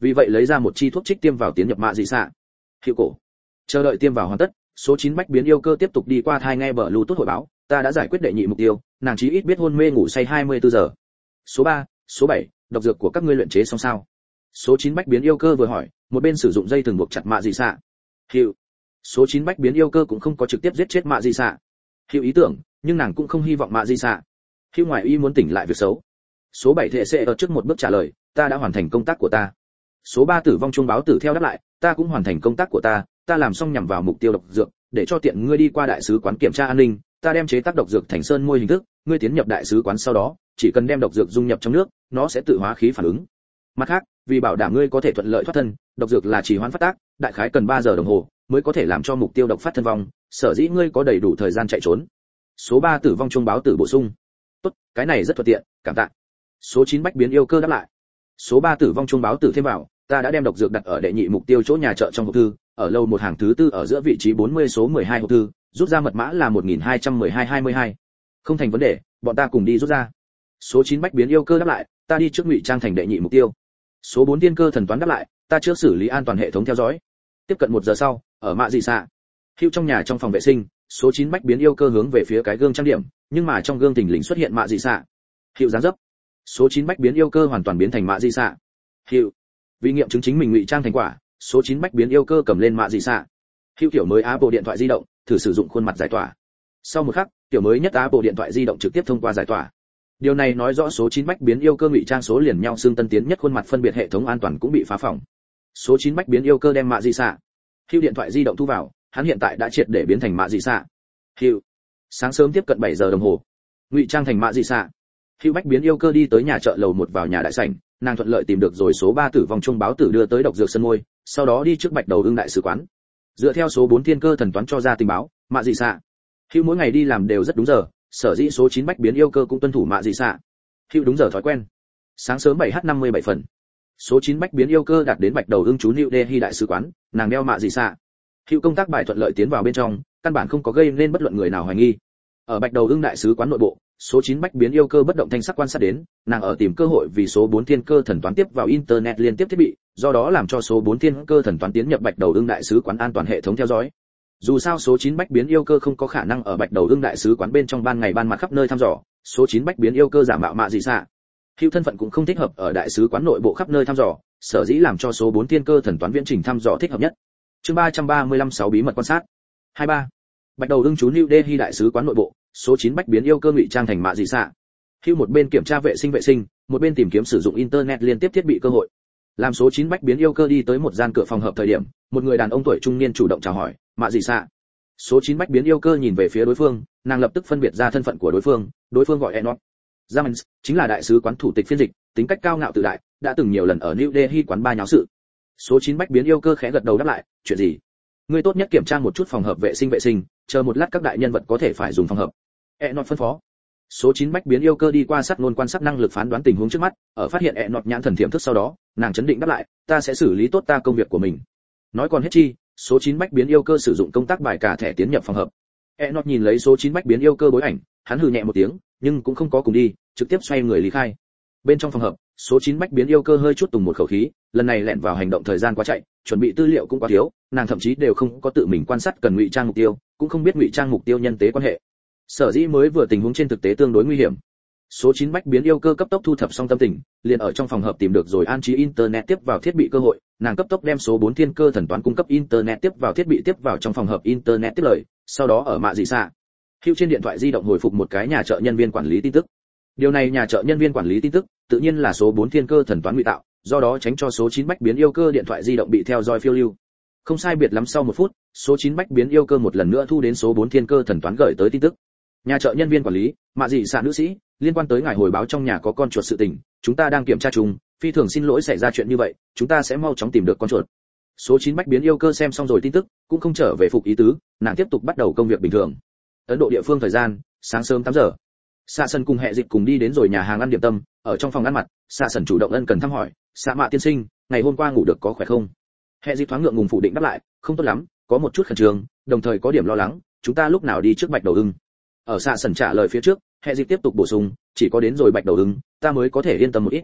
vì vậy lấy ra một chi thuốc trích tiêm vào tiến nhập mạ dị xạ. Hiệu cổ. Chờ đợi tiêm vào hoàn tất, số 9 bách biến yêu cơ tiếp tục đi qua thai nghe bờ Bluetooth hội báo, ta đã giải quyết đệ nhị mục tiêu, nàng chí ít biết hôn mê ngủ say 24 giờ. Số 3, số 7, độc dược của các ngươi luyện chế xong sao? Số 9 bách biến yêu cơ vừa hỏi, một bên sử dụng dây thừng buộc chặt mạ dị xạ. Hiệu. Số 9 bách biến yêu cơ cũng không có trực tiếp giết chết mạ dị xạ. Hiệu ý tưởng, nhưng nàng cũng không hy vọng mạ dị xạ. Hiệu ngoài ý muốn tỉnh lại việc xấu. Số 7 thể sẽ ở trước một bước trả lời, ta đã hoàn thành công tác của ta. Số 3 tử vong chuông báo tử theo đáp lại, ta cũng hoàn thành công tác của ta làm xong nhằm vào mục tiêu độc dược, để cho tiện ngươi đi qua đại sứ quán kiểm tra an ninh, ta đem chế tác độc dược thành sơn môi hình thức, ngươi tiến nhập đại sứ quán sau đó, chỉ cần đem độc dược dung nhập trong nước, nó sẽ tự hóa khí phản ứng. Mặt khác, vì bảo đảm ngươi có thể thuận lợi thoát thân, độc dược là trì hoãn phát tác, đại khái cần 3 giờ đồng hồ mới có thể làm cho mục tiêu độc phát thân vong, sở dĩ ngươi có đầy đủ thời gian chạy trốn. Số 3 tử vong chuông báo tử bổ sung. Tốt, cái này rất thuận tiện, cảm tạ. Số 9 bách biến yêu cơ đáp lại. Số 3 tử vong chuông báo tử thêm vào, ta đã đem độc dược đặt ở đệ nhị mục tiêu chỗ nhà chợ trong hộp thư, ở lầu một hàng thứ tư ở giữa vị trí 40 số 12 hộp thư, rút ra mật mã là 121222. Không thành vấn đề, bọn ta cùng đi rút ra. Số 9 bách biến yêu cơ đáp lại, ta đi trước ngụy trang thành đệ nhị mục tiêu. Số 4 tiên cơ thần toán đáp lại, ta trước xử lý an toàn hệ thống theo dõi. Tiếp cận 1 giờ sau, ở mạ dị xạ. Hữu trong nhà trong phòng vệ sinh, số 9 bách biến yêu cơ hướng về phía cái gương trang điểm, nhưng mà trong gương thình lình xuất hiện mạ dị xạ. Hữu dáng dấp. Số 9 bách biến yêu cơ hoàn toàn biến thành mạ dị xạ. Hữu. Vì nghiệm chứng chính mình ngụy trang thành quả, số 9 bách biến yêu cơ cầm lên mạ dị xạ. Hữu kiểu mới Apple điện thoại di động, thử sử dụng khuôn mặt giải tỏa. Sau một khắc, kiểu mới nhất Apple điện thoại di động trực tiếp thông qua giải tỏa. Điều này nói rõ số 9 bách biến yêu cơ ngụy trang số liền nhau xương tân tiến nhất khuôn mặt phân biệt hệ thống an toàn cũng bị phá phỏng. Số 9 bách biến yêu cơ đem mạ dị xạ. Hữu điện thoại di động thu vào, hắn hiện tại đã triệt để biến thành mạ dị xạ. Hữu. Sáng sớm tiếp cận 7 giờ đồng hồ. Ngụy trang thành mạ dị xạ. Hữu bách biến yêu cơ đi tới nhà chợ lầu 1 vào nhà đại sảnh, nàng thuận lợi tìm được rồi số 3 tử vong chuông báo tử đưa tới độc dược sân môi, sau đó đi trước Bạch Đầu Ưng đại sứ quán. Dựa theo số 4 thiên cơ thần toán cho ra tình báo, mạ dị xạ. Hữu mỗi ngày đi làm đều rất đúng giờ, sở dĩ số 9 bách biến yêu cơ cũng tuân thủ mạ dị xạ. Hữu đúng giờ thói quen. Sáng sớm 7h57 phần. Số 9 bách biến yêu cơ đạt đến Bạch Đầu Ưng trú New Delhi đại sứ quán, nàng đeo mạ dị xạ. Hữu công tác bài thuận lợi tiến vào bên trong, căn bản không có gây nên bất luận người nào hoài nghi. Ở Bạch Đầu Ưng đại sứ quán nội bộ, số 9 bách biến yêu cơ bất động thanh sắc quan sát đến, nàng ở tìm cơ hội vì số 4 thiên cơ thần toán tiếp vào internet liên tiếp thiết bị, do đó làm cho số 4 thiên cơ thần toán tiến nhập Bạch Đầu Ưng đại sứ quán an toàn hệ thống theo dõi. Dù sao số 9 bách biến yêu cơ không có khả năng ở Bạch Đầu Ưng đại sứ quán bên trong ban ngày ban mặt khắp nơi thăm dò, số 9 bách biến yêu cơ giả mạo mạ dị xạ. Hữu thân phận cũng không thích hợp ở đại sứ quán nội bộ khắp nơi thăm dò, sở dĩ làm cho số 4 thiên cơ thần toán viễn trình thăm dò thích hợp nhất. Chương 335 6 bí mật quan sát. 23. Bạch Đầu Ưng trú New Delhi đại sứ quán nội bộ, số 9 bách biến yêu cơ ngụy trang thành mạ dị xạ. Hữu một bên kiểm tra vệ sinh, một bên tìm kiếm sử dụng internet liên tiếp thiết bị cơ hội. Làm số 9 bách biến yêu cơ đi tới một gian cửa phòng hợp thời điểm, một người đàn ông tuổi trung niên chủ động chào hỏi, mạ dị xạ. Số 9 bách biến yêu cơ nhìn về phía đối phương, nàng lập tức phân biệt ra thân phận của đối phương gọi Enoch. Jamens, chính là đại sứ quán thủ tịch phiên dịch, tính cách cao ngạo tự đại, đã từng nhiều lần ở New Delhi quán ba nháo sự. Số 9 bách biến yêu cơ khẽ gật đầu đáp lại, chuyện gì? Ngươi tốt nhất kiểm tra một chút phòng hợp vệ sinh, chờ một lát các đại nhân vật có thể phải dùng phòng hợp. Enoch phân phó. Số 9 bách biến yêu cơ đi qua sát ngôn quan sát năng lực phán đoán tình huống trước mắt, ở phát hiện Enoch nhãn thần thiểm thức sau đó, nàng chấn định đáp lại, ta sẽ xử lý tốt ta công việc của mình. Nói còn hết chi, số 9 bách biến yêu cơ sử dụng công tác bài cả thẻ tiến nhập phòng hợp. Enoch nhìn lấy số 9 bách biến yêu cơ bối ảnh, hắn hừ nhẹ một tiếng, nhưng cũng không có cùng đi, trực tiếp xoay người lý khai. Bên trong phòng hợp, số 9 bách biến yêu cơ hơi chút tùng một khẩu khí, lần này lẹn vào hành động thời gian quá chạy, chuẩn bị tư liệu cũng quá thiếu, nàng thậm chí đều không có tự mình quan sát cần ngụy trang mục tiêu, cũng không biết ngụy trang mục tiêu nhân tế quan hệ. Sở dĩ mới vừa tình huống trên thực tế tương đối nguy hiểm. Số 9 bách biến yêu cơ cấp tốc thu thập xong tâm tình, liền ở trong phòng hợp tìm được rồi an trí internet tiếp vào thiết bị cơ hội, nàng cấp tốc đem số 4 thiên cơ thần toán cung cấp internet tiếp vào thiết bị tiếp vào trong phòng hợp internet tiếp lời, sau đó ở mạ dị xạ. Hữu trên điện thoại di động hồi phục một cái nhà chợ nhân viên quản lý tin tức. Điều này nhà chợ nhân viên quản lý tin tức, tự nhiên là số 4 thiên cơ thần toán ngụy tạo, do đó tránh cho số 9 bách biến yêu cơ điện thoại di động bị theo dõi phiêu lưu. Không sai biệt lắm sau 1 phút, số 9 bách biến yêu cơ một lần nữa thu đến số 4 thiên cơ thần toán gửi tới tin tức. Nhà chợ nhân viên quản lý, mạ dị xạ nữ sĩ, liên quan tới ngài hồi báo trong nhà có con chuột sự tình, chúng ta đang kiểm tra chung, phi thường xin lỗi xảy ra chuyện như vậy, chúng ta sẽ mau chóng tìm được con chuột. Số 9 bách biến yêu cơ xem xong rồi tin tức, cũng không trở về phục ý tứ, nàng tiếp tục bắt đầu công việc bình thường. Ấn Độ địa phương thời gian, sáng sớm 8 giờ. Xạ Sần cùng hệ dịch cùng đi đến rồi nhà hàng ăn điểm tâm, ở trong phòng ăn mặt, Xạ Sần chủ động ân cần thăm hỏi, "Xạ Mạ tiên sinh, ngày hôm qua ngủ được có khỏe không?" Hệ dịch thoáng ngượng ngùng phủ định đáp lại, "Không tốt lắm, có một chút khẩn trương, đồng thời có điểm lo lắng, chúng ta lúc nào đi trước Bạch Đầu Ưng?" Ở Xạ Sần trả lời phía trước, hệ dịch tiếp tục bổ sung, "Chỉ có đến rồi Bạch Đầu Ưng, ta mới có thể yên tâm một ít."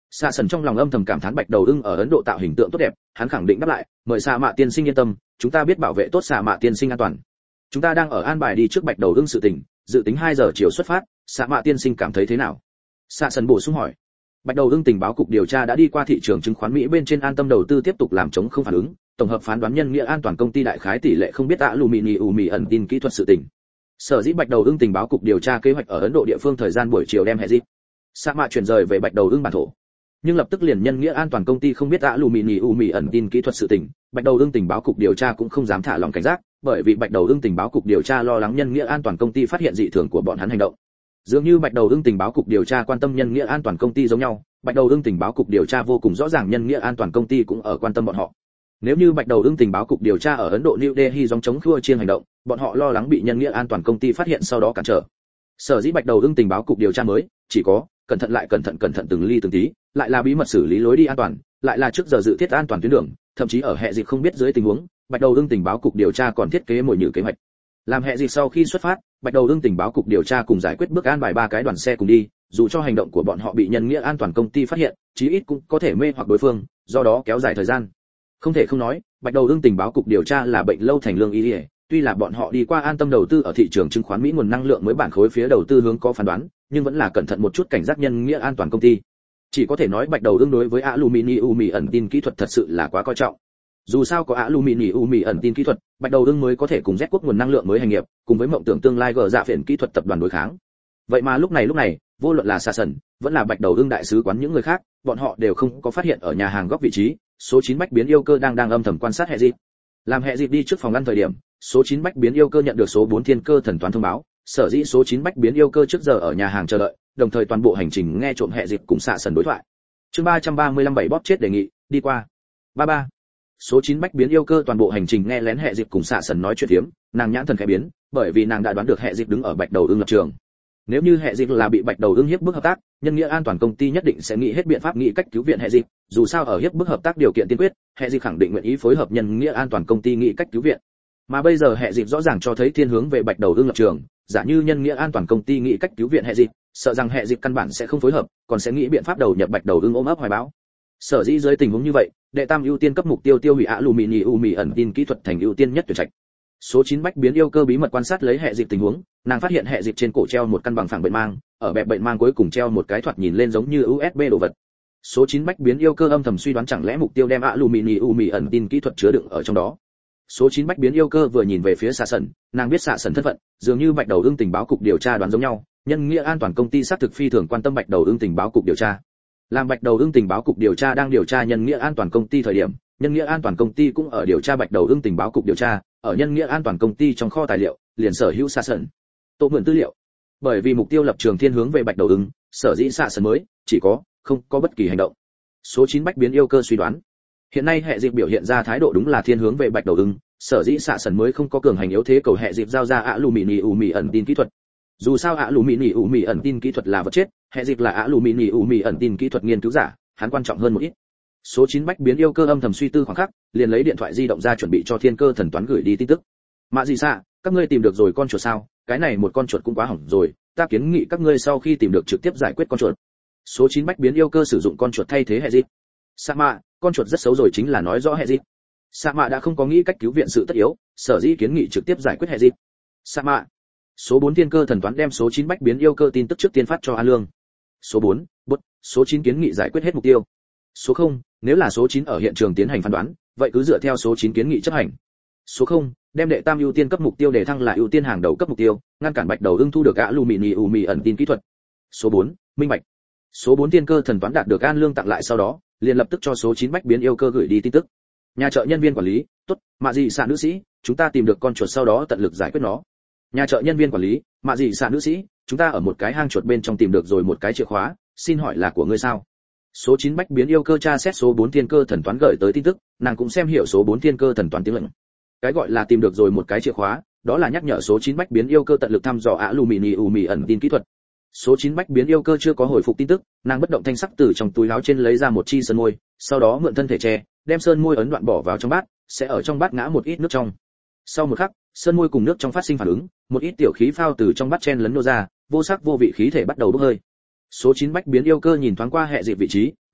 Xạ Sần trong lòng âm thầm cảm thán Bạch Đầu Ưng ở Ấn Độ tạo hình tượng tốt đẹp, hắn khẳng định đáp lại, mời Xạ Mạ tiên sinh yên tâm, chúng ta biết bảo vệ tốt Xạ Mạ tiên sinh an toàn. Chúng ta đang ở an bài đi trước Bạch Đầu Ưng sự tình, dự tính 2 giờ chiều xuất phát, Xạ Mạ tiên sinh cảm thấy thế nào? Xạ Sần bổ sung hỏi. Bạch Đầu Ưng tình báo cục điều tra đã đi qua thị trường chứng khoán Mỹ bên trên an tâm đầu tư tiếp tục làm chống không phản ứng, tổng hợp phán đoán nhân nghĩa an toàn công ty đại khái tỷ lệ không biết aluminium ẩn tin kỹ thuật sự tình. Sở dĩ Bạch Đầu Ưng tình báo cục điều tra kế hoạch ở Ấn Độ địa phương thời gian buổi chiều đem hệ dịp. Xạ Mạ chuyển rời về Bạch Đầu Ưng bản thổ. Nhưng lập tức liền nhân nghĩa an toàn công ty không biết aluminium ẩn tin kỹ thuật sự tình, Bạch Đầu Ưng tình báo cục điều tra cũng không dám thả lòng cảnh giác, bởi vì Bạch Đầu Ưng tình báo cục điều tra lo lắng nhân nghĩa an toàn công ty phát hiện dị thường của bọn hắn hành động. Dường như Bạch Đầu Ưng tình báo cục điều tra quan tâm nhân nghĩa an toàn công ty giống nhau, Bạch Đầu Ưng tình báo cục điều tra vô cùng rõ ràng nhân nghĩa an toàn công ty cũng ở quan tâm bọn họ. Nếu như Bạch Đầu Ưng tình báo cục điều tra ở Ấn Độ New Delhi giống chống khua chiên hành động, bọn họ lo lắng bị nhân nghĩa an toàn công ty phát hiện sau đó cản trở. Sở dĩ Bạch Đầu Ưng tình báo cục điều tra mới chỉ có cẩn thận lại cẩn thận từng ly từng tí, lại là bí mật xử lý lối đi an toàn, lại là trước giờ dự thiết an toàn tuyến đường, thậm chí ở hệ dịch không biết dưới tình huống, Bạch Đầu Ưng tình báo cục điều tra còn thiết kế mồi nhử kế hoạch. Làm hệ dịch sau khi xuất phát, Bạch Đầu Ưng tình báo cục điều tra cùng giải quyết bước an bài 3 cái đoàn xe cùng đi, dù cho hành động của bọn họ bị nhân nghĩa an toàn công ty phát hiện, chí ít cũng có thể mê hoặc đối phương, do đó kéo dài thời gian. Không thể không nói, Bạch Đầu Ưng tình báo cục điều tra là bệnh lâu thành lương y, tuy là bọn họ đi qua an tâm đầu tư ở thị trường chứng khoán Mỹ nguồn năng lượng mới bản khối phía đầu tư hướng có phán đoán, nhưng vẫn là cẩn thận một chút cảnh giác nhân nghĩa an toàn công ty. Chỉ có thể nói Bạch Đầu Ưng đối với aluminium ẩn tin kỹ thuật thật sự là quá coi trọng. Dù sao có aluminium ẩn tin kỹ thuật, Bạch Đầu Ưng mới có thể cùng Z quốc nguồn năng lượng mới hành nghiệp, cùng với mộng tưởng tương lai gờ dạ phiền kỹ thuật tập đoàn đối kháng. Vậy mà lúc này, vô luận là Xạ Sần, vẫn là Bạch Đầu Ưng đại sứ quán những người khác, bọn họ đều không có phát hiện ở nhà hàng góc vị trí, số 9 Bách Biến yêu cơ đang âm thầm quan sát hệ dịp. Làm hệ dịp đi trước phòng ăn thời điểm, số 9 Bách Biến yêu cơ nhận được số 4 thiên cơ thần toán thông báo, sở dĩ số 9 Bách Biến yêu cơ trước giờ ở nhà hàng chờ đợi, đồng thời toàn bộ hành trình nghe trộm hệ dịp cùng Xạ Sần đối thoại. Chương 335 7 bóp chết đề nghị, đi qua. 33. Số 9 Bách Biến yêu cơ toàn bộ hành trình nghe lén hệ dịp cùng Xạ Sần nói chuyện phiếm, nàng nhãn thần khẽ biến, bởi vì nàng đã đoán được hệ dịp đứng ở Bạch Đầu Ưng lập trường. Nếu như hệ dịp là bị Bạch Đầu Ưng hiếp bức hợp tác, nhân nghĩa an toàn công ty nhất định sẽ nghĩ hết biện pháp nghĩ cách cứu viện hệ dịp, dù sao ở hiếp bức hợp tác điều kiện tiên quyết, hệ dịp khẳng định nguyện ý phối hợp nhân nghĩa an toàn công ty nghĩ cách cứu viện. Mà bây giờ hệ dịp rõ ràng cho thấy thiên hướng về Bạch Đầu Ưng lập trường, giả như nhân nghĩa an toàn công ty nghĩ cách cứu viện hệ dịp, sợ rằng hệ dịp căn bản sẽ không phối hợp, còn sẽ nghĩ biện pháp đầu nhập Bạch Đầu Ưng ôm ấp hoài bão. Sở dĩ dưới tình huống như vậy, đệ tam ưu tiên cấp mục tiêu tiêu hủy aluminium ẩn tin kỹ thuật thành ưu tiên nhất tuyển trạch. Số 9 Bách Biến yêu cơ bí mật quan sát lấy hệ dịp tình huống, nàng phát hiện hệ dịp trên cổ treo một căn bằng phẳng bệnh mang, ở bẹp bệnh mang cuối cùng treo một cái thoạt nhìn lên giống như USB đồ vật. Số 9 Bách Biến yêu cơ âm thầm suy đoán chẳng lẽ mục tiêu đem aluminium ẩn tin kỹ thuật chứa đựng ở trong đó. Số 9 Bách Biến yêu cơ vừa nhìn về phía Xạ Sần, nàng biết Xạ Sần thân phận, dường như Bạch Đầu Ưng tình báo cục điều tra đoán giống nhau, nhân nghĩa an toàn công ty xác thực phi thường quan tâm Bạch Đầu Ưng tình báo cục điều tra. Làm Bạch Đầu Ưng tình báo cục điều tra đang điều tra nhân nghĩa an toàn công ty thời điểm, nhân nghĩa an toàn công ty cũng ở điều tra Bạch Đầu Ưng tình báo cục điều tra, ở nhân nghĩa an toàn công ty trong kho tài liệu, liền sở hữu Xạ Sần. Tổ mượn tư liệu. Bởi vì mục tiêu lập trường thiên hướng về Bạch Đầu Ưng, sở dĩ Xạ Sần mới chỉ có không có bất kỳ hành động. Số 9 Bách Biến yêu cơ suy đoán, hiện nay hệ dịp biểu hiện ra thái độ đúng là thiên hướng về Bạch Đầu Ưng, sở dĩ Xạ Sần mới không có cường hành yếu thế cầu hệ dịp giao ra aluminium ẩn tin kỹ thuật. Dù sao aluminium ẩn tin kỹ thuật là vật chết, hệ dịp là aluminium ẩn tin kỹ thuật nghiên cứu giả, hắn quan trọng hơn một ít. Số 9 Bách Biến yêu cơ âm thầm suy tư khoảng khắc, liền lấy điện thoại di động ra chuẩn bị cho thiên cơ thần toán gửi đi tin tức. Mạ gì xạ, các ngươi tìm được rồi con chuột sao? Cái này một con chuột cũng quá hỏng rồi, ta kiến nghị các ngươi sau khi tìm được trực tiếp giải quyết con chuột. Số 9 Bách Biến yêu cơ sử dụng con chuột thay thế hệ dịp. Sa mạ, con chuột rất xấu rồi chính là nói rõ hệ dịp. Sa mạ đã không có nghĩ cách cứu viện sự tất yếu, sở dĩ kiến nghị trực tiếp giải quyết hệ dịp. Sa mạ. Số 4 thiên cơ thần toán đem số 9 Bách Biến yêu cơ tin tức trước tiên phát cho An Lương. Số 4, bút, số 9 kiến nghị giải quyết hết mục tiêu. Số 0, nếu là số 9 ở hiện trường tiến hành phán đoán, vậy cứ dựa theo số 9 kiến nghị chấp hành. Số 0, đem đệ tam ưu tiên cấp mục tiêu để thăng là ưu tiên hàng đầu cấp mục tiêu, ngăn cản Bạch Đầu Ưng thu được aluminium ẩn tin kỹ thuật. Số 4, minh bạch. Số 4 thiên cơ thần toán đạt được An Lương tặng lại sau đó, liền lập tức cho số 9 Bách Biến yêu cơ gửi đi tin tức. Nhà chợ nhân viên quản lý, tốt, Mạ Dị Xạ nữ sĩ, chúng ta tìm được con chuột sau đó tận lực giải quyết nó. Nhà chợ nhân viên quản lý, Mạ Dị Xạ nữ sĩ, chúng ta ở một cái hang chuột bên trong tìm được rồi một cái chìa khóa, xin hỏi là của ngươi sao? Số 9 Bách Biến yêu cơ tra xét số 4 thiên cơ thần toán gửi tới tin tức, nàng cũng xem hiểu số 4 thiên cơ thần toán tiếng lệnh. Cái gọi là tìm được rồi một cái chìa khóa, đó là nhắc nhở số 9 Bách Biến yêu cơ tận lực thăm dò aluminium ẩn tin kỹ thuật. Số 9 Bách Biến yêu cơ chưa có hồi phục tin tức, nàng bất động thanh sắc từ trong túi áo trên lấy ra một chi sơn môi, sau đó mượn thân thể che, đem sơn môi ấn đoạn bỏ vào trong bát, sẽ ở trong bát ngã một ít nước trong. Sau một khắc, sơn môi cùng nước trong phát sinh phản ứng, một ít tiểu khí phao từ trong bát chen lấn nô ra, vô sắc vô vị khí thể bắt đầu bốc hơi. Số 9 Bách Biến yêu cơ nhìn thoáng qua hệ dịp vị trí,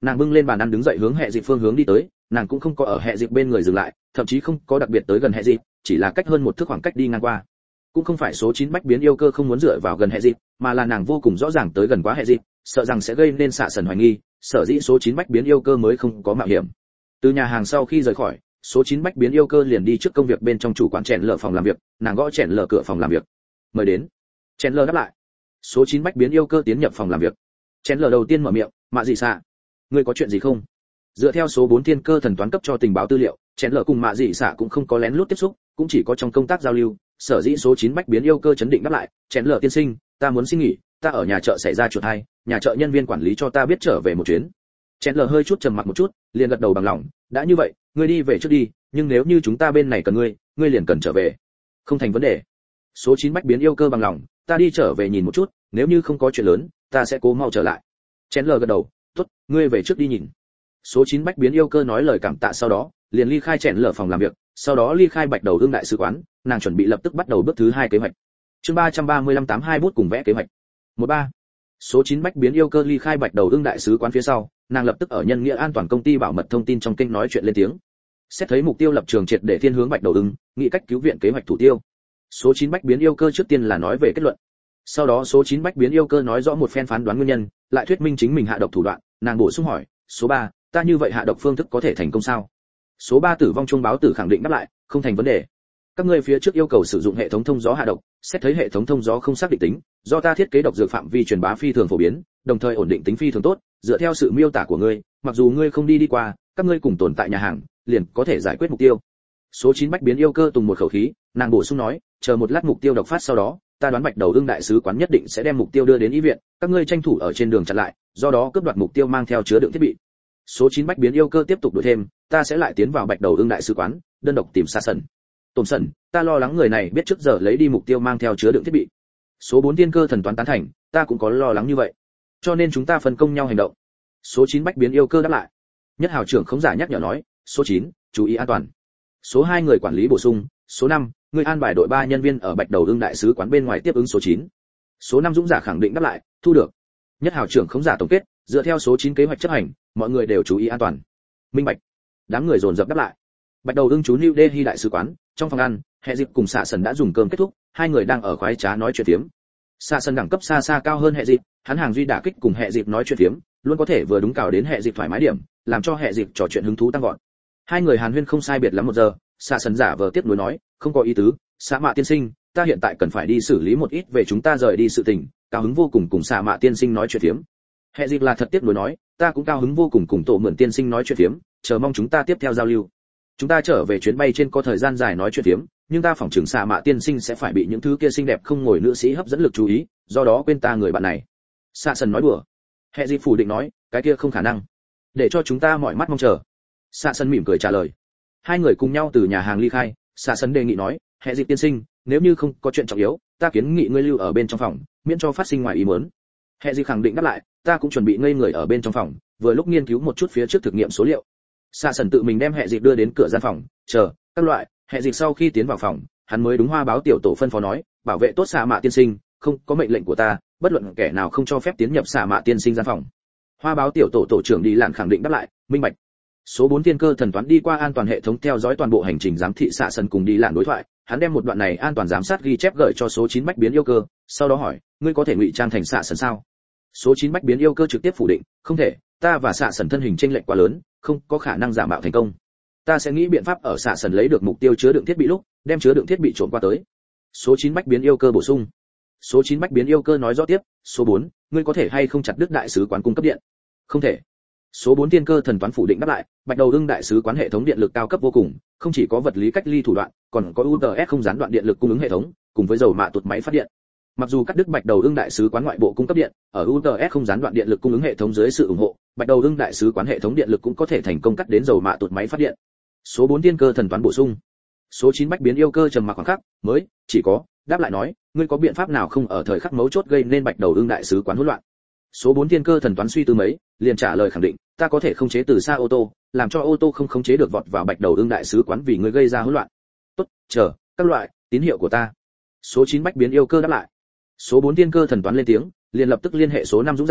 Nàng bưng lên bàn ăn đứng dậy hướng hệ dịp phương hướng đi tới, nàng cũng không có ở hệ dịp bên người dừng lại, thậm chí không có đặc biệt tới gần hệ dịp, chỉ là cách hơn một thước khoảng cách đi ngang qua. Cũng không phải số 9 bách biến yêu cơ không muốn dựa vào gần hệ dịp, mà là nàng vô cùng rõ ràng tới gần quá hệ dịp, sợ rằng sẽ gây nên xạ sần hoài nghi, sở dĩ số 9 bách biến yêu cơ mới không có mạo hiểm. Từ nhà hàng sau khi rời khỏi, số 9 bách biến yêu cơ liền đi trước công việc bên trong chủ quán chèn lở phòng làm việc, nàng gõ chèn lở cửa phòng làm việc. Mời đến. Chèn lở đáp lại. Số 9 bách biến yêu cơ tiến nhập phòng làm việc. Chèn lở đầu tiên mở miệng, "Mạ gì xạ, ngươi có chuyện gì không?" Dựa theo số 4 thiên cơ thần toán cấp cho tình báo tư liệu, chèn lở cùng Mạ gì xạ cũng không có lén lút tiếp xúc, cũng chỉ có trong công tác giao lưu, sở dĩ số 9 bách biến yêu cơ chấn định đáp lại, "Chèn lở tiên sinh, ta muốn xin nghỉ, ta ở nhà chợ xảy ra chuyện hay, nhà chợ nhân viên quản lý cho ta biết trở về một chuyến." Chèn lở hơi chút trầm mặc một chút, liền gật đầu bằng lòng, "Đã như vậy, ngươi đi về trước đi, nhưng nếu như chúng ta bên này cần ngươi liền cần trở về." "Không thành vấn đề." Số 9 bách biến yêu cơ bằng lòng, "Ta đi trở về nhìn một chút, nếu như không có chuyện lớn, ta sẽ cố mau trở lại." Chèn lở gật đầu, "Tốt, ngươi về trước đi nhìn." Số 9 bách biến yêu cơ nói lời cảm tạ sau đó, liền ly khai chèn lở phòng làm việc, sau đó ly khai Bạch Đầu Ưng đại sứ quán, nàng chuẩn bị lập tức bắt đầu bước thứ 2 kế hoạch. Chương 335 bút cùng vẽ kế hoạch. 13. Số 9 bách biến yêu cơ ly khai Bạch Đầu Ưng đại sứ quán phía sau, nàng lập tức ở nhân nghĩa an toàn công ty bảo mật thông tin trong kênh nói chuyện lên tiếng. Xét thấy mục tiêu lập trường triệt để thiên hướng Bạch Đầu Ưng, nghĩ cách cứu viện kế hoạch thủ tiêu. Số 9 bách biến yêu cơ trước tiên là nói về kết luận. Sau đó số 9 bách biến yêu cơ nói rõ một phen phán đoán nguyên nhân, lại thuyết minh chính mình hạ độc thủ đoạn, nàng bổ sung hỏi, "Số 3, ta như vậy hạ độc phương thức có thể thành công sao?" Số 3 tử vong chuông báo tử khẳng định đáp lại, "Không thành vấn đề. Các ngươi phía trước yêu cầu sử dụng hệ thống thông gió hạ độc, xét thấy hệ thống thông gió không xác định tính, do ta thiết kế độc dược phạm vi truyền bá phi thường phổ biến, đồng thời ổn định tính phi thường tốt, dựa theo sự miêu tả của ngươi, mặc dù ngươi không đi qua, các ngươi cùng tồn tại nhà hàng, liền có thể giải quyết mục tiêu." Số 9 bách biến yêu cơ tùng một khẩu khí, nàng bổ sung nói, "Chờ một lát mục tiêu độc phát sau đó, ta đoán Bạch Đầu Ưng đại sứ quán nhất định sẽ đem mục tiêu đưa đến y viện, các ngươi tranh thủ ở trên đường chặn lại, do đó cướp đoạt mục tiêu mang theo chứa đựng thiết bị." Số 9 bách biến yêu cơ tiếp tục đuổi thêm, "Ta sẽ lại tiến vào Bạch Đầu Ưng đại sứ quán, đơn độc tìm Sa Sần. Tổn Sần, ta lo lắng người này biết trước giờ lấy đi mục tiêu mang theo chứa đựng thiết bị." Số 4 tiên cơ thần toán tán thành, "Ta cũng có lo lắng như vậy. Cho nên chúng ta phân công nhau hành động." Số 9 bách biến yêu cơ đáp lại. Nhất hào trưởng khống giả nhắc nhở nói, "Số 9, chú ý an toàn." Số 2 người quản lý bổ sung, "Số 5, ngươi an bài đội 3 nhân viên ở Bạch Đầu Ưng đại sứ quán bên ngoài tiếp ứng số 9." Số 5 dũng giả khẳng định đáp lại, "Thu được." Nhất hào trưởng khống giả tổng kết, dựa theo số 9 kế hoạch chấp hành, mọi người đều chú ý an toàn. Minh bạch. Đám người dồn dập đáp lại. Bạch Đầu Ưng chú New Delhi đại sứ quán, trong phòng ăn, Hệ Dịp cùng Xạ Sần đã dùng cơm kết thúc, hai người đang ở khoái trá nói chuyện phiếm. Xạ Sần đẳng cấp xa xa cao hơn Hệ Dịp, hắn hàng duy đả kích cùng Hệ Dịp nói chuyện phiếm, luôn có thể vừa đúng cào đến Hệ Dịp thoải mái điểm, làm cho Hệ Dịp trò chuyện hứng thú tăng vọt. Hai người hàn huyên không sai biệt lắm 1 giờ, Xạ Sần giả vờ tiếp nối nói, "Không có ý tứ, Xạ Mạ tiên sinh, ta hiện tại cần phải đi xử lý một ít về chúng ta rời đi sự tình." Cao hứng vô cùng cùng Xạ Mạ tiên sinh nói chuyện phiếm. Hệ Dịp là thật tiếp nối nói, "Ta cũng cao hứng vô cùng cùng Tổ Mượn tiên sinh nói chuyện phiếm, chờ mong chúng ta tiếp theo giao lưu. Chúng ta trở về chuyến bay trên có thời gian dài nói chuyện phiếm, nhưng ta phỏng chừng Xạ Mạ tiên sinh sẽ phải bị những thứ kia xinh đẹp không ngồi nữ sĩ hấp dẫn lực chú ý, do đó quên ta người bạn này." Xạ Sần nói đùa. Hệ Dịp phủ định nói, "Cái kia không khả năng. Để cho chúng ta mỏi mắt mong chờ." Xạ Sần mỉm cười trả lời. Hai người cùng nhau từ nhà hàng ly khai, Xạ Sần đề nghị nói, "Hệ Dịp tiên sinh, nếu như không có chuyện trọng yếu, ta kiến nghị ngươi lưu ở bên trong phòng, miễn cho phát sinh ngoài ý muốn." Hệ Dịp khẳng định đáp lại, "Ta cũng chuẩn bị ngây người ở bên trong phòng, vừa lúc nghiên cứu một chút phía trước thực nghiệm số liệu." Xạ Sần tự mình đem Hệ Dịp đưa đến cửa gian phòng, chờ các loại. Hệ Dịp sau khi tiến vào phòng, hắn mới đúng hoa báo tiểu tổ phân phó nói, "Bảo vệ tốt Xạ Mạ tiên sinh, không có mệnh lệnh của ta, bất luận kẻ nào không cho phép tiến nhập Xạ Mạ tiên sinh gian phòng." Hoa báo tiểu tổ tổ trưởng đi lạn khẳng định đáp lại, "Minh bạch." Số 4 tiên cơ thần toán đi qua an toàn hệ thống theo dõi toàn bộ hành trình giám thị Xạ Sần cùng đi lạn đối thoại, hắn đem một đoạn này an toàn giám sát ghi chép gửi cho số 9 bách biến yêu cơ, sau đó hỏi, "Ngươi có thể ngụy trang thành Xạ Sần sao?" Số 9 bách biến yêu cơ trực tiếp phủ định, "Không thể, ta và Xạ Sần thân hình chênh lệch quá lớn, không có khả năng giả mạo thành công. Ta sẽ nghĩ biện pháp ở Xạ Sần lấy được mục tiêu chứa đựng thiết bị lúc, đem chứa đựng thiết bị trộm qua tới." Số 9 bách biến yêu cơ bổ sung. Số 9 bách biến yêu cơ nói rõ tiếp, "Số 4, ngươi có thể hay không chặt đứt đại sứ quán cung cấp điện?" "Không thể." Số 4 tiên cơ thần toán phủ định đáp lại, Bạch Đầu Ưng đại sứ quán hệ thống điện lực cao cấp vô cùng, không chỉ có vật lý cách ly thủ đoạn, còn có UTS không gián đoạn điện lực cung ứng hệ thống, cùng với dầu mạ tụt máy phát điện. Mặc dù cắt đứt Bạch Đầu Ưng đại sứ quán ngoại bộ cung cấp điện, ở UTS không gián đoạn điện lực cung ứng hệ thống dưới sự ủng hộ, Bạch Đầu Ưng đại sứ quán hệ thống điện lực cũng có thể thành công cắt đến dầu mạ tụt máy phát điện. Số 4 tiên cơ thần toán bổ sung. Số 9 bách biến yêu cơ trầm mặc khoảng khắc, mới chỉ có đáp lại nói, "Ngươi có biện pháp nào không ở thời khắc mấu chốt gây nên Bạch Đầu Ưng đại sứ quán hỗn loạn?" Số 4 tiên cơ thần toán suy tư mấy, liền trả lời khẳng định, "Ta có thể khống chế từ xa ô tô, làm cho ô tô không khống chế được vọt vào Bạch Đầu Ưng đại sứ quán vì ngươi gây ra hỗn loạn." "Tốt, chờ các loại tín hiệu của ta." Số 9 bách biến yêu cơ đáp lại. Số 4 tiên cơ thần toán lên tiếng, liền lập tức liên hệ số 5 dũng giả,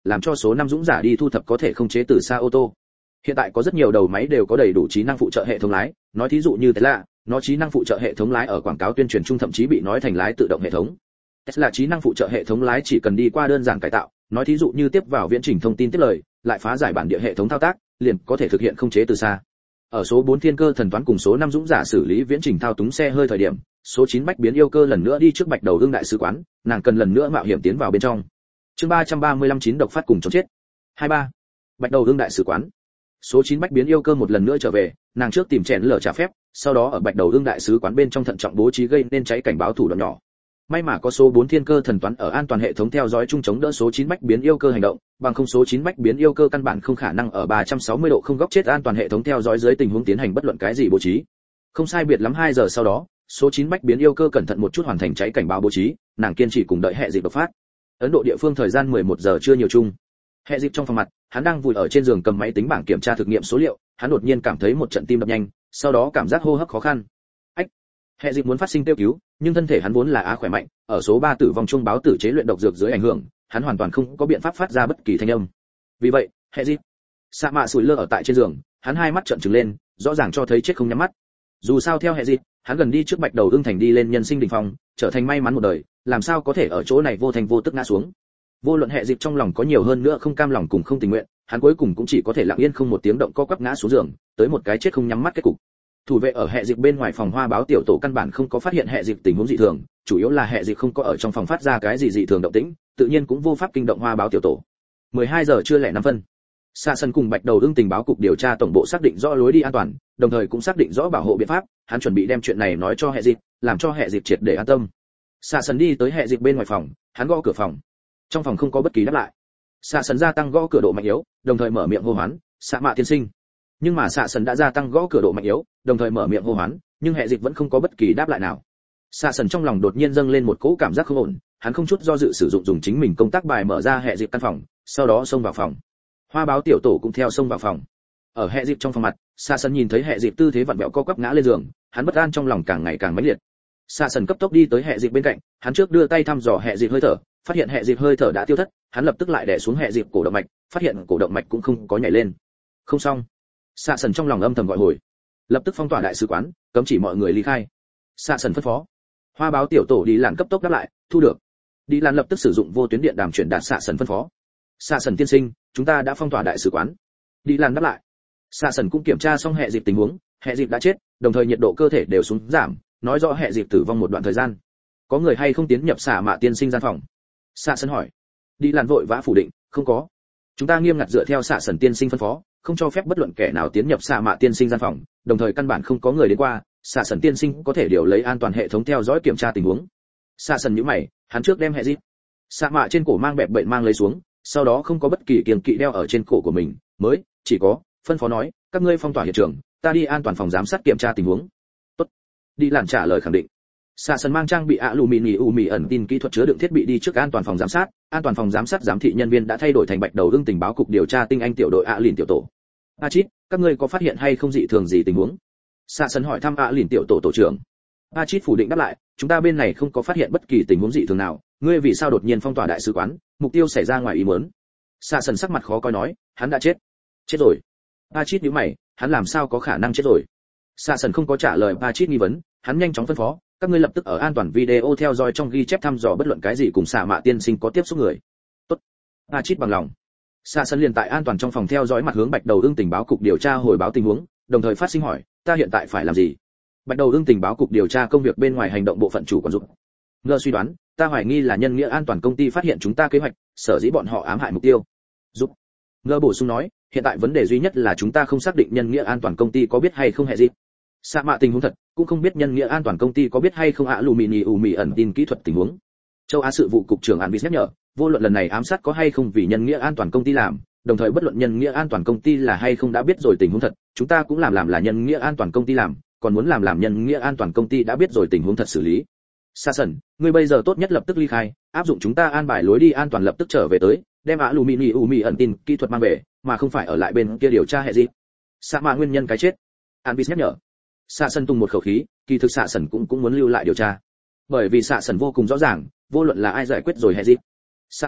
làm cho số 5 dũng giả đi thu thập có thể không chế từ xa ô tô. Hiện tại có rất nhiều đầu máy đều có đầy đủ trí năng phụ trợ hệ thống lái, nói thí dụ như Tesla, nó trí năng phụ trợ hệ thống lái ở quảng cáo tuyên truyền chung thậm chí bị nói thành lái tự động hệ thống. Tesla trí năng phụ trợ hệ thống lái chỉ cần đi qua đơn giản cải tạo, nói thí dụ như tiếp vào viễn trình thông tin tiếp lời, lại phá giải bản địa hệ thống thao tác, liền có thể thực hiện không chế từ xa. Ở số 4 thiên cơ thần toán cùng số 5 dũng giả xử lý viễn trình thao túng xe hơi thời điểm, số 9 bách biến yêu cơ lần nữa đi trước Bạch Đầu Ưng đại sứ quán, nàng cần lần nữa mạo hiểm tiến vào bên trong. Chương 335 chín độc phát cùng chống chết. 23. Bạch Đầu Ưng đại sứ quán. Số 9 bách biến yêu cơ một lần nữa trở về, nàng trước tìm chèn lở trả phép, sau đó ở Bạch Đầu Ưng đại sứ quán bên trong thận trọng bố trí gây nên cháy cảnh báo thủ đoạn nhỏ. May mà có số 4 thiên cơ thần toán ở an toàn hệ thống theo dõi chung chống đỡ số 9 bách biến yêu cơ hành động, bằng không số 9 bách biến yêu cơ căn bản không khả năng ở 360 độ không góc chết an toàn hệ thống theo dõi dưới tình huống tiến hành bất luận cái gì bố trí. Không sai biệt lắm 2 giờ sau đó, số 9 bách biến yêu cơ cẩn thận một chút hoàn thành cháy cảnh báo bố trí, nàng kiên trì cùng đợi hệ dịp đột phát. Ấn Độ địa phương thời gian 11 giờ trưa nhiều chung. Hệ dịp trong phòng mặt, hắn đang vùi ở trên giường cầm máy tính bảng kiểm tra thực nghiệm số liệu, hắn đột nhiên cảm thấy một trận tim đập nhanh, sau đó cảm giác hô hấp khó khăn. Ách. Hệ dịp muốn phát sinh kêu cứu, nhưng thân thể hắn vốn là khỏe mạnh, ở số 3 tử vong chung báo tử chế luyện độc dược dưới ảnh hưởng, hắn hoàn toàn không có biện pháp phát ra bất kỳ thanh âm. Vì vậy, hệ dịp Sa Mạ sủi lơ ở tại trên giường, hắn hai mắt trợn trừng lên, rõ ràng cho thấy chết không nhắm mắt. Dù sao theo hệ dịp, hắn gần đi trước Bạch Đầu Ưng thành đi lên nhân sinh đỉnh phong, trở thành may mắn một đời, làm sao có thể ở chỗ này vô thành vô tức ngã xuống. Vô luận hệ dịp trong lòng có nhiều hơn nữa không cam lòng cùng không tình nguyện, hắn cuối cùng cũng chỉ có thể lặng yên không một tiếng động co quắp ngã xuống giường, tới một cái chết không nhắm mắt kết cục. Thủ vệ ở hệ dịp bên ngoài phòng hoa báo tiểu tổ căn bản không có phát hiện hệ dịp tình huống dị thường, chủ yếu là hệ dịp không có ở trong phòng phát ra cái gì dị thường động tĩnh, tự nhiên cũng vô pháp kinh động hoa báo tiểu tổ. 12 giờ trưa lẻ 5 phân. Sa Sân cùng Bạch Đầu Ưng tình báo cục điều tra tổng bộ xác định rõ lối đi an toàn, đồng thời cũng xác định rõ bảo hộ biện pháp, hắn chuẩn bị đem chuyện này nói cho hệ dịp, làm cho hệ dịp triệt để an tâm. Sa Sân đi tới hệ dịp bên ngoài phòng, hắn gõ cửa phòng. Trong phòng không có bất kỳ đáp lại. Sa Sân gia tăng gõ cửa độ mạnh yếu, đồng thời mở miệng hô hoán, "Sa Mạ tiên sinh." Nhưng mà Sa Sân đã gia tăng gõ cửa độ mạnh yếu, đồng thời mở miệng hô hoán, nhưng hệ dịp vẫn không có bất kỳ đáp lại nào. Sa Sân trong lòng đột nhiên dâng lên một cỗ cảm giác không ổn, hắn không chút do dự sử dụng dùng chính mình công tác bài mở ra hệ dịp căn phòng, sau đó xông vào phòng. Hoa báo tiểu tổ cũng theo xông vào phòng. Ở hệ dịp trong phòng mặt, Sa Sân nhìn thấy hệ dịp tư thế vặn vẹo co quắp ngã lên giường, hắn bất an trong lòng càng ngày càng mãnh liệt. Sa Sân cấp tốc đi tới hệ dịp bên cạnh, hắn trước đưa tay thăm dò hệ dịp hơi thở, phát hiện hệ dịp hơi thở đã tiêu thất, hắn lập tức lại đè xuống hệ dịp cổ động mạch, phát hiện cổ động mạch cũng không có nhảy lên. Không xong. Sa Sân trong lòng âm thầm gọi hồi, lập tức phong tỏa đại sứ quán, cấm chỉ mọi người ly khai. Sa Sân phân phó. Hoa báo tiểu tổ đi làn cấp tốc đáp lại, thu được. Đi làn lập tức sử dụng vô tuyến điện đàm truyền đạt Sa Sân phân phó. Sa Sân tiên sinh, chúng ta đã phong tỏa đại sứ quán. Đi làn đáp lại. Sa Sân cũng kiểm tra xong hệ dịp tình huống, hệ dịp đã chết, đồng thời nhiệt độ cơ thể đều xuống giảm, nói rõ hệ dịp tử vong một đoạn thời gian. Có người hay không tiến nhập Sa Mạ tiên sinh gian phòng? Sa Sân hỏi. Đi làn vội vã phủ định, không có. Chúng ta nghiêm ngặt dựa theo Sa Sân tiên sinh phân phó, không cho phép bất luận kẻ nào tiến nhập Sa Mạ tiên sinh gian phòng, đồng thời căn bản không có người đến qua, Sa Sân tiên sinh có thể điều lấy an toàn hệ thống theo dõi kiểm tra tình huống. Sa Sân nhíu mày, hắn trước đem hệ dịp Sa Mạ trên cổ mang bẹp bệnh mang lấy xuống, sau đó không có bất kỳ kiêng kỵ đeo ở trên cổ của mình, mới chỉ có phân phó nói, các ngươi phong tỏa hiện trường, ta đi an toàn phòng giám sát kiểm tra tình huống. Tốt. Đi làn trả lời khẳng định. Sa Sân mang trang bị aluminium ẩn tin kỹ thuật chứa đựng thiết bị đi trước an toàn phòng giám sát, an toàn phòng giám sát giám thị nhân viên đã thay đổi thành Bạch Đầu Ưng tình báo cục điều tra tinh anh tiểu đội lìn tiểu tổ. Chít, các ngươi có phát hiện hay không dị thường gì tình huống? Sa Sân hỏi thăm lìn tiểu tổ tổ trưởng. Chít phủ định đáp lại, chúng ta bên này không có phát hiện bất kỳ tình huống dị thường nào, ngươi vì sao đột nhiên phong tỏa đại sứ quán, mục tiêu xảy ra ngoài ý muốn. Sa Sân sắc mặt khó coi nói, hắn đã chết. Chết rồi. Chít nhíu mày, hắn làm sao có khả năng chết rồi? Sa Sân không có trả lời Chít nghi vấn, hắn nhanh chóng phân phó, các ngươi lập tức ở an toàn video theo dõi trong ghi chép thăm dò bất luận cái gì cùng Sa Mạ tiên sinh có tiếp xúc người. Tốt. Chít bằng lòng. Sa Sân liền tại an toàn trong phòng theo dõi mặt hướng Bạch Đầu Ưng tình báo cục điều tra hồi báo tình huống, đồng thời phát sinh hỏi, ta hiện tại phải làm gì? Bạch Đầu Ưng tình báo cục điều tra công việc bên ngoài hành động bộ phận chủ quản dụng. Ngơ suy đoán, ta hoài nghi là nhân nghĩa an toàn công ty phát hiện chúng ta kế hoạch, sở dĩ bọn họ ám hại mục tiêu. Giúp. Ngơ bổ sung nói, hiện tại vấn đề duy nhất là chúng ta không xác định nhân nghĩa an toàn công ty có biết hay không hệ gì. Sa Mạ tình huống thật, cũng không biết nhân nghĩa an toàn công ty có biết hay không aluminium ẩn tin kỹ thuật tình huống. Châu Á sự vụ cục trưởng Anvis nhắc nhở, vô luận lần này ám sát có hay không vì nhân nghĩa an toàn công ty làm, đồng thời bất luận nhân nghĩa an toàn công ty là hay không đã biết rồi tình huống thật, chúng ta cũng làm là nhân nghĩa an toàn công ty làm, còn muốn làm nhân nghĩa an toàn công ty đã biết rồi tình huống thật xử lý. Sa Sân, ngươi bây giờ tốt nhất lập tức ly khai, áp dụng chúng ta an bài lối đi an toàn lập tức trở về tới, đem aluminium ẩn tin kỹ thuật mang về, mà không phải ở lại bên kia điều tra hệ gì. Sa Mạ nguyên nhân cái chết. Anvis nhắc nhở. Sa Sân tung một khẩu khí, kỳ thực Sa Sân cũng muốn lưu lại điều tra, bởi vì Sa Sân vô cùng rõ ràng, vô luận là ai giải quyết rồi hệ gì. Sa Mạ,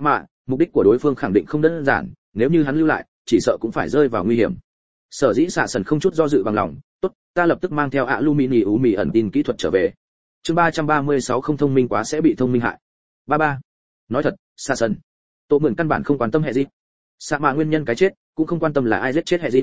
Mục đích của đối phương khẳng định không đơn giản, nếu như hắn lưu lại chỉ sợ cũng phải rơi vào nguy hiểm. Sở dĩ xạ sần không chút do dự bằng lòng, tốt, ta lập tức mang theo alumini mì ẩn tin kỹ thuật trở về. Chương 336 không thông minh quá sẽ bị thông minh hại. 33. Nói thật, xạ sần, Tô Mượn căn bản không quan tâm hệ gì. Xạ mạ nguyên nhân cái chết, cũng không quan tâm là ai giết chết hệ gì.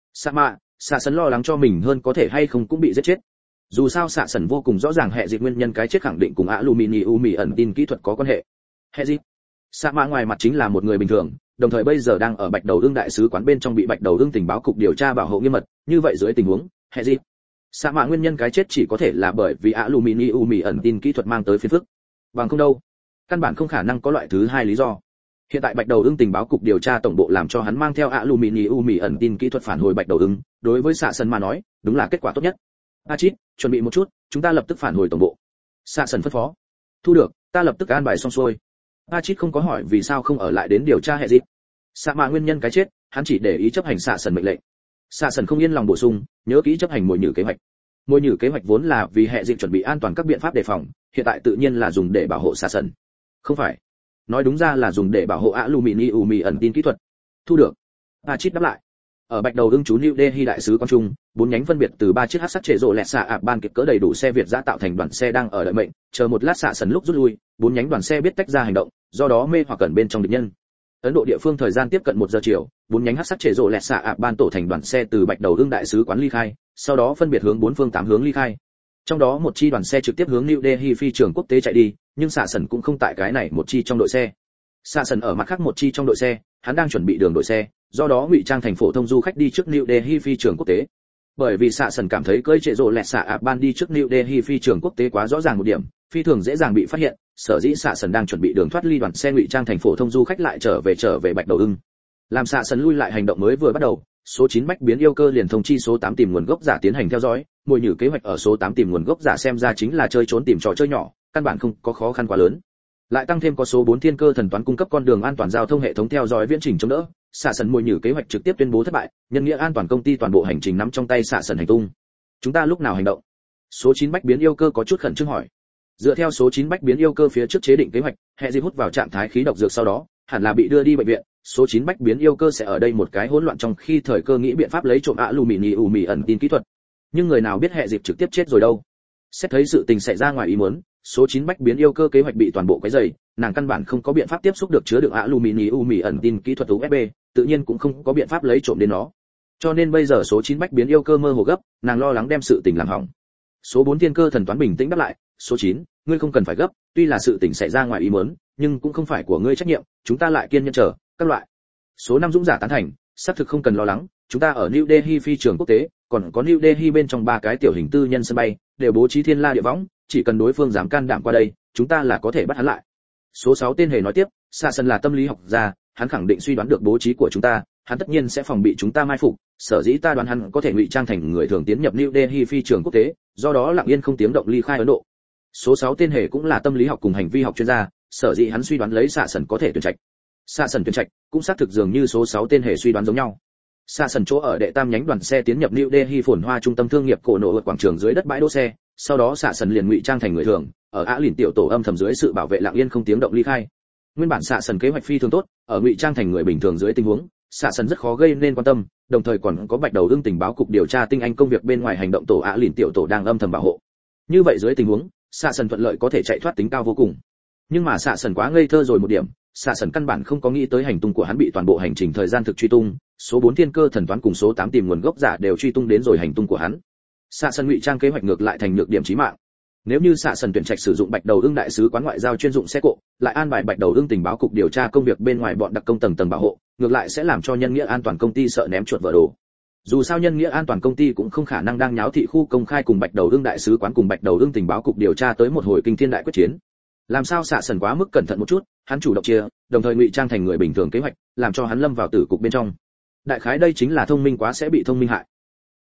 Xạ sần lo lắng cho mình hơn có thể hay không cũng bị giết chết. Dù sao xạ sần vô cùng rõ ràng hệ gì nguyên nhân cái chết khẳng định cùng alumini mì ẩn tin kỹ thuật có quan hệ. Hệ gì? Xạ mạ ngoài mặt chính là một người bình thường, đồng thời bây giờ đang ở Bạch Đầu Ưng đại sứ quán bên trong bị Bạch Đầu Ưng tình báo cục điều tra bảo hộ nghiêm mật, như vậy dưới tình huống, hệ gì? Xạ mạ nguyên nhân cái chết chỉ có thể là bởi vì alumini mì ẩn tin kỹ thuật mang tới phiền phức. Bằng không đâu, căn bản không khả năng có loại thứ hai lý do. Hiện tại Bạch Đầu Ưng tình báo cục điều tra tổng bộ làm cho hắn mang theo alumini mì ẩn tin kỹ thuật phản hồi Bạch Đầu Ưng, đối với xạ sần mà nói, đúng là kết quả tốt nhất. Chít, chuẩn bị một chút, chúng ta lập tức phản hồi tổng bộ. Xạ sần phân phó. Thu được, ta lập tức an bài xong xuôi. Chít không có hỏi vì sao không ở lại đến điều tra hệ gì. Xạ mạ nguyên nhân cái chết, hắn chỉ để ý chấp hành xạ sần mệnh lệnh. Xạ sần không yên lòng bổ sung, nhớ kỹ chấp hành mồi nhử kế hoạch. Mồi nhử kế hoạch vốn là vì hệ dịch chuẩn bị an toàn các biện pháp đề phòng, hiện tại tự nhiên là dùng để bảo hộ xạ sần. Không phải, nói đúng ra là dùng để bảo hộ alumini mì ẩn tin kỹ thuật. Thu được. Chít đáp lại. Ở Bạch Đầu Ưng chú New Delhi đại sứ quán trung, 4 nhánh phân biệt từ 3 chiếc hắc sắc trệ rộ lẹt xạ ạp ban kịp cỡ đầy đủ xe Việt dã tạo thành đoàn xe đang ở đợi mệnh, chờ một lát xạ sần lúc rút lui, 4 nhánh đoàn xe biết tách ra hành động, do đó mê hoặc cẩn bên trong địch nhân. Ấn Độ địa phương thời gian tiếp cận 1 giờ chiều, 4 nhánh hắc sắc trệ rộ lẹt xạ ạp ban tổ thành đoàn xe từ Bạch Đầu Ưng đại sứ quán ly khai, sau đó phân biệt hướng 4 phương 8 hướng ly khai. Trong đó một chi đoàn xe trực tiếp hướng New Delhi phi trường quốc tế chạy đi, nhưng xạ sần cũng không tại cái này một chi trong đội xe. Xạ sần ở mặt khác một chi trong đội xe, hắn đang chuẩn bị đường đội xe, do đó ngụy trang thành phổ thông du khách đi trước New Delhi phi trường quốc tế. Bởi vì xạ sần cảm thấy cơi trệ rộ lẹt xạ ạp ban đi trước New Delhi phi trường quốc tế quá rõ ràng một điểm, phi thường dễ dàng bị phát hiện, sở dĩ xạ sần đang chuẩn bị đường thoát ly đoàn xe ngụy trang thành phổ thông du khách lại trở về Bạch Đầu Ưng. Làm xạ sần lui lại hành động mới vừa bắt đầu, số 9 bách biến yêu cơ liền thông chi số 8 tìm nguồn gốc giả tiến hành theo dõi, mồi nhử kế hoạch ở số 8 tìm nguồn gốc giả xem ra chính là chơi trốn tìm trò chơi nhỏ, căn bản không có khó khăn quá lớn. Lại tăng thêm có số 4 thiên cơ thần toán cung cấp con đường an toàn giao thông hệ thống theo dõi viễn trình chống đỡ, xạ sần mồi nhử kế hoạch trực tiếp tuyên bố thất bại, nhân nghĩa an toàn công ty toàn bộ hành trình nắm trong tay xạ sần hành tung. Chúng ta lúc nào hành động? Số 9 bách biến yêu cơ có chút khẩn trương hỏi. Dựa theo số 9 bách biến yêu cơ phía trước chế định kế hoạch, hệ di hút vào trạng thái khí độc dược sau đó, hẳn là bị đưa đi bệnh viện, số 9 bách biến yêu cơ sẽ ở đây một cái hỗn loạn trong khi thời cơ nghĩ biện pháp lấy trộm alumini mì ẩn tin kỹ thuật. Nhưng người nào biết hệ dịp trực tiếp chết rồi đâu. Xét thấy sự tình xảy ra ngoài ý muốn, số 9 bách biến yêu cơ kế hoạch bị toàn bộ quấy rầy, nàng căn bản không có biện pháp tiếp xúc được chứa đựng alumini mì ẩn tin kỹ thuật USB, tự nhiên cũng không có biện pháp lấy trộm đến nó. Cho nên bây giờ số 9 bách biến yêu cơ mơ hồ gấp, nàng lo lắng đem sự tình làm hỏng. Số 4 thiên cơ thần toán bình tĩnh đáp lại, số 9, ngươi không cần phải gấp, tuy là sự tình xảy ra ngoài ý muốn, nhưng cũng không phải của ngươi trách nhiệm, chúng ta lại kiên nhẫn chờ, các loại. Số 5 dũng giả tán thành, xác thực không cần lo lắng, chúng ta ở New Delhi phi trường quốc tế, còn có New Delhi bên trong 3 cái tiểu hình tư nhân sân bay, đều bố trí thiên la địa võng, chỉ cần đối phương dám can đảm qua đây, chúng ta là có thể bắt hắn lại. Số 6 tên hề nói tiếp, xạ sần là tâm lý học gia, hắn khẳng định suy đoán được bố trí của chúng ta, hắn tất nhiên sẽ phòng bị chúng ta mai phục, sở dĩ ta đoán hắn có thể ngụy trang thành người thường tiến nhập New Delhi phi trường quốc tế, do đó lặng yên không tiếng động ly khai Ấn Độ. Số 6 tên hề cũng là tâm lý học cùng hành vi học chuyên gia, sở dĩ hắn suy đoán lấy xạ sần có thể tuyển trạch. Xạ sần tuyển trạch cũng xác thực dường như số 6 tên hề suy đoán giống nhau. Xạ sần chỗ ở đệ tam nhánh đoàn xe tiến nhập New Delhi phồn hoa trung tâm thương nghiệp cổ nổ ở quảng trường dưới đất bãi đỗ xe, sau đó xạ sần liền ngụy trang thành người thường, ở Á Lìn tiểu tổ âm thầm dưới sự bảo vệ lặng yên không tiếng động ly khai. Nguyên bản xạ sần kế hoạch phi thường tốt, ở ngụy trang thành người bình thường dưới tình huống, xạ sần rất khó gây nên quan tâm, đồng thời còn có Bạch Đầu Ưng tình báo cục điều tra tinh anh công việc bên ngoài hành động tổ Á Lìn tiểu tổ đang âm thầm bảo hộ. Như vậy dưới tình huống, xạ sần thuận lợi có thể chạy thoát tính cao vô cùng. Nhưng mà xạ sần quá ngây thơ rồi một điểm, xạ sần căn bản không có nghĩ tới hành tung của hắn bị toàn bộ hành trình thời gian thực truy tung, số 4 thiên cơ thần toán cùng số 8 tìm nguồn gốc giả đều truy tung đến rồi hành tung của hắn. Xạ sần ngụy trang kế hoạch ngược lại thành nhược điểm chí mạng. Nếu như xạ sần tuyển trạch sử dụng Bạch Đầu Ưng đại sứ quán ngoại giao chuyên dụng xe cộ, lại an bài Bạch Đầu Ưng tình báo cục điều tra công việc bên ngoài bọn đặc công tầng bảo hộ, ngược lại sẽ làm cho nhân nghĩa an toàn công ty sợ ném chuột vỡ đồ. Dù sao nhân nghĩa an toàn công ty cũng không khả năng đang nháo thị khu công khai cùng Bạch Đầu Ưng đại sứ quán cùng Bạch Đầu Ưng tình báo cục điều tra tới một hồi kinh thiên đại quyết chiến. Làm sao xạ sần quá mức cẩn thận một chút, hắn chủ động chia, đồng thời ngụy trang thành người bình thường kế hoạch, làm cho hắn lâm vào tử cục bên trong. Đại khái đây chính là thông minh quá sẽ bị thông minh hại.